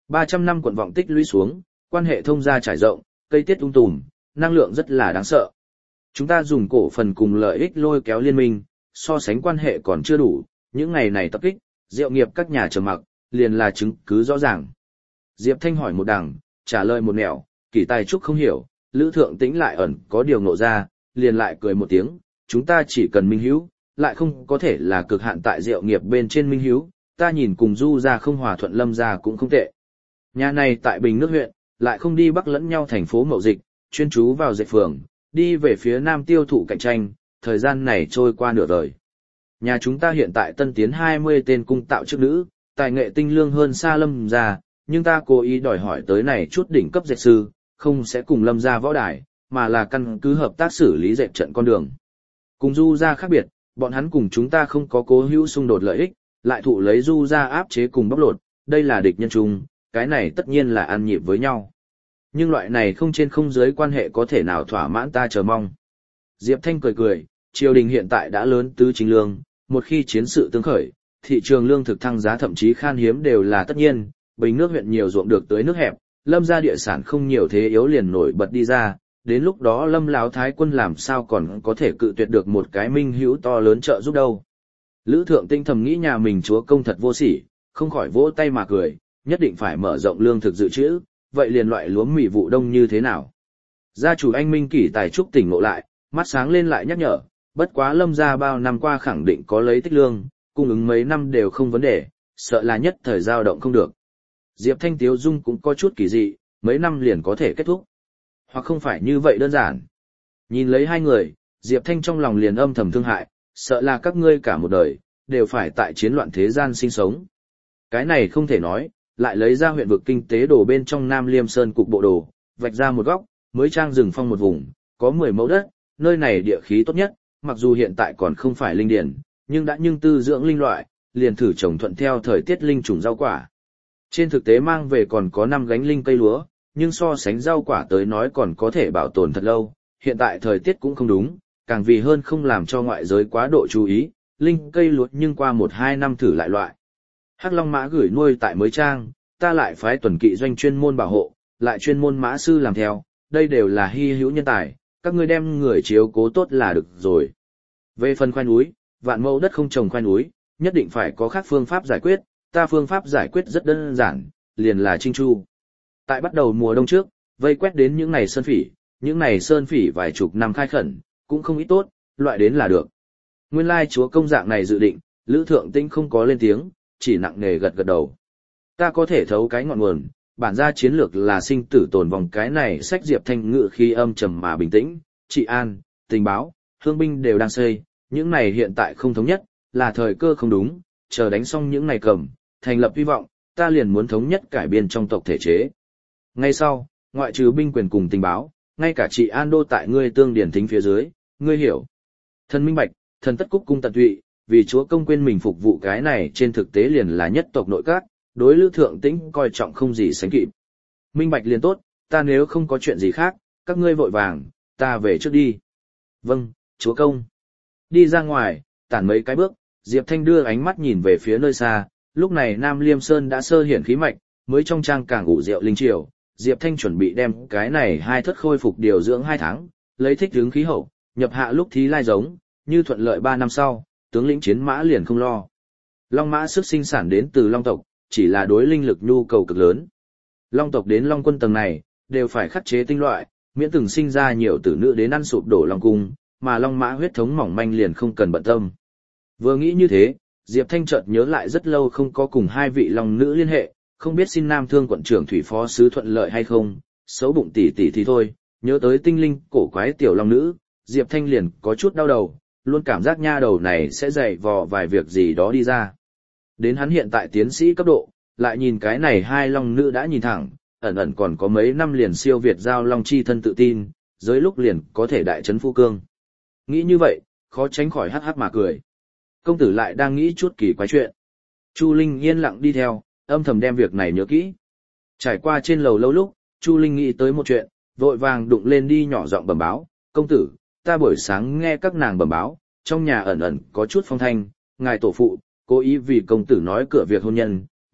Speaker 1: 300 năm quận vọng tích lũy xuống, quan hệ thông gia trải rộng, cây tiết tùm, năng lượng rất là đáng sợ. Chúng ta dùng cổ phần cùng lợi ích lôi kéo liên minh, so sánh quan hệ còn chưa đủ, những ngày này tập kích, diệu nghiệp các nhà trầm mặc, liền là chứng cứ rõ ràng. Diệp Thanh hỏi một đằng, trả lời một nẻo, Kỷ Tài Trúc không hiểu, Lữ Thượng Tĩnh lại ẩn có điều ngộ ra, liền lại cười một tiếng, chúng ta chỉ cần minh hiếu, lại không có thể là cực hạn tại diệu nghiệp bên trên minh hiếu, ta nhìn cùng Du gia không hòa thuận Lâm gia cũng không tệ. Nhà này tại Bình Nước huyện, lại không đi bắc lẫn nhau thành phố mậu dịch, chuyên chú vào dệt phường, đi về phía nam tiêu thụ cạnh tranh, thời gian này trôi qua nửa đời. Nhà chúng ta hiện tại tân tiến 20 tên cung tạo chức nữ, tài nghệ tinh lương hơn xa Lâm gia, nhưng ta cố ý đòi hỏi tới này chút đỉnh cấp dệt sư, không sẽ cùng Lâm gia võ đài, mà là căn cứ hợp tác xử lý dệt trận con đường. Cùng Du gia khác biệt, bọn hắn cùng chúng ta không có cố hữu xung đột lợi ích, lại thụ lấy Du gia áp chế cùng bóc lột, đây là địch nhân chung, cái này tất nhiên là ăn nhịp với nhau. Nhưng loại này không trên không dưới quan hệ có thể nào thỏa mãn ta chờ mong. Diệp Thanh cười cười, triều đình hiện tại đã lớn tứ chính lương, một khi chiến sự tương khởi, thị trường lương thực thăng giá thậm chí khan hiếm đều là tất nhiên, Bình Nước huyện nhiều ruộng được tới nước hẹp, Lâm gia địa sản không nhiều thế yếu liền nổi bật đi ra, đến lúc đó Lâm lão thái quân làm sao còn có thể cự tuyệt được một cái minh hữu to lớn trợ giúp đâu. Lữ Thượng Tinh thầm nghĩ nhà mình chúa công thật vô sỉ, không khỏi vỗ tay mà cười, nhất định phải mở rộng lương thực dự trữ, vậy liền loại lúa mì vụ đông như thế nào. Gia chủ anh Minh Kỷ Tài Trúc tỉnh ngộ lại, mắt sáng lên lại nhắc nhở, bất quá Lâm gia bao năm qua khẳng định có lấy tích lương, cung ứng mấy năm đều không vấn đề, sợ là nhất thời dao động không được. Diệp Thanh Tiếu Dung cũng có chút kỳ dị, mấy năm liền có thể kết thúc. Hoặc không phải như vậy đơn giản. Nhìn lấy hai người, Diệp Thanh trong lòng liền âm thầm thương hại, sợ là các ngươi cả một đời, đều phải tại chiến loạn thế gian sinh sống. Cái này không thể nói, lại lấy ra huyện vực kinh tế đồ bên trong Nam Liêm Sơn cục bộ đồ, vạch ra một góc, mới trang rừng phong một vùng, có 10 mẫu đất, nơi này địa khí tốt nhất, mặc dù hiện tại còn không phải linh điển, nhưng đã nhưng tư dưỡng linh loại, liền thử trồng thuận theo thời tiết linh trùng rau quả. Trên thực tế mang về còn có 5 gánh linh cây lúa, nhưng so sánh rau quả tới nói còn có thể bảo tồn thật lâu, hiện tại thời tiết cũng không đúng, càng vì hơn không làm cho ngoại giới quá độ chú ý, linh cây lúa nhưng qua 1-2 năm thử lại loại. Hắc Long mã gửi nuôi tại mới trang, ta lại phái tuần kỵ doanh chuyên môn bảo hộ, lại chuyên môn mã sư làm theo, đây đều là hy hữu nhân tài, các ngươi đem người chiếu cố tốt là được rồi. Về phần khoai núi, vạn mẫu đất không trồng khoai núi, nhất định phải có khác phương pháp giải quyết, ta phương pháp giải quyết rất đơn giản, liền là chinh chu. Tại bắt đầu mùa đông trước, vây quét đến những này sơn phỉ vài chục năm khai khẩn, cũng không ít tốt, loại đến là được. Nguyên lai chúa công dạng này dự định, Lữ Thượng Tĩnh không có lên tiếng, chỉ nặng nề gật gật đầu. Ta có thể thấu cái ngọn nguồn, bản ra chiến lược là sinh tử tồn vòng cái này sách Diệp Thanh ngự khi âm trầm mà bình tĩnh, trị an, tình báo, hương binh đều đang xây, những này hiện tại không thống nhất, là thời cơ không đúng, chờ đánh xong những này cầm, thành lập hy vọng, ta liền muốn thống nhất cải biên trong tộc thể chế. Ngay sau, ngoại trừ binh quyền cùng tình báo, ngay cả trị an đô tại ngươi tương điển thính phía dưới, ngươi hiểu. Thần minh bạch, thần tất cúc cung tận tụy, vì chúa công quên mình phục vụ cái này trên thực tế liền là nhất tộc nội các, đối Lữ Thượng Tĩnh coi trọng không gì sánh kịp. Minh bạch liền tốt, ta nếu không có chuyện gì khác, các ngươi vội vàng, ta về trước đi. Vâng, chúa công. Đi ra ngoài, tản mấy cái bước, Diệp Thanh đưa ánh mắt nhìn về phía nơi xa, lúc này Nam Liêm Sơn đã sơ hiển khí mạch, mới trong trang càng ủ rượu linh triều, Diệp Thanh chuẩn bị đem cái này hai thất khôi phục điều dưỡng 2 tháng, lấy thích ứng khí hậu, nhập hạ lúc thí lai giống, như thuận lợi 3 năm sau, tướng lĩnh chiến mã liền không lo. Long mã sức sinh sản đến từ Long tộc, chỉ là đối linh lực nhu cầu cực lớn. Long tộc đến Long quân tầng này, đều phải khắc chế tinh loại, miễn từng sinh ra nhiều tử nữ đến ăn sụp đổ Long cung, mà Long mã huyết thống mỏng manh liền không cần bận tâm. Vừa nghĩ như thế, Diệp Thanh chợt nhớ lại rất lâu không có cùng 2 vị Long nữ liên hệ, không biết xin Nam Thương quận trưởng thủy phó sứ thuận lợi hay không, xấu bụng tỉ thì thôi, nhớ tới tinh linh cổ quái tiểu Long nữ, Diệp Thanh liền có chút đau đầu, luôn cảm giác nha đầu này sẽ dày vò vài việc gì đó đi ra. Đến hắn hiện tại tiến sĩ cấp độ, lại nhìn cái này 2 Long nữ đã nhìn thẳng, ẩn ẩn còn có mấy năm liền siêu việt giao Long chi thân tự tin, dưới lúc liền có thể đại trấn phu cương. Nghĩ như vậy, khó tránh khỏi hắc hắc mà cười. Công tử lại đang nghĩ chút kỳ quái chuyện. Chu Linh yên lặng đi theo, âm thầm đem việc này nhớ kỹ. Trải qua trên lầu lâu lúc, Chu Linh nghĩ tới một chuyện, vội vàng đụng lên đi nhỏ giọng bẩm báo, công tử, ta buổi sáng nghe các nàng bẩm báo, trong nhà ẩn ẩn có chút phong thanh, ngài tổ phụ, cố ý vì công tử nói cửa việc hôn nhân,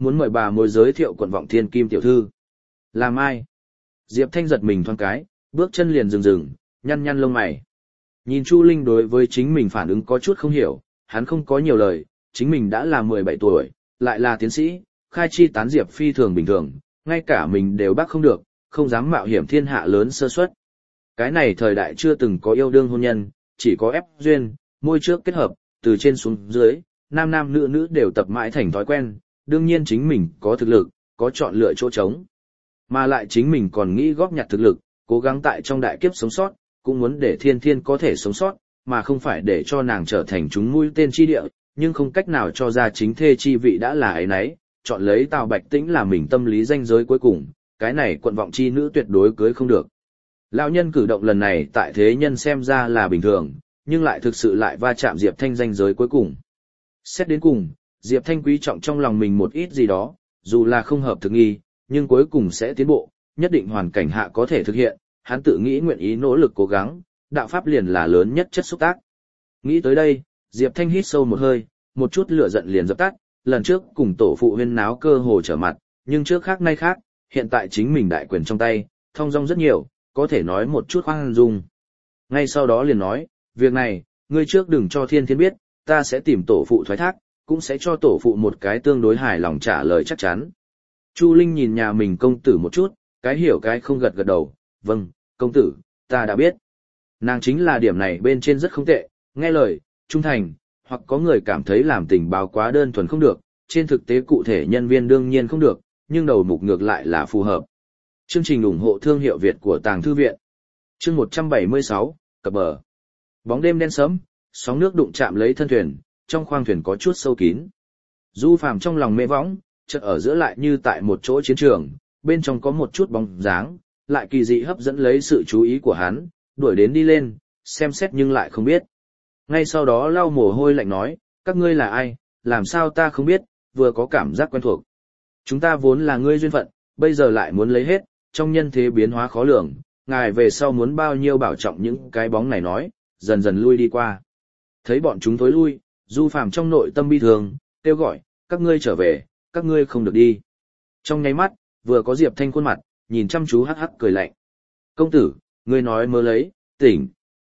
Speaker 1: muốn mời bà mối giới thiệu quận vọng thiên kim tiểu thư. Làm ai? Diệp Thanh giật mình thoáng cái, bước chân liền dừng, nhăn nhăn lông mày. Nhìn Chu Linh đối với chính mình phản ứng có chút không hiểu, hắn không có nhiều lời, chính mình đã là 17 tuổi, lại là tiến sĩ, khai chi tán diệp phi thường bình thường, ngay cả mình đều bác không được, không dám mạo hiểm thiên hạ lớn sơ suất. Cái này thời đại chưa từng có yêu đương hôn nhân, chỉ có ép duyên, môi trước kết hợp, từ trên xuống dưới, nam nam nữ nữ đều tập mãi thành thói quen, đương nhiên chính mình có thực lực, có chọn lựa chỗ trống. Mà lại chính mình còn nghĩ góp nhặt thực lực, cố gắng tại trong đại kiếp sống sót, cũng muốn để thiên thiên có thể sống sót, mà không phải để cho nàng trở thành chúng mũi tên chi địa, nhưng không cách nào cho ra chính thê chi vị đã là ấy nấy, chọn lấy Tào Bạch Tĩnh là mình tâm lý danh giới cuối cùng, cái này quận vọng chi nữ tuyệt đối cưới không được. Lão nhân cử động lần này tại thế nhân xem ra là bình thường, nhưng lại thực sự lại va chạm Diệp Thanh danh giới cuối cùng. Xét đến cùng, Diệp Thanh quý trọng trong lòng mình một ít gì đó, dù là không hợp thực nghi, nhưng cuối cùng sẽ tiến bộ, nhất định hoàn cảnh hạ có thể thực hiện, hắn tự nghĩ nguyện ý nỗ lực cố gắng, đạo pháp liền là lớn nhất chất xúc tác. Nghĩ tới đây, Diệp Thanh hít sâu một hơi, một chút lửa giận liền dập tắt, lần trước cùng tổ phụ huyên náo cơ hồ trở mặt, nhưng trước khác nay khác, hiện tại chính mình đại quyền trong tay, thông dong rất nhiều, có thể nói một chút khoan dung. Ngay sau đó liền nói, việc này, ngươi trước đừng cho thiên thiên biết, ta sẽ tìm tổ phụ thoái thác, cũng sẽ cho tổ phụ một cái tương đối hài lòng trả lời chắc chắn. Chu Linh nhìn nhà mình công tử một chút, cái hiểu cái không gật gật đầu, vâng, công tử, ta đã biết. Nàng chính là điểm này bên trên rất không tệ, nghe lời, trung thành, hoặc có người cảm thấy làm tình báo quá đơn thuần không được, trên thực tế cụ thể nhân viên đương nhiên không được, nhưng đầu mục ngược lại là phù hợp. Chương trình ủng hộ thương hiệu Việt của Tàng Thư Viện. Chương 176, cập bờ. Bóng đêm đen sẫm, sóng nước đụng chạm lấy thân thuyền, trong khoang thuyền có chút sâu kín. Du Phàm trong lòng mê võng, chợt ở giữa lại như tại một chỗ chiến trường, bên trong có một chút bóng dáng, lại kỳ dị hấp dẫn lấy sự chú ý của hắn, đuổi đến đi lên, xem xét nhưng lại không biết. Ngay sau đó lau mồ hôi lạnh nói, các ngươi là ai, làm sao ta không biết, vừa có cảm giác quen thuộc. Chúng ta vốn là ngươi duyên phận, bây giờ lại muốn lấy hết, trong nhân thế biến hóa khó lường, ngài về sau muốn bao nhiêu bảo trọng những cái bóng này nói, dần dần lui đi qua. Thấy bọn chúng thối lui, Du Phàm trong nội tâm bi thường, kêu gọi, các ngươi trở về, các ngươi không được đi. Trong nháy mắt, vừa có Diệp Thanh khuôn mặt, nhìn chăm chú hắc hắc cười lạnh. Công tử, ngươi nói mơ lấy, tỉnh.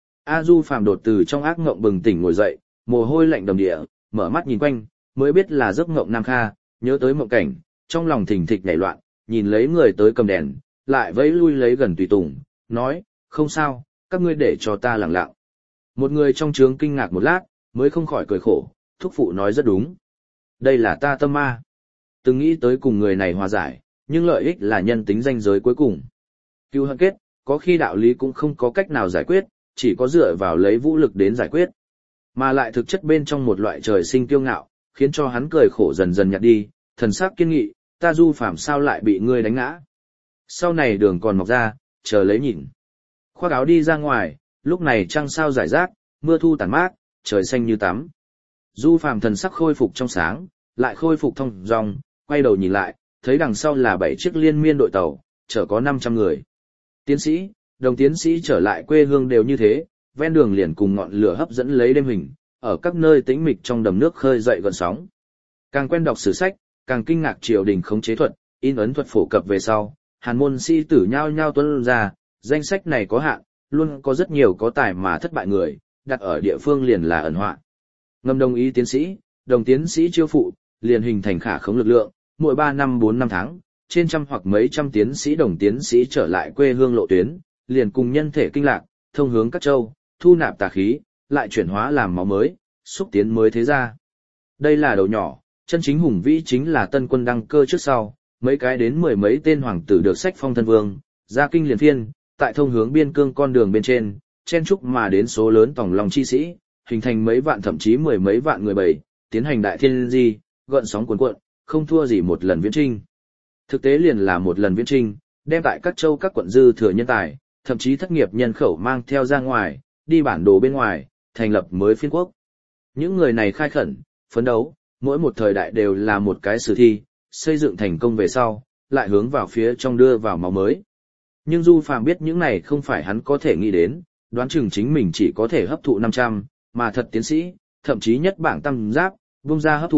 Speaker 1: A Du Phàm đột từ trong ác ngộng bừng tỉnh ngồi dậy, mồ hôi lạnh đầm địa, mở mắt nhìn quanh, mới biết là giấc ngộng Nam Kha, nhớ tới mộng cảnh, trong lòng thình thịch nhảy loạn, nhìn lấy người tới cầm đèn, lại vẫy lui lấy gần tùy tùng, nói, không sao, các ngươi để cho ta lặng lặng. Một người trong trướng kinh ngạc một lát, mới không khỏi cười khổ, thúc phụ nói rất đúng. Đây là ta tâm ma. Từng nghĩ tới cùng người này hòa giải, nhưng lợi ích là nhân tính danh giới cuối cùng. Cứu hận kết, có khi đạo lý cũng không có cách nào giải quyết, chỉ có dựa vào lấy vũ lực đến giải quyết. Mà lại thực chất bên trong một loại trời sinh kiêu ngạo, khiến cho hắn cười khổ dần dần nhạt đi, thần sắc kiên nghị, ta Du Phàm sao lại bị ngươi đánh ngã. Sau này đường còn mọc ra, chờ lấy nhìn. Khoác áo đi ra ngoài, lúc này trăng sao rải rác, mưa thu tàn mát, trời xanh như tắm. Du Phàm thần sắc khôi phục trong sáng, lại khôi phục thông dong, quay đầu nhìn lại, thấy đằng sau là 7 chiếc liên miên đội tàu, chở có 500 người. Tiến sĩ, đồng tiến sĩ trở lại quê hương đều như thế, ven đường liền cùng ngọn lửa hấp dẫn lấy đêm hình, ở các nơi tĩnh mịch trong đầm nước khơi dậy gợn sóng. Càng quen đọc sử sách, càng kinh ngạc triều đình khống chế thuật, in ấn thuật phổ cập về sau, hàn môn sĩ tử nhao nhao tuân ra, danh sách này có hạn, luôn có rất nhiều có tài mà thất bại người, đặt ở địa phương liền là ẩn họa. Ngầm đồng ý tiến sĩ, đồng tiến sĩ chiêu phụ, liền hình thành khả khống lực lượng, mỗi 3 năm 4 năm tháng, trên trăm hoặc mấy trăm tiến sĩ đồng tiến sĩ trở lại quê hương lộ tuyến, liền cùng nhân thể kinh lạc, thông hướng các châu, thu nạp tà khí, lại chuyển hóa làm máu mới, xúc tiến mới thế gia. Đây là đầu nhỏ, chân chính hùng vĩ chính là tân quân đăng cơ trước sau, mấy cái đến 10 mấy tên hoàng tử được sách phong thân vương, ra kinh liền phiên, tại thông hướng biên cương con đường bên trên, chen trúc mà đến số lớn tòng lòng chi sĩ, hình thành mấy vạn thậm chí 10 mấy vạn người bầy, tiến hành đại thiên di, gợn sóng cuồn cuộn, không thua gì một lần viễn trinh. Thực tế liền là một lần viễn trinh, đem tại các châu các quận dư thừa nhân tài, thậm chí thất nghiệp nhân khẩu mang theo ra ngoài, đi bản đồ bên ngoài, thành lập mới phiên quốc. Những người này khai khẩn, phấn đấu, mỗi một thời đại đều là một cái sử thi, xây dựng thành công về sau, lại hướng vào phía trong đưa vào máu mới. Nhưng Du Phàm biết những này không phải hắn có thể nghĩ đến, đoán chừng chính mình chỉ có thể hấp thụ 500, mà thật tiến sĩ, thậm chí nhất bảng tam giáp, vung ra hấp thụ,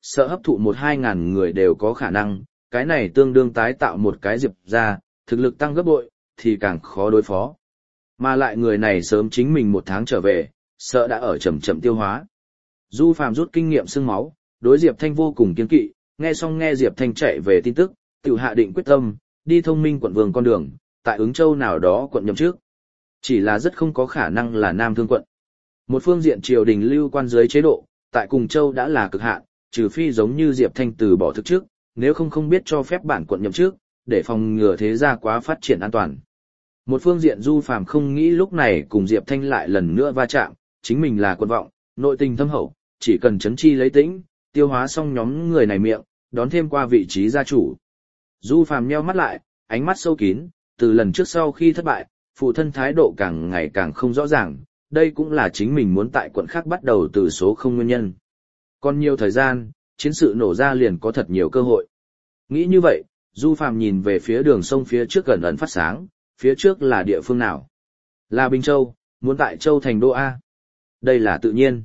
Speaker 1: sợ hấp thụ 1-2 ngàn người đều có khả năng, cái này tương đương tái tạo một cái Diệp ra, thực lực tăng gấp bội, thì càng khó đối phó. Mà lại người này sớm chính mình 1 tháng trở về, sợ đã ở chậm chậm tiêu hóa. Du Phàm rút kinh nghiệm xương máu, đối Diệp Thanh vô cùng kiên kỵ, nghe Diệp Thanh chạy về tin tức, tự hạ định quyết tâm, đi Thông Minh quận vương con đường, tại Ứng Châu nào đó quận nhậm trước. Chỉ là rất không có khả năng là Nam Thương quận. Một phương diện triều đình lưu quan dưới chế độ, tại cùng châu đã là cực hạn, trừ phi giống như Diệp Thanh từ bỏ thực trước, nếu không biết cho phép bản quận nhậm trước, để phòng ngừa thế gia quá phát triển an toàn. Một phương diện Du Phàm không nghĩ lúc này cùng Diệp Thanh lại lần nữa va chạm, chính mình là quân vọng, nội tình thâm hậu, chỉ cần chấn chi lấy tĩnh, tiêu hóa xong nhóm người này miệng, đón thêm qua vị trí gia chủ. Du Phàm nheo mắt lại, ánh mắt sâu kín, từ lần trước sau khi thất bại, phụ thân thái độ càng ngày càng không rõ ràng, đây cũng là chính mình muốn tại quận khác bắt đầu từ số không nguyên nhân. Còn nhiều thời gian, chiến sự nổ ra liền có thật nhiều cơ hội. Nghĩ như vậy, Du Phàm nhìn về phía đường sông phía trước gần ẩn phát sáng, phía trước là địa phương nào? Là Bình Châu, muốn tại Châu thành đô A. Đây là tự nhiên.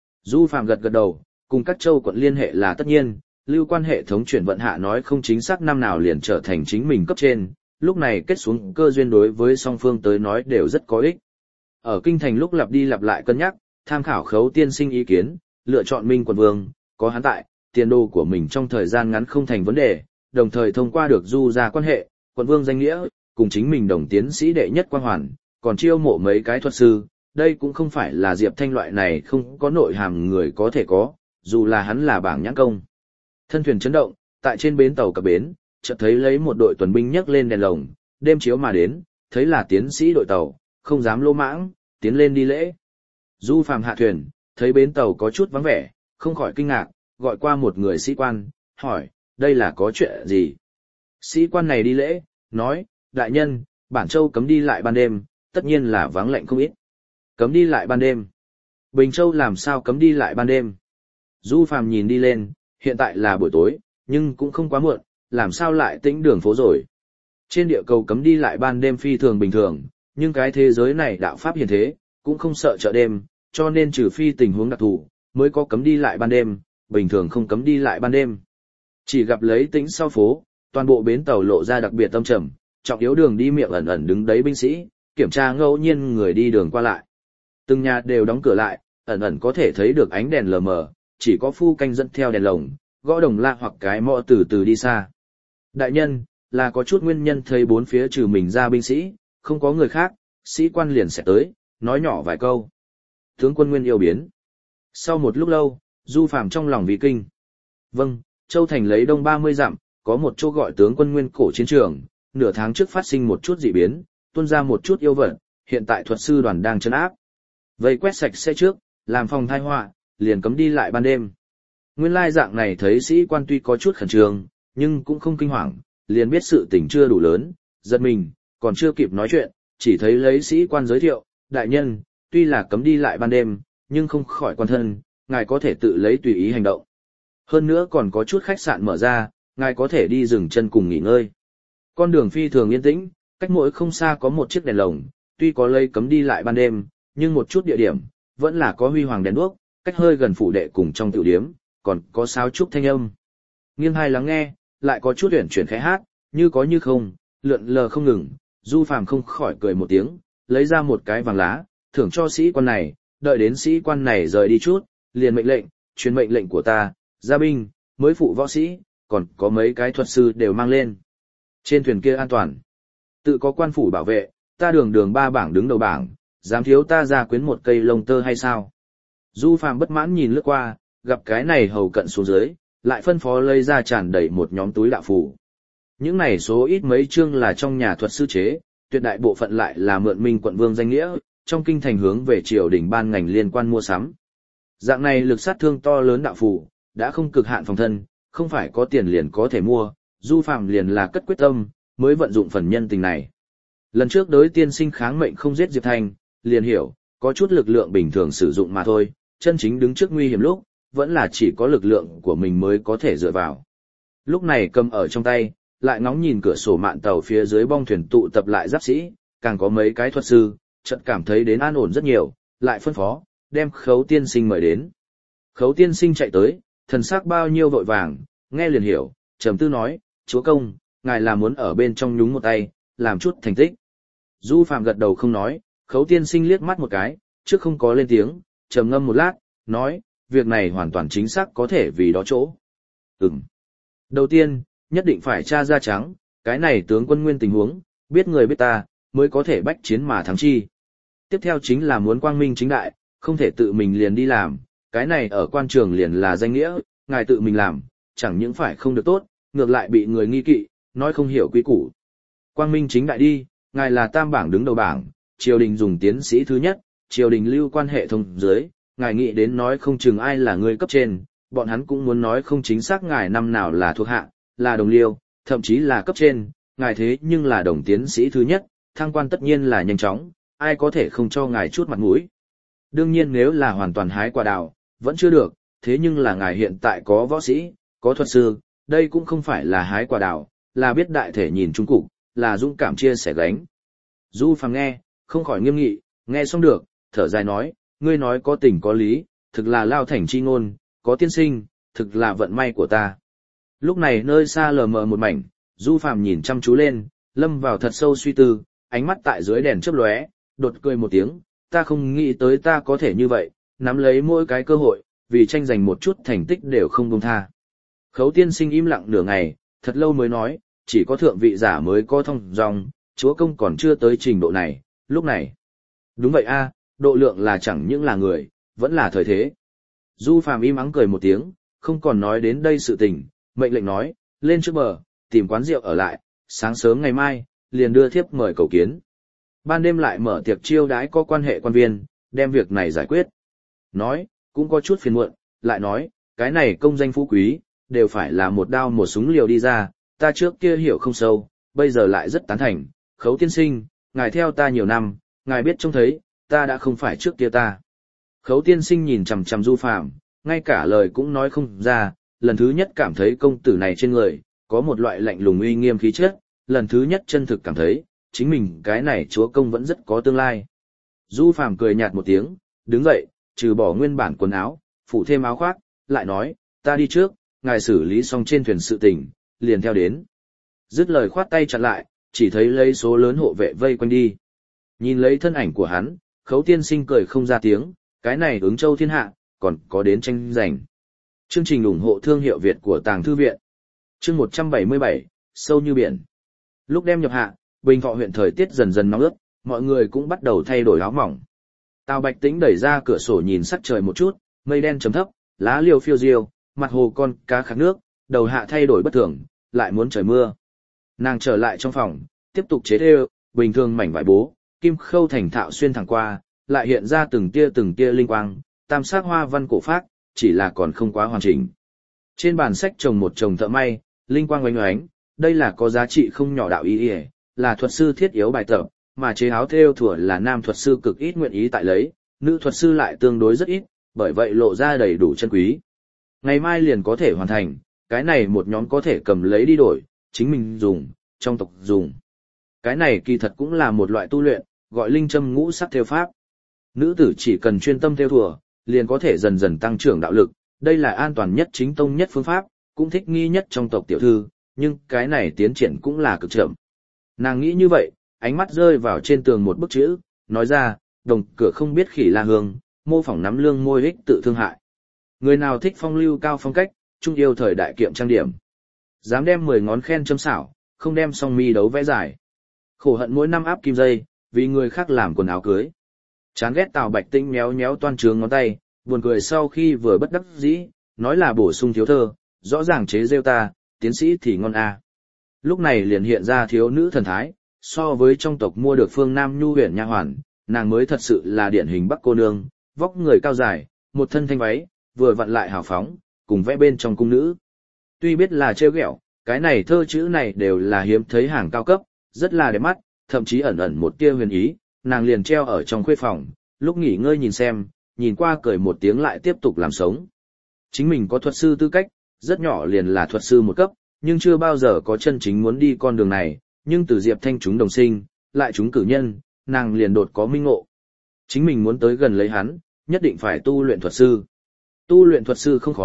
Speaker 1: Du Phàm gật gật đầu, cùng các châu quận liên hệ là tất nhiên, lưu quan hệ thống chuyển vận hạ nói không chính xác năm nào liền trở thành chính mình cấp trên, lúc này kết xuống cơ duyên đối với song phương tới nói đều rất có ích. Ở kinh thành lúc lặp đi lặp lại cân nhắc, tham khảo Khấu tiên sinh ý kiến, lựa chọn Minh quận vương, có hắn tại, tiền đồ của mình trong thời gian ngắn không thành vấn đề, đồng thời thông qua được Du ra quan hệ, quận vương danh nghĩa, cùng chính mình đồng tiến sĩ đệ nhất quang hoàn, còn chiêu mộ mấy cái thuật sư, đây cũng không phải là Diệp Thanh loại này không có nội hàm người có thể có, dù là hắn là bảng nhãn công. Thân thuyền chấn động, tại trên bến tàu cập bến, chợt thấy lấy một đội tuần binh nhấc lên đèn lồng, đêm chiếu mà đến, thấy là tiến sĩ đội tàu, không dám lô mãng, tiến lên đi lễ. Du Phàm hạ thuyền, thấy bến tàu có chút vắng vẻ, không khỏi kinh ngạc, gọi qua một người sĩ quan, hỏi, đây là có chuyện gì? Sĩ quan này đi lễ, nói, đại nhân, bản châu cấm đi lại ban đêm, tất nhiên là vắng lạnh không ít. Cấm đi lại ban đêm. Bình Châu làm sao cấm đi lại ban đêm? Du Phàm nhìn đi lên, hiện tại là buổi tối, nhưng cũng không quá muộn, làm sao lại tĩnh đường phố rồi. Trên địa cầu cấm đi lại ban đêm phi thường bình thường, nhưng cái thế giới này đạo pháp hiền thế, cũng không sợ chợ đêm, cho nên trừ phi tình huống đặc thù, mới có cấm đi lại ban đêm, bình thường không cấm đi lại ban đêm. Chỉ gặp lấy tĩnh sau phố, toàn bộ bến tàu lộ ra đặc biệt tâm trầm, trọng yếu đường đi miệng ẩn ẩn đứng đấy binh sĩ, kiểm tra ngẫu nhiên người đi đường qua lại. Từng nhà đều đóng cửa lại, ẩn ẩn có thể thấy được ánh đèn lờ mờ, chỉ có phu canh dẫn theo đèn lồng, gõ đồng la hoặc cái mõ từ từ đi xa. Đại nhân, là có chút nguyên nhân thấy bốn phía trừ mình ra binh sĩ, không có người khác, sĩ quan liền sẽ tới, nói nhỏ vài câu. Tướng quân Nguyên yêu biến. Sau một lúc lâu, Du Phàm trong lòng vì kinh. Vâng, Châu Thành lấy đông 30 dặm, có một chỗ gọi tướng quân Nguyên cổ chiến trường, nửa tháng trước phát sinh một chút dị biến, tuôn ra một chút yêu vật, hiện tại thuật sư đoàn đang trấn áp. Vây quét sạch sẽ trước, làm phòng tai họa, liền cấm đi lại ban đêm. Nguyên lai dạng này thấy sĩ quan tuy có chút khẩn trương, nhưng cũng không kinh hoàng, liền biết sự tình chưa đủ lớn, giật mình, còn chưa kịp nói chuyện, chỉ thấy lấy sĩ quan giới thiệu, đại nhân, tuy là cấm đi lại ban đêm, nhưng không khỏi quan thân, ngài có thể tự lấy tùy ý hành động. Hơn nữa còn có chút khách sạn mở ra, ngài có thể đi dừng chân cùng nghỉ ngơi. Con đường phi thường yên tĩnh, cách mỗi không xa có một chiếc đèn lồng, tuy có lấy cấm đi lại ban đêm, nhưng một chút địa điểm, vẫn là có huy hoàng đèn đuốc, cách hơi gần phủ đệ cùng trong tiểu điếm, còn có sáo trúc thanh âm. Nghiêng hai lắng nghe, lại có chút uyển chuyển khẽ hát, như có như không, lượn lờ không ngừng, Du Phàm không khỏi cười một tiếng, lấy ra một cái vàng lá, thưởng cho sĩ quan này, đợi đến sĩ quan này rời đi chút, liền mệnh lệnh, truyền mệnh lệnh của ta, gia binh, mới phụ võ sĩ, còn có mấy cái thuật sư đều mang lên. Trên thuyền kia an toàn, tự có quan phủ bảo vệ, ta đường đường 3 bảng đứng đầu bảng, dám thiếu ta ra quyến một cây lông tơ hay sao? Du Phàm bất mãn nhìn lướt qua, gặp cái này hầu cận xuống dưới, lại phân phó lấy ra tràn đầy một nhóm túi đạo phù. Những này số ít mấy chương là trong nhà thuật sư chế, tuyệt đại bộ phận lại là mượn Minh quận vương danh nghĩa, trong kinh thành hướng về triều đình ban ngành liên quan mua sắm. Dạng này lực sát thương to lớn đạo phù, đã không cực hạn phòng thân, không phải có tiền liền có thể mua, Du Phàm liền là cất quyết tâm, mới vận dụng phần nhân tình này. Lần trước đối tiên sinh kháng mệnh không giết Diệp Thanh, liền hiểu, có chút lực lượng bình thường sử dụng mà thôi, chân chính đứng trước nguy hiểm lúc, vẫn là chỉ có lực lượng của mình mới có thể dựa vào. Lúc này cầm ở trong tay, lại ngóng nhìn cửa sổ mạn tàu phía dưới bong thuyền tụ tập lại giáp sĩ, càng có mấy cái thuật sư, chợt cảm thấy đến an ổn rất nhiều, lại phân phó, đem Khấu tiên sinh mời đến. Khấu tiên sinh chạy tới, thần sắc bao nhiêu vội vàng, nghe liền hiểu, trầm tư nói, chúa công, ngài là muốn ở bên trong nhúng một tay, làm chút thành tích. Du Phạm gật đầu không nói, Khấu tiên sinh liếc mắt một cái, trước không có lên tiếng, trầm ngâm một lát, nói, việc này hoàn toàn chính xác có thể vì đó chỗ. Đầu tiên, nhất định phải tra ra trắng, cái này tướng quân nguyên tình huống, biết người biết ta, mới có thể bách chiến mà thắng chi. Tiếp theo chính là muốn quang minh chính đại, không thể tự mình liền đi làm, cái này ở quan trường liền là danh nghĩa, ngài tự mình làm, chẳng những phải không được tốt, ngược lại bị người nghi kỵ, nói không hiểu quy củ. Quang minh chính đại đi, ngài là tam bảng đứng đầu bảng, triều đình dùng tiến sĩ thứ nhất, triều đình lưu quan hệ thông dưới, ngài nghĩ đến nói không chừng ai là người cấp trên, bọn hắn cũng muốn nói không chính xác ngài năm nào là thuộc hạ, là đồng liêu, thậm chí là cấp trên, ngài thế nhưng là đồng tiến sĩ thứ nhất, thăng quan tất nhiên là nhanh chóng, ai có thể không cho ngài chút mặt mũi. Đương nhiên nếu là hoàn toàn hái quả đào, vẫn chưa được, thế nhưng là ngài hiện tại có võ sĩ, có thuật sư, đây cũng không phải là hái quả đào, là biết đại thể nhìn trung cục, là dũng cảm chia sẻ gánh. Du Phàm nghe, không khỏi nghiêm nghị, nghe xong được, thở dài nói, ngươi nói có tình có lý, thực là lao thành chi ngôn, có tiên sinh, thực là vận may của ta. Lúc này nơi xa lờ mờ một mảnh, Du Phàm nhìn chăm chú lên, lâm vào thật sâu suy tư, ánh mắt tại dưới đèn chớp lóe, đột cười một tiếng, ta không nghĩ tới ta có thể như vậy, nắm lấy mỗi cái cơ hội, vì tranh giành một chút thành tích đều không buông tha. Khấu tiên sinh im lặng nửa ngày, thật lâu mới nói, chỉ có thượng vị giả mới có thông dong, chúa công còn chưa tới trình độ này, lúc này. Đúng vậy a, độ lượng là chẳng những là người, vẫn là thời thế. Du Phàm im ắng cười một tiếng, không còn nói đến đây sự tình, mệnh lệnh nói, lên trước bờ, tìm quán rượu ở lại, sáng sớm ngày mai, liền đưa thiếp mời cầu kiến. Ban đêm lại mở tiệc chiêu đãi có quan hệ quan viên, đem việc này giải quyết. Nói, cũng có chút phiền muộn, lại nói, cái này công danh phú quý, đều phải là một đao một súng liều đi ra, ta trước kia hiểu không sâu, bây giờ lại rất tán thành, Khấu tiên sinh, ngài theo ta nhiều năm, ngài biết trông thấy, ta đã không phải trước kia ta. Khấu tiên sinh nhìn chằm chằm Du Phàm, ngay cả lời cũng nói không ra, lần thứ nhất cảm thấy công tử này trên người, có một loại lạnh lùng uy nghiêm khí chất, lần thứ nhất chân thực cảm thấy, chính mình cái này chúa công vẫn rất có tương lai. Du Phàm cười nhạt một tiếng, đứng dậy, trừ bỏ nguyên bản quần áo, phủ thêm áo khoác, lại nói, ta đi trước, ngài xử lý xong trên thuyền sự tình, liền theo đến. Dứt lời khoát tay chặn lại, chỉ thấy lấy số lớn hộ vệ vây quanh đi. Nhìn lấy thân ảnh của hắn, Khấu tiên sinh cười không ra tiếng, cái này ứng châu thiên hạ, còn có đến tranh giành. Chương trình ủng hộ thương hiệu Việt của Tàng Thư Viện. Chương 177, sâu như biển. Lúc đem nhập hạ, Bình Thọ huyện thời tiết dần dần nóng ướt, mọi người cũng bắt đầu thay đổi áo mỏng. Tào Bạch Tĩnh đẩy ra cửa sổ nhìn sắc trời một chút, mây đen chấm thấp, lá liêu phiêu diêu, mặt hồ con cá khạc nước, đầu hạ thay đổi bất thường, lại muốn trời mưa. Nàng trở lại trong phòng, tiếp tục chế thêu, bình thường mảnh vải bố, kim khâu thành thạo xuyên thẳng qua, lại hiện ra từng tia linh quang, tam sắc hoa văn cổ phác, chỉ là còn không quá hoàn chỉnh. Trên bàn sách trồng một chồng thợ may, linh quang oánh oánh, đây là có giá trị không nhỏ đạo ý, là thuật sư thiết yếu bài tập, mà chế áo thêu thủa là nam thuật sư cực ít nguyện ý tại lấy, nữ thuật sư lại tương đối rất ít, bởi vậy lộ ra đầy đủ chân quý. Ngày mai liền có thể hoàn thành, cái này một nhóm có thể cầm lấy đi đổi, chính mình dùng, trong tộc dùng. Cái này kỳ thật cũng là một loại tu luyện, gọi linh châm ngũ sắc thêu pháp. Nữ tử chỉ cần chuyên tâm thêu thủa, liền có thể dần dần tăng trưởng đạo lực, đây là an toàn nhất chính tông nhất phương pháp, cũng thích nghi nhất trong tộc tiểu thư, nhưng cái này tiến triển cũng là cực chậm. Nàng nghĩ như vậy, ánh mắt rơi vào trên tường một bức chữ, nói ra, đồng cửa không biết khỉ la hương, mô phỏng nắm lương môi ích tự thương hại. Người nào thích phong lưu cao phong cách, trung yêu thời đại kiệm trang điểm. Dám đem 10 ngón khen châm xảo, không đem song mi đấu vẽ dài. Khổ hận mỗi năm áp kim dây, vì người khác làm quần áo cưới. Chán ghét Tào Bạch Tĩnh méo méo toan trướng ngón tay, buồn cười sau khi vừa bất đắc dĩ, nói là bổ sung thiếu thơ, rõ ràng chế rêu ta, tiến sĩ thì ngon a. Lúc này liền hiện ra thiếu nữ thần thái, so với trong tộc mua được phương Nam nhu huyền nha hoàn, nàng mới thật sự là điển hình Bắc cô nương, vóc người cao dài, một thân thanh váy, vừa vặn lại hào phóng, cùng vẽ bên trong cung nữ. Tuy biết là trêu ghẹo, cái này thơ chữ này đều là hiếm thấy hàng cao cấp, rất là đẹp mắt, thậm chí ẩn ẩn một tia huyền ý, nàng liền treo ở trong khuê phòng, lúc nghỉ ngơi nhìn xem, nhìn qua cười một tiếng lại tiếp tục làm sống. Chính mình có thuật sư tư cách, rất nhỏ liền là thuật sư một cấp, nhưng chưa bao giờ có chân chính muốn đi con đường này, nhưng từ Diệp Thanh chúng đồng sinh, lại chúng cử nhân, nàng liền đột có minh ngộ. Chính mình muốn tới gần lấy hắn, nhất định phải tu luyện thuật sư. Tu luyện thuật sư không khó,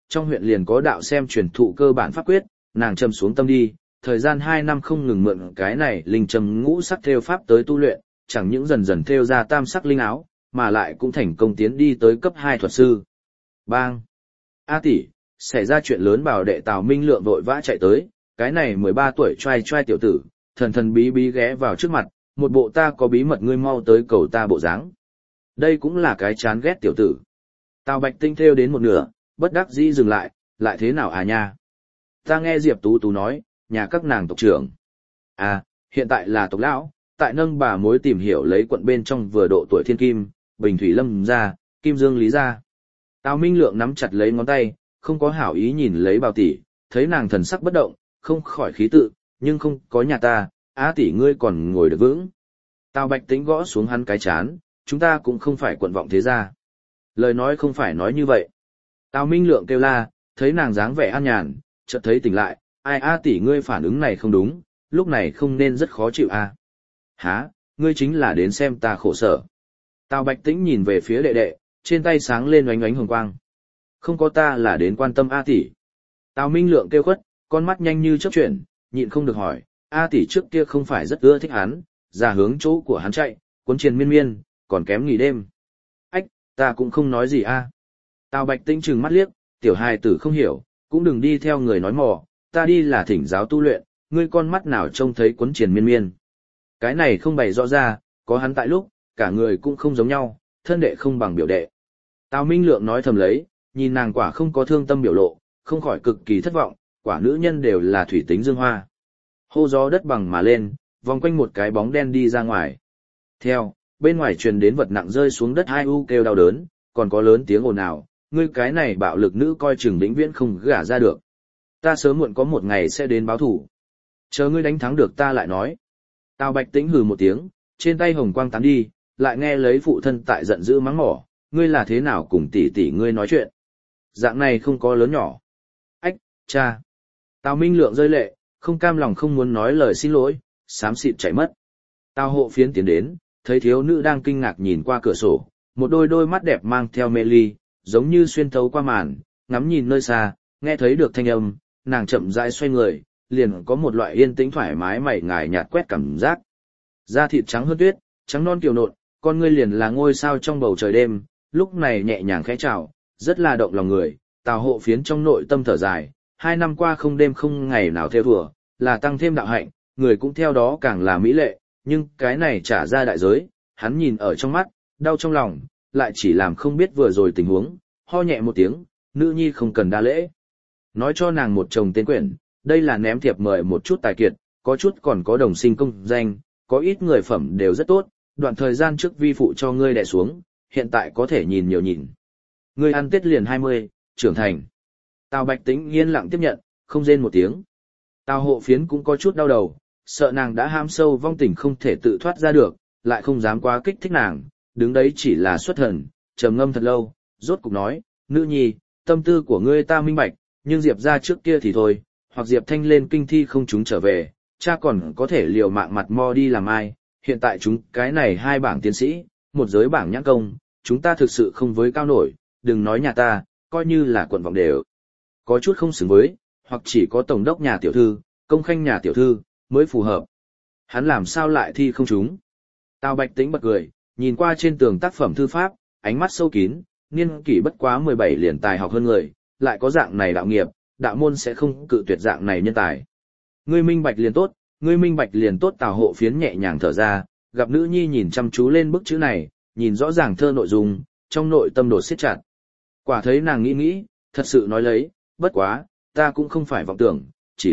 Speaker 1: trong huyện liền có đạo xem truyền thụ cơ bản pháp quyết, nàng trầm xuống tâm đi, thời gian 2 năm không ngừng mượn cái này linh trầm ngũ sắc thêu pháp tới tu luyện, chẳng những dần dần thêu ra tam sắc linh áo, mà lại cũng thành công tiến đi tới cấp 2 thuật sư. Bang! A tỷ, xảy ra chuyện lớn, bảo đệ Tào Minh Lượng vội vã chạy tới, cái này 13 tuổi trai trai tiểu tử, thần thần bí bí ghé vào trước mặt, một bộ ta có bí mật ngươi mau tới cầu ta bộ dáng. Đây cũng là cái chán ghét tiểu tử. Tào Bạch Tinh thêu đến một nửa, bất đắc dĩ dừng lại, lại thế nào à nha? Ta nghe Diệp Tú Tú nói, nhà các nàng tộc trưởng. À, hiện tại là tộc lão, tại nâng bà mối tìm hiểu lấy quận bên trong vừa độ tuổi thiên kim, Bình Thủy Lâm ra, Kim Dương Lý ra. Tào Minh Lượng nắm chặt lấy ngón tay, không có hảo ý nhìn lấy Bào tỷ, thấy nàng thần sắc bất động, không khỏi khí tự, nhưng không có nhà ta, Á tỷ ngươi còn ngồi được vững. Tào Bạch Tĩnh gõ xuống hắn cái chán, chúng ta cũng không phải quận vọng thế gia. Lời nói không phải nói như vậy. Tào Minh Lượng kêu la, thấy nàng dáng vẻ an nhàn, chợt thấy tỉnh lại, ai A tỷ ngươi phản ứng này không đúng, lúc này không nên rất khó chịu a. Hả, ngươi chính là đến xem ta khổ sở. Tào Bạch Tĩnh nhìn về phía đệ đệ, trên tay sáng lên oánh oánh hồng quang. Không có, ta là đến quan tâm A tỷ. Tào Minh Lượng kêu khuất, con mắt nhanh như chớp chuyển, nhịn không được hỏi, A tỷ trước kia không phải rất ưa thích hắn, ra hướng chỗ của hắn chạy, cuốn triền miên miên, còn kém nghỉ đêm. Ách, ta cũng không nói gì a. Tào Bạch Tĩnh trừng mắt liếc, tiểu hài tử không hiểu, cũng đừng đi theo người nói mò, ta đi là thỉnh giáo tu luyện, ngươi con mắt nào trông thấy cuốn triền miên miên. Cái này không bày rõ ra, có hắn tại lúc, cả người cũng không giống nhau, thân đệ không bằng biểu đệ. Tào Minh Lượng nói thầm lấy, nhìn nàng quả không có thương tâm biểu lộ, không khỏi cực kỳ thất vọng, quả nữ nhân đều là thủy tính dương hoa. Hô gió đất bằng mà lên, vòng quanh một cái bóng đen đi ra ngoài. Theo, bên ngoài truyền đến vật nặng rơi xuống đất, hai u kêu đau đớn, còn có lớn tiếng ồn ào, ngươi cái này bạo lực nữ coi chừng vĩnh viễn không gả ra được. Ta sớm muộn có một ngày sẽ đến báo thủ. Chờ ngươi đánh thắng được ta lại nói. Tào Bạch Tĩnh hừ một tiếng, trên tay hồng quang tán đi, lại nghe lấy phụ thân tại giận dữ mắng mỏ, ngươi là thế nào cùng tỷ tỷ ngươi nói chuyện. Dạng này không có lớn nhỏ. Ách, cha. Tào Minh Lượng rơi lệ, không cam lòng không muốn nói lời xin lỗi, xám xịt chạy mất. Tào Hộ Phiến tiến đến, thấy thiếu nữ đang kinh ngạc nhìn qua cửa sổ, một đôi mắt đẹp mang theo mê ly, giống như xuyên thấu qua màn, ngắm nhìn nơi xa, nghe thấy được thanh âm, nàng chậm rãi xoay người, liền có một loại yên tĩnh thoải mái mảy ngài nhạt quét cảm giác. Da thịt trắng hơn tuyết, trắng non kiều nộn, con ngươi liền là ngôi sao trong bầu trời đêm, lúc này nhẹ nhàng khẽ chào, rất là động lòng người. Tào Hộ Phiến trong nội tâm thở dài, 2 năm qua không đêm không ngày nào theo thùa, là tăng thêm đạo hạnh, người cũng theo đó càng là mỹ lệ, nhưng cái này trả ra đại giới, hắn nhìn ở trong mắt, đau trong lòng, lại chỉ làm không biết vừa rồi tình huống, ho nhẹ một tiếng, nữ nhi không cần đa lễ. Nói cho nàng một chồng tên quyển, đây là ném thiệp mời một chút tài kiệt, có chút còn có đồng sinh công danh, có ít người phẩm đều rất tốt, đoạn thời gian trước vi phụ cho ngươi đè xuống, hiện tại có thể nhìn nhiều nhìn. Ngươi ăn Tết liền 20, trưởng thành. Tào Bạch Tĩnh yên lặng tiếp nhận, không rên một tiếng. Tào Hộ Phiến cũng có chút đau đầu, sợ nàng đã ham sâu vong tình không thể tự thoát ra được, lại không dám quá kích thích nàng, đứng đấy chỉ là xuất thần, trầm ngâm thật lâu, rốt cục nói, nữ nhi, tâm tư của ngươi ta minh bạch, nhưng Diệp ra trước kia thì thôi, hoặc Diệp Thanh lên kinh thi không chúng trở về, cha còn có thể liều mạng mặt mo đi làm ai, hiện tại chúng cái này 2 bảng tiến sĩ, một giới bảng nhãn công, chúng ta thực sự không với cao nổi, đừng nói nhà ta, coi như là quận vọng đều. Có chút không xứng với, hoặc chỉ có tổng đốc nhà tiểu thư, công khanh nhà tiểu thư, mới phù hợp. Hắn làm sao lại thi không chúng? Tào Bạch Tĩnh bật cười, nhìn qua trên tường tác phẩm thư pháp, ánh mắt sâu kín, niên kỷ bất quá 17 liền tài học hơn người, lại có dạng này đạo nghiệp, đạo môn sẽ không cự tuyệt dạng này nhân tài. Ngươi minh bạch liền tốt, ngươi minh bạch liền tốt. Tào Hộ Phiến nhẹ nhàng thở ra, gặp nữ nhi nhìn chăm chú lên bức chữ này, nhìn rõ ràng thơ nội dung, trong nội tâm đột siết chặt. Quả thấy nàng nghĩ, thật sự nói lấy, bất quá, ta cũng không phải vọng tưởng,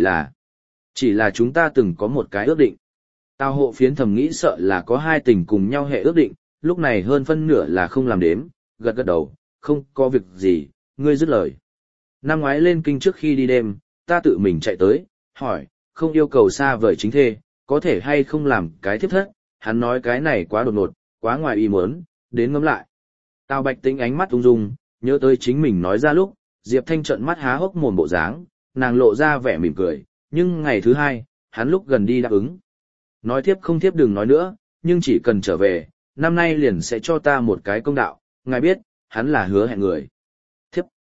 Speaker 1: chỉ là chúng ta từng có một cái ước định. Tào Hộ Phiến thầm nghĩ sợ là có 2 tình cùng nhau hệ ước định, lúc này hơn phân nửa là không làm đếm, gật gật đầu, không có việc gì, ngươi dứt lời. Năm ngoái lên kinh trước khi đi đêm, ta tự mình chạy tới, hỏi, không yêu cầu xa vời chính thê, có thể hay không làm cái thiếp thất, hắn nói cái này quá đột ngột, quá ngoài ý muốn, đến ngẫm lại. Tào Bạch Tĩnh ánh mắt ung dung, nhớ tới chính mình nói ra lúc, Diệp Thanh trợn mắt há hốc mồm bộ dáng, nàng lộ ra vẻ mỉm cười, nhưng ngày thứ 2, hắn lúc gần đi đáp ứng. Nói thiếp không thiếp đừng nói nữa, nhưng chỉ cần trở về, năm nay liền sẽ cho ta một cái công đạo, ngài biết, hắn là hứa hẹn người. Thiếp.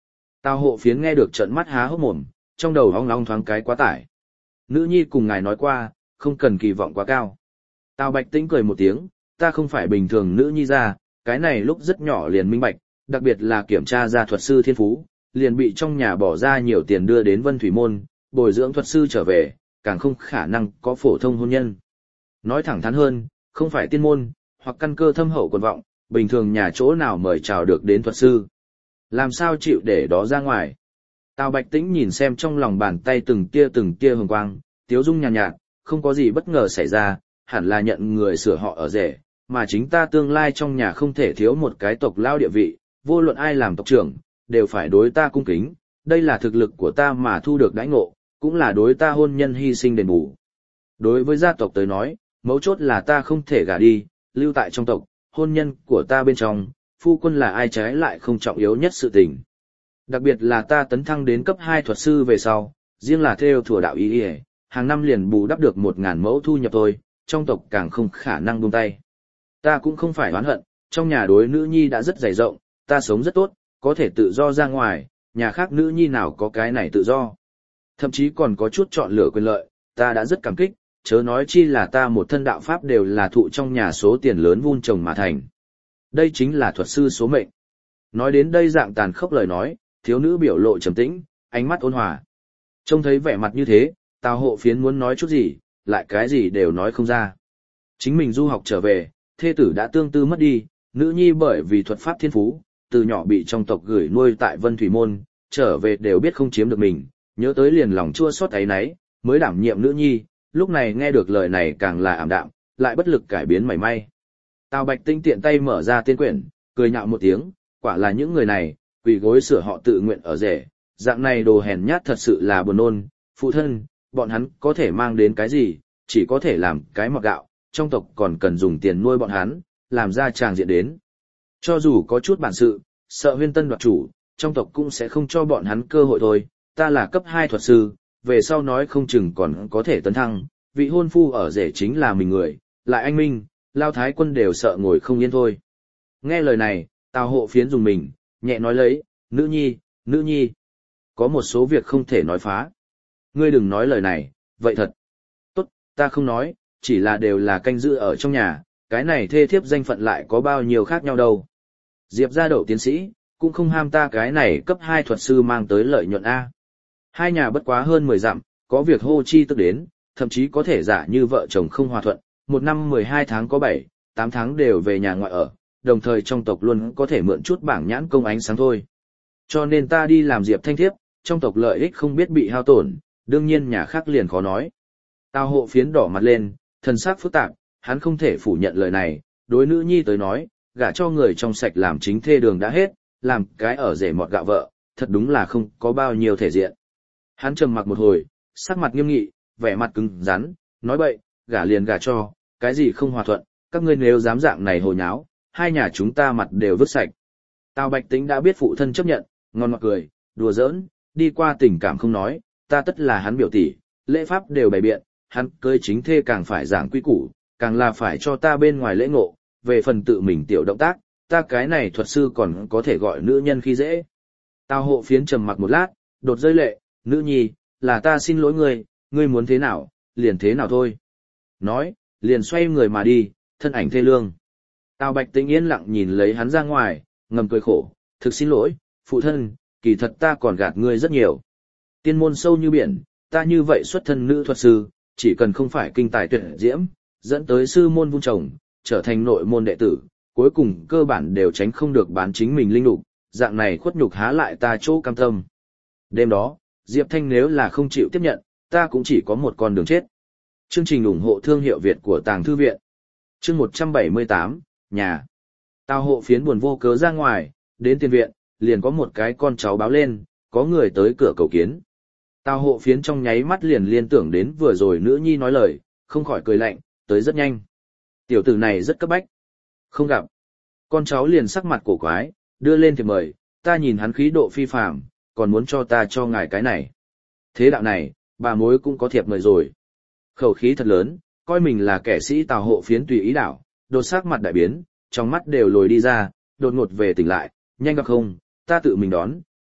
Speaker 1: Tào hộ phiến nghe được trợn mắt há hốc mồm, trong đầu hong long thoáng cái quá tải. Nữ nhi cùng ngài nói qua, không cần kỳ vọng quá cao. Tào Bạch Tĩnh cười một tiếng, ta không phải bình thường nữ nhi ra, cái này lúc rất nhỏ liền minh bạch, đặc biệt là kiểm tra ra thuật sư thiên phú, liền bị trong nhà bỏ ra nhiều tiền đưa đến Vân Thủy Môn, bồi dưỡng thuật sư trở về, càng không khả năng có phổ thông hôn nhân. Nói thẳng thắn hơn, không phải tiên môn, hoặc căn cơ thâm hậu quần vọng, bình thường nhà chỗ nào mời chào được đến thuật sư. Làm sao chịu để đó ra ngoài. Tào Bạch Tĩnh nhìn xem trong lòng bàn tay từng tia hồng quang, tiếu dung nhàn nhạt, không có gì bất ngờ xảy ra, hẳn là nhận người sửa họ ở rể, mà chính ta tương lai trong nhà không thể thiếu một cái tộc lao địa vị, vô luận ai làm tộc trưởng, đều phải đối ta cung kính, đây là thực lực của ta mà thu được đãi ngộ, cũng là đối ta hôn nhân hy sinh đền bù. Đối với gia tộc tới nói, mấu chốt là ta không thể gả đi, lưu tại trong tộc, hôn nhân của ta bên trong, phu quân là ai trái lại không trọng yếu nhất sự tình. Đặc biệt là ta tấn thăng đến cấp 2 thuật sư về sau, riêng là theo thủa đạo ý y, hàng năm liền bù đắp được 1.000 mẫu thu nhập thôi, trong tộc càng không khả năng buông tay. Ta cũng không phải oán hận, trong nhà đối nữ nhi đã rất dày rộng, ta sống rất tốt, có thể tự do ra ngoài, nhà khác nữ nhi nào có cái này tự do. Thậm chí còn có chút chọn lựa quyền lợi, ta đã rất cảm kích, chớ nói chi là ta một thân đạo pháp đều là thụ trong nhà số tiền lớn vun trồng mà thành. Đây chính là thuật sư số mệnh. Nói đến đây dạng tàn khốc lời nói, thiếu nữ biểu lộ trầm tĩnh, ánh mắt ôn hòa. Trông thấy vẻ mặt như thế, Tào Hộ Phiến muốn nói chút gì, lại cái gì đều nói không ra. Chính mình du học trở về, thê tử đã tương tư mất đi, nữ nhi bởi vì thuật pháp thiên phú, từ nhỏ bị trong tộc gửi nuôi tại Vân Thủy Môn, trở về đều biết không chiếm được mình, nhớ tới liền lòng chua xót ấy nấy, mới đảm nhiệm nữ nhi, lúc này nghe được lời này càng là ảm đạm, lại bất lực cải biến mảy may. Tào Bạch Tinh tiện tay mở ra tiên quyển, cười nhạo một tiếng, quả là những người này, quỳ gối sửa họ tự nguyện ở rể, dạng này đồ hèn nhát thật sự là buồn nôn, phụ thân, bọn hắn có thể mang đến cái gì, chỉ có thể làm cái mọt gạo, trong tộc còn cần dùng tiền nuôi bọn hắn, làm ra tràng diện đến. Cho dù có chút bản sự, sợ Huyên Tân đoạt chủ, trong tộc cũng sẽ không cho bọn hắn cơ hội thôi, ta là cấp 2 thuật sư, về sau nói không chừng còn có thể tấn thăng, vị hôn phu ở rể chính là mình người, lại anh minh, Lao Thái Quân đều sợ ngồi không yên thôi. Nghe lời này, Tào Hộ Phiến dùng mình, nhẹ nói lấy, nữ nhi, có một số việc không thể nói phá. Ngươi đừng nói lời này, vậy thật. Tốt, ta không nói, chỉ là đều là canh giữ ở trong nhà, cái này thê thiếp danh phận lại có bao nhiêu khác nhau đâu. Diệp gia đậu tiến sĩ, cũng không ham ta cái này cấp 2 thuật sư mang tới lợi nhuận A. Hai nhà bất quá hơn 10 dặm, có việc hô chi tức đến, thậm chí có thể giả như vợ chồng không hòa thuận, một năm 12 tháng có 7, 8 tháng đều về nhà ngoại ở, đồng thời trong tộc luôn có thể mượn chút bảng nhãn công ánh sáng thôi. Cho nên ta đi làm Diệp Thanh thiếp, trong tộc lợi ích không biết bị hao tổn, đương nhiên nhà khác liền khó nói. Tào Hộ Phiến đỏ mặt lên, thần sắc phức tạp, hắn không thể phủ nhận lời này, đối nữ nhi tới nói, gả cho người trong sạch làm chính thê đường đã hết, làm cái ở rể mọt gạo vợ, thật đúng là không có bao nhiêu thể diện. Hắn trầm mặc một hồi, sắc mặt nghiêm nghị, vẻ mặt cứng rắn, nói bậy, gả liền gả cho, cái gì không hòa thuận, các ngươi nếu dám dạng này hồ nháo, hai nhà chúng ta mặt đều vứt sạch. Tào Bạch Tĩnh đã biết phụ thân chấp nhận, ngon ngọt cười, đùa giỡn, đi qua tình cảm không nói, ta tất là hắn biểu tỷ, lễ pháp đều bày biện, hắn cưới chính thê càng phải giảng quy củ, càng là phải cho ta bên ngoài lễ ngộ, về phần tự mình tiểu động tác, ta cái này thuật sư còn có thể gọi nữ nhân khi dễ. Tào Hộ Phiến trầm mặc một lát, đột rơi lệ, nữ nhi, là ta xin lỗi ngươi muốn thế nào, liền thế nào thôi. Nói, liền xoay người mà đi, thân ảnh thê lương. Tào Bạch Tĩnh yên lặng nhìn lấy hắn ra ngoài, ngầm cười khổ, thực xin lỗi, phụ thân, kỳ thật ta còn gạt ngươi rất nhiều. Tiên môn sâu như biển, ta như vậy xuất thân nữ thuật sư, chỉ cần không phải kinh tài tuyệt diễm, dẫn tới sư môn vun trồng, trở thành nội môn đệ tử, cuối cùng cơ bản đều tránh không được bán chính mình linh lục, dạng này khuất nhục há lại ta chỗ cam tâm. Đêm đó, Diệp Thanh nếu là không chịu tiếp nhận, ta cũng chỉ có một con đường chết. Chương trình ủng hộ thương hiệu Việt của Tàng Thư Viện. Chương 178, nhà. Tào Hộ Phiến buồn vô cớ ra ngoài, đến tiền viện, liền có một cái con cháu báo lên, có người tới cửa cầu kiến. Tào Hộ Phiến trong nháy mắt liền liên tưởng đến vừa rồi nữ nhi nói lời, không khỏi cười lạnh, tới rất nhanh. Tiểu tử này rất cấp bách. Không gặp. Con cháu liền sắc mặt cổ quái, đưa lên thiệp mời, ta nhìn hắn khí độ phi phàm, còn muốn cho ta cho ngài cái này. Thế đạo này, bà mối cũng có thiệp mời rồi. Khẩu khí thật lớn, coi mình là kẻ sĩ Tào Hộ Phiến tùy ý đảo, đột sắc mặt đại biến, trong mắt đều lồi đi ra, đột ngột về tỉnh lại, nhanh gặp không, ta tự mình đón,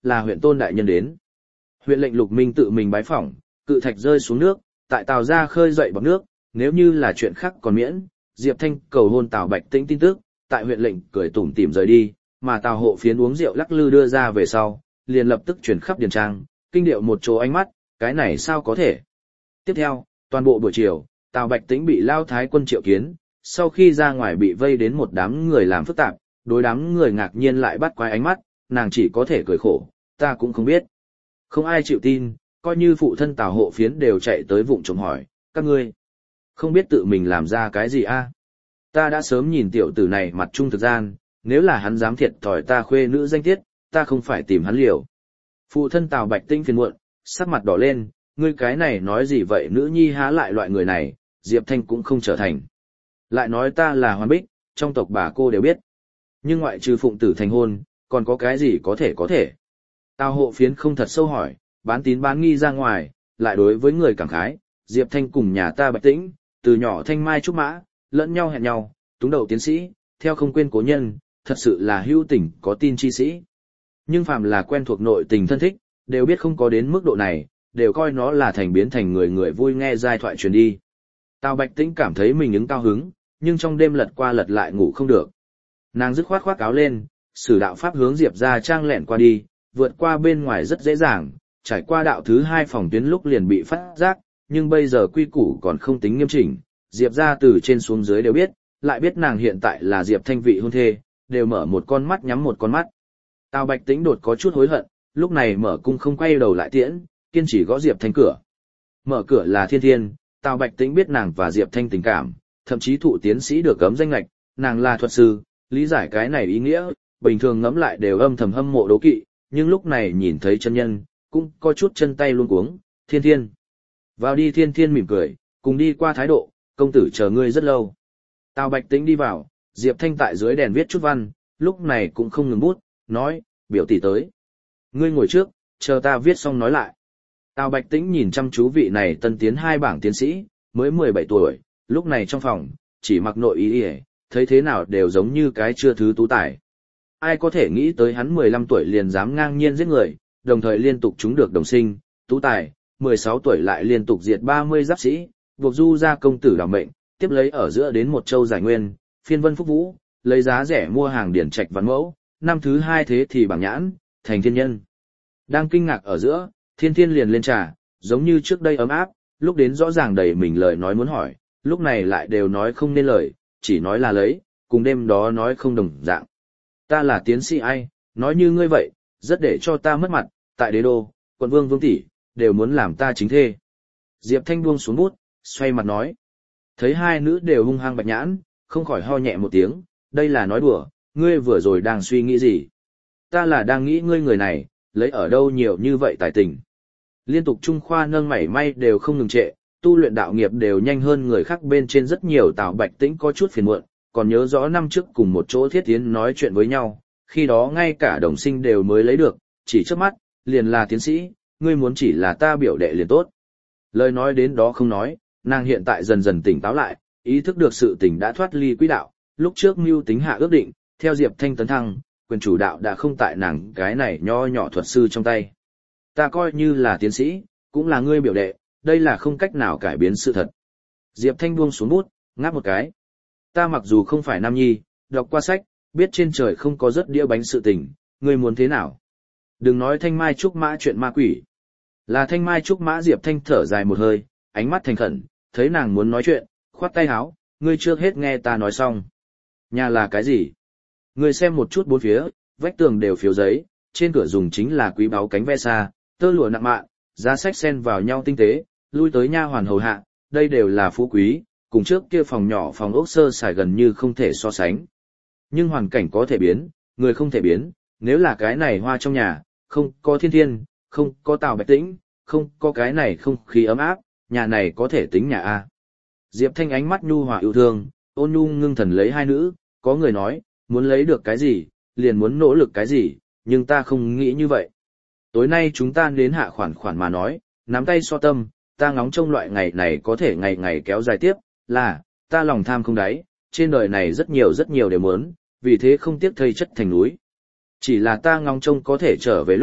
Speaker 1: là huyện Tôn đại nhân đến. Huyện lệnh Lục Minh tự mình bái phỏng, cự thạch rơi xuống nước, tại Tào gia khơi dậy bọt nước, nếu như là chuyện khác còn miễn, Diệp Thanh cầu hôn Tào Bạch Tĩnh tin tức, tại huyện lệnh cười tủm tỉm rời đi, mà Tào Hộ Phiến uống rượu lắc lư đưa ra về sau, liền lập tức truyền khắp điền trang, kinh điệu một chỗ ánh mắt, cái này sao có thể. Tiếp theo, toàn bộ buổi chiều, Tào Bạch Tĩnh bị Lao Thái quân triệu kiến, sau khi ra ngoài bị vây đến một đám người làm phức tạp, đối đám người ngạc nhiên lại bắt quái ánh mắt, nàng chỉ có thể cười khổ, ta cũng không biết. Không ai chịu tin, coi như phụ thân Tào Hộ Phiến đều chạy tới vụng trộm hỏi, các ngươi không biết tự mình làm ra cái gì a? Ta đã sớm nhìn tiểu tử này mặt trung thực gian, nếu là hắn dám thiệt thòi ta khuê nữ danh tiết, ta không phải tìm hắn liều. Phụ thân Tào Bạch Tĩnh phiền muộn, sắc mặt đỏ lên, ngươi cái này nói gì vậy, nữ nhi há lại loại người này, Diệp Thanh cũng không trở thành. Lại nói ta là Hoàn Bích, trong tộc bà cô đều biết. Nhưng ngoại trừ phụng tử thành hôn, còn có cái gì có thể. Tào Hộ Phiến không thật sâu hỏi, bán tín bán nghi ra ngoài, lại đối với người cảm khái, Diệp Thanh cùng nhà ta Bạch Tĩnh, từ nhỏ thanh mai trúc mã, lẫn nhau hẹn nhau, túng đầu tiến sĩ, theo không quên cố nhân, thật sự là hữu tình có tin chi sĩ. Nhưng phàm là quen thuộc nội tình thân thích, đều biết không có đến mức độ này, đều coi nó là thành biến thành người vui nghe giai thoại truyền đi. Tào Bạch Tĩnh cảm thấy mình ứng cao hứng, nhưng trong đêm lật qua lật lại ngủ không được. Nàng dứt khoát khoác áo lên, sử đạo pháp hướng Diệp ra trang lẹn qua đi, vượt qua bên ngoài rất dễ dàng, trải qua đạo thứ 2 phòng tuyến lúc liền bị phát giác, nhưng bây giờ quy củ còn không tính nghiêm chỉnh, Diệp ra từ trên xuống dưới đều biết, lại biết nàng hiện tại là Diệp Thanh vị hôn thê, đều mở một con mắt nhắm một con mắt. Tào Bạch Tĩnh đột có chút hối hận, lúc này mở cung không quay đầu lại tiễn, kiên trì gõ Diệp Thanh cửa. Mở cửa là Thiên Thiên, Tào Bạch Tĩnh biết nàng và Diệp Thanh tình cảm, thậm chí thụ tiến sĩ được cấm danh lệch, nàng là thuật sư, lý giải cái này ý nghĩa, bình thường ngẫm lại đều âm thầm hâm mộ đố kỵ, nhưng lúc này nhìn thấy chân nhân, cũng có chút chân tay luống cuống. Thiên Thiên. Vào đi. Thiên Thiên mỉm cười, cùng đi qua thái độ, công tử chờ ngươi rất lâu. Tào Bạch Tĩnh đi vào, Diệp Thanh tại dưới đèn viết chút văn, lúc này cũng không ngừng bút, nói, biểu tỷ tới. Ngươi ngồi trước, chờ ta viết xong nói lại. Tào Bạch Tĩnh nhìn chăm chú vị này tân tiến 2 bảng tiến sĩ, mới 17 tuổi, lúc này trong phòng, chỉ mặc nội y thấy thế nào đều giống như cái chưa thứ tú tài. Ai có thể nghĩ tới hắn 15 tuổi liền dám ngang nhiên giết người, đồng thời liên tục trúng được đồng sinh, tú tài, 16 tuổi lại liên tục diệt 30 giáp sĩ, buộc du ra công tử đảm mệnh, tiếp lấy ở giữa đến một châu giải nguyên, phiên vân phúc vũ, lấy giá rẻ mua hàng điển trạch văn mẫu, năm thứ 2 thế thì bảng nhãn, thành thiên nhân. Đang kinh ngạc ở giữa, Thiên Thiên liền lên trà, giống như trước đây ấm áp, lúc đến rõ ràng đầy mình lời nói muốn hỏi, lúc này lại đều nói không nên lời, chỉ nói là lấy, cùng đêm đó nói không đồng dạng. Ta là tiến sĩ ai, nói như ngươi vậy, rất để cho ta mất mặt, tại đế đô, quận vương vương tỷ đều muốn làm ta chính thê. Diệp Thanh buông xuống bút, xoay mặt nói. Thấy hai nữ đều hung hăng bạch nhãn, không khỏi ho nhẹ một tiếng, đây là nói đùa, ngươi vừa rồi đang suy nghĩ gì? Ta là đang nghĩ ngươi người này, lấy ở đâu nhiều như vậy tài tình. Liên tục trung khoa nâng mảy may đều không ngừng trệ, tu luyện đạo nghiệp đều nhanh hơn người khác bên trên rất nhiều. Tào Bạch Tĩnh có chút phiền muộn, còn nhớ rõ năm trước cùng một chỗ Thiết Tiến nói chuyện với nhau, khi đó ngay cả đồng sinh đều mới lấy được, chỉ trước mắt, liền là tiến sĩ, ngươi muốn chỉ là ta biểu đệ liền tốt. Lời nói đến đó không nói, nàng hiện tại dần dần tỉnh táo lại, ý thức được sự tình đã thoát ly quỹ đạo, lúc trước mưu tính hạ ước định, theo Diệp Thanh tấn thăng, quyền chủ đạo đã không tại nàng cái này nho nhỏ thuật sư trong tay. Ta coi như là tiến sĩ, cũng là ngươi biểu đệ, đây là không cách nào cải biến sự thật. Diệp Thanh buông xuống bút, ngáp một cái. Ta mặc dù không phải nam nhi, đọc qua sách, biết trên trời không có rớt đĩa bánh sự tình, ngươi muốn thế nào? Đừng nói thanh mai trúc mã chuyện ma quỷ. Là thanh mai trúc mã. Diệp Thanh thở dài một hơi, ánh mắt thành khẩn, thấy nàng muốn nói chuyện, khoát tay áo, ngươi chưa hết nghe ta nói xong. Nhà là cái gì? Ngươi xem một chút bốn phía, vách tường đều phiếu giấy, trên cửa dùng chính là quý báu cánh ve sa, tơ lụa nặng mạ, giá sách xen vào nhau tinh tế, lui tới nha hoàn hầu hạ, đây đều là phú quý, cùng trước kia phòng nhỏ phòng ốc sơ sài gần như không thể so sánh. Nhưng hoàn cảnh có thể biến, người không thể biến, nếu là cái này hoa trong nhà, không có Thiên Thiên, không có Tào Bạch Tĩnh, không có cái này không khí ấm áp, nhà này có thể tính nhà A. Diệp Thanh ánh mắt nhu hòa yêu thương, ôn nhu ngưng thần lấy hai nữ, có người nói, muốn lấy được cái gì, liền muốn nỗ lực cái gì, nhưng ta không nghĩ như vậy. Tối nay chúng ta đến hạ khoản mà nói, nắm tay so tâm, ta ngóng trông loại ngày này có thể ngày ngày kéo dài tiếp, là, ta lòng tham không đáy, trên đời này rất nhiều đều muốn, vì thế không tiếc thây chất thành núi. Chỉ là ta ngóng trông có thể trở về lúc,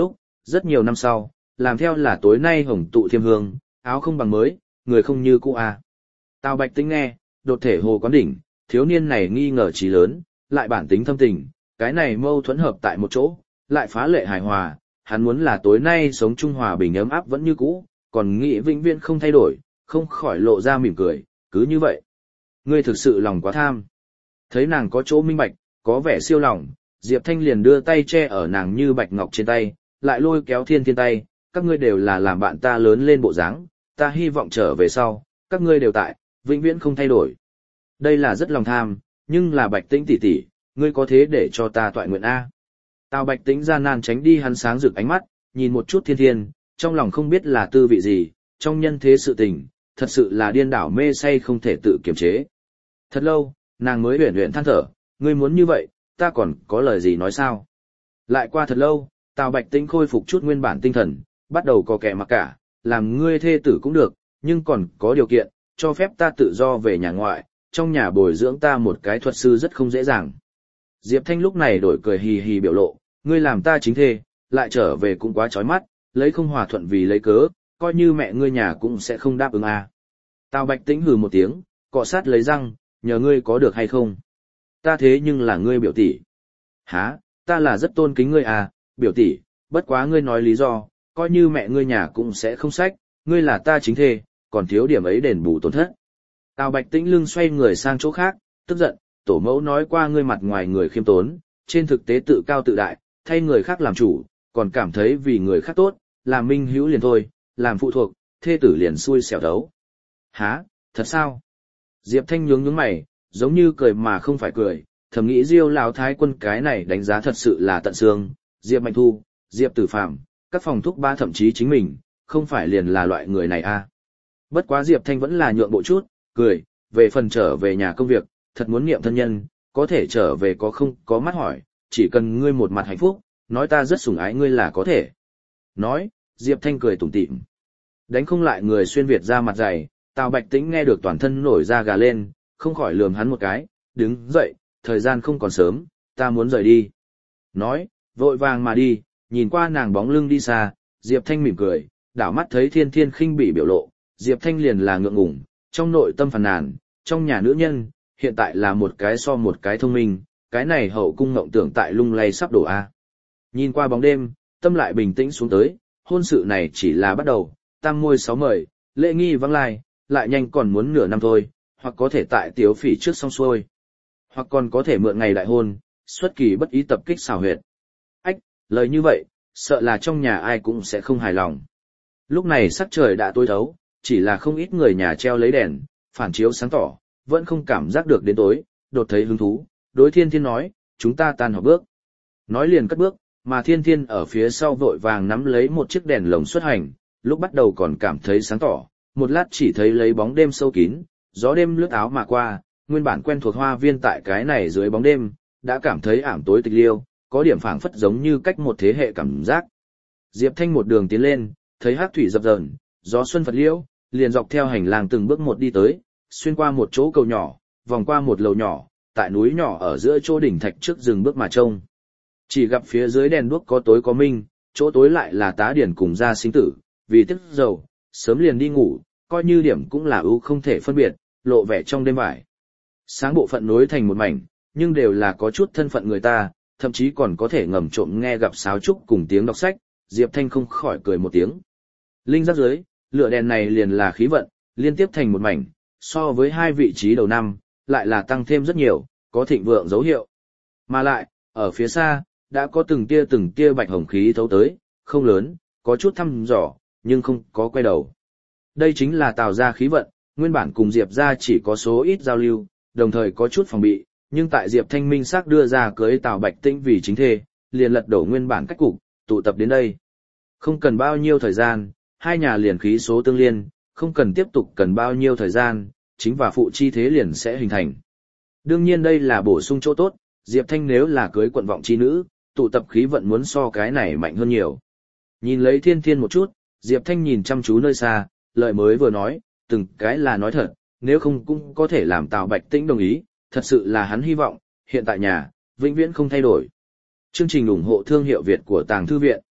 Speaker 1: rất nhiều năm sau, làm theo là tối nay hồng tụ thiêm hương, áo không bằng mới, người không như cũ à. Tào Bạch Tĩnh nghe, đột thể hồ quán đỉnh, thiếu niên này nghi ngờ trí lớn, lại bản tính thâm tình, cái này mâu thuẫn hợp tại một chỗ, lại phá lệ hài hòa, hắn muốn là tối nay sống trung hòa bình ấm áp vẫn như cũ, còn nghĩ vĩnh viễn không thay đổi, không khỏi lộ ra mỉm cười, cứ như vậy. Ngươi thực sự lòng quá tham. Thấy nàng có chỗ minh bạch, có vẻ siêu lòng, Diệp Thanh liền đưa tay che ở nàng như bạch ngọc trên tay, lại lôi kéo Thiên Thiên tay, các ngươi đều là làm bạn ta lớn lên bộ dáng, ta hy vọng trở về sau, các ngươi đều tại, vĩnh viễn không thay đổi. Đây là rất lòng tham, nhưng là Bạch Tĩnh tỷ tỷ, ngươi có thế để cho ta toại nguyện a? Tào Bạch Tĩnh gian nan tránh đi hắn sáng rực ánh mắt, nhìn một chút Thiên Thiên, trong lòng không biết là tư vị gì, trong nhân thế sự tình, thật sự là điên đảo mê say không thể tự kiềm chế. Thật lâu, nàng mới uyển uyển than thở, ngươi muốn như vậy, ta còn có lời gì nói sao? Lại qua thật lâu, Tào Bạch Tĩnh khôi phục chút nguyên bản tinh thần, bắt đầu có kẻ mặc cả, làm ngươi thê tử cũng được, nhưng còn có điều kiện, cho phép ta tự do về nhà ngoại, trong nhà bồi dưỡng ta một cái thuật sư rất không dễ dàng. Diệp Thanh lúc này đổi cười hì hì biểu lộ, ngươi làm ta chính thê, lại trở về cũng quá chói mắt, lấy không hòa thuận vì lấy cớ, coi như mẹ ngươi nhà cũng sẽ không đáp ứng à. Tào Bạch Tĩnh hừ một tiếng, cọ sát lấy răng, nhờ ngươi có được hay không? Ta thế nhưng là ngươi biểu tỷ. Hả, ta là rất tôn kính ngươi à, biểu tỷ, bất quá ngươi nói lý do, coi như mẹ ngươi nhà cũng sẽ không sách, ngươi là ta chính thê, còn thiếu điểm ấy đền bù tổn thất. Tào Bạch Tĩnh lưng xoay người sang chỗ khác, tức giận, tổ mẫu nói qua ngươi mặt ngoài người khiêm tốn, trên thực tế tự cao tự đại, thay người khác làm chủ, còn cảm thấy vì người khác tốt, làm minh hữu liền thôi, làm phụ thuộc, thê tử liền xui xẻo đấu. Hả, thật sao? Diệp Thanh nhướng mày, giống như cười mà không phải cười, thầm nghĩ Diêu lão thái quân cái này đánh giá thật sự là tận xương, Diệp Mạnh Thu, Diệp Tử Phạm, các phòng thúc ba thậm chí chính mình, không phải liền là loại người này à. Bất quá Diệp Thanh vẫn là nhượng bộ chút, cười, về phần trở về nhà công việc, thật muốn niệm thân nhân, có thể trở về có không có mắt hỏi, chỉ cần ngươi một mặt hạnh phúc, nói ta rất sủng ái ngươi là có thể. Nói, Diệp Thanh cười tủm tỉm. Đánh không lại người xuyên Việt ra mặt dày, Tào Bạch Tĩnh nghe được toàn thân nổi da gà lên, không khỏi lườm hắn một cái, đứng dậy, thời gian không còn sớm, ta muốn rời đi. Nói, vội vàng mà đi, nhìn qua nàng bóng lưng đi xa, Diệp Thanh mỉm cười, đảo mắt thấy Thiên Thiên khinh bỉ biểu lộ, Diệp Thanh liền là ngượng ngùng, trong nội tâm phàn nàn, trong nhà nữ nhân, hiện tại là một cái so một cái thông minh, cái này hậu cung ngộng tưởng tại lung lay sắp đổ a. Nhìn qua bóng đêm, tâm lại bình tĩnh xuống tới, hôn sự này chỉ là bắt đầu, tam môi sáu mời, lễ nghi vắng lai, lại nhanh còn muốn nửa năm thôi, hoặc có thể tại Tiếu Phỉ trước xong xuôi, hoặc còn có thể mượn ngày đại hôn, xuất kỳ bất ý tập kích xảo huyệt. Ách, lời như vậy, sợ là trong nhà ai cũng sẽ không hài lòng. Lúc này sắc trời đã tối thấu, chỉ là không ít người nhà treo lấy đèn, phản chiếu sáng tỏ, vẫn không cảm giác được đến tối, đột thấy hứng thú, đối Thiên Thiên nói, chúng ta tan họp bước. Nói liền cất bước, mà Thiên Thiên ở phía sau vội vàng nắm lấy một chiếc đèn lồng xuất hành, lúc bắt đầu còn cảm thấy sáng tỏ, một lát chỉ thấy lấy bóng đêm sâu kín, gió đêm lướt áo mà qua, nguyên bản quen thuộc hoa viên tại cái này dưới bóng đêm, đã cảm thấy ảm tối tịch liêu, có điểm phảng phất giống như cách một thế hệ cảm giác. Diệp Thanh một đường tiến lên, thấy hắc thủy dập dờn, gió xuân phật liễu, liền dọc theo hành lang từng bước một đi tới, xuyên qua một chỗ cầu nhỏ, vòng qua một lầu nhỏ, tại núi nhỏ ở giữa chỗ đỉnh thạch trước dừng bước mà trông. Chỉ gặp phía dưới đèn đuốc có tối có minh, chỗ tối lại là tá điển cùng gia sinh tử, vì tức dầu, sớm liền đi ngủ, coi như điểm cũng là ưu không thể phân biệt, lộ vẻ trong đêm vải. Sáng bộ phận nối thành một mảnh, nhưng đều là có chút thân phận người ta, thậm chí còn có thể ngầm trộm nghe gặp sáo trúc cùng tiếng đọc sách, Diệp Thanh không khỏi cười một tiếng. Linh giáp dưới, lửa đèn này liền là khí vận, liên tiếp thành một mảnh, so với hai vị trí đầu năm, lại là tăng thêm rất nhiều, có thịnh vượng dấu hiệu. Mà lại, ở phía xa, đã có từng tia bạch hồng khí thấu tới, không lớn, có chút thăm dò, nhưng không có quay đầu. Đây chính là Tào gia khí vận, nguyên bản cùng Diệp gia chỉ có số ít giao lưu, đồng thời có chút phòng bị, nhưng tại Diệp Thanh minh xác đưa ra cưới Tào Bạch Tĩnh vì chính thê, liền lật đổ nguyên bản cách cục, tụ tập đến đây. Không cần bao nhiêu thời gian, hai nhà liền khí số tương liên, không cần tiếp tục cần bao nhiêu thời gian, chính và phụ chi thế liền sẽ hình thành. Đương nhiên đây là bổ sung chỗ tốt, Diệp Thanh nếu là cưới quận vọng chi nữ, tụ tập khí vận muốn so cái này mạnh hơn nhiều. Nhìn lấy Thiên Thiên một chút, Diệp Thanh nhìn chăm chú nơi xa, lời mới vừa nói, từng cái là nói thật, nếu không cũng có thể làm Tào Bạch Tĩnh đồng ý, thật sự là hắn hy vọng, hiện tại nhà, vĩnh viễn không thay đổi. Chương trình ủng hộ thương hiệu Việt của Tàng Thư Viện.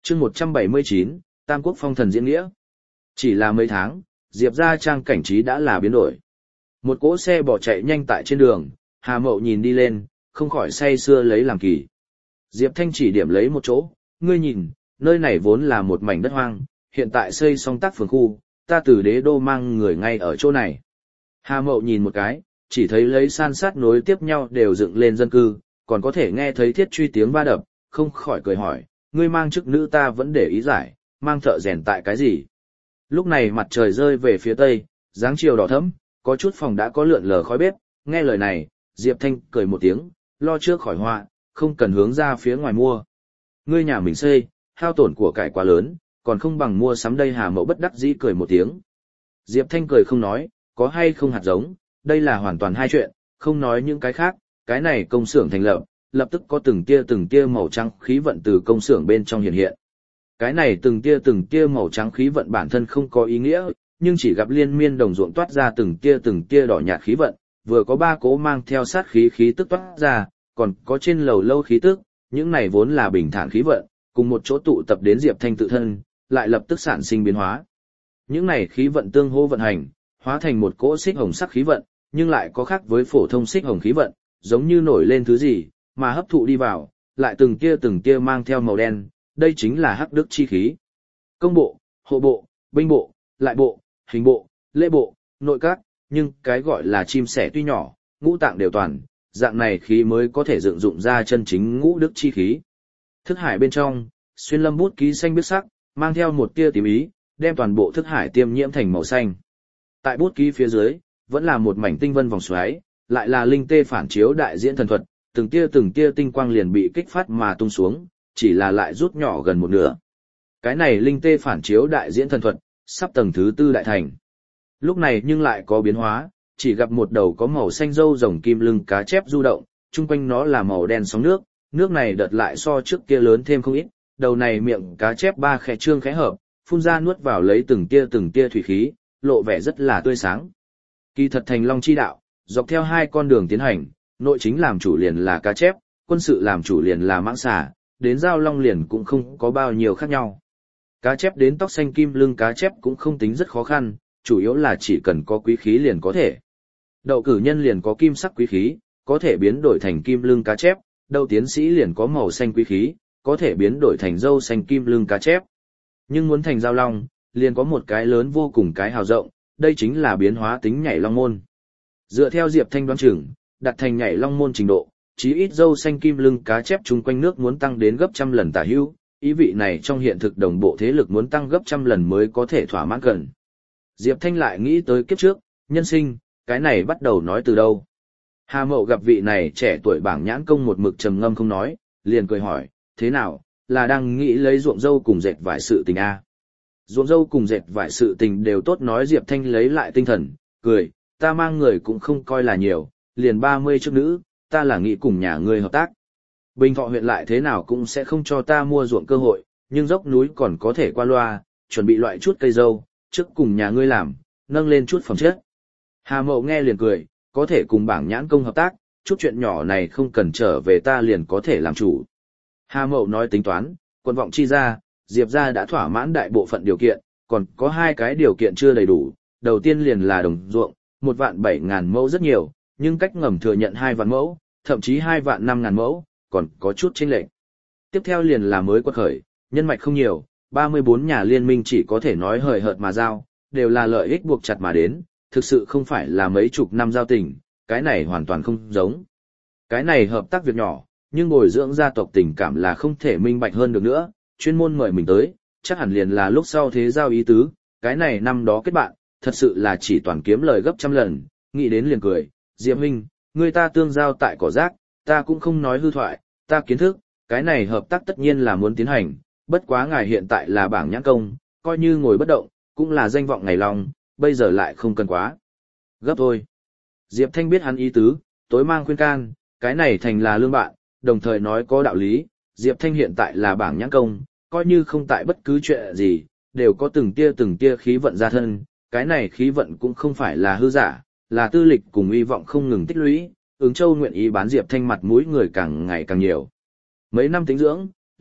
Speaker 1: Chương 179, Tam Quốc Phong Thần diễn nghĩa. Chỉ là mấy tháng, Diệp gia trang cảnh trí đã là biến đổi. Một cỗ xe bỏ chạy nhanh tại trên đường, Hà Mậu nhìn đi lên, không khỏi say sưa lấy làm kỳ. Diệp Thanh chỉ điểm lấy một chỗ, ngươi nhìn, nơi này vốn là một mảnh đất hoang, hiện tại xây xong tác phường khu, ta từ đế đô mang người ngay ở chỗ này. Hà Mậu nhìn một cái, chỉ thấy lấy san sát nối tiếp nhau đều dựng lên dân cư, còn có thể nghe thấy thiết truy tiếng va đập, không khỏi cười hỏi, ngươi mang chức nữ ta vẫn để ý giải, mang thợ rèn tại cái gì. Lúc này mặt trời rơi về phía tây, dáng chiều đỏ thẫm, có chút phòng đã có lượn lờ khói bếp, nghe lời này, Diệp Thanh cười một tiếng, lo trước khỏi họa, không cần hướng ra phía ngoài mua. Ngươi nhà mình xây, hao tổn của cải quá lớn, còn không bằng mua sắm đây. Hà Mậu bất đắc dĩ cười một tiếng. Diệp Thanh cười không nói, có hay không hạt giống, đây là hoàn toàn hai chuyện, không nói những cái khác, cái này công xưởng thành lập, lập tức có từng tia màu trắng khí vận từ công xưởng bên trong hiện hiện. Cái này từng tia màu trắng khí vận bản thân không có ý nghĩa, nhưng chỉ gặp liên miên đồng ruộng toát ra từng tia đỏ nhạt khí vận, vừa có ba cỗ mang theo sát khí tức toát ra, còn có trên lầu lâu khí tức, những này vốn là bình thản khí vận, cùng một chỗ tụ tập đến Diệp Thanh tự thân, lại lập tức sản sinh biến hóa. Những này khí vận tương hỗ vận hành, hóa thành một cỗ xích hồng sắc khí vận, nhưng lại có khác với phổ thông xích hồng khí vận, giống như nổi lên thứ gì, mà hấp thụ đi vào, lại từng tia mang theo màu đen, đây chính là hắc đức chi khí. Công bộ, hộ bộ, binh bộ, lại bộ, hình bộ, lễ bộ, nội các, nhưng cái gọi là chim sẻ tuy nhỏ, ngũ tạng đều toàn, dạng này khí mới có thể dựng dụng ra chân chính ngũ đức chi khí. Thức hải bên trong, xuyên lâm bút ký xanh biếc sắc, mang theo một tia tím ý, đem toàn bộ thức hải tiêm nhiễm thành màu xanh. Tại bút ký phía dưới, vẫn là một mảnh tinh vân vòng xoáy, lại là linh tê phản chiếu đại diễn thần thuật, từng tia tinh quang liền bị kích phát mà tung xuống, chỉ là lại rút nhỏ gần một nửa. Cái này linh tê phản chiếu đại diễn thần thuật, sắp tầng thứ 4 đại thành. Lúc này nhưng lại có biến hóa, chỉ gặp một đầu có màu xanh râu rồng kim lưng cá chép du động, chung quanh nó là màu đen sóng nước, nước này đợt lại so trước kia lớn thêm không ít, đầu này miệng cá chép ba khẽ trương khẽ hợp, phun ra nuốt vào lấy từng tia thủy khí, lộ vẻ rất là tươi sáng. Kỳ thật thành long chi đạo, dọc theo hai con đường tiến hành, nội chính làm chủ liền là cá chép, quân sự làm chủ liền là mãng xà, đến giao long liền cũng không có bao nhiêu khác nhau. Cá chép đến tóc xanh kim lưng cá chép cũng không tính rất khó khăn, chủ yếu là chỉ cần có quý khí liền có thể. Đậu cử nhân liền có kim sắc quý khí, có thể biến đổi thành kim lưng cá chép, đậu tiến sĩ liền có màu xanh quý khí, có thể biến đổi thành dâu xanh kim lưng cá chép. Nhưng muốn thành giao long, liền có một cái lớn vô cùng cái hào rộng, đây chính là biến hóa tính nhảy long môn. Dựa theo Diệp Thanh đoán chừng, đặt thành nhảy long môn trình độ, chí ít dâu xanh kim lưng cá chép chung quanh nước muốn tăng đến gấp trăm lần tả hữu, ý vị này trong hiện thực đồng bộ thế lực muốn tăng gấp trăm lần mới có thể thỏa mãn gần. Diệp Thanh lại nghĩ tới kiếp trước, nhân sinh, cái này bắt đầu nói từ đâu. Hà Mậu gặp vị này trẻ tuổi bảng nhãn công một mực trầm ngâm không nói, liền cười hỏi, thế nào, là đang nghĩ lấy ruộng dâu cùng dệt vải sự tình a? Ruộng dâu cùng dệt vải sự tình đều tốt nói. Diệp Thanh lấy lại tinh thần, cười, ta mang người cũng không coi là nhiều, liền 30 chức nữ, ta là nghĩ cùng nhà ngươi hợp tác. Bình Thọ huyện lại thế nào cũng sẽ không cho ta mua ruộng cơ hội, nhưng dốc núi còn có thể qua loa, chuẩn bị loại chút cây dâu, trước cùng nhà ngươi làm, nâng lên chút phẩm chất. Hà Mậu nghe liền cười, có thể cùng bảng nhãn công hợp tác, chút chuyện nhỏ này không cần trở về ta liền có thể làm chủ. Hà Mậu nói tính toán, quân vọng chi ra, Diệp gia đã thỏa mãn đại bộ phận điều kiện, còn có hai cái điều kiện chưa đầy đủ. Đầu tiên liền là đồng ruộng, 1.700.000 mẫu rất nhiều, nhưng cách ngầm thừa nhận 2 vạn mẫu, thậm chí 2.500.000 mẫu, còn có chút chênh lệch. Tiếp theo liền là mới quật khởi, nhân mạch không nhiều, 34 nhà liên minh chỉ có thể nói hời hợt mà giao, đều là lợi ích buộc chặt mà đến, thực sự không phải là mấy chục năm giao tình, cái này hoàn toàn không giống. Cái này hợp tác việc nhỏ, nhưng bồi dưỡng gia tộc tình cảm là không thể minh bạch hơn được nữa, chuyên môn mời mình tới, chắc hẳn liền là lúc sau thế giao ý tứ, cái này năm đó kết bạn, thật sự là chỉ toàn kiếm lời gấp trăm lần, nghĩ đến liền cười, Diệp huynh, người ta tương giao tại cỏ rác, ta cũng không nói hư thoại, ta kiến thức, cái này hợp tác tất nhiên là muốn tiến hành, bất quá ngài hiện tại là bảng nhãn công, coi như ngồi bất động, cũng là danh vọng ngày lòng, bây giờ lại không cần quá gấp thôi. Diệp Thanh biết hắn ý tứ, tối mang khuyên can, cái này thành là lương bạn, đồng thời nói có đạo lý, Diệp Thanh hiện tại là bảng nhãn công, coi như không tại bất cứ chuyện gì, đều có từng tia khí vận ra thân, cái này khí vận cũng không phải là hư giả, là tư lịch cùng hy vọng không ngừng tích lũy, Ứng Châu nguyện ý bán Diệp Thanh mặt mũi người càng ngày càng nhiều. Mấy năm tính dưỡng,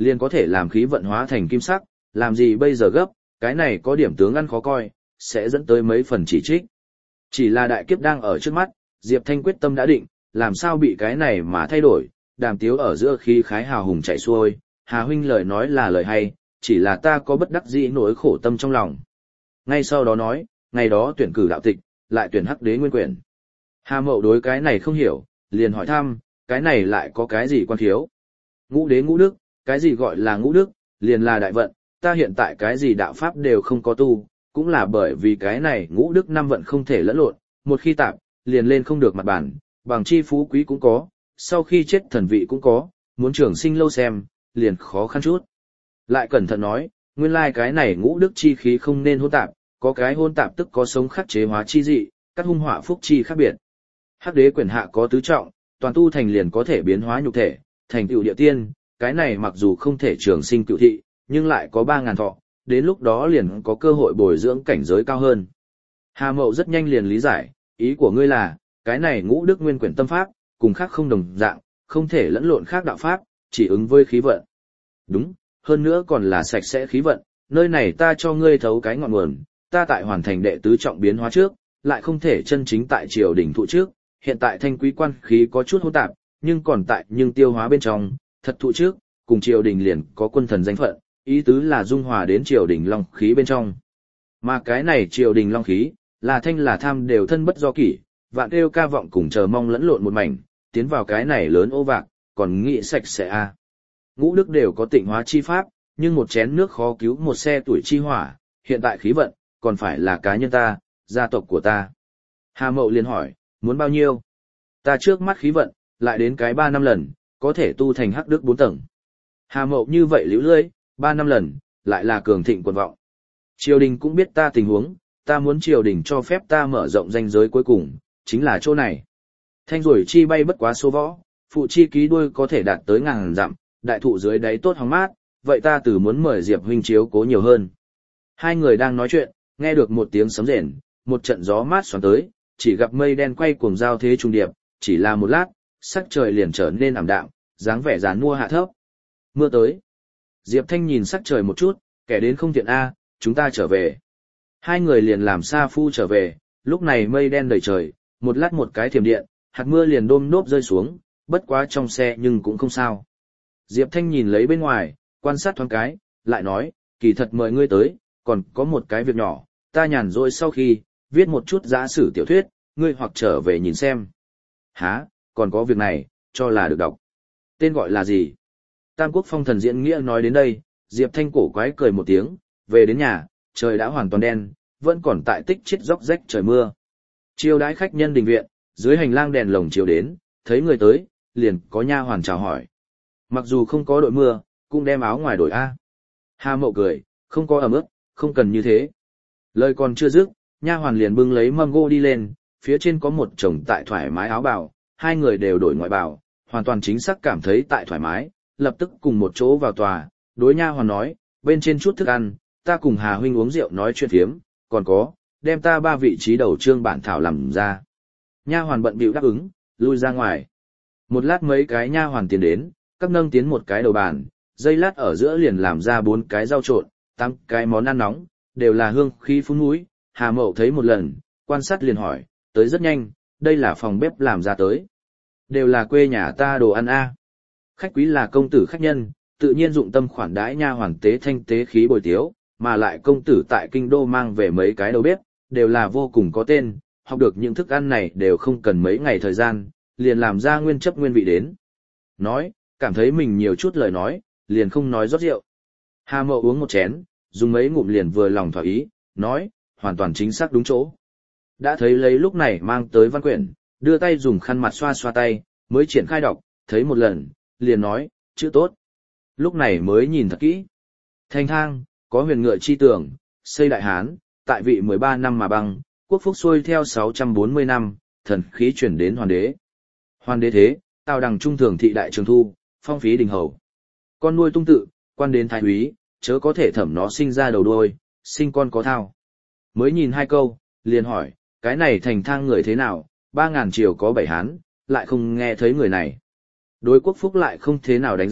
Speaker 1: liền có thể làm khí vận hóa thành kim sắc, làm gì bây giờ gấp, cái này có điểm tướng ăn khó coi, sẽ dẫn tới mấy phần chỉ trích. Chỉ là đại kiếp đang ở trước mắt, Diệp Thanh quyết tâm đã định, làm sao bị cái này mà thay đổi, Đàm Tiếu ở giữa khí khái hào hùng chạy xuôi, Hà huynh lời nói là lời hay, chỉ là ta có bất đắc dĩ nỗi khổ tâm trong lòng. Ngay sau đó nói, ngày đó tuyển cử đạo tịch, lại tuyển hắc đế nguyên quyền. Hà Mậu đối cái này không hiểu, liền hỏi thăm, cái này lại có cái gì quan thiếu? Ngũ đế ngũ đức, cái gì gọi là ngũ đức, liền là đại vận, ta hiện tại cái gì đạo pháp đều không có tu, cũng là bởi vì cái này ngũ đức năm vận không thể lẫn lộn, một khi tạp, liền lên không được mặt bản, bằng chi phú quý cũng có, sau khi chết thần vị cũng có, muốn trường sinh lâu xem, liền khó khăn chút. Lại cẩn thận nói, nguyên lai cái này ngũ đức chi khí không nên hôn tạp, có cái hôn tạp tức có sống khắc chế hóa chi dị, các hung họa phúc chi khác biệt. Hắc đế quyền hạ có tứ trọng, toàn tu thành liền có thể biến hóa nhục thể, thành tựu địa tiên, cái này mặc dù không thể trường sinh cựu thị, nhưng lại có 3.000 thọ, đến lúc đó liền có cơ hội bồi dưỡng cảnh giới cao hơn. Hà Mậu rất nhanh liền lý giải, ý của ngươi là, cái này ngũ đức nguyên quyển tâm pháp, cùng khác không đồng dạng, không thể lẫn lộn khác đạo pháp, chỉ ứng với khí vận. Đúng, hơn nữa còn là sạch sẽ khí vận, nơi này ta cho ngươi thấu cái ngọn nguồn, ta tại hoàn thành đệ tứ trọng biến hóa trước, lại không thể chân chính tại triều đỉnh thụ trước, hiện tại thanh quý quan khí có chút hỗn tạp, nhưng còn tại nhưng tiêu hóa bên trong, thật thụ trước, cùng triều đình liền có quân thần danh phận, ý tứ là dung hòa đến triều đình long khí bên trong. Mà cái này triều đình long khí, là thanh là tham đều thân bất do kỷ, vạn kêu ca vọng cùng chờ mong lẫn lộn một mảnh, tiến vào cái này lớn ô vạc, còn nghĩ sạch sẽ a. Ngũ đức đều có tịnh hóa chi pháp, nhưng một chén nước khó cứu một xe tuổi chi hỏa, hiện tại khí vận, còn phải là cá nhân ta, gia tộc của ta. Hà Mậu liền hỏi, muốn bao nhiêu? Ta trước mắt khí vận, lại đến cái 3 năm lần, có thể tu thành hắc đức 4 tầng. Hà Mậu như vậy liễu lưỡi, 3 năm lần, lại là cường thịnh quần vọng. Triều đình cũng biết ta tình huống, ta muốn triều đình cho phép ta mở rộng danh giới cuối cùng, chính là chỗ này. Thanh rồi chi bay bất quá số võ, phụ chi ký đuôi có thể đạt tới ngàn dặm, đại thụ dưới đáy tốt hóng mát, vậy ta từ muốn mời Diệp huynh chiếu cố nhiều hơn. Hai người đang nói chuyện, nghe được một tiếng sấm rền, một trận gió mát xoắn tới, chỉ gặp mây đen quay cuồng giao thế trung điệp, chỉ là một lát, sắc trời liền trở nên ảm đạm, dáng vẻ giàn mua hạ thấp. Mưa tới. Diệp Thanh nhìn sắc trời một chút, kẻ đến không tiện a, chúng ta trở về. Hai người liền làm sa phu trở về, lúc này mây đen đầy trời, một lát một cái thiểm điện, hạt mưa liền đôm nốt rơi xuống, bất quá trong xe nhưng cũng không sao. Diệp Thanh nhìn lấy bên ngoài, quan sát thoáng cái, lại nói, kỳ thật mời ngươi tới, còn có một cái việc nhỏ, ta nhàn rỗi sau khi, viết một chút giả sử tiểu thuyết, ngươi hoặc trở về nhìn xem. Hả, còn có việc này, cho là được đọc. Tên gọi là gì? Tam Quốc Phong Thần diễn nghĩa nói đến đây, Diệp Thanh cổ quái cười một tiếng, về đến nhà, trời đã hoàn toàn đen, vẫn còn tại tích chết róc rách trời mưa. Chiêu đãi khách nhân đình viện, dưới hành lang đèn lồng chiếu đến, thấy người tới, liền có nha hoàn chào hỏi. Mặc dù không có đội mưa, cũng đem áo ngoài đổi a. Hà Mậu cười, không có ẩm ướt, không cần như thế. Lời còn chưa dứt, nha hoàn liền bưng lấy mâm gỗ đi lên, phía trên có một chồng tại thoải mái áo bào, hai người đều đổi ngoại bào, hoàn toàn chính xác cảm thấy tại thoải mái, lập tức cùng một chỗ vào tòa, đối nha hoàn nói, bên trên chút thức ăn, ta cùng Hà huynh uống rượu nói chuyện phiếm, còn có, đem ta 3 vị trí đầu trương bản thảo làm ra. Nha hoàn bận bịu đáp ứng, lui ra ngoài. Một lát mấy cái nha hoàn tiến đến, các nâng tiến một cái đầu bàn, dây lát ở giữa liền làm ra 4 cái rau trộn, 8 cái món ăn nóng, đều là hương khí phun mũi. Hà Mậu thấy một lần, quan sát liền hỏi, tới rất nhanh, đây là phòng bếp làm ra tới. Đều là quê nhà ta đồ ăn a. Khách quý là công tử khách nhân, tự nhiên dụng tâm khoản đãi nha hoàn tế thanh tế khí bồi tiếu, mà lại công tử tại kinh đô mang về mấy cái đầu bếp, đều là vô cùng có tên, học được những thức ăn này đều không cần mấy ngày thời gian, liền làm ra nguyên chấp nguyên vị đến. Nói, cảm thấy mình nhiều chút lời nói, liền không nói rót rượu. Hà Mậu uống một chén, dùng mấy ngụm liền vừa lòng thỏa ý, nói, hoàn toàn chính xác đúng chỗ. Đã thấy lấy lúc này mang tới văn quyển, đưa tay dùng khăn mặt xoa xoa tay, mới triển khai đọc, thấy một lần, liền nói, chữ tốt. Lúc này mới nhìn thật kỹ. Thanh thang, có huyền ngựa chi tường, xây đại hán, tại vị 13 năm mà băng, quốc phúc xuôi theo 640 năm, thần khí chuyển đến hoàng đế. Hoàng đế thế, tào đằng trung thường thị đại trường thu, phong phí đình hầu. Con nuôi tung tự, quan đến thái úy, chớ có thể thẩm nó sinh ra đầu đuôi, sinh con có thao. Mới nhìn 2 câu, liền hỏi, cái này thành thang người thế nào, 3.000 triều có 7 hán, lại không nghe thấy người này. Đối quốc phúc lại không thế nào đánh giá,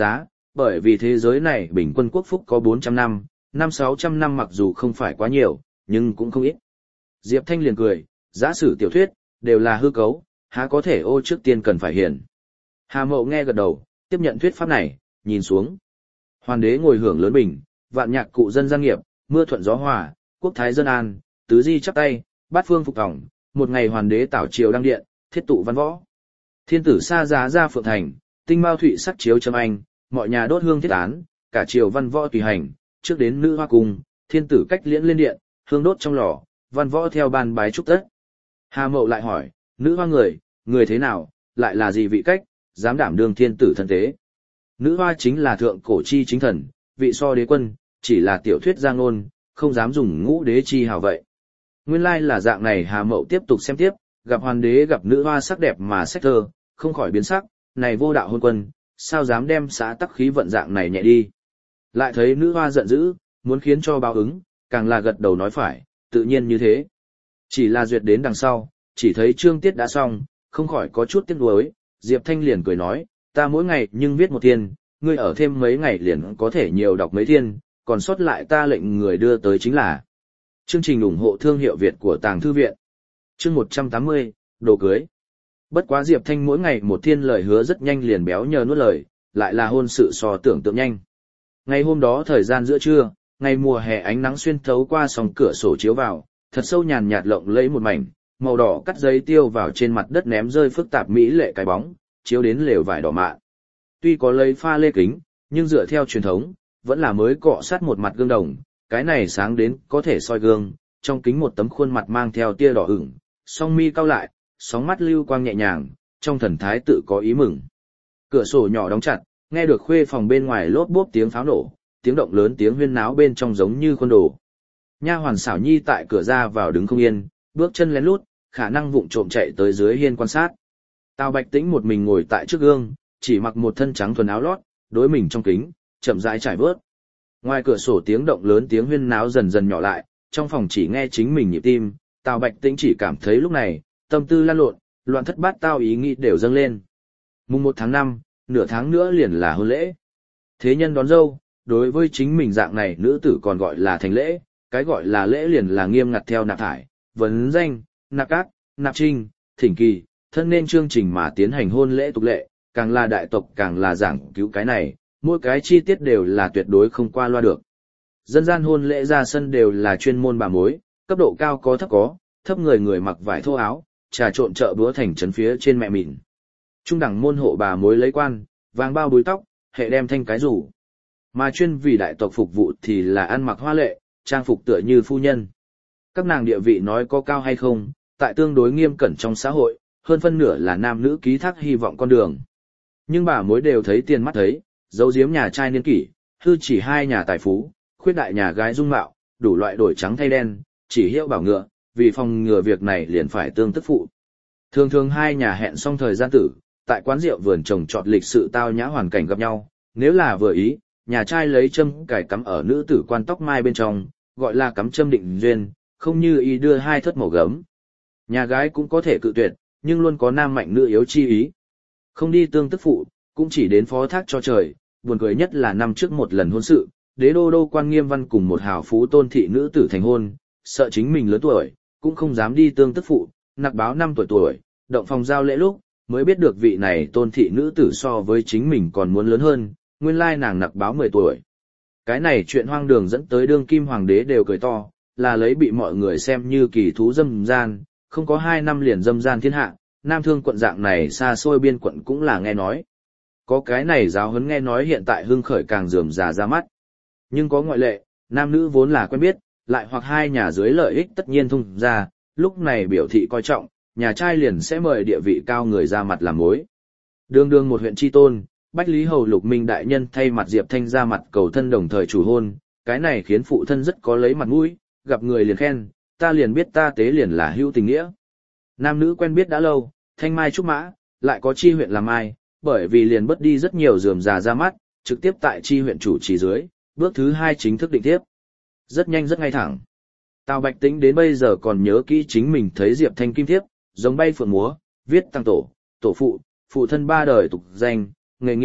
Speaker 1: bởi vì thế giới này bình quân quốc phúc có 400 năm, 500-600 năm mặc dù không phải quá nhiều, nhưng cũng không ít. Diệp Thanh liền cười, giả sử tiểu thuyết, đều là hư cấu, há có thể ô trước tiên cần phải hiển. Hà Mậu nghe gật đầu, tiếp nhận thuyết pháp này, nhìn xuống. Hoàn đế ngồi hưởng lớn bình, vạn nhạc cụ dân gian nghiệp, mưa thuận gió hòa, quốc thái dân an, tứ di chắp tay, bát phương phục tòng, một ngày hoàn đế tảo triều đăng điện, thiết tụ văn võ. Thiên tử xa giá ra phượng thành, tinh mao thụy sắc chiếu châm anh, mọi nhà đốt hương thiết án, cả triều văn võ tùy hành, trước đến nữ hoa cung, thiên tử cách liễn lên điện, hương đốt trong lò, văn võ theo ban bái chúc tất. Hà Mậu lại hỏi, nữ hoa người thế nào, lại là gì vị cách, dám đảm đương thiên tử thân tế. Nữ hoa chính là thượng cổ chi chính thần, vị so đế quân, chỉ là tiểu thuyết giang ngôn, không dám dùng ngũ đế chi hào vậy. Nguyên lai là dạng này. Hà Mậu tiếp tục xem tiếp, gặp hoàn đế gặp nữ hoa sắc đẹp mà sách thơ, không khỏi biến sắc, này vô đạo hôn quân, sao dám đem xã tắc khí vận dạng này nhẹ đi. Lại thấy nữ hoa giận dữ, muốn khiến cho báo ứng, càng là gật đầu nói phải, tự nhiên như thế. Chỉ là duyệt đến đằng sau, chỉ thấy chương tiết đã xong, không khỏi có chút tiếc nuối, Diệp Thanh liền cười nói, ta mỗi ngày nhưng viết một thiên, ngươi ở thêm mấy ngày liền có thể nhiều đọc mấy thiên, còn sót lại ta lệnh người đưa tới chính là. Chương trình ủng hộ thương hiệu Việt của Tàng Thư Viện. Chương 180, đồ cưới. Bất quá Diệp Thanh mỗi ngày một thiên lời hứa rất nhanh liền béo nhờ nuốt lời, lại là hôn sự so tưởng tượng nhanh. Ngày hôm đó thời gian giữa trưa, ngày mùa hè ánh nắng xuyên thấu qua sòng cửa sổ chiếu vào, thật sâu nhàn nhạt lộng lẫy một mảnh, màu đỏ cắt giấy tiêu vào trên mặt đất ném rơi phức tạp mỹ lệ cái bóng, chiếu đến lều vải đỏ mạ. Tuy có lấy pha lê kính, nhưng dựa theo truyền thống, vẫn là mới cọ sát một mặt gương đồng, cái này sáng đến có thể soi gương, trong kính một tấm khuôn mặt mang theo tia đỏ ửng, song mi cau lại, sóng mắt lưu quang nhẹ nhàng, trong thần thái tự có ý mừng. Cửa sổ nhỏ đóng chặt, nghe được khuê phòng bên ngoài lốp bốp tiếng pháo nổ, tiếng động lớn tiếng huyên náo bên trong giống như khuôn đồ. Nha hoàn xảo nhi tại cửa ra vào đứng không yên, bước chân lén lút, khả năng vụng trộm chạy tới dưới hiên quan sát. Tào Bạch Tĩnh một mình ngồi tại trước gương, chỉ mặc một thân trắng thuần áo lót, đối mình trong kính, chậm rãi trải vớt. Ngoài cửa sổ tiếng động lớn tiếng huyên náo dần dần nhỏ lại, trong phòng chỉ nghe chính mình nhịp tim, Tào Bạch Tĩnh chỉ cảm thấy lúc này, tâm tư lan lộn, loạn thất bát tao ý nghĩ đều dâng lên. Mùng 1 tháng 5, nửa tháng nữa liền là hôn lễ. Thế nhân đón dâu, đối với chính mình dạng này nữ tử còn gọi là thành lễ, cái gọi là lễ liền là nghiêm ngặt theo nạp thải, vấn danh, nạp cát, nạp trinh, thỉnh kỳ, thân nên chương trình mà tiến hành hôn lễ tục lệ, càng là đại tộc càng là giảng cứu cái này, mỗi cái chi tiết đều là tuyệt đối không qua loa được. Dân gian hôn lễ ra sân đều là chuyên môn bà mối, cấp độ cao có, thấp người mặc vải thô áo, trà trộn chợ búa thành trấn phía trên mẹ mịn. Trung đẳng môn hộ bà mối lấy quan, vàng bao búi tóc, hệ đem thanh cái rủ. Mà chuyên vì đại tộc phục vụ thì là ăn mặc hoa lệ, trang phục tựa như phu nhân. Các nàng địa vị nói có cao hay không, tại tương đối nghiêm cẩn trong xã hội, hơn phân nửa là nam nữ ký thác hy vọng con đường. Nhưng bà mối đều thấy tiền mắt thấy, giấu giếm nhà trai niên kỷ, hư chỉ hai nhà tài phú, khuyết đại nhà gái dung mạo, đủ loại đổi trắng thay đen, chỉ hiệu bảo ngựa, vì phòng ngừa việc này liền phải tương tức phụ. Thường thường hai nhà hẹn xong thời gian tử, tại quán rượu vườn trồng trọt lịch sự tao nhã hoàn cảnh gặp nhau, nếu là vừa ý, nhà trai lấy châm cài cắm ở nữ tử quan tóc mai bên trong, gọi là cắm châm định duyên, không như ý đưa hai thất màu gấm. Nhà gái cũng có thể cự tuyệt, nhưng luôn có nam mạnh nữ yếu chi ý. Không đi tương tức phụ, cũng chỉ đến phó thác cho trời, buồn cười nhất là năm trước một lần hôn sự, đế đô quan nghiêm văn cùng một hào phú tôn thị nữ tử thành hôn, sợ chính mình lớn tuổi, cũng không dám đi tương tức phụ, nặc báo 5 tuổi, động phòng giao lễ lúc, mới biết được vị này tôn thị nữ tử so với chính mình còn muốn lớn hơn, nguyên lai nàng nặc báo 10 tuổi. Cái này chuyện hoang đường dẫn tới đương kim hoàng đế đều cười to, là lấy bị mọi người xem như kỳ thú dâm gian, không có 2 năm liền dâm gian thiên hạ, Nam Thương quận dạng này xa xôi biên quận cũng là nghe nói. Có cái này giáo huấn nghe nói hiện tại hưng khởi càng rườm rà ra mắt. Nhưng có ngoại lệ, nam nữ vốn là quen biết, lại hoặc hai nhà dưới lợi ích tất nhiên thông ra, lúc này biểu thị coi trọng, nhà trai liền sẽ mời địa vị cao người ra mặt làm mối. Đương một huyện tri tôn, Bách Lý Hầu Lục Minh đại nhân thay mặt Diệp Thanh ra mặt cầu thân đồng thời chủ hôn, cái này khiến phụ thân rất có lấy mặt mũi, gặp người liền khen, ta liền biết ta tế liền là hữu tình nghĩa. Nam nữ quen biết đã lâu, thanh mai trúc mã, lại có chi huyện làm ai, bởi vì liền bất đi rất nhiều rườm rà ra mắt, trực tiếp tại chi huyện chủ trì dưới, bước thứ 2 chính thức định tiếp. Rất nhanh rất ngay thẳng. Tào Bạch Tĩnh đến bây giờ còn nhớ kỹ chính mình thấy Diệp Thanh kim thiếp, giống bay phượng múa, viết tăng tổ, tổ phụ, phụ thân 3 đời tục danh, nghề nghiệp,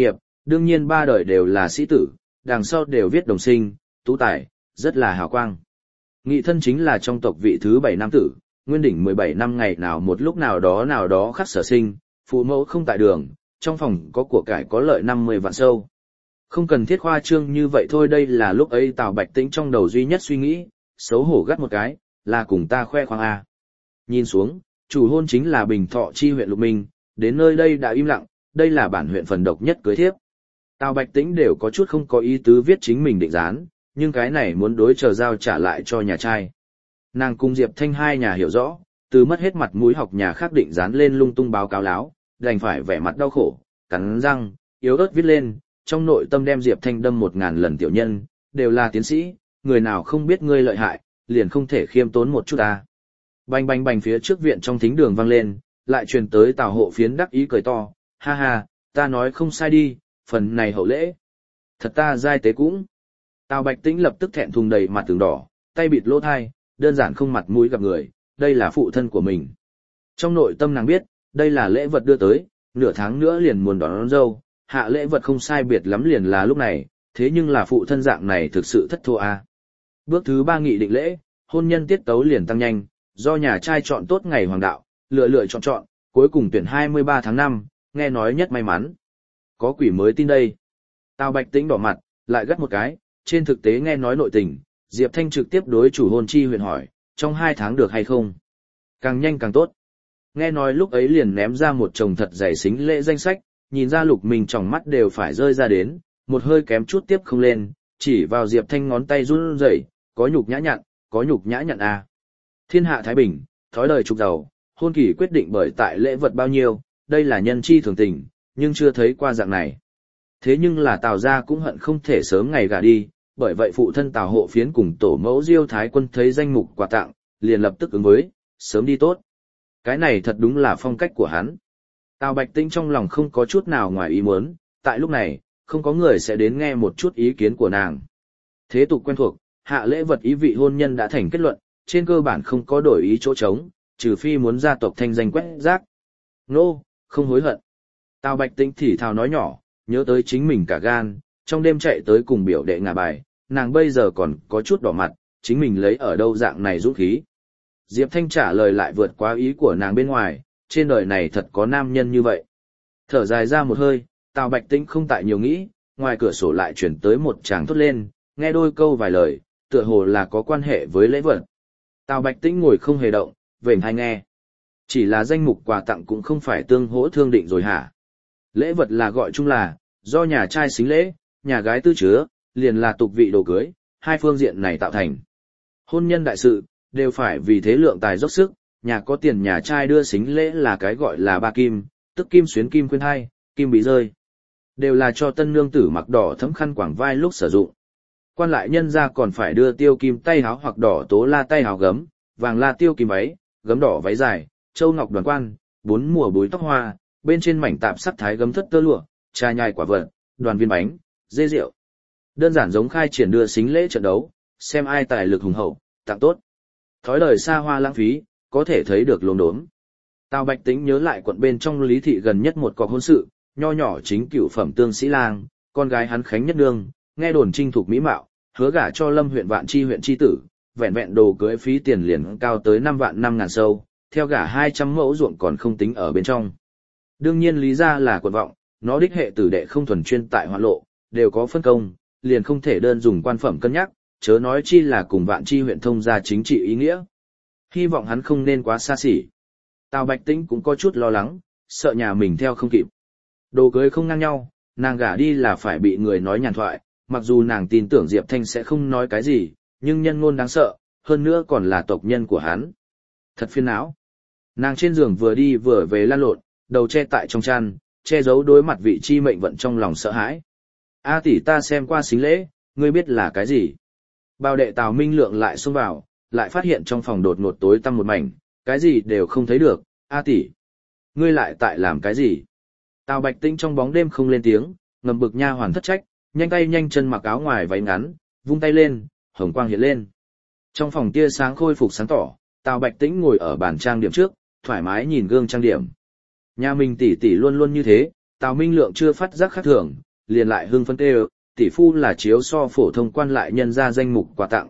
Speaker 1: Đương nhiên ba đời đều là sĩ tử, đằng sau đều viết đồng sinh, tú tài, rất là hào quang. Nghị thân chính là trong tộc vị thứ 7 nam tử, nguyên đỉnh 17 năm ngày nào một lúc nào đó khắc sở sinh, phụ mẫu không tại đường, trong phòng có của cải có lợi 50 vạn sâu. Không cần thiết khoa trương như vậy thôi, đây là lúc ấy Tào Bạch Tĩnh trong đầu duy nhất suy nghĩ, xấu hổ gắt một cái, là cùng ta khoe khoang a. Nhìn xuống, chủ hôn chính là Bình Thọ chi huyện Lục Minh, đến nơi đây đã im lặng, đây là bản huyện phần độc nhất cưới thiếp. Tào Bạch Tĩnh đều có chút không có ý tứ viết chính mình định dán, nhưng cái này muốn đối chờ giao trả lại cho nhà trai. Nàng cùng Diệp Thanh hai nhà hiểu rõ, từ mất hết mặt mũi học nhà khác định dán lên lung tung báo cáo láo, đành phải vẻ mặt đau khổ, cắn răng, yếu ớt viết lên, trong nội tâm đem Diệp Thanh đâm 1000 lần tiểu nhân, đều là tiến sĩ, người nào không biết ngươi lợi hại, liền không thể khiêm tốn một chút à. Bành bành bành phía trước viện trong thính đường vang lên, lại truyền tới Tào Hộ Phiến đắc ý cười to, ha ha, ta nói không sai đi, phần này hậu lễ. Thật ta giai tế cũng. Tào Bạch Tĩnh lập tức thẹn thùng đầy mặt tường đỏ, tay bịt lỗ thai, đơn giản không mặt mũi gặp người, đây là phụ thân của mình. Trong nội tâm nàng biết, đây là lễ vật đưa tới, nửa tháng nữa liền muốn đón dâu, hạ lễ vật không sai biệt lắm liền là lúc này, thế nhưng là phụ thân dạng này thực sự thất thua a. Bước thứ 3 nghị định lễ, hôn nhân tiết tấu liền tăng nhanh, do nhà trai chọn tốt ngày hoàng đạo, lựa chọn, cuối cùng tuyển 23 tháng 5, nghe nói nhất may mắn. Có quỷ mới tin đây. Tào Bạch Tĩnh đỏ mặt, lại gắt một cái, trên thực tế nghe nói nội tình, Diệp Thanh trực tiếp đối chủ hôn chi huyện hỏi, trong 2 tháng được hay không? Càng nhanh càng tốt. Nghe nói lúc ấy liền ném ra một chồng thật dày xính lễ danh sách, nhìn ra Lục Minh trong mắt đều phải rơi ra đến, một hơi kém chút tiếp không lên, chỉ vào Diệp Thanh ngón tay run rẩy, có nhục nhã nhặn à. Thiên hạ thái bình, thói đời trục giàu, hôn kỳ quyết định bởi tại lễ vật bao nhiêu, đây là nhân chi thường tình, nhưng chưa thấy qua dạng này. Thế nhưng là Tào gia cũng hận không thể sớm ngày gả đi, bởi vậy phụ thân Tào Hộ Phiến cùng tổ mẫu Diêu Thái Quân thấy danh mục quà tặng, liền lập tức ứng với, sớm đi tốt. Cái này thật đúng là phong cách của hắn. Tào Bạch Tĩnh trong lòng không có chút nào ngoài ý muốn, tại lúc này, không có người sẽ đến nghe một chút ý kiến của nàng. Thế tục quen thuộc, hạ lễ vật ý vị hôn nhân đã thành kết luận, trên cơ bản không có đổi ý chỗ trống, trừ phi muốn gia tộc thanh danh quét rác. Nô, không hối hận. Tào Bạch Tĩnh thì thào nói nhỏ, nhớ tới chính mình cả gan, trong đêm chạy tới cùng biểu đệ ngả bài, nàng bây giờ còn có chút đỏ mặt, chính mình lấy ở đâu dạng này dũng khí. Diệp Thanh trả lời lại vượt quá ý của nàng bên ngoài, trên đời này thật có nam nhân như vậy. Thở dài ra một hơi, Tào Bạch Tĩnh không tại nhiều nghĩ, ngoài cửa sổ lại chuyển tới một tràng thốt lên, nghe đôi câu vài lời, tựa hồ là có quan hệ với lễ vật. Tào Bạch Tĩnh ngồi không hề động, vểnh tai nghe. Chỉ là danh mục quà tặng cũng không phải tương hỗ thương định rồi hả? Lễ vật là gọi chung là, do nhà trai xính lễ, nhà gái tư chứa, liền là tục vị đồ cưới, hai phương diện này tạo thành. Hôn nhân đại sự, đều phải vì thế lượng tài dốc sức, nhà có tiền nhà trai đưa xính lễ là cái gọi là ba kim, tức kim xuyến kim khuyên hai, kim bị rơi. Đều là cho tân nương tử mặc đỏ thấm khăn quàng vai lúc sử dụng. Quan lại nhân ra còn phải đưa tiêu kim tay háo hoặc đỏ tố la tay háo gấm, vàng la tiêu kim váy, gấm đỏ váy dài, châu ngọc đoàn quan, 4 mùa búi tóc hoa, bên trên mảnh tạp sắc thái gấm thất tơ lụa, trà nhai quả vật, đoàn viên bánh, dê rượu. Đơn giản giống khai triển đưa xính lễ trận đấu, xem ai tài lực hùng hậu, tặng tốt. Thói đời xa hoa lãng phí, có thể thấy được lồn đốm. Tào Bạch Tĩnh nhớ lại quận bên trong Lý thị gần nhất một cọc hôn sự, nho nhỏ chính cựu phẩm tương sĩ lang, con gái hắn Khánh Nhất Nương, nghe đồn trinh thục mỹ mạo, hứa gả cho Lâm huyện Vạn Chi huyện chi tử, vẹn vẹn đồ cưới phí tiền liền cao tới 5 vạn 5 ngàn sâu, theo gả 200 mẫu ruộng còn không tính ở bên trong. Đương nhiên lý ra là quận vọng, nó đích hệ tử đệ không thuần chuyên tại hoạn lộ, đều có phân công, liền không thể đơn dùng quan phẩm cân nhắc, chớ nói chi là cùng Vạn Chi huyện thông gia chính trị ý nghĩa. Hy vọng hắn không nên quá xa xỉ. Tào Bạch Tĩnh cũng có chút lo lắng, sợ nhà mình theo không kịp. Đồ cưới không ngang nhau, nàng gả đi là phải bị người nói nhàn thoại, mặc dù nàng tin tưởng Diệp Thanh sẽ không nói cái gì, nhưng nhân ngôn đáng sợ, hơn nữa còn là tộc nhân của hắn. Thật phiền não. Nàng trên giường vừa đi vừa về lăn lộn, đầu che tại trong chăn, che giấu đối mặt vị chi mệnh vận trong lòng sợ hãi. A tỷ ta xem qua xính lễ, ngươi biết là cái gì? Bao đệ Tào Minh Lượng lại xông vào, lại phát hiện trong phòng đột ngột tối tăm một mảnh, cái gì đều không thấy được. A tỷ, ngươi lại tại làm cái gì? Tào Bạch Tĩnh trong bóng đêm không lên tiếng, ngầm bực nha hoàn thất trách, nhanh tay nhanh chân mặc áo ngoài váy ngắn, vung tay lên, hồng quang hiện lên. Trong phòng tia sáng khôi phục sáng tỏ, Tào Bạch Tĩnh ngồi ở bàn trang điểm trước, thoải mái nhìn gương trang điểm. Nhà mình tỷ tỷ luôn luôn như thế, Tào Minh Lượng chưa phát giác khác thường, liền lại hưng phấn kêu, tỷ phu là chiếu so phổ thông quan lại nhân ra danh mục quà tặng,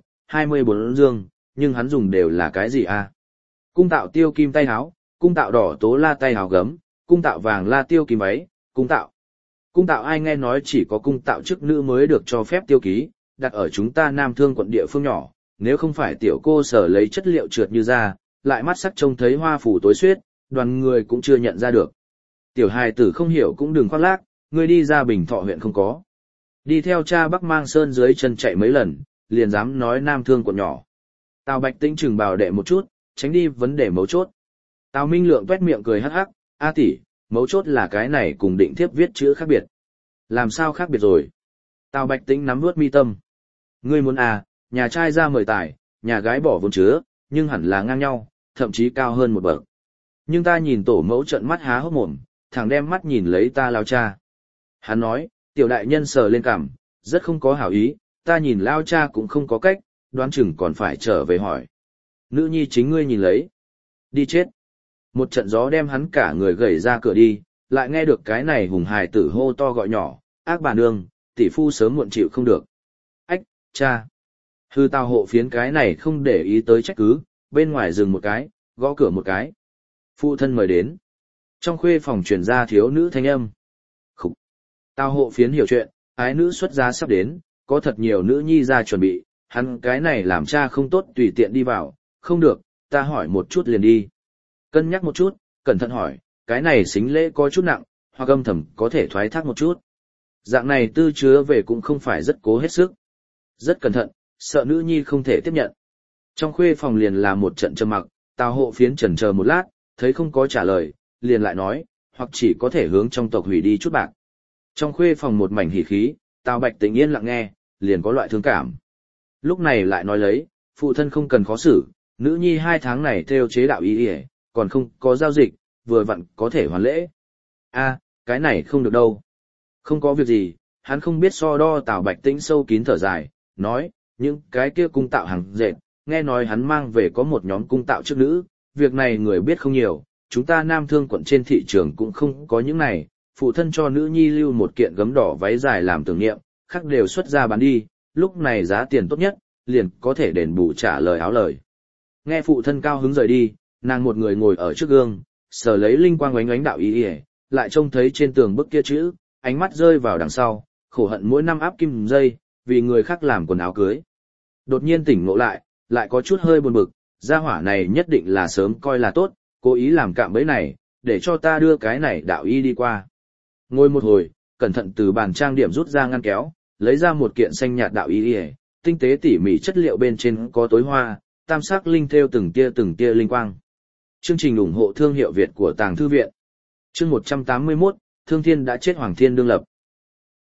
Speaker 1: 24 dương, nhưng hắn dùng đều là cái gì à? Cung tạo tiêu kim tay háo, cung tạo đỏ tố la tay háo gấm, cung tạo vàng la tiêu kim váy, cung tạo. Cung tạo ai nghe nói chỉ có cung tạo chức nữ mới được cho phép tiêu ký, đặt ở chúng ta Nam Thương quận địa phương nhỏ, nếu không phải tiểu cô sở lấy chất liệu trượt như ra, lại mắt sắc trông thấy hoa phủ tối xuyết, đoàn người cũng chưa nhận ra được. Tiểu hài tử không hiểu cũng đừng khoác lác, người đi ra Bình Thọ huyện không có. Đi theo cha Bắc Mang Sơn dưới chân chạy mấy lần, liền dám nói Nam Thương quận nhỏ. Tào Bạch Tĩnh chừng bảo đệ một chút, tránh đi vấn đề mấu chốt. Tào Minh Lượng tuét miệng cười hắc hắc, a tỷ, mấu chốt là cái này cùng định thiếp viết chữ khác biệt. Làm sao khác biệt rồi? Tào Bạch Tĩnh nắm vuốt mi tâm. Ngươi muốn à, nhà trai ra mời tài, nhà gái bỏ vốn chứa, nhưng hẳn là ngang nhau, thậm chí cao hơn một bậc. Nhưng ta nhìn tổ mẫu trợn mắt há hốc mồm, thằng đem mắt nhìn lấy ta lao cha. Hắn nói, tiểu đại nhân sờ lên cằm, rất không có hảo ý, ta nhìn lao cha cũng không có cách, đoán chừng còn phải trở về hỏi. Nữ nhi chính ngươi nhìn lấy. Đi chết. Một trận gió đem hắn cả người gầy ra cửa đi, lại nghe được cái này hùng hài tử hô to gọi nhỏ, ác bà nương, tỷ phu sớm muộn chịu không được. Ách, cha. Hư tao hộ phiến cái này không để ý tới trách cứ, bên ngoài dừng một cái, gõ cửa một cái. Phụ thân mời đến. Trong khuê phòng truyền ra thiếu nữ thanh âm. Khúc. Tao hộ phiến hiểu chuyện, ái nữ xuất gia sắp đến, có thật nhiều nữ nhi ra chuẩn bị, hắn cái này làm cha không tốt tùy tiện đi vào, không được, ta hỏi một chút liền đi. Cân nhắc một chút, cẩn thận hỏi, cái này xính lễ có chút nặng, hoặc âm thầm có thể thoái thác một chút. Dạng này tư chứa về cũng không phải rất cố hết sức. Rất cẩn thận, sợ nữ nhi không thể tiếp nhận. Trong khuê phòng liền là một trận trầm mặc, Tào hộ phiến chần chờ một lát, thấy không có trả lời, liền lại nói, hoặc chỉ có thể hướng trong tộc hủy đi chút bạc. Trong khuê phòng một mảnh hỉ khí, Tào Bạch Tĩnh yên lặng nghe, liền có loại thương cảm. Lúc này lại nói lấy, phụ thân không cần khó xử, nữ nhi 2 tháng này theo chế đạo y y, còn không có giao dịch, vừa vặn có thể hoàn lễ. A, cái này không được đâu. Không có việc gì, hắn không biết so đo. Tào Bạch Tĩnh sâu kín thở dài, nói, những cái kia cung tạo hàng dệt, nghe nói hắn mang về có một nhóm cung tạo chức nữ, việc này người biết không nhiều, chúng ta Nam Thương quận trên thị trường cũng không có những này, phụ thân cho nữ nhi lưu một kiện gấm đỏ váy dài làm tưởng niệm, khác đều xuất ra bán đi, lúc này giá tiền tốt nhất, liền có thể đền bù trả lời áo lời. Nghe phụ thân cao hứng rời đi, nàng một người ngồi ở trước gương, sờ lấy linh quang oánh oánh đạo ý ỉa, lại trông thấy trên tường bức kia chữ, ánh mắt rơi vào đằng sau, khổ hận mỗi năm áp kim dây, vì người khác làm quần áo cưới. Đột nhiên tỉnh ngộ lại có chút hơi buồn bực, gia hỏa này nhất định là sớm coi là tốt, cố ý làm cạm bẫy này, để cho ta đưa cái này đạo y đi qua. Ngồi một hồi, cẩn thận từ bàn trang điểm rút ra ngăn kéo, lấy ra một kiện xanh nhạt đạo y, tinh tế tỉ mỉ chất liệu bên trên có tối hoa, tam sắc linh thêu từng tia linh quang. Chương trình ủng hộ thương hiệu Việt của Tàng Thư Viện. Chương 181, Thương Thiên đã chết Hoàng Thiên đương lập.